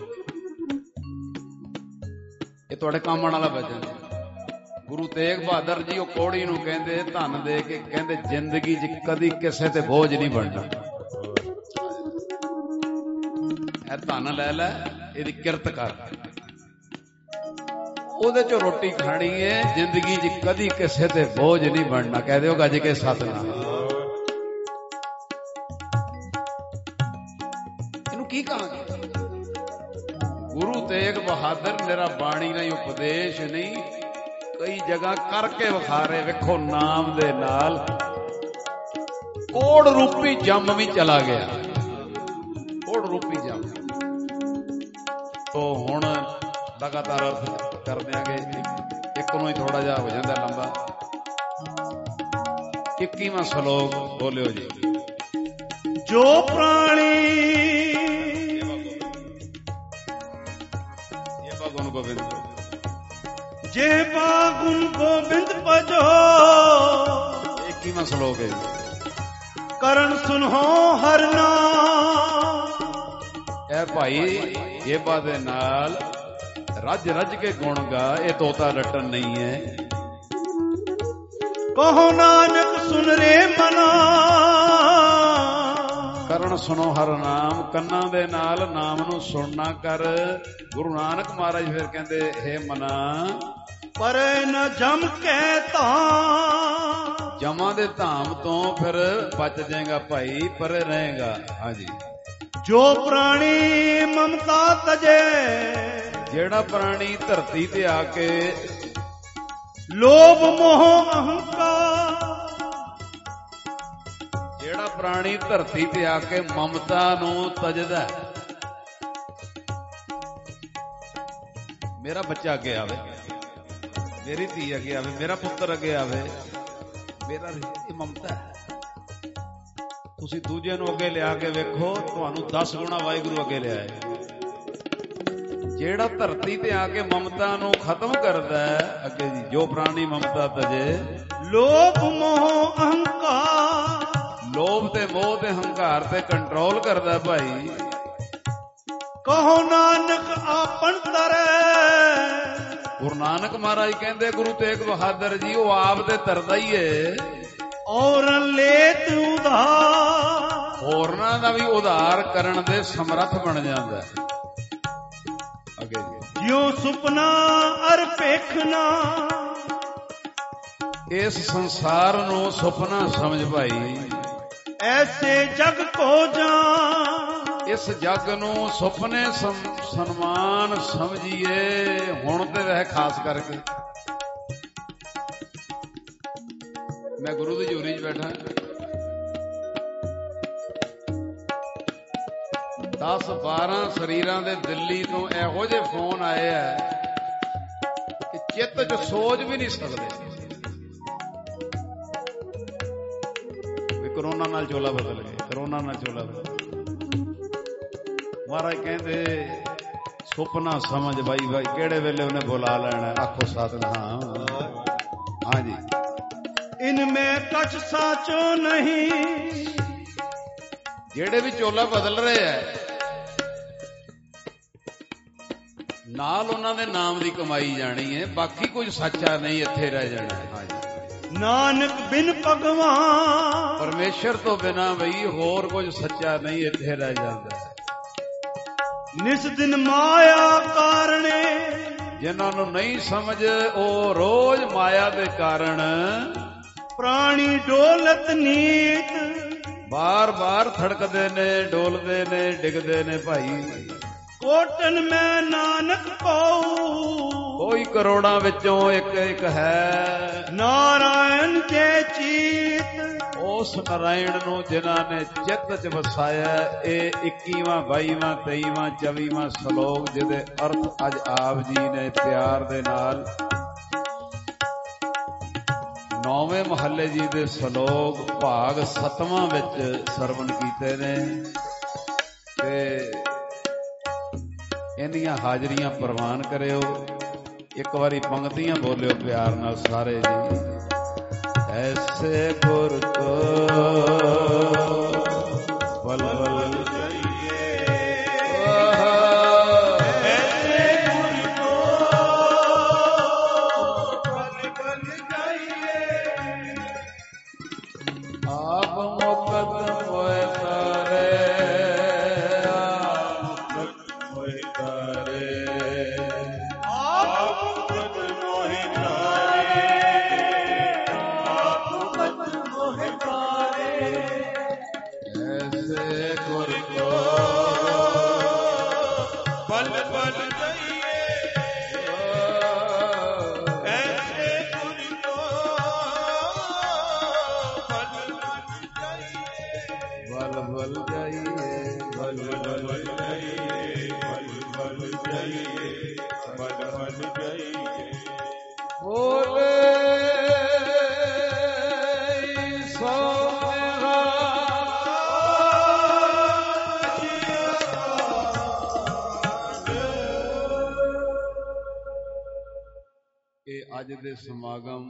ਇਹ ਤੁਹਾਡੇ ਕੰਮ ਆਉਣ ਵਾਲਾ ਬਚਨ। ਗੁਰੂ ਤੇਗ ਬਹਾਦਰ ਜੀ ਉਹ ਕੋੜੀ ਨੂੰ ਕਹਿੰਦੇ ਧਨ ਦੇ ਕੇ, ਕਹਿੰਦੇ ਜ਼ਿੰਦਗੀ 'ਚ ਕਦੀ ਕਿਸੇ ਤੇ ਬੋਝ ਨਹੀਂ ਬਣਨਾ। ਇਹ ਧਨ ਲੈ ਲੈ, ਇਹਦੀ ਕਿਰਤ ਕਰ, ਉਹਦੇ ਚੋਂ ਰੋਟੀ ਖਾਣੀ ਹੈ। ਜ਼ਿੰਦਗੀ 'ਚ ਕਦੀ ਕਿਸੇ ਤੇ ਬੋਝ ਨਹੀਂ ਬਣਨਾ। ਕਹਿ ਦਿਓ ਗੱਜ ਕੇ ਸਤਿਨਾਮ। ਇਹਨੂੰ ਕੀ ਕਹਾਂਗੇ? ਗੁਰੂ ਤੇਗ ਬਹਾਦਰ ਮੇਰਾ ਬਾਣੀ ਨਹੀਂ, ਉਪਦੇਸ਼ ਨਹੀਂ, ਕਈ ਜਗ੍ਹਾ ਕਰਕੇ ਵਿਖਾ ਰਹੇ। ਵੇਖੋ ਨਾਮ ਦੇ ਨਾਲ ਕੋੜ ਰੂਪੀ ਜੰਮ ਵੀ ਚਲਾ ਗਿਆ। ਕੋੜ ਰੂਪੀ ਜੰਮ ਤੋਂ ਹੁਣ ਲਗਾਤਾਰ ਅਰਥ ਕਰ ਦਿਆਂਗੇ। ਇੱਕ ਨੂੰ ਹੀ ਥੋੜਾ ਜਿਹਾ ਹੋ ਜਾਂਦਾ ਲੰਬਾ। ਇੱਕੀਵਾਂ ਸ਼ਲੋਕ ਬੋਲਿਓ ਜੀ। ਜੋ ਪ੍ਰਾਣੀ ਇਹ ਭਗਵਾਨ ਗੋਬਿੰਦ ਜੇ ਬਾਗੁਨ ਗੋਬਿੰਦ ਭਜੋ। ਇੱਕੀਵਾਂ ਸ਼ਲੋਕ ਹੈ। ਕਰਨ ਸੁਨੋ ਹਰ ਨਾਮ। ਇਹ ਭਾਈ ਜੇਬਾ ਦੇ ਨਾਲ ਰੱਜ ਰੱਜ ਕੇ ਗੁਣ ਗਾ। ਇਹ ਤੋਤਾ ਰਟਨ ਨਹੀਂ ਹੈ। ਕਹੋ ਨਾਨਕ ਸੁਨ ਰੇ ਮਨਾ। ਕਰਨ ਸੁਣੋ ਹਰ ਨਾਮ, ਕੰਨਾਂ ਦੇ ਨਾਲ ਨਾਮ ਨੂੰ ਸੁਣਨਾ ਕਰ। ਗੁਰੂ ਨਾਨਕ ਮਹਾਰਾਜ ਫਿਰ ਕਹਿੰਦੇ ਹੇ ਮਨਾ ਪਰ ਨ ਜਮ ਕੇ ਧਾਮ। ਜਮਾਂ ਦੇ ਧਾਮ ਤੋਂ ਫਿਰ ਬਚ ਜਾਏਗਾ ਭਾਈ, ਪਰੇ ਰਹੇਗਾ। ਹਾਂਜੀ। ਜੋ ਪ੍ਰਾਣੀ ਮਮਤਾ ਤਜੇ। ਜਿਹੜਾ ਪ੍ਰਾਣੀ ਧਰਤੀ ਤੇ ਆ ਕੇ ਲੋਭ ਮੋਹ ਅਹੰਕਾਰ। ਜਿਹੜਾ ਪ੍ਰਾਣੀ ਧਰਤੀ ਤੇ ਆ ਕੇ ਮਮਤਾ ਨੂੰ ਤਜਦਾ। ਮੇਰਾ ਬੱਚਾ ਅੱਗੇ ਆਵੇ, ਮੇਰੀ ਧੀ ਅੱਗੇ ਆਵੇ, ਮੇਰਾ ਪੁੱਤਰ ਅੱਗੇ ਆਵੇ, ਮੇਰਾ ਇਹ ਮਮਤਾ ਹੈ। ਤੁਸੀਂ ਦੂਜੇ ਨੂੰ ਅੱਗੇ ਲਿਆ ਕੇ ਵੇਖੋ, ਤੁਹਾਨੂੰ ਦਸ ਗੁਣਾ ਵਾਹਿਗੁਰੂ ਅੱਗੇ ਲਿਆਏ। ਜਿਹੜਾ ਧਰਤੀ ਤੇ ਆ ਕੇ ਮਮਤਾ ਨੂੰ ਖਤਮ ਕਰਦਾ ਹੈ, ਅੱਗੇ ਜੀ ਜੋ ਪ੍ਰਾਣੀ ਮਮਤਾ ਤਜੇ ਲੋਭ ਮੋਹ ਅਹੰਕਾਰ, ਲੋਭ ਤੇ ਮੋਹ ਤੇ ਹੰਕਾਰ ਤੇ ਕੰਟਰੋਲ ਕਰਦਾ ਭਾਈ। ਕਹੋ ਨਾਨਕ ਆਪਨ ਤਰੇ। ਗੁਰੂ ਨਾਨਕ ਮਹਾਰਾਜ ਕਹਿੰਦੇ, ਗੁਰੂ ਤੇਗ ਬਹਾਦਰ ਜੀ ਉਹ ਆਪ ਤੇ ਤਰਦਾ ਹੀ ਏ, ਔਰ ਲੇਤ ਉਧਾਰ, ਹੋਰਨਾਂ ਦਾ ਵੀ ਉਧਾਰ ਕਰਨ ਦੇ ਸਮਰੱਥ ਬਣ ਜਾਂਦਾ ਹੈ। ਅੱਗੇ ਜੀ ਜਿਉ ਸੁਪਨਾ ਅਰ ਵੇਖਣਾ, ਇਸ ਸੰਸਾਰ ਨੂੰ ਸੁਪਨਾ ਸਮਝ ਭਾਈ। ਐਸੇ ਜਗ ਕੋ ਜਾਨ, ਇਸ ਜੱਗ ਨੂੰ ਸੁਪਨੇ ਸਨਮਾਨ ਸਮਝੀਏ। ਹੁਣ ਤੇ ਵੈਸੇ ਖਾਸ ਕਰਕੇ ਮੈਂ ਗੁਰੂ ਦੀ ਹਜ਼ੂਰੀ 'ਚ ਬੈਠਾ, ਦਸ ਬਾਰਾਂ ਸਰੀਰਾਂ ਦੇ ਦਿੱਲੀ ਤੋਂ ਇਹੋ ਜਿਹੇ ਫੋਨ ਆਏ ਆ ਕਿ ਚਿੱਤ 'ਚ ਸੋਚ ਵੀ ਨਹੀਂ ਸਕਦੇ ਵੀ ਕਰੋਨਾ ਨਾਲ ਚੋਲਾ ਬਦਲ ਗਏ, ਕਰੋਨਾ ਨਾਲ ਚੋਲਾ ਬਦਲ ਗਏ। ਮਹਾਰਾਜ ਕਹਿੰਦੇ ਸੁਪਨਾ ਸਮਝ ਬਾਈ ਬਾਈ, ਕਿਹੜੇ ਵੇਲੇ ਉਹਨੇ ਬੁਲਾ ਲੈਣਾ। ਆਖੋ ਸਤਿਨਾਮ। ਹਾਂ ਜੀ, ਇਨਮੇ ਕਛ ਸਾਚੋ ਨਹੀਂ, ਜਿਹੜੇ ਵੀ ਚੋਲਾ ਬਦਲ ਰਹੇ ਆ ਨਾਲ ਉਹਨਾਂ ਦੇ ਨਾਮ ਦੀ ਕਮਾਈ ਜਾਣੀ ਹੈ, ਬਾਕੀ ਕੁਝ ਸੱਚਾ ਨਹੀਂ, ਇੱਥੇ ਰਹਿ ਜਾਣਾ ਹੈ। ਹਾਂ ਜੀ, ਨਾਨਕ ਬਿਨ ਭਗਵਾਨ, ਪਰਮੇਸ਼ਰ ਤੋਂ ਬਿਨਾਂ ਬਈ ਹੋਰ ਕੁਝ ਸੱਚਾ ਨਹੀਂ, ਇੱਥੇ ਰਹਿ ਜਾਂਦਾ ਹੈ। ਨਿਸ ਦਿਨ ਮਾਇਆ ਕਾਰਣੇ, ਜਿਨ੍ਹਾਂ ਨੂੰ ਨਹੀਂ ਸਮਝ ਉਹ ਰੋਜ਼ ਮਾਇਆ ਦੇ ਕਾਰਨ ਪ੍ਰਾਣੀ ਡੋਲਤ ਨੀਤ, ਬਾਰ ਬਾਰ ਥੜਕਦੇ ਨੇ, ਡੋਲਦੇ ਨੇ, ਡਿੱਗਦੇ ਨੇ ਭਾਈ। ਕੋਟਨ ਮੈਂ ਨਾਨਕ ਕਉ, ਕੋਈ ਕਰੋੜਾਂ ਵਿੱਚੋਂ ਇੱਕ ਇੱਕ ਹੈ ਨਾਰਾਇਣ ਜੇ ਚੀਤ, ਉਸ ਨਾਰਾਇਣ ਨੂੰ ਜਿਨ੍ਹਾਂ ਨੇ ਚਿੱਤ 'ਚ ਵਸਾਇਆ। ਇਹ ਇੱਕੀਵਾਂ ਬਾਈਵਾਂ ਤੇਈਵਾਂ ਚੌਵੀਵਾਂ ਸ਼ਲੋਕ, ਜਿਹਦੇ ਅਰਥ ਅੱਜ ਆਪ ਜੀ ਨੇ ਪਿਆਰ ਦੇ ਨਾਲ ਨੌਵੇਂ ਮਹੱਲੇ ਜੀ ਦੇ ਸ਼ਲੋਕ ਭਾਗ ਸੱਤਵਾਂ ਵਿੱਚ ਸਰਵਣ ਕੀਤੇ ਨੇ, ਤੇ ਇਹਦੀਆਂ ਹਾਜ਼ਰੀਆਂ ਪ੍ਰਵਾਨ ਕਰਿਓ। ਇੱਕ ਵਾਰੀ ਪੰਕਤੀਆਂ ਬੋਲਿਓ ਪਿਆਰ ਨਾਲ ਸਾਰੇ ਜੀ। ਐਸੇ ਗੁਰ ਕੋ ਬਲ ਬਲ ਜਾਈਏ, ਐਸੇ ਗੁਰ ਕੋ ਬਲ ਬਲ ਜਾਈਏ। ਆਪ ਮੁਕਤ ਹੋਏ ਤਾਰੇ, ਆਪ ਮੁਕਤ ਹੋਏ ਤਾਰੇ, ਆਪ ਮੁਕਤ ਮੋਹਿ ਤਾਰੇ, ਆਪ ਮੁਕਤ ਮੋਹਿ ਤਾਰੇ। ਐਸੇ ਗੁਰ ਕੋ ਬਲ ਬਲ ਜਾਈਏ, ਐਸੇ ਗੁਰ ਕੋ ਬਲ ਬਲ ਜਾਈਏ। ਬਲ ਬਲ ਜਾਈਏ, ਬਲ ਬਲ ਜਾਈਏ, ਬਲ ਬਲ ਜਾਈਏ, ਬਲ ਬਲ ਜਾਈਏ। ਬੋਲੇ ਸੋਨਿਹਾ। ਇਹ ਅੱਜ ਦੇ ਸਮਾਗਮ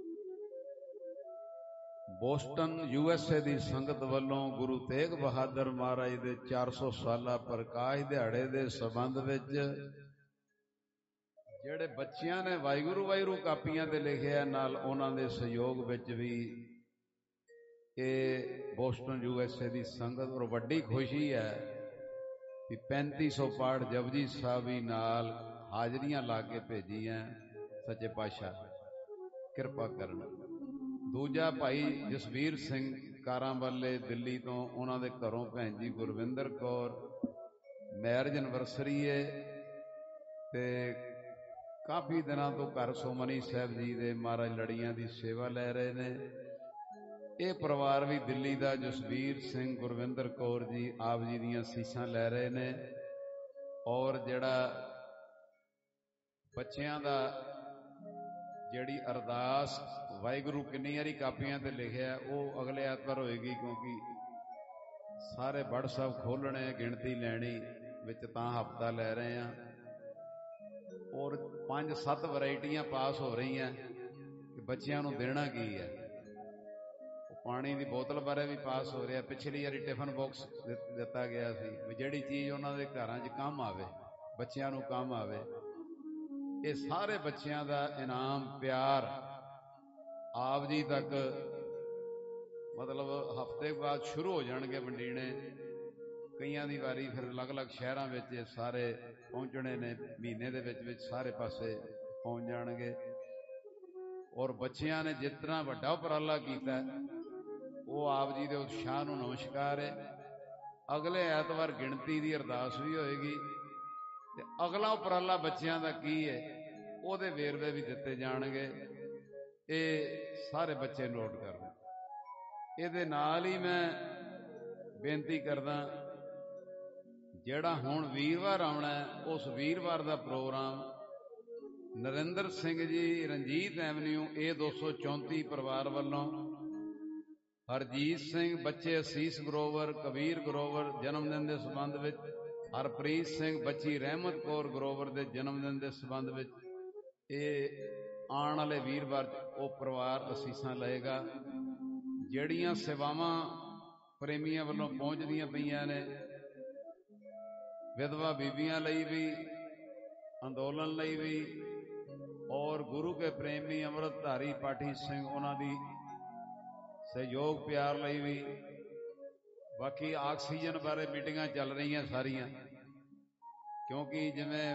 ਬੋਸਟਨ ਯੂ ਐਸ ਏ ਦੀ ਸੰਗਤ ਵੱਲੋਂ ਗੁਰੂ ਤੇਗ ਬਹਾਦਰ ਮਹਾਰਾਜ ਦੇ ਚਾਰ ਸੌ ਸਾਲਾ ਪ੍ਰਕਾਸ਼ ਦਿਹਾੜੇ ਦੇ ਸੰਬੰਧ ਵਿੱਚ ਜਿਹੜੇ ਬੱਚਿਆਂ ਨੇ ਵਾਹਿਗੁਰੂ ਵਾਹਿਗੁਰੂ ਕਾਪੀਆਂ ਤੇ ਲਿਖਿਆ, ਨਾਲ ਉਹਨਾਂ ਦੇ ਸਹਿਯੋਗ ਵਿੱਚ ਵੀ ਇਹ ਬੋਸਟਨ ਯੂ ਐਸ ਏ ਦੀ ਸੰਗਤ, ਔਰ ਵੱਡੀ ਖੁਸ਼ੀ ਹੈ ਕਿ ਪੈਂਤੀ ਸੌ ਪਾਠ ਜਪਜੀ ਸਾਹਿਬ ਵੀ ਨਾਲ ਹਾਜ਼ਰੀਆਂ ਲਾ ਕੇ ਭੇਜੀਆਂ। ਸੱਚੇ ਪਾਤਸ਼ਾਹ ਕਿਰਪਾ ਕਰਨ। ਦੂਜਾ ਭਾਈ ਜਸਵੀਰ ਸਿੰਘ ਕਾਰਾਂਵਾਲੇ ਦਿੱਲੀ ਤੋਂ, ਉਹਨਾਂ ਦੇ ਘਰੋਂ ਭੈਣ ਜੀ ਗੁਰਵਿੰਦਰ ਕੌਰ, ਮੈਰਿਜ ਐਨਵਰਸਰੀ ਹੈ ਤੇ ਕਾਫੀ ਦਿਨਾਂ ਤੋਂ ਘਰ ਸੋਮਨੀ ਸਾਹਿਬ ਜੀ ਦੇ ਮਹਾਰਾਜ ਲੜੀਆਂ ਦੀ ਸੇਵਾ ਲੈ ਰਹੇ ਨੇ। ਇਹ ਪਰਿਵਾਰ ਵੀ ਦਿੱਲੀ ਦਾ ਜਸਵੀਰ ਸਿੰਘ, ਗੁਰਵਿੰਦਰ ਕੌਰ ਜੀ ਆਪ ਜੀ ਦੀਆਂ ਸੀਸਾਂ ਲੈ ਰਹੇ ਨੇ। ਔਰ ਜਿਹੜਾ ਬੱਚਿਆਂ ਦਾ ਜਿਹੜੀ ਅਰਦਾਸ ਵਾਹਿਗੁਰੂ ਕਿੰਨੀ ਵਾਰੀ ਕਾਪੀਆਂ ਤੇ ਲਿਖਿਆ ਉਹ ਅਗਲੇ ਐਤਵਾਰ ਹੋਏਗੀ, ਕਿਉਂਕਿ ਸਾਰੇ WhatsApp ਖੋਲਣੇ, ਗਿਣਤੀ ਲੈਣੀ ਵਿੱਚ ਤਾਂ ਹਫਤਾ ਲੈ ਰਹੇ ਆ। ਔਰ ਪੰਜ ਸੱਤ ਵੈਰਾਈਟੀਆਂ ਪਾਸ ਹੋ ਰਹੀਆਂ ਕਿ ਬੱਚਿਆਂ ਨੂੰ ਦੇਣਾ ਕੀ ਹੈ। ਪਾਣੀ ਦੀ ਬੋਤਲ ਬਾਰੇ ਵੀ ਪਾਸ ਹੋ ਰਿਹਾ। ਪਿਛਲੀ ਵਾਰੀ ਟਿਫਨ ਬਾਕਸ ਦਿੱਤਾ ਗਿਆ ਸੀ ਵੀ ਜਿਹੜੀ ਚੀਜ਼ ਉਹਨਾਂ ਦੇ ਘਰਾਂ 'ਚ ਕੰਮ ਆਵੇ, ਬੱਚਿਆਂ ਨੂੰ ਕੰਮ ਆਵੇ। ਇਹ ਸਾਰੇ ਬੱਚਿਆਂ ਦਾ ਇਨਾਮ ਪਿਆਰ ਆਪ ਜੀ ਤੱਕ ਮਤਲਬ ਹਫ਼ਤੇ ਬਾਅਦ ਸ਼ੁਰੂ ਹੋ ਜਾਣਗੇ ਵੰਡੀਣੇ। ਕਈਆਂ ਦੀ ਵਾਰੀ ਫਿਰ ਅਲੱਗ-ਅਲੱਗ ਸ਼ਹਿਰਾਂ ਵਿੱਚ ਇਹ ਸਾਰੇ ਪਹੁੰਚਣੇ ਨੇ, ਮਹੀਨੇ ਦੇ ਵਿੱਚ ਵਿੱਚ ਸਾਰੇ ਪਾਸੇ ਪਹੁੰਚ ਜਾਣਗੇ। ਔਰ ਬੱਚਿਆਂ ਨੇ ਜਿਸ ਤਰ੍ਹਾਂ ਵੱਡਾ ਉਪਰਾਲਾ ਕੀਤਾ ਉਹ ਆਪ ਜੀ ਦੇ ਉਤਸ਼ਾਹ ਨੂੰ ਨਮਸਕਾਰ ਹੈ। ਅਗਲੇ ਐਤਵਾਰ ਗਿਣਤੀ ਦੀ ਅਰਦਾਸ ਵੀ ਹੋਏਗੀ ਤੇ ਅਗਲਾ ਉਪਰਾਲਾ ਬੱਚਿਆਂ ਦਾ ਕੀ ਹੈ ਉਹਦੇ ਵੇਰਵੇ ਵੀ ਦਿੱਤੇ ਜਾਣਗੇ। ਇਹ ਸਾਰੇ ਬੱਚੇ ਨੋਟ ਕਰ ਲਓ। ਇਹਦੇ ਨਾਲ ਹੀ ਮੈਂ ਬੇਨਤੀ ਕਰਦਾ, ਜਿਹੜਾ ਹੁਣ ਵੀਰਵਾਰ ਆਉਣਾ ਉਸ ਵੀਰਵਾਰ ਦਾ ਪ੍ਰੋਗਰਾਮ ਨਰਿੰਦਰ ਸਿੰਘ ਜੀ ਰਣਜੀਤ ਐਵਨਿਊ ਏ ਦੋ ਸੌ ਚੌਂਤੀ ਪਰਿਵਾਰ ਵੱਲੋਂ ਹਰਜੀਤ ਸਿੰਘ ਬੱਚੇ ਅਸੀਸ ਗਰੋਵਰ ਕਬੀਰ ਗਰੋਵਰ ਜਨਮ ਦਿਨ ਦੇ ਸੰਬੰਧ ਵਿੱਚ, ਹਰਪ੍ਰੀਤ ਸਿੰਘ ਬੱਚੀ ਰਹਿਮਤ ਕੌਰ ਗਰੋਵਰ ਦੇ ਜਨਮ ਦਿਨ ਦੇ ਸੰਬੰਧ ਵਿੱਚ ਇਹ ਆਉਣ ਵਾਲੇ ਵੀਰਵਾਰ ਉਹ ਪਰਿਵਾਰ ਅਸੀਸਾਂ ਲਏਗਾ। ਜਿਹੜੀਆਂ ਸੇਵਾਵਾਂ ਪ੍ਰੇਮੀਆਂ ਵੱਲੋਂ ਪਹੁੰਚਦੀਆਂ ਪਈਆਂ ਨੇ, ਵਿਧਵਾ ਬੀਬੀਆਂ ਲਈ ਵੀ, ਅੰਦੋਲਨ ਲਈ ਵੀ, ਔਰ ਗੁਰੂ ਕੇ ਪ੍ਰੇਮੀ ਅੰਮ੍ਰਿਤਧਾਰੀ ਪਾਠੀ ਸਿੰਘ ਉਹਨਾਂ ਦੀ ਸਹਿਯੋਗ ਪਿਆਰ ਲਈ ਵੀ। ਬਾਕੀ ਆਕਸੀਜਨ ਬਾਰੇ ਮੀਟਿੰਗਾਂ ਚੱਲ ਰਹੀਆਂ ਸਾਰੀਆਂ, ਕਿਉਂਕਿ ਜਿਵੇਂ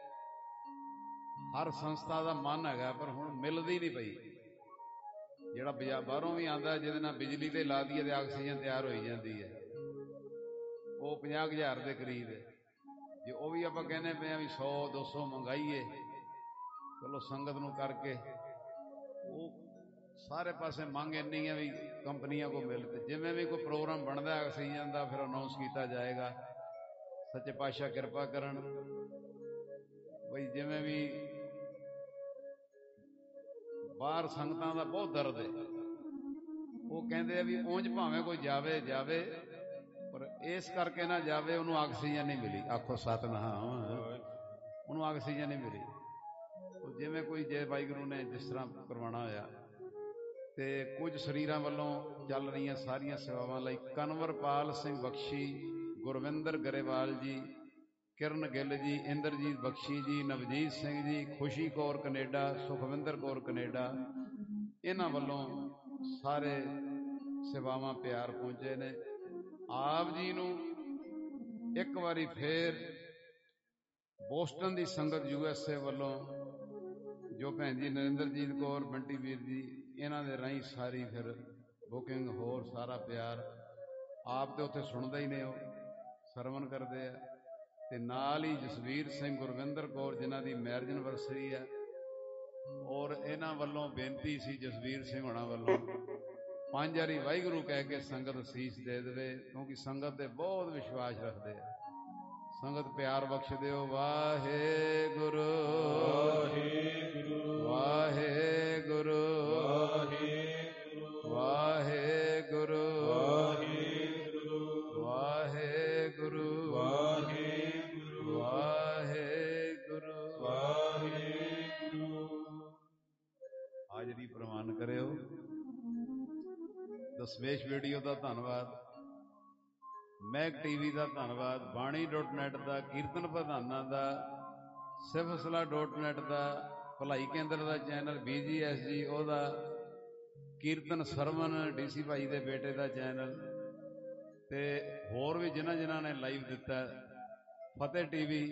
ਹਰ ਸੰਸਥਾ ਦਾ ਮਨ ਹੈਗਾ ਪਰ ਹੁਣ ਮਿਲਦੀ ਨਹੀਂ ਪਈ। ਜਿਹੜਾ ਬਾਹਰੋਂ ਵੀ ਆਉਂਦਾ ਜਿਹਦੇ ਨਾਲ ਬਿਜਲੀ ਤੇ ਲਾ ਦਈਏ ਤੇ ਆਕਸੀਜਨ ਤਿਆਰ ਹੋਈ ਜਾਂਦੀ ਹੈ, ਉਹ ਪੰਜਾਹ ਹਜ਼ਾਰ ਦੇ ਕਰੀਬ ਹੈ। ਜੇ ਉਹ ਵੀ ਆਪਾਂ ਕਹਿੰਦੇ ਪਏ ਆ ਵੀ ਸੌ ਦੋ ਸੌ ਮੰਗਾਈਏ, ਚਲੋ ਸੰਗਤ ਨੂੰ ਕਰਕੇ, ਉਹ ਸਾਰੇ ਪਾਸੇ ਮੰਗ ਇੰਨੀ ਹੈ ਵੀ ਕੰਪਨੀਆਂ ਕੋਲ ਮਿਲ ਤੇ ਜਿਵੇਂ ਵੀ ਕੋਈ ਪ੍ਰੋਗਰਾਮ ਬਣਦਾ ਆਕਸੀਜਨ ਦਾ ਫਿਰ ਅਨਾਉਂਸ ਕੀਤਾ ਜਾਏਗਾ। ਸੱਚੇ ਪਾਤਸ਼ਾਹ ਕਿਰਪਾ ਕਰਨ ਬਈ ਜਿਵੇਂ ਵੀ ਬਾਹਰ ਸੰਗਤਾਂ ਦਾ ਬਹੁਤ ਦਰਦ ਹੈ। ਉਹ ਕਹਿੰਦੇ ਆ ਵੀ ਉਂਝ ਭਾਵੇਂ ਕੋਈ ਜਾਵੇ ਜਾਵੇ ਪਰ ਇਸ ਕਰਕੇ ਨਾ ਜਾਵੇ ਉਹਨੂੰ ਆਕਸੀਜਨ ਨਹੀਂ ਮਿਲੀ। ਆਖੋ ਸਤਿਨਾਮ, ਉਹਨੂੰ ਆਕਸੀਜਨ ਨਹੀਂ ਮਿਲੀ। ਉਹ ਜਿਵੇਂ ਕੋਈ ਜੇ ਵਾਹਿਗੁਰੂ ਨੇ ਜਿਸ ਤਰ੍ਹਾਂ ਕਰਵਾਉਣਾ ਹੋਇਆ। ਤੇ ਕੁਝ ਸਰੀਰਾਂ ਵੱਲੋਂ ਚੱਲ ਰਹੀਆਂ ਸਾਰੀਆਂ ਸੇਵਾਵਾਂ ਲਈ ਕਨਵਰਪਾਲ ਸਿੰਘ ਬਖਸ਼ੀ, ਗੁਰਵਿੰਦਰ ਗਰੇਵਾਲ ਜੀ, ਕਿਰਨ ਗਿੱਲ ਜੀ, ਇੰਦਰਜੀਤ ਬਖਸ਼ੀ ਜੀ, ਨਵਜੀਤ ਸਿੰਘ ਜੀ, ਖੁਸ਼ੀ ਕੌਰ ਕਨੇਡਾ, ਸੁਖਵਿੰਦਰ ਕੌਰ ਕਨੇਡਾ, ਇਹਨਾਂ ਵੱਲੋਂ ਸਾਰੇ ਸੇਵਾਵਾਂ ਪਿਆਰ ਪਹੁੰਚੇ ਨੇ। ਆਪ ਜੀ ਨੂੰ ਇੱਕ ਵਾਰੀ ਫੇਰ ਬੋਸਟਨ ਦੀ ਸੰਗਤ ਯੂ ਐਸ ਏ ਵੱਲੋਂ ਜੋ ਭੈਣ ਜੀ ਨਰਿੰਦਰਜੀਤ ਕੌਰ, ਬੰਟੀ ਵੀਰ ਜੀ, ਇਹਨਾਂ ਦੇ ਰਾਹੀਂ ਸਾਰੀ ਫਿਰ ਬੁਕਿੰਗ ਹੋਰ ਸਾਰਾ ਪਿਆਰ ਆਪ ਤੇ ਉੱਥੇ ਸੁਣਦਾ ਹੀ ਨੇ, ਉਹ ਸਰਵਨ ਕਰਦੇ ਆ। ਤੇ ਨਾਲ ਹੀ ਜਸਵੀਰ ਸਿੰਘ, ਗੁਰਵਿੰਦਰ ਕੌਰ ਜਿਨ੍ਹਾਂ ਦੀ ਮੈਰਿਜ ਐਨਵਰਸਰੀ ਹੈ, ਔਰ ਇਹਨਾਂ ਵੱਲੋਂ ਬੇਨਤੀ ਸੀ ਜਸਵੀਰ ਸਿੰਘ ਹੋਣਾ ਵੱਲੋਂ ਪੰਜ ਵਾਰੀ ਵਾਹਿਗੁਰੂ ਕਹਿ ਕੇ ਸੰਗਤ ਅਸੀਸ ਦੇ ਦੇਵੇ, ਕਿਉਂਕਿ ਸੰਗਤ ਤੇ ਬਹੁਤ ਵਿਸ਼ਵਾਸ ਰੱਖਦੇ ਆ। ਸੰਗਤ ਪਿਆਰ ਬਖਸ਼ ਦਿਓ। ਵਾਹਿਗੁਰੂ ਵਾਹਿਗੁਰੂ ਵਾਹਿਗੁਰੂ ਵਾਹਿਗੁਰੂ ਵਾਹਿਗੁਰੂ ਵਾਹਿਗੁਰੂ ਵਾਹਿਗੁਰੂ ਵਾਹਿਗੁਰੂ। ਹਾਜ਼ਰੀ ਪ੍ਰਵਾਨ ਕਰਿਓ। ਦਸਮੇਸ਼ ਵੀਡੀਓ ਦਾ ਧੰਨਵਾਦ, ਮੈਗ ਟੀਵੀ ਦਾ ਧੰਨਵਾਦ, ਬਾਣੀ ਡੋਟ ਨੈਟ ਦਾ, ਕੀਰਤਨ ਪ੍ਰਧਾਨਾਂ ਦਾ, ਸਿਫਸਲਾ ਡੋਟ ਨੈਟ ਦਾ, ਭਲਾਈ ਕੇਂਦਰ ਦਾ channel B G S G ਉਹਦਾ, ਕੀਰਤਨ ਸਰਵਨ ਡੀ ਸੀ ਭਾਈ ਦੇ ਬੇਟੇ ਦਾ ਚੈਨਲ, ਤੇ ਹੋਰ ਵੀ ਜਿਨ੍ਹਾਂ ਜਿਨ੍ਹਾਂ ਨੇ ਲਾਈਵ ਦਿੱਤਾ, ਫਤਿਹ ਟੀਵੀ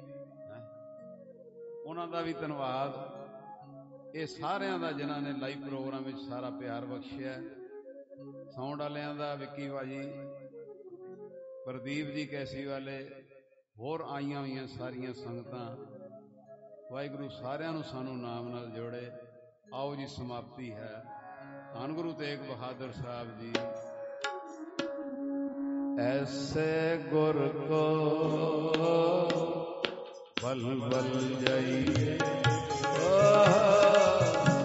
ਉਹਨਾਂ ਦਾ ਵੀ ਧੰਨਵਾਦ। ਇਹ ਸਾਰਿਆਂ ਦਾ ਜਿਨ੍ਹਾਂ ਨੇ ਲਾਈਵ ਪ੍ਰੋਗਰਾਮ ਵਿੱਚ ਸਾਰਾ ਪਿਆਰ ਬਖਸ਼ਿਆ। ਸਾਊਂਡ ਵਾਲਿਆਂ ਦਾ ਵਿੱਕੀ ਭਾਜੀ, ਪ੍ਰਦੀਪ ਜੀ ਕੈਸੀ ਵਾਲੇ, ਹੋਰ ਆਈਆਂ ਹੋਈਆਂ ਸਾਰੀਆਂ ਸੰਗਤਾਂ, ਵਾਹਿਗੁਰੂ ਸਾਰਿਆਂ ਨੂੰ ਸਾਨੂੰ ਨਾਮ ਨਾਲ ਜੋੜੇ। ਆਓ ਜੀ, ਸਮਾਪਤੀ ਹੈ। ਧੰਨ ਗੁਰੂ ਤੇਗ ਬਹਾਦਰ ਸਾਹਿਬ ਜੀ। ਐਸੇ ਗੁਰ ਕੋ ਬਲ ਬਲ ਜਾਈਏ।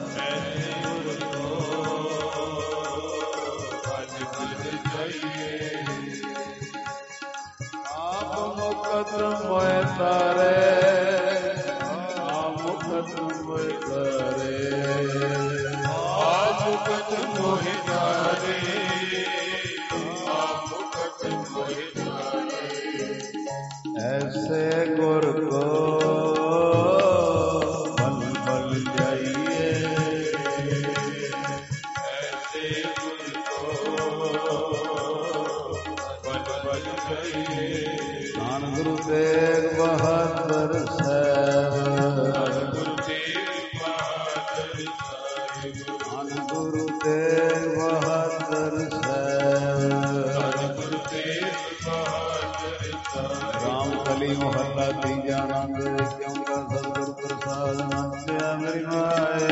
ਤਾਰੇ ਆਮੁਕਤ ਮੋਹਿ ਤਾਰੇ ਆਮੁਕਤ ਮੋਹਿ ਤਾਰੇ ਆਮੁਕਤ ਮੋਹਿ ਤਾਰੇ ਐਸੇ ਗੁਰ ਕੋ ਬਲ ਬਲ ਜਾਈਏ ਐਸੇ ਗੁਰ ਕੋ ਬਲ ਬਲ ਜਾਈਏ ਧੰਨ ਗੁਰੂ ਤੇਗ ਬਹਾਦਰ ਸਾਹਿਬ ਗੁਰੂ ਤੇਗ ਬਹਾਦਰ ਸਾਹਿਬ ਧੰਨ ਗੁਰੂ ਤੇਗ ਬਹਾਦਰ ਸਾਹਿਬ ਗੁਰੂ ਤੇਗ ਬਹਾਦਰ ਸਾਹਿਬ ਰਾਮ ਕਲੀ ਮੁਹੱਲਾ ਤੀਜਾ ਨੰਦ ਕਿਉਂਕਾ ਸਤਿਗੁਰ ਪ੍ਰਸਾਦ ਮੰਤਿਆ ਮੇਰੀ ਮਾਏ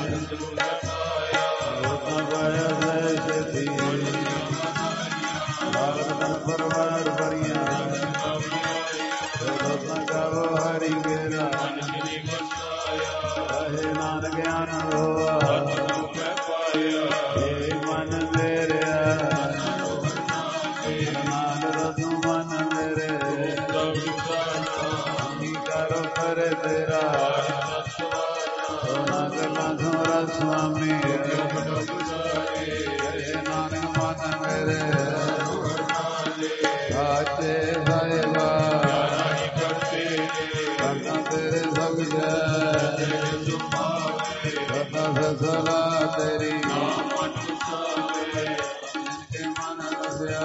ਲੋਕਾਂ ਪਾਇਆ ਸੈ ਸੇਤੀ ਭਾਰਤ ਦਾ ਪਰਵਾਰ ਭਰੀਆਂ ਲੋਕਾਂ ਗਾਵੋ ਹਰੀ ਗੇਰਾ ਰਹੇ ਨਾਨਕ ਗਿਆਨ ਹੋਆ ਏ ਮਨ ਮੇਰਿਆ ਨਾਨਕ ਰਤਨ ਮਨ ਮੇਰੇ ਅੰਗੀਕਾਰ ਕਰੇ ਤੇਰਾ ਸੋਨਾ ਗੱਲਾਂ ਸੋਰਾ ਸੁਆਮੀ ਏ ਨਾਨਕ ਮਨ ਮੇਰੇ ਸਾਚੇ ਸਾਹਿਬਾ ਕਰਨਾ ਤੇਰੇ ਸਭ ਜੈ ਕਰਨਾ ਸਸਲਾ ਤੇਰੀ ਜਿਨਕੇ ਮਨ ਵਸਿਆ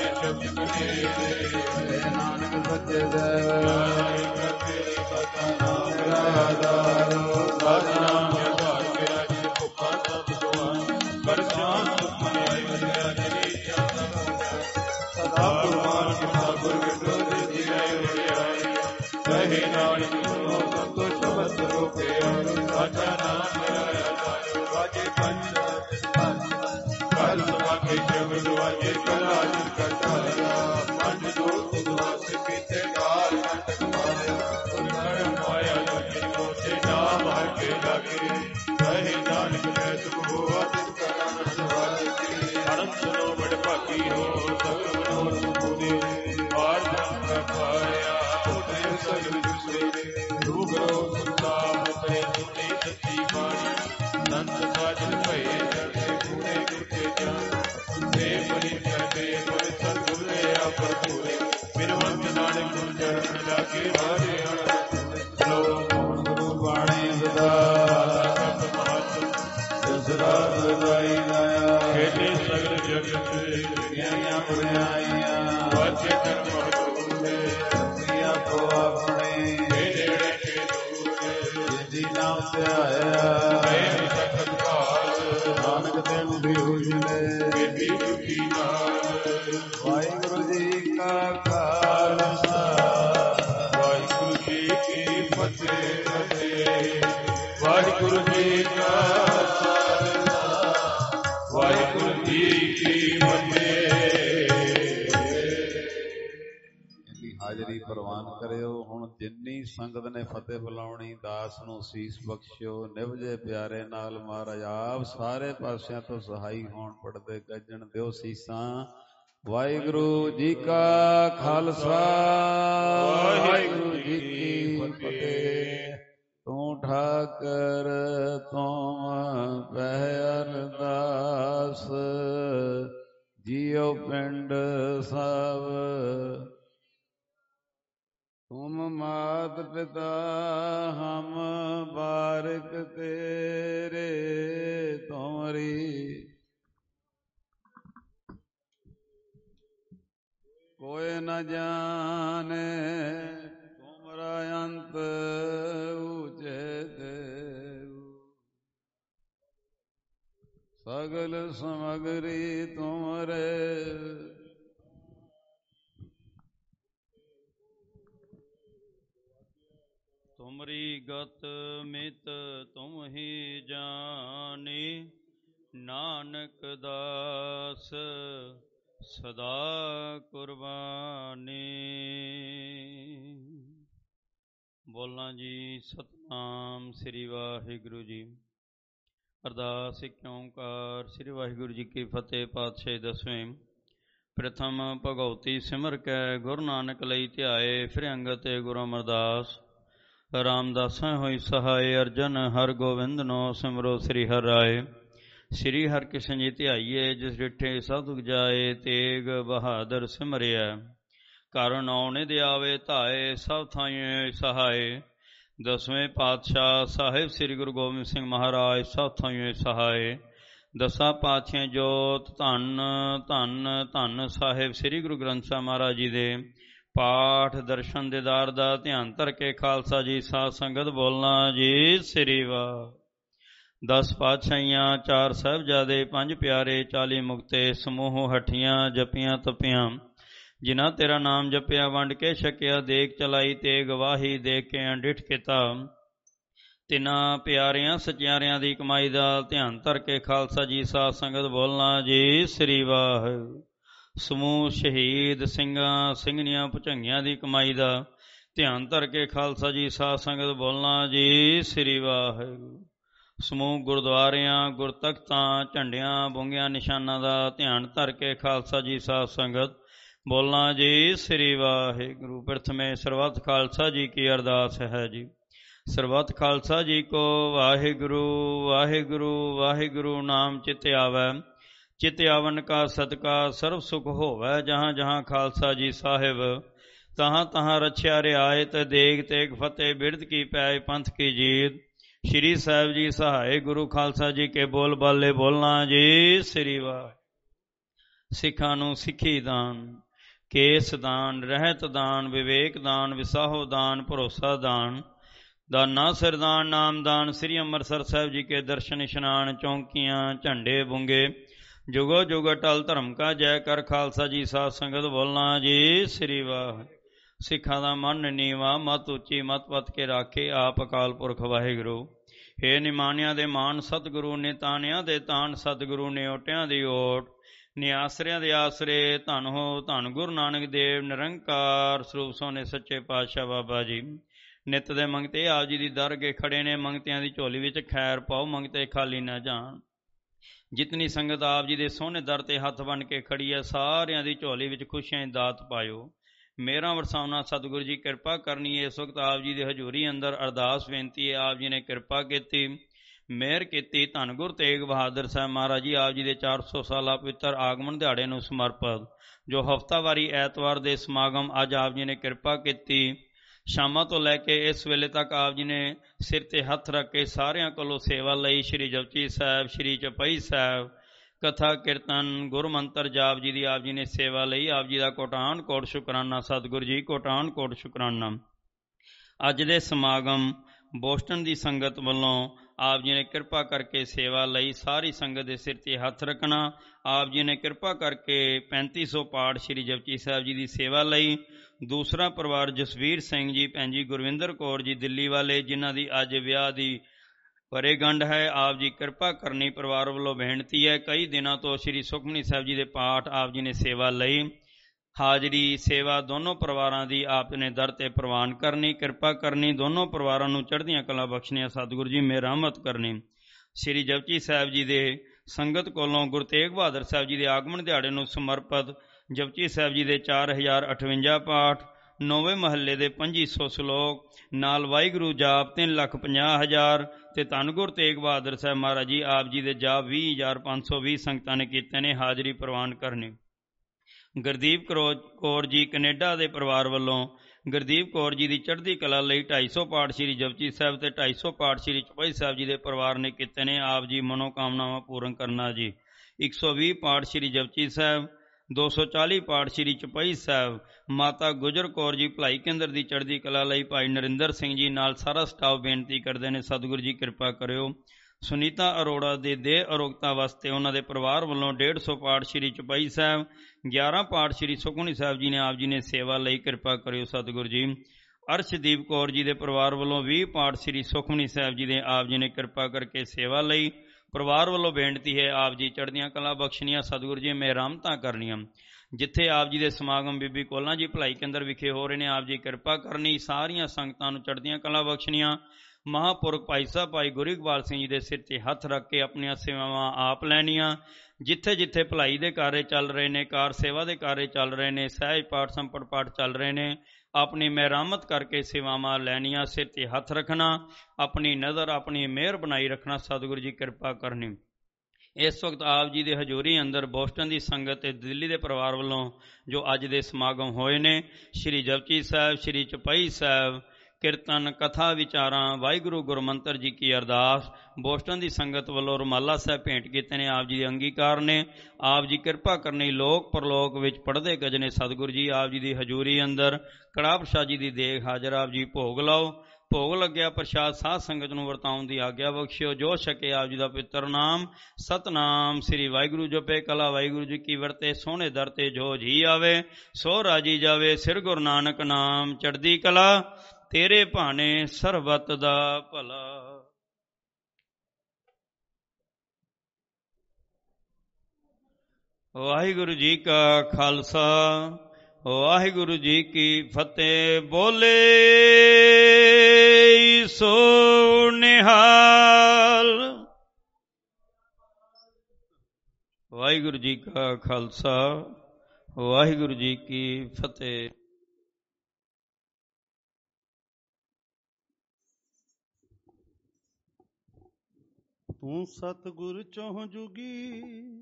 ਏ ਨਾਨਕ ਸੱਚੇ ਦੇਵ ਮੇਰਾ ਆਧਾਰੋ ਸਤਿਨਾਮ ਸਦਾ ਕੁਰਬਾਨ ਕੀਤਾ ਗੁਰ ਵਿਟੋ ਜੀ ਆਏ ਵਡਿਆਈ ਕਹੇ ਨਾਨਕ ਗੁਰੂ ਸੰਤੋ ਸ਼ਬਦ ਰੋਕੇ ਸਾਚਾ ਨਾਮ ਮੇਰਾ ਆਧਾਰ ਵਾਜੇ ਪੰਜ ਕਲ ਸਮਾਕੇ ਸ਼ਬਦ ਵਾਜੇ ਕਲਾ ਜਿ ਕਰਤਾਰਿਆ ਪੰਜ ਦੋਸਤ ਦੁਆਸੇ ਪੀਤੇ ਕਾਲ ਕੰਟਕ ਮਾਰਿਆ ਉਨਰ ਮਾਇਆ ਜੀ ਮੋਤੇ ਨਾਮ ਹਰ ਕੇ ਲਾਗੇ ਕਹੇ ਨਾਨਕ ਮੈਂ ਸੁਖ ਹੋਆ ਤਿਸ ਕਰਾ ਨ ਸਵਾਲੇ ਅਨੰਦ ਸੁਨੋ ਬੜ ਭਾਗੀ ਹੋ ਸਗਲ ਮਨੋਰ ਸੁਪੂਰੇ ਬਾਰ ਜਨਮ ਪਾਇਆ ਉਠੇ ਸਗਲ ਜੁਸੇ ਰੂਪ ਰੋ ਸੁਤਾਪ ਤੇ ਸੁਨੇ ਸੱਚੀ ਬਾਣੀ ਨੰਦ ਸਾਜਨ ਭਏ ਜਰਦੇ ਪੂਰੇ ਗੁਰ ਕੇ ਜਾਨ ਦੇ ਬੜੀ ਕਰਦੇ ਬੜ ਸਤਿਗੁਰੇ ਆਪਰ ਪੂਰੇ ਬਿਨਵੰਤ ਨਾਨਕ ਗੁਰ ਚਰਨ ਲਾਗੇ ਹਾਰੇ ਅਣ ਲੋ ਗੁਰੂ ਬਾਣੀ ਸਦਾ ਜਿਸ ਰਾਤ ਲਗਾਈ ਲਾਇਆ ਖੇਡੇ ਸਗਲ ਜਗਤ ਗਿਆਈਆਂ ਬੁਝਾਈਆਂ ਵਾਜੇ ਧਰਮ ਹਟੂਰੇ ਸਤਿਆ ਕੋ ਆਪਣੇ ਨੇੜੇ ਕੇ ਦੂਰੇ ਜਿਜੀ ਨਾਮ ਧਿਆਇਆ ਪ੍ਰੇਮ ਸਖਤ ਭਾਲ ਨਾਨਕ ਤੇ ਮੁਖੀ ਉਜਲੇ ਬੇਬੀ ਜੁਗੀ ਨਾਲ ਵਾਹਿਗੁਰੂ ਜੀ ਕਾ ਖਾਲਸਾ ਵਾਹਿਗੁਰੂ ਜੀ ਕੀ ਫਤਿਹ ਫਤਿਹ ਵਾਹਿਗੁਰੂ ਜੀ ਕਾ ਖਾਲਸਾ ਵਾਹਿਗੁਰੂ ਜੀ ਕੀ ਫਤਿਹ ਇੰਨੀ ਹਾਜ਼ਰੀ ਪ੍ਰਵਾਨ ਕਰਿਓ। ਹੁਣ ਜਿੰਨੀ ਸੰਗਤ ਨੇ ਫਤਿਹ ਬੁਲਾਉਣੀ ਦਾਸ ਨੂੰ ਸੀਸ ਬਖਸ਼ਿਓ। ਨਿਭਜੇ ਪਿਆਰੇ ਨਾਲ ਮਹਾਰਾਜ ਆਪ ਸਾਰੇ ਪਾਸਿਆਂ ਤੋਂ ਸਹਾਈ ਹੋਣ ਪੜਦੇ ਗੱਜਣ ਦਿਓ ਸੀਸਾਂ। ਵਾਹਿਗੁਰੂ ਜੀ ਕਾ ਖਾਲਸਾ ਵਾਹਿਗੁਰੂ ਜੀ ਕੀ ਫਤਿਹ। ਤੂੰ ਠਾਕਰ ਤੁਮ ਪਹਿ ਅਰਦਾਸ ਜੀਉ ਪਿੰਡ ਸਭ ਤੁਮ ਮਾਤ ਪਿਤਾ ਹਮ ਬਾਰਿਕ ਤੇਰੇ ਤੁਮਰੀ ਕੋਇ ਨ ਜਾਣੇ ਤੁਮਰਾ ਅੰਤ ਊਚੇ ਦੇਵ ਸਗਲ ਸਮਗਰੀ ਤੁਮਰੇ ਤੁਮਰੀ ਗਤ ਮਿਤ ਤੁਮ ਹੀ ਜਾਣੀ ਨਾਨਕ ਦਾਸ ਸਦਾ ਕੁਰਬਾਨੀ। ਬੋਲਾਂ ਜੀ ਸਤਿਨਾਮ ਸ੍ਰੀ ਵਾਹਿਗੁਰੂ ਜੀ। ਅਰਦਾਸ ਏਕ ਓਂਕਾਰ ਸ੍ਰੀ ਵਾਹਿਗੁਰੂ ਜੀ ਕੀ ਫਤਿਹ। ਪਾਤਸ਼ਾਹੀ ਦਸਵੇਂ ਪ੍ਰਥਮ ਭਗਉਤੀ ਸਿਮਰ ਕੈ ਗੁਰੂ ਨਾਨਕ ਲਈ ਧਿਆਏ। ਫਿਰ ਅੰਗਦ ਤੇ ਗੁਰੂ ਅਮਰਦਾਸ ਰਾਮਦਾਸਾਂ ਹੋਈ ਸਹਾਏ। ਅਰਜਨ ਹਰ ਗੋਬਿੰਦ ਨੋ ਸਿਮਰੋ ਸ੍ਰੀ ਹਰਿ ਰਾਏ। ਸ੍ਰੀ ਹਰਿ ਕ੍ਰਿਸ਼ਨ ਜੀ ਧਿਆਈਏ ਜਿਸ ਡਿਠੇ ਸਾਧੁਕ ਜਾਏ। ਤੇਗ ਬਹਾਦਰ ਸਿਮਰਿਆ ਘਰ ਨੌ ਨਿਧ ਆਵੇ ਧਾਏ। ਸਭ ਥਾਈਂ ਸਹਾਏ। ਦਸਵੇਂ ਪਾਤਸ਼ਾਹ ਸਾਹਿਬ ਸ੍ਰੀ ਗੁਰੂ ਗੋਬਿੰਦ ਸਿੰਘ ਮਹਾਰਾਜ ਸਭ ਥਾਈਂ ਸਹਾਏ। ਦਸਾਂ ਪਾਤਸ਼ਾਹ ਜੋਤ ਧੰਨ ਧੰਨ ਧੰਨ ਸਾਹਿਬ ਸ੍ਰੀ ਗੁਰੂ ਗ੍ਰੰਥ ਸਾਹਿਬ ਮਹਾਰਾਜ ਜੀ ਦੇ ਪਾਠ ਦਰਸ਼ਨ ਦੀਦਾਰ ਦਾ ਧਿਆਨ ਧਰ ਕੇ ਖਾਲਸਾ ਜੀ ਸਾਧ ਸੰਗਤ ਬੋਲਣਾ ਜੀ ਸ੍ਰੀ ਵਾਹਿਗੁਰੂ। ਦਸ ਪਾਤਸ਼ਾਹੀਆਂ ਚਾਰ ਸਾਹਿਬਜ਼ਾਦੇ ਪੰਜ ਪਿਆਰੇ ਚਾਲੀ ਮੁਕਤੇ ਸਮੂਹ ਹੱਠੀਆਂ ਜਪੀਆਂ ਤਪੀਆਂ। ਜਿਨ੍ਹਾਂ ਤੇਰਾ ਨਾਮ ਜਪਿਆ ਵੰਡ ਕੇ ਛਕਿਆ। ਦੇਖ ਚਲਾਈ ਤੇ ਗਵਾਹੀ ਦੇਖ ਕੇ ਅੰਡਿਠ ਕੀਤਾ। ਤਿੰਨਾਂ ਪਿਆਰਿਆਂ ਸਚਿਆਰਿਆਂ ਦੀ ਕਮਾਈ ਦਾ ਧਿਆਨ ਧਰ ਕੇ ਖਾਲਸਾ ਜੀ ਸਾਧ ਸੰਗਤ ਬੋਲਣਾ ਜੀ ਸ੍ਰੀ ਵਾਹਿਗੁਰੂ। ਸਮੂਹ ਸ਼ਹੀਦ ਸਿੰਘਾਂ ਸਿੰਘਣੀਆਂ ਭੁਜੰਗੀਆਂ ਦੀ ਕਮਾਈ ਦਾ ਧਿਆਨ ਧਰ ਕੇ ਖਾਲਸਾ ਜੀ ਸਾਧ ਸੰਗਤ ਬੋਲਣਾ ਜੀ ਸ੍ਰੀ ਵਾਹਿਗੁਰੂ। ਸਮੂਹ ਗੁਰਦੁਆਰਿਆਂ ਗੁਰਤਖਤਾਂ ਝੰਡਿਆਂ ਬੁੰਗਿਆਂ ਨਿਸ਼ਾਨਾਂ ਦਾ ਧਿਆਨ ਧਰ ਕੇ ਖਾਲਸਾ ਜੀ ਸਾਧ ਸੰਗਤ ਬੋਲਣਾ ਜੀ ਸ੍ਰੀ ਵਾਹਿਗੁਰੂ। ਪ੍ਰਥਮੇ ਸਰਬੱਤ ਖਾਲਸਾ ਜੀ ਕੀ ਅਰਦਾਸ ਹੈ ਜੀ। ਸਰਬੱਤ ਖਾਲਸਾ ਜੀ ਕੋ ਵਾਹਿਗੁਰੂ ਵਾਹਿਗੁਰੂ ਵਾਹਿਗੁਰੂ ਨਾਮ ਚਿਤ ਆਵੈ। ਚਿਤ ਆਵਨ ਕਾ ਸਦਕਾ ਸਰਬ ਸੁਖ ਹੋਵੈ। ਜਹਾਂ ਜਹਾਂ ਖਾਲਸਾ ਜੀ ਸਾਹਿਬ ਤਹਾਂ ਤਹਾਂ ਰਛਿਆ ਰਿਆਇਤ। ਦੇਗ ਤੇਗ ਫਤਿਹ ਬਿਰਧ ਕੀ ਪੈ ਪੰਥ ਕੀ ਜੀਤ। ਸ਼੍ਰੀ ਸਾਹਿਬ ਜੀ ਸਹਾਏ ਗੁਰੂ ਖਾਲਸਾ ਜੀ ਕੇ ਬੋਲ ਬਾਲੇ ਬੋਲਣਾ ਜੀ ਸ੍ਰੀ ਵਾਹਿਗੁਰੂ। ਸਿੱਖਾਂ ਨੂੰ ਸਿੱਖੀ ਦਾਨ ਕੇਸ ਦਾਨ ਰਹਿਤ ਦਾਨ ਵਿਵੇਕ ਦਾਨ ਵਿਸਾਹੋ ਦਾਨ ਭਰੋਸਾ ਦਾਨ ਦਾਨਾ ਸਿਰਦਾਨ ਨਾਮਦਾਨ। ਸ੍ਰੀ ਅੰਮ੍ਰਿਤਸਰ ਸਾਹਿਬ ਜੀ ਕੇ ਦਰਸ਼ਨ ਇਸ਼ਨਾਨ ਚੌਂਕੀਆਂ ਝੰਡੇ ਬੁੰਗੇ ਜੁਗੋ ਜੁਗ ਅਟਲ ਧਰਮ ਕਾ ਜੈ ਕਰ। ਖਾਲਸਾ ਜੀ ਸਾਧ ਸੰਗਤ ਬੋਲਣਾ ਜੀ ਸ੍ਰੀ ਵਾਹਿਗੁਰੂ। ਸਿੱਖਾਂ ਦਾ ਮਨ ਨੀਵਾ ਮਤ ਉੱਚੀ ਮਤ ਪਤ ਕੇ ਰਾਖੇ ਆਪ ਅਕਾਲ ਪੁਰਖ ਵਾਹਿਗੁਰੂ। ਹੇ ਨਿਮਾਨਿਆਂ ਦੇ ਮਾਨ ਸਤਿਗੁਰੂ ਨੇ ਤਾਨਿਆਂ ਦੇ ਤਾਨ ਸਤਿਗੁਰੂ ਨੇ ਓਟਿਆਂ ਦੀ ਓਟ ਨਿਆਸਰਿਆਂ ਦੇ ਆਸਰੇ। ਧੰਨ ਹੋ ਧੰਨ ਗੁਰੂ ਨਾਨਕ ਦੇਵ ਨਿਰੰਕਾਰ ਸਰੂਪ ਸੋਨੇ ਸੱਚੇ ਪਾਤਸ਼ਾਹ ਬਾਬਾ ਜੀ। ਨਿੱਤ ਦੇ ਮੰਗਤੇ ਆਪ ਜੀ ਦੀ ਦਰ ਅੱਗੇ ਖੜੇ ਨੇ। ਮੰਗਤਿਆਂ ਦੀ ਝੋਲੀ ਵਿੱਚ ਖੈਰ ਪਾਓ ਮੰਗਤੇ ਖਾਲੀ ਨਾ ਜਾਣ। ਜਿਤਨੀ ਸੰਗਤ ਆਪ ਜੀ ਦੇ ਸੋਹਣੇ ਦਰ ਤੇ ਹੱਥ ਬੰਨ ਕੇ ਖੜੀ ਹੈ ਸਾਰਿਆਂ ਦੀ ਝੋਲੀ ਵਿੱਚ ਖੁਸ਼ੀਆਂ ਦੀ ਦਾਤ ਪਾਇਓ। ਮੇਰਾ ਵਰਸਾਉਣਾ ਸਤਿਗੁਰੂ ਜੀ ਕਿਰਪਾ ਕਰਨੀ ਹੈ। ਇਸ ਵਕਤ ਆਪ ਜੀ ਦੇ ਹਜ਼ੂਰੀ ਅੰਦਰ ਅਰਦਾਸ ਬੇਨਤੀ ਹੈ। ਆਪ ਜੀ ਨੇ ਕਿਰਪਾ ਕੀਤੀ ਮਿਹਰ ਕੀਤੀ। ਧੰਨ ਗੁਰੂ ਤੇਗ ਬਹਾਦਰ ਸਾਹਿਬ ਮਹਾਰਾਜ ਜੀ ਆਪ ਜੀ ਦੇ ਚਾਰ ਸੌ ਸਾਲਾ ਪਵਿੱਤਰ ਆਗਮਨ ਦਿਹਾੜੇ ਨੂੰ ਸਮਰਪਿਤ ਜੋ ਹਫ਼ਤਾਵਾਰੀ ਐਤਵਾਰ ਦੇ ਸਮਾਗਮ ਅੱਜ ਆਪ ਜੀ ਨੇ ਕਿਰਪਾ ਕੀਤੀ। ਸ਼ਾਮਾਂ ਤੋਂ ਲੈ ਕੇ ਇਸ ਵੇਲੇ ਤੱਕ ਆਪ ਜੀ ਨੇ ਸਿਰ ਤੇ ਹੱਥ ਰੱਖ ਕੇ ਸਾਰਿਆਂ ਕੋਲੋਂ ਸੇਵਾ ਲਈ। ਸ਼੍ਰੀ ਜਪਜੀ ਸਾਹਿਬ ਸ਼੍ਰੀ ਚੌਪਈ ਸਾਹਿਬ ਕਥਾ ਕੀਰਤਨ ਗੁਰ ਮੰਤਰ ਜਾਪ ਜੀ ਦੀ ਆਪ ਜੀ ਨੇ ਸੇਵਾ ਲਈ। ਆਪ ਜੀ ਦਾ ਕੋਟਾਨ ਕੋਟ ਸ਼ੁਕਰਾਨਾ ਸਤਿਗੁਰੂ ਜੀ ਕੋਟਾਨ ਕੋਟ ਸ਼ੁਕਰਾਨਾ। ਅੱਜ ਦੇ ਸਮਾਗਮ ਬੋਸਟਨ ਦੀ ਸੰਗਤ ਵੱਲੋਂ ਆਪ ਜੀ ਨੇ ਕਿਰਪਾ ਕਰਕੇ ਸੇਵਾ ਲਈ। ਸਾਰੀ ਸੰਗਤ ਦੇ ਸਿਰ ਤੇ ਹੱਥ ਰੱਖਣਾ। ਆਪ ਜੀ ਨੇ ਕਿਰਪਾ ਕਰਕੇ ਪੈਂਤੀ ਸੌ ਪਾਠ ਸ਼੍ਰੀ ਜਪਜੀ ਸਾਹਿਬ ਜੀ ਦੀ ਸੇਵਾ ਲਈ। ਦੂਸਰਾ ਪਰਿਵਾਰ ਜਸਵੀਰ ਸਿੰਘ ਜੀ ਭੈਣ ਜੀ ਗੁਰਵਿੰਦਰ ਕੌਰ ਜੀ ਦਿੱਲੀ ਵਾਲੇ ਜਿਨ੍ਹਾਂ ਦੀ ਅੱਜ ਵਿਆਹ ਦੀ ਵਰ੍ਹੇਗੰਢ ਹੈ। ਆਪ ਜੀ ਕਿਰਪਾ ਕਰਨੀ ਪਰਿਵਾਰ ਵੱਲੋਂ ਬੇਨਤੀ ਹੈ। ਕਈ ਦਿਨਾਂ ਤੋਂ ਸ਼੍ਰੀ ਸੁਖਮਨੀ ਸਾਹਿਬ ਜੀ ਦੇ ਪਾਠ ਆਪ ਜੀ ਨੇ ਸੇਵਾ ਲਈ। ਹਾਜ਼ਰੀ ਸੇਵਾ ਦੋਨੋਂ ਪਰਿਵਾਰਾਂ ਦੀ ਆਪ ਨੇ ਦਰ ਤੇ ਪ੍ਰਵਾਨ ਕਰਨੀ ਕਿਰਪਾ ਕਰਨੀ। ਦੋਨੋਂ ਪਰਿਵਾਰਾਂ ਨੂੰ ਚੜ੍ਹਦੀਆਂ ਕਲਾ ਬਖਸ਼ਣੀਆਂ ਸਤਿਗੁਰੂ ਜੀ ਮਿਹਰਮਤ ਕਰਨੀ। ਸ਼੍ਰੀ ਜਪਜੀ ਸਾਹਿਬ ਜੀ ਦੇ ਸੰਗਤ ਕੋਲੋਂ ਗੁਰੂ ਤੇਗ ਬਹਾਦਰ ਸਾਹਿਬ ਜੀ ਦੇ ਆਗਮਨ ਦਿਹਾੜੇ ਨੂੰ ਸਮਰਪਿਤ ਜਪਜੀ ਸਾਹਿਬ ਜੀ ਦੇ ਚਾਰ ਹਜ਼ਾਰ ਅਠਵੰਜਾ ਪਾਠ ਨੌਵੇਂ ਮਹੱਲੇ ਦੇ ਪੰਜੀ ਸੌ ਸਲੋਕ ਨਾਲ ਵਾਹਿਗੁਰੂ ਜਾਪ ਤਿੰਨ ਲੱਖ ਪੰਜਾਹ ਹਜ਼ਾਰ ਤੇ ਧੰਨ ਗੁਰੂ ਤੇਗ ਬਹਾਦਰ ਸਾਹਿਬ ਮਹਾਰਾਜ ਜੀ ਆਪ ਜੀ ਦੇ ਜਾਪ ਵੀਹ ਹਜ਼ਾਰ ਪੰਜ ਸੌ ਵੀਹ ਸੰਗਤਾਂ ਨੇ ਕੀਤੇ ਨੇ। ਹਾਜ਼ਰੀ ਪ੍ਰਵਾਨ ਕਰਨੀ। ਗੁਰਦੀਪ ਕੌਰ ਜੀ ਕੈਨੇਡਾ ਦੇ ਪਰਿਵਾਰ ਵੱਲੋਂ ਗੁਰਦੀਪ ਕੌਰ ਜੀ ਦੀ ਚੜ੍ਹਦੀ ਕਲਾ ਲਈ ਢਾਈ ਸੌ ਪਾਠ ਸ਼੍ਰੀ ਜਪਜੀ ਸਾਹਿਬ ਤੇ ਢਾਈ ਸੌ ਪਾਠ ਸ਼੍ਰੀ ਚੌਪਈ ਸਾਹਿਬ ਜੀ ਦੇ ਪਰਿਵਾਰ ਨੇ ਕੀਤੇ ਨੇ। ਆਪ ਜੀ ਮਨੋਕਾਮਨਾਵਾਂ ਪੂਰਨ ਕਰਨਾ ਜੀ। ਇੱਕ ਸੌ ਵੀਹ ਪਾਠ ਸ਼੍ਰੀ ਜਪਜੀ ਸਾਹਿਬ ਦੋ ਸੌ ਚਾਲੀ ਪਾਠ ਸ਼੍ਰੀ ਚੌਪਈ ਸਾਹਿਬ। ਮਾਤਾ ਗੁਜਰ ਕੌਰ ਜੀ ਭਲਾਈ ਕੇਂਦਰ ਦੀ ਚੜ੍ਹਦੀ ਕਲਾ ਲਈ ਭਾਈ ਨਰਿੰਦਰ ਸਿੰਘ ਜੀ ਨਾਲ ਸਾਰਾ ਸਟਾਫ ਬੇਨਤੀ ਕਰਦੇ ਨੇ ਸਤਿਗੁਰੂ ਜੀ ਕਿਰਪਾ ਕਰਿਓ। ਸੁਨੀਤਾ ਅਰੋੜਾ ਦੇ ਦੇਹ ਅਰੋਗਤਾ ਵਾਸਤੇ ਉਹਨਾਂ ਦੇ ਪਰਿਵਾਰ ਵੱਲੋਂ ਡੇਢ ਸੌ ਪਾਠ ਸ਼੍ਰੀ ਚੌਪਈ ਸਾਹਿਬ ਗਿਆਰਾਂ ਪਾਠ ਸ਼੍ਰੀ ਸੁਖਮਨੀ ਸਾਹਿਬ ਜੀ ਨੇ ਆਪ ਜੀ ਨੇ ਸੇਵਾ ਲਈ ਕਿਰਪਾ ਕਰਿਓ ਸਤਿਗੁਰੂ ਜੀ। ਅਰਸ਼ਦੀਪ ਕੌਰ ਜੀ ਦੇ ਪਰਿਵਾਰ ਵੱਲੋਂ ਵੀਹ ਪਾਠ ਸ਼੍ਰੀ ਸੁਖਮਨੀ ਸਾਹਿਬ ਜੀ ਦੇ ਆਪ ਜੀ ਨੇ ਕਿਰਪਾ ਕਰਕੇ ਸੇਵਾ ਲਈ। ਪਰਿਵਾਰ ਵੱਲੋਂ ਬੇਨਤੀ ਹੈ ਆਪ ਜੀ ਚੜ੍ਹਦੀਆਂ ਕਲਾ ਬਖਸ਼ਣੀਆਂ ਸਤਿਗੁਰੂ ਜੀ ਮਿਹਰਾਮਤਾਂ ਕਰਨੀਆਂ। ਜਿੱਥੇ ਆਪ ਜੀ ਦੇ ਸਮਾਗਮ ਬੀਬੀ ਕੋਲਾਂ ਜੀ ਭਲਾਈ ਕੇਂਦਰ ਵਿਖੇ ਹੋ ਰਹੇ ਨੇ ਆਪ ਜੀ ਕਿਰਪਾ ਕਰਨੀ। ਸਾਰੀਆਂ ਸੰਗਤਾਂ ਨੂੰ ਚੜ੍ਹਦੀਆਂ ਕਲਾ ਬਖਸ਼ਣੀਆਂ। ਮਹਾਂਪੁਰਖ ਭਾਈ ਸਾਹਿਬ ਭਾਈ ਗੁਰੂ ਇਕਬਾਲ ਸਿੰਘ ਜੀ ਦੇ ਸਿਰ ਤੇ ਹੱਥ ਰੱਖ ਕੇ ਆਪਣੀਆਂ ਸੇਵਾਵਾਂ ਆਪ ਲੈਣੀਆਂ। ਜਿੱਥੇ ਜਿੱਥੇ ਭਲਾਈ ਦੇ ਕਾਰਜ ਚੱਲ ਰਹੇ ਨੇ, ਕਾਰ ਸੇਵਾ ਦੇ ਕਾਰਜ ਚੱਲ ਰਹੇ ਨੇ, ਸਹਿਜ ਪਾਠ ਸੰਪਟ ਪਾਠ ਚੱਲ ਰਹੇ ਨੇ, ਆਪਣੀ ਮਿਹਰਾਮਤ ਕਰਕੇ ਸੇਵਾਵਾਂ ਲੈਣੀਆਂ, ਸਿਰ ਤੇ ਹੱਥ ਰੱਖਣਾ, ਆਪਣੀ ਨਜ਼ਰ ਆਪਣੀ ਮਿਹਰ ਬਣਾਈ ਰੱਖਣਾ, ਸਤਿਗੁਰੂ ਜੀ ਕਿਰਪਾ ਕਰਨੀ। ਇਸ ਵਕਤ ਆਪ ਜੀ ਦੇ ਹਜ਼ੂਰੀ ਅੰਦਰ ਬੋਸਟਨ ਦੀ ਸੰਗਤ ਤੇ ਦਿੱਲੀ ਦੇ ਪਰਿਵਾਰ ਵੱਲੋਂ ਜੋ ਅੱਜ ਦੇ ਸਮਾਗਮ ਹੋਏ ਨੇ, ਸ਼੍ਰੀ ਜਪਜੀ ਸਾਹਿਬ, ਸ਼੍ਰੀ ਚੌਪਈ ਸਾਹਿਬ, ਕੀਰਤਨ, ਕਥਾ, ਵਿਚਾਰਾਂ, ਵਾਹਿਗੁਰੂ ਗੁਰਮੰਤਰ ਜੀ ਕੀ ਅਰਦਾਸ, ਬੋਸਟਨ ਦੀ ਸੰਗਤ ਵੱਲੋਂ ਰੁਮਾਲਾ ਸਾਹਿਬ ਭੇਂਟ ਕੀਤੇ ਨੇ, ਆਪ ਜੀ ਦੇ ਅੰਗੀਕਾਰ ਨੇ। ਆਪ ਜੀ ਕਿਰਪਾ ਕਰਨੀ, ਲੋਕ ਪਰਲੋਕ ਵਿੱਚ ਪੜ੍ਹਦੇ ਗਜਨੇ ਸਤਿਗੁਰੂ ਜੀ ਆਪ ਜੀ ਦੀ ਹਜ਼ੂਰੀ ਅੰਦਰ ਕੜਾਹ ਪ੍ਰਸ਼ਾਦ ਜੀ ਦੀ ਦੇਗ ਹਾਜ਼ਰ, ਆਪ ਜੀ ਭੋਗ ਲਾਓ। ਭੋਗ ਲੱਗਿਆ ਪ੍ਰਸ਼ਾਦ ਸਾਧ ਸੰਗਤ ਨੂੰ ਵਰਤਾਉਣ ਦੀ ਆਗਿਆ ਬਖਸ਼ਿਓ। ਜੋ ਛਕੇ ਆਪ ਜੀ ਦਾ ਪਵਿੱਤਰ ਨਾਮ ਸਤਨਾਮ ਸ੍ਰੀ ਵਾਹਿਗੁਰੂ ਜਪੇ, ਕਲਾ ਵਾਹਿਗੁਰੂ ਜੀ ਕੀ ਵਰਤੇ, ਸੋਹਣੇ ਦਰ ਤੇ ਜੋ ਜੀ ਆਵੇ ਸੋ ਰਾਜੀ ਜਾਵੇ। ਸਿਰ ਗੁਰੂ ਨਾਨਕ ਨਾਮ ਚੜ੍ਹਦੀ ਕਲਾ, ਤੇਰੇ ਭਾਣੇ ਸਰਬੱਤ ਦਾ ਭਲਾ। ਵਾਹਿਗੁਰੂ ਜੀ ਕਾ ਖਾਲਸਾ, ਵਾਹਿਗੁਰੂ ਜੀ ਕੀ ਫਤਿਹ। ਬੋਲੇ ਸੋ ਨਿਹਾਲ। ਵਾਹਿਗੁਰੂ ਜੀ ਕਾ ਖਾਲਸਾ, ਵਾਹਿਗੁਰੂ ਜੀ ਕੀ ਫਤਿਹ। ਤੂੰ ਸਤਿਗੁਰ ਚਹੁ ਜੁਗੀ,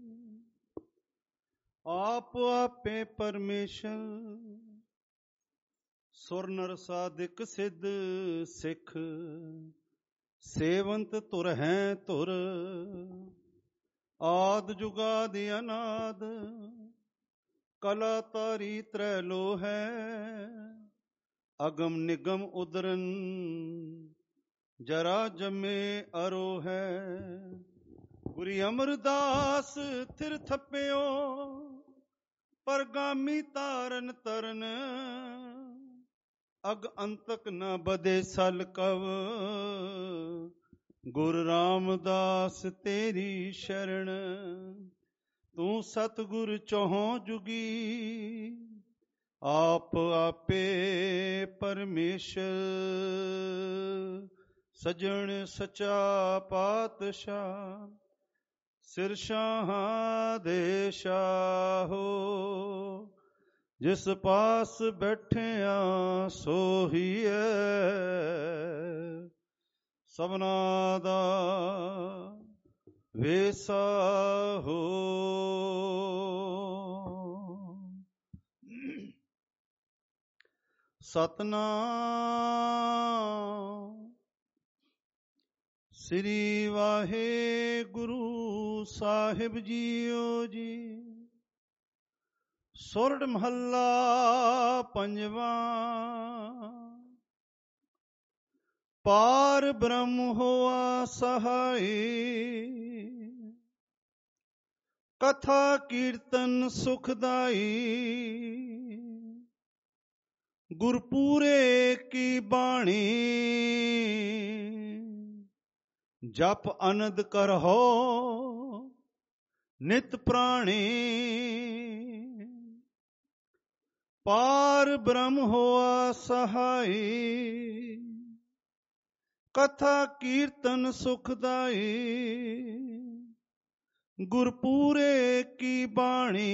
ਆਪ ਆਪੇ ਪਰਮੇਸ਼ਰ, ਸੁਰ ਨਰ ਸਾਧਿਕ ਸਿੱਧ ਸਿੱਖ, ਸੇਵੰਤ ਧੁਰ ਹੈ ਧੁਰ। ਆਦ ਜੁਗਾਦਿ ਅਨਾਦ, ਕਲਾ ਤਾਰੀ ਤ੍ਰੈ ਲੋ ਹੈ। ਅਗਮ ਨਿਗਮ ਉਦਰਨ, ਜਰਾ ਜਮੇ ਅਰੋ ਹੈ। ਗੁਰੀ ਅਮਰਦਾਸ ਥਿਰ ਥੱਪਿਓ, ਪਰਗਾਮੀ ਤਾਰਨ ਤਰਨ। ਅਗ ਅੰਤਕ ਨ ਬਦੇ ਸਲ ਕਵ, ਗੁਰ ਰਾਮਦਾਸ ਤੇਰੀ ਸ਼ਰਨ। ਤੂੰ ਸਤਿਗੁਰ ਚਹੁ ਜੁਗੀ, ਆਪ ਆਪੇ ਪਰਮੇਸ਼ਰ। ਸਜਣ ਸਚਾ ਪਾਤਸ਼ਾਹ, ਸਿਰ ਸ਼ਾਹਾਂ ਦੇ ਸ਼ਾਹੋ। ਜਿਸ ਪਾਸ ਬੈਠਿਆ ਸੋਹੀਐ, ਸਭਨਾ ਦਾ ਵੇਸਾ ਹੋ। ਸਤਨਾਮ ਸ੍ਰੀ ਵਾਹਿਗੁਰੂ ਸਾਹਿਬ ਜੀਓ ਜੀ। ਸੋਰਠ ਮਹੱਲਾ ਪੰਜਵਾਂ। ਪਾਰ ਬ੍ਰਹਮ ਹੋਆ ਸਹਾਈ, ਕਥਾ ਕੀਰਤਨ ਸੁਖਦਾਈ। ਗੁਰਪੂਰੇ ਕੀ ਬਾਣੀ, ਜਪ ਅਨੰਦ ਕਰਹੁ ਨਿਤ ਪ੍ਰਾਣੀ। ਪਾਰ ਬ੍ਰਹਮ ਹੋਆ ਸਹਾਈ, ਕਥਾ ਕੀਰਤਨ ਸੁਖਦਾਈ। ਗੁਰਪੂਰੇ ਕੀ ਬਾਣੀ,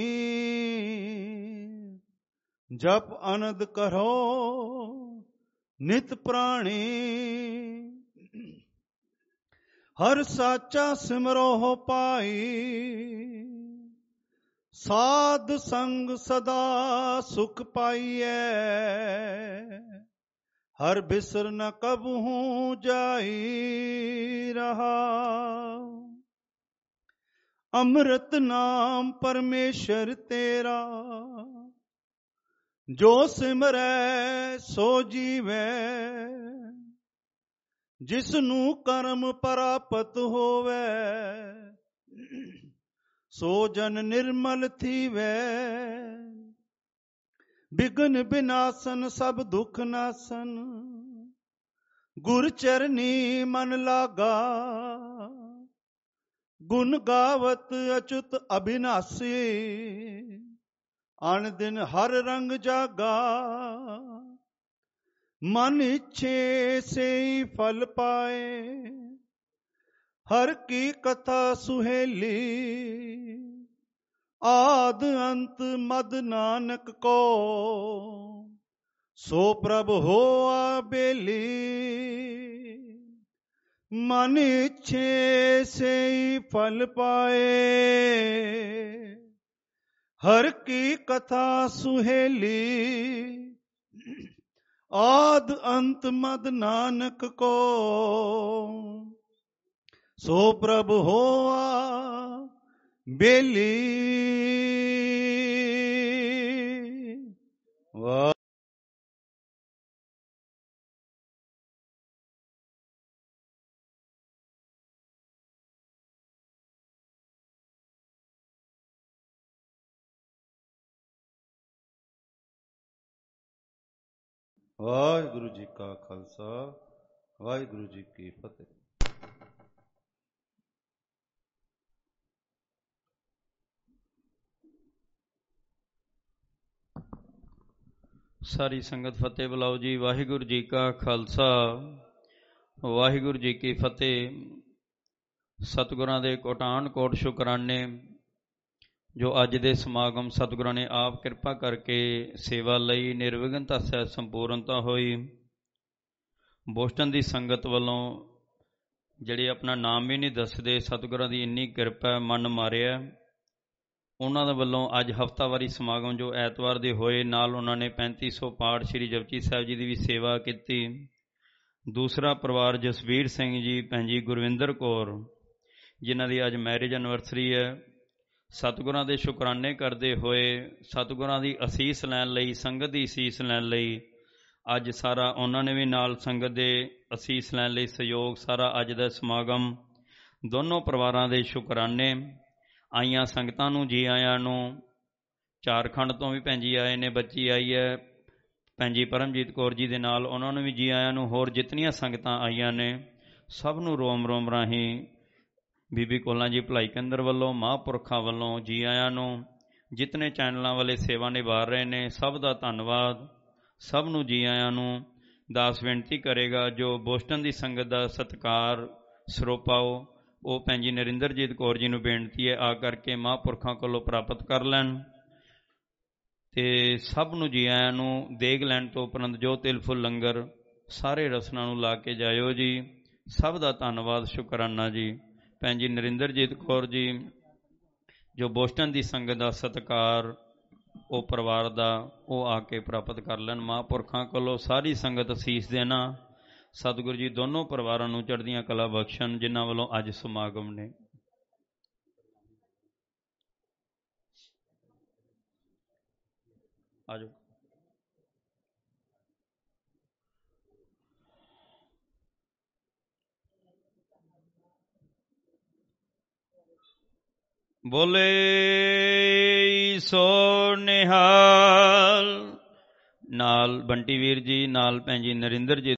ਜਪ ਅਨੰਦ ਕਰੋ ਨਿਤ ਪ੍ਰਾਣੀ। ਹਰ ਸਾਚਾ ਸਿਮਰੋ ਪਾਈ, ਸਾਧ ਸੰਗ ਸਦਾ ਸੁਖ ਪਾਈਐ। ਹਰ ਬਿਸਰ ਨ ਕਬਹੂ ਜਾਈ ਰਹਾ। ਅੰਮ੍ਰਿਤ ਨਾਮ ਪਰਮੇਸ਼ਰ ਤੇਰਾ, ਜੋ ਸਿਮਰੈ ਸੋ ਜੀਵੈ। ਜਿਸ ਨੂੰ ਕਰਮ ਪ੍ਰਾਪਤ ਹੋਵੇ, ਸੋ ਜਨ ਨਿਰਮਲ ਥੀਵੈ। ਬਿਘਨ ਬਿਨਾਸਨ ਸਭ ਦੁਖ ਨਾਸਨ, ਗੁਰ ਚਰਨੀ ਮਨ ਲਾਗਾ। ਗੁਣ ਗਾਵਤ ਅਚੁਤ ਅਬਿਨਾਸੀ, ਅਨ ਦਿਨ ਹਰ ਰੰਗ ਜਾਗਾ। मन इच्छे से ही फल पाए, हर की कथा सुहेली, आद अंत मद नानक को, सो प्रभ होआ बेली। मन इच्छे से ही फल पाए, हर की कथा सुहेली, आद अंत मद नानक को, सो प्रभ होआ बेली। वाह ਵਾਹਿਗੁਰੂ ਜੀ ਕਾ ਖਾਲਸਾ, ਵਾਹਿਗੁਰੂ ਜੀ ਕੀ ਫਤਿਹ। ਸਾਰੀ ਸੰਗਤ ਫਤਿਹ ਬੁਲਾਓ ਜੀ। ਵਾਹਿਗੁਰੂ ਜੀ ਕਾ ਖਾਲਸਾ, ਵਾਹਿਗੁਰੂ ਜੀ ਕੀ ਫਤਿਹ। ਸਤਿਗੁਰਾਂ ਦੇ ਕੋਟਾਨ ਕੋਟ ਸ਼ੁਕਰਾਨੇ ਜੋ ਅੱਜ ਦੇ ਸਮਾਗਮ ਸਤਿਗੁਰਾਂ ਨੇ ਆਪ ਕਿਰਪਾ ਕਰਕੇ ਸੇਵਾ ਲਈ ਨਿਰਵਿਘਨਤਾ ਸਹਿਤ ਸੰਪੂਰਨਤਾ ਹੋਈ। ਬੋਸਟਨ ਦੀ ਸੰਗਤ ਵੱਲੋਂ ਜਿਹੜੇ ਆਪਣਾ ਨਾਮ ਵੀ ਨਹੀਂ ਦੱਸਦੇ, ਸਤਿਗੁਰਾਂ ਦੀ ਇੰਨੀ ਕਿਰਪਾ, ਮਨ ਮਾਰਿਆ। ਉਹਨਾਂ ਦੇ ਵੱਲੋਂ ਅੱਜ ਹਫ਼ਤਾਵਾਰੀ ਸਮਾਗਮ ਜੋ ਐਤਵਾਰ ਦੇ ਹੋਏ, ਨਾਲ ਉਹਨਾਂ ਨੇ ਪੈਂਤੀ ਸੌ ਪਾਠ ਸ਼੍ਰੀ ਜਪਜੀ ਸਾਹਿਬ ਜੀ ਦੀ ਵੀ ਸੇਵਾ ਕੀਤੀ। ਦੂਸਰਾ ਪਰਿਵਾਰ ਜਸਵੀਰ ਸਿੰਘ ਜੀ, ਭੈਣ ਜੀ ਗੁਰਵਿੰਦਰ ਕੌਰ, ਜਿਨ੍ਹਾਂ ਦੀ ਅੱਜ ਮੈਰਿਜ ਐਨਵਰਸਰੀ ਹੈ। ਸਤਿਗੁਰਾਂ ਦੇ ਸ਼ੁਕਰਾਨੇ ਕਰਦੇ ਹੋਏ, ਸਤਿਗੁਰਾਂ ਦੀ ਅਸੀਸ ਲੈਣ ਲਈ, ਸੰਗਤ ਦੀ ਅਸੀਸ ਲੈਣ ਲਈ ਅੱਜ ਸਾਰਾ ਉਹਨਾਂ ਨੇ ਵੀ ਨਾਲ ਸੰਗਤ ਦੇ ਅਸੀਸ ਲੈਣ ਲਈ ਸਹਿਯੋਗ, ਸਾਰਾ ਅੱਜ ਦਾ ਸਮਾਗਮ ਦੋਨੋਂ ਪਰਿਵਾਰਾਂ ਦੇ ਸ਼ੁਕਰਾਨੇ। ਆਈਆਂ ਸੰਗਤਾਂ ਨੂੰ ਜੀ ਆਇਆਂ ਨੂੰ। ਝਾਰਖੰਡ ਤੋਂ ਵੀ ਭੈਣ ਜੀ ਆਏ ਨੇ, ਬੱਚੀ ਆਈ ਹੈ ਭੈਣ ਜੀ ਪਰਮਜੀਤ ਕੌਰ ਜੀ ਦੇ ਨਾਲ, ਉਹਨਾਂ ਨੂੰ ਵੀ ਜੀ ਆਇਆਂ ਨੂੰ। ਹੋਰ ਜਿਤਨੀਆਂ ਸੰਗਤਾਂ ਆਈਆਂ ਨੇ ਸਭ ਨੂੰ ਰੋਮ ਰੋਮ ਰਾਹੀਂ ਬੀਬੀ ਕੋਲਾਂ ਜੀ ਭਲਾਈ ਕੇਂਦਰ ਵੱਲੋਂ, ਮਹਾਂਪੁਰਖਾਂ ਵੱਲੋਂ ਜੀ ਆਇਆਂ ਨੂੰ। ਜਿਤਨੇ ਚੈਨਲਾਂ ਵਾਲੇ ਸੇਵਾ ਨਿਭਾ ਰਹੇ ਨੇ ਸਭ ਦਾ ਧੰਨਵਾਦ, ਸਭ ਨੂੰ ਜੀ ਆਇਆਂ ਨੂੰ। ਦਾਸ ਬੇਨਤੀ ਕਰੇਗਾ ਜੋ ਬੋਸਟਨ ਦੀ ਸੰਗਤ ਦਾ ਸਤਿਕਾਰ ਸਰੋਪਾਓ, ਉਹ ਭੈਣ ਜੀ ਨਰਿੰਦਰਜੀਤ ਕੌਰ ਜੀ ਨੂੰ ਬੇਨਤੀ ਹੈ ਆ ਕਰਕੇ ਮਹਾਂਪੁਰਖਾਂ ਕੋਲੋਂ ਪ੍ਰਾਪਤ ਕਰ ਲੈਣ। ਅਤੇ ਸਭ ਨੂੰ ਜੀ ਆਇਆਂ ਨੂੰ। ਦੇਗ ਲੈਣ ਤੋਂ ਉਪਰੰਤ ਜੋ ਤਿਲ ਫੁੱਲ ਲੰਗਰ ਸਾਰੇ ਰਸਨਾਂ ਨੂੰ ਲਾ ਕੇ ਜਾਇਓ ਜੀ। ਸਭ ਦਾ ਧੰਨਵਾਦ, ਸ਼ੁਕਰਾਨਾ ਜੀ। ਭੈਣ ਜੀ ਨਰਿੰਦਰਜੀਤ ਕੌਰ ਜੀ ਜੋ ਬੋਸਟਨ ਦੀ ਸੰਗਤ ਦਾ ਸਤਿਕਾਰ ਉਹ ਪਰਿਵਾਰ ਦਾ, ਉਹ ਆ ਕੇ ਪ੍ਰਾਪਤ ਕਰ ਲੈਣ ਮਹਾਂਪੁਰਖਾਂ ਕੋਲੋਂ। ਸਾਰੀ ਸੰਗਤ ਅਸੀਸ ਦੇਣਾ। ਸਤਿਗੁਰੂ ਜੀ ਦੋਨੋਂ ਪਰਿਵਾਰਾਂ ਨੂੰ ਚੜ੍ਹਦੀਆਂ ਕਲਾ ਬਖਸ਼ਣ, ਜਿਨ੍ਹਾਂ ਵੱਲੋਂ ਅੱਜ ਸਮਾਗਮ ਨੇ। ਆ ਜਾਓ। ਬੋਲੇ ਸੋ ਨਿਹਾਲ। ਨਾਲ ਬੰਟੀ ਵੀਰ ਜੀ, ਨਾਲ ਭੈਣ ਜੀ ਨਰਿੰਦਰ ਜੀ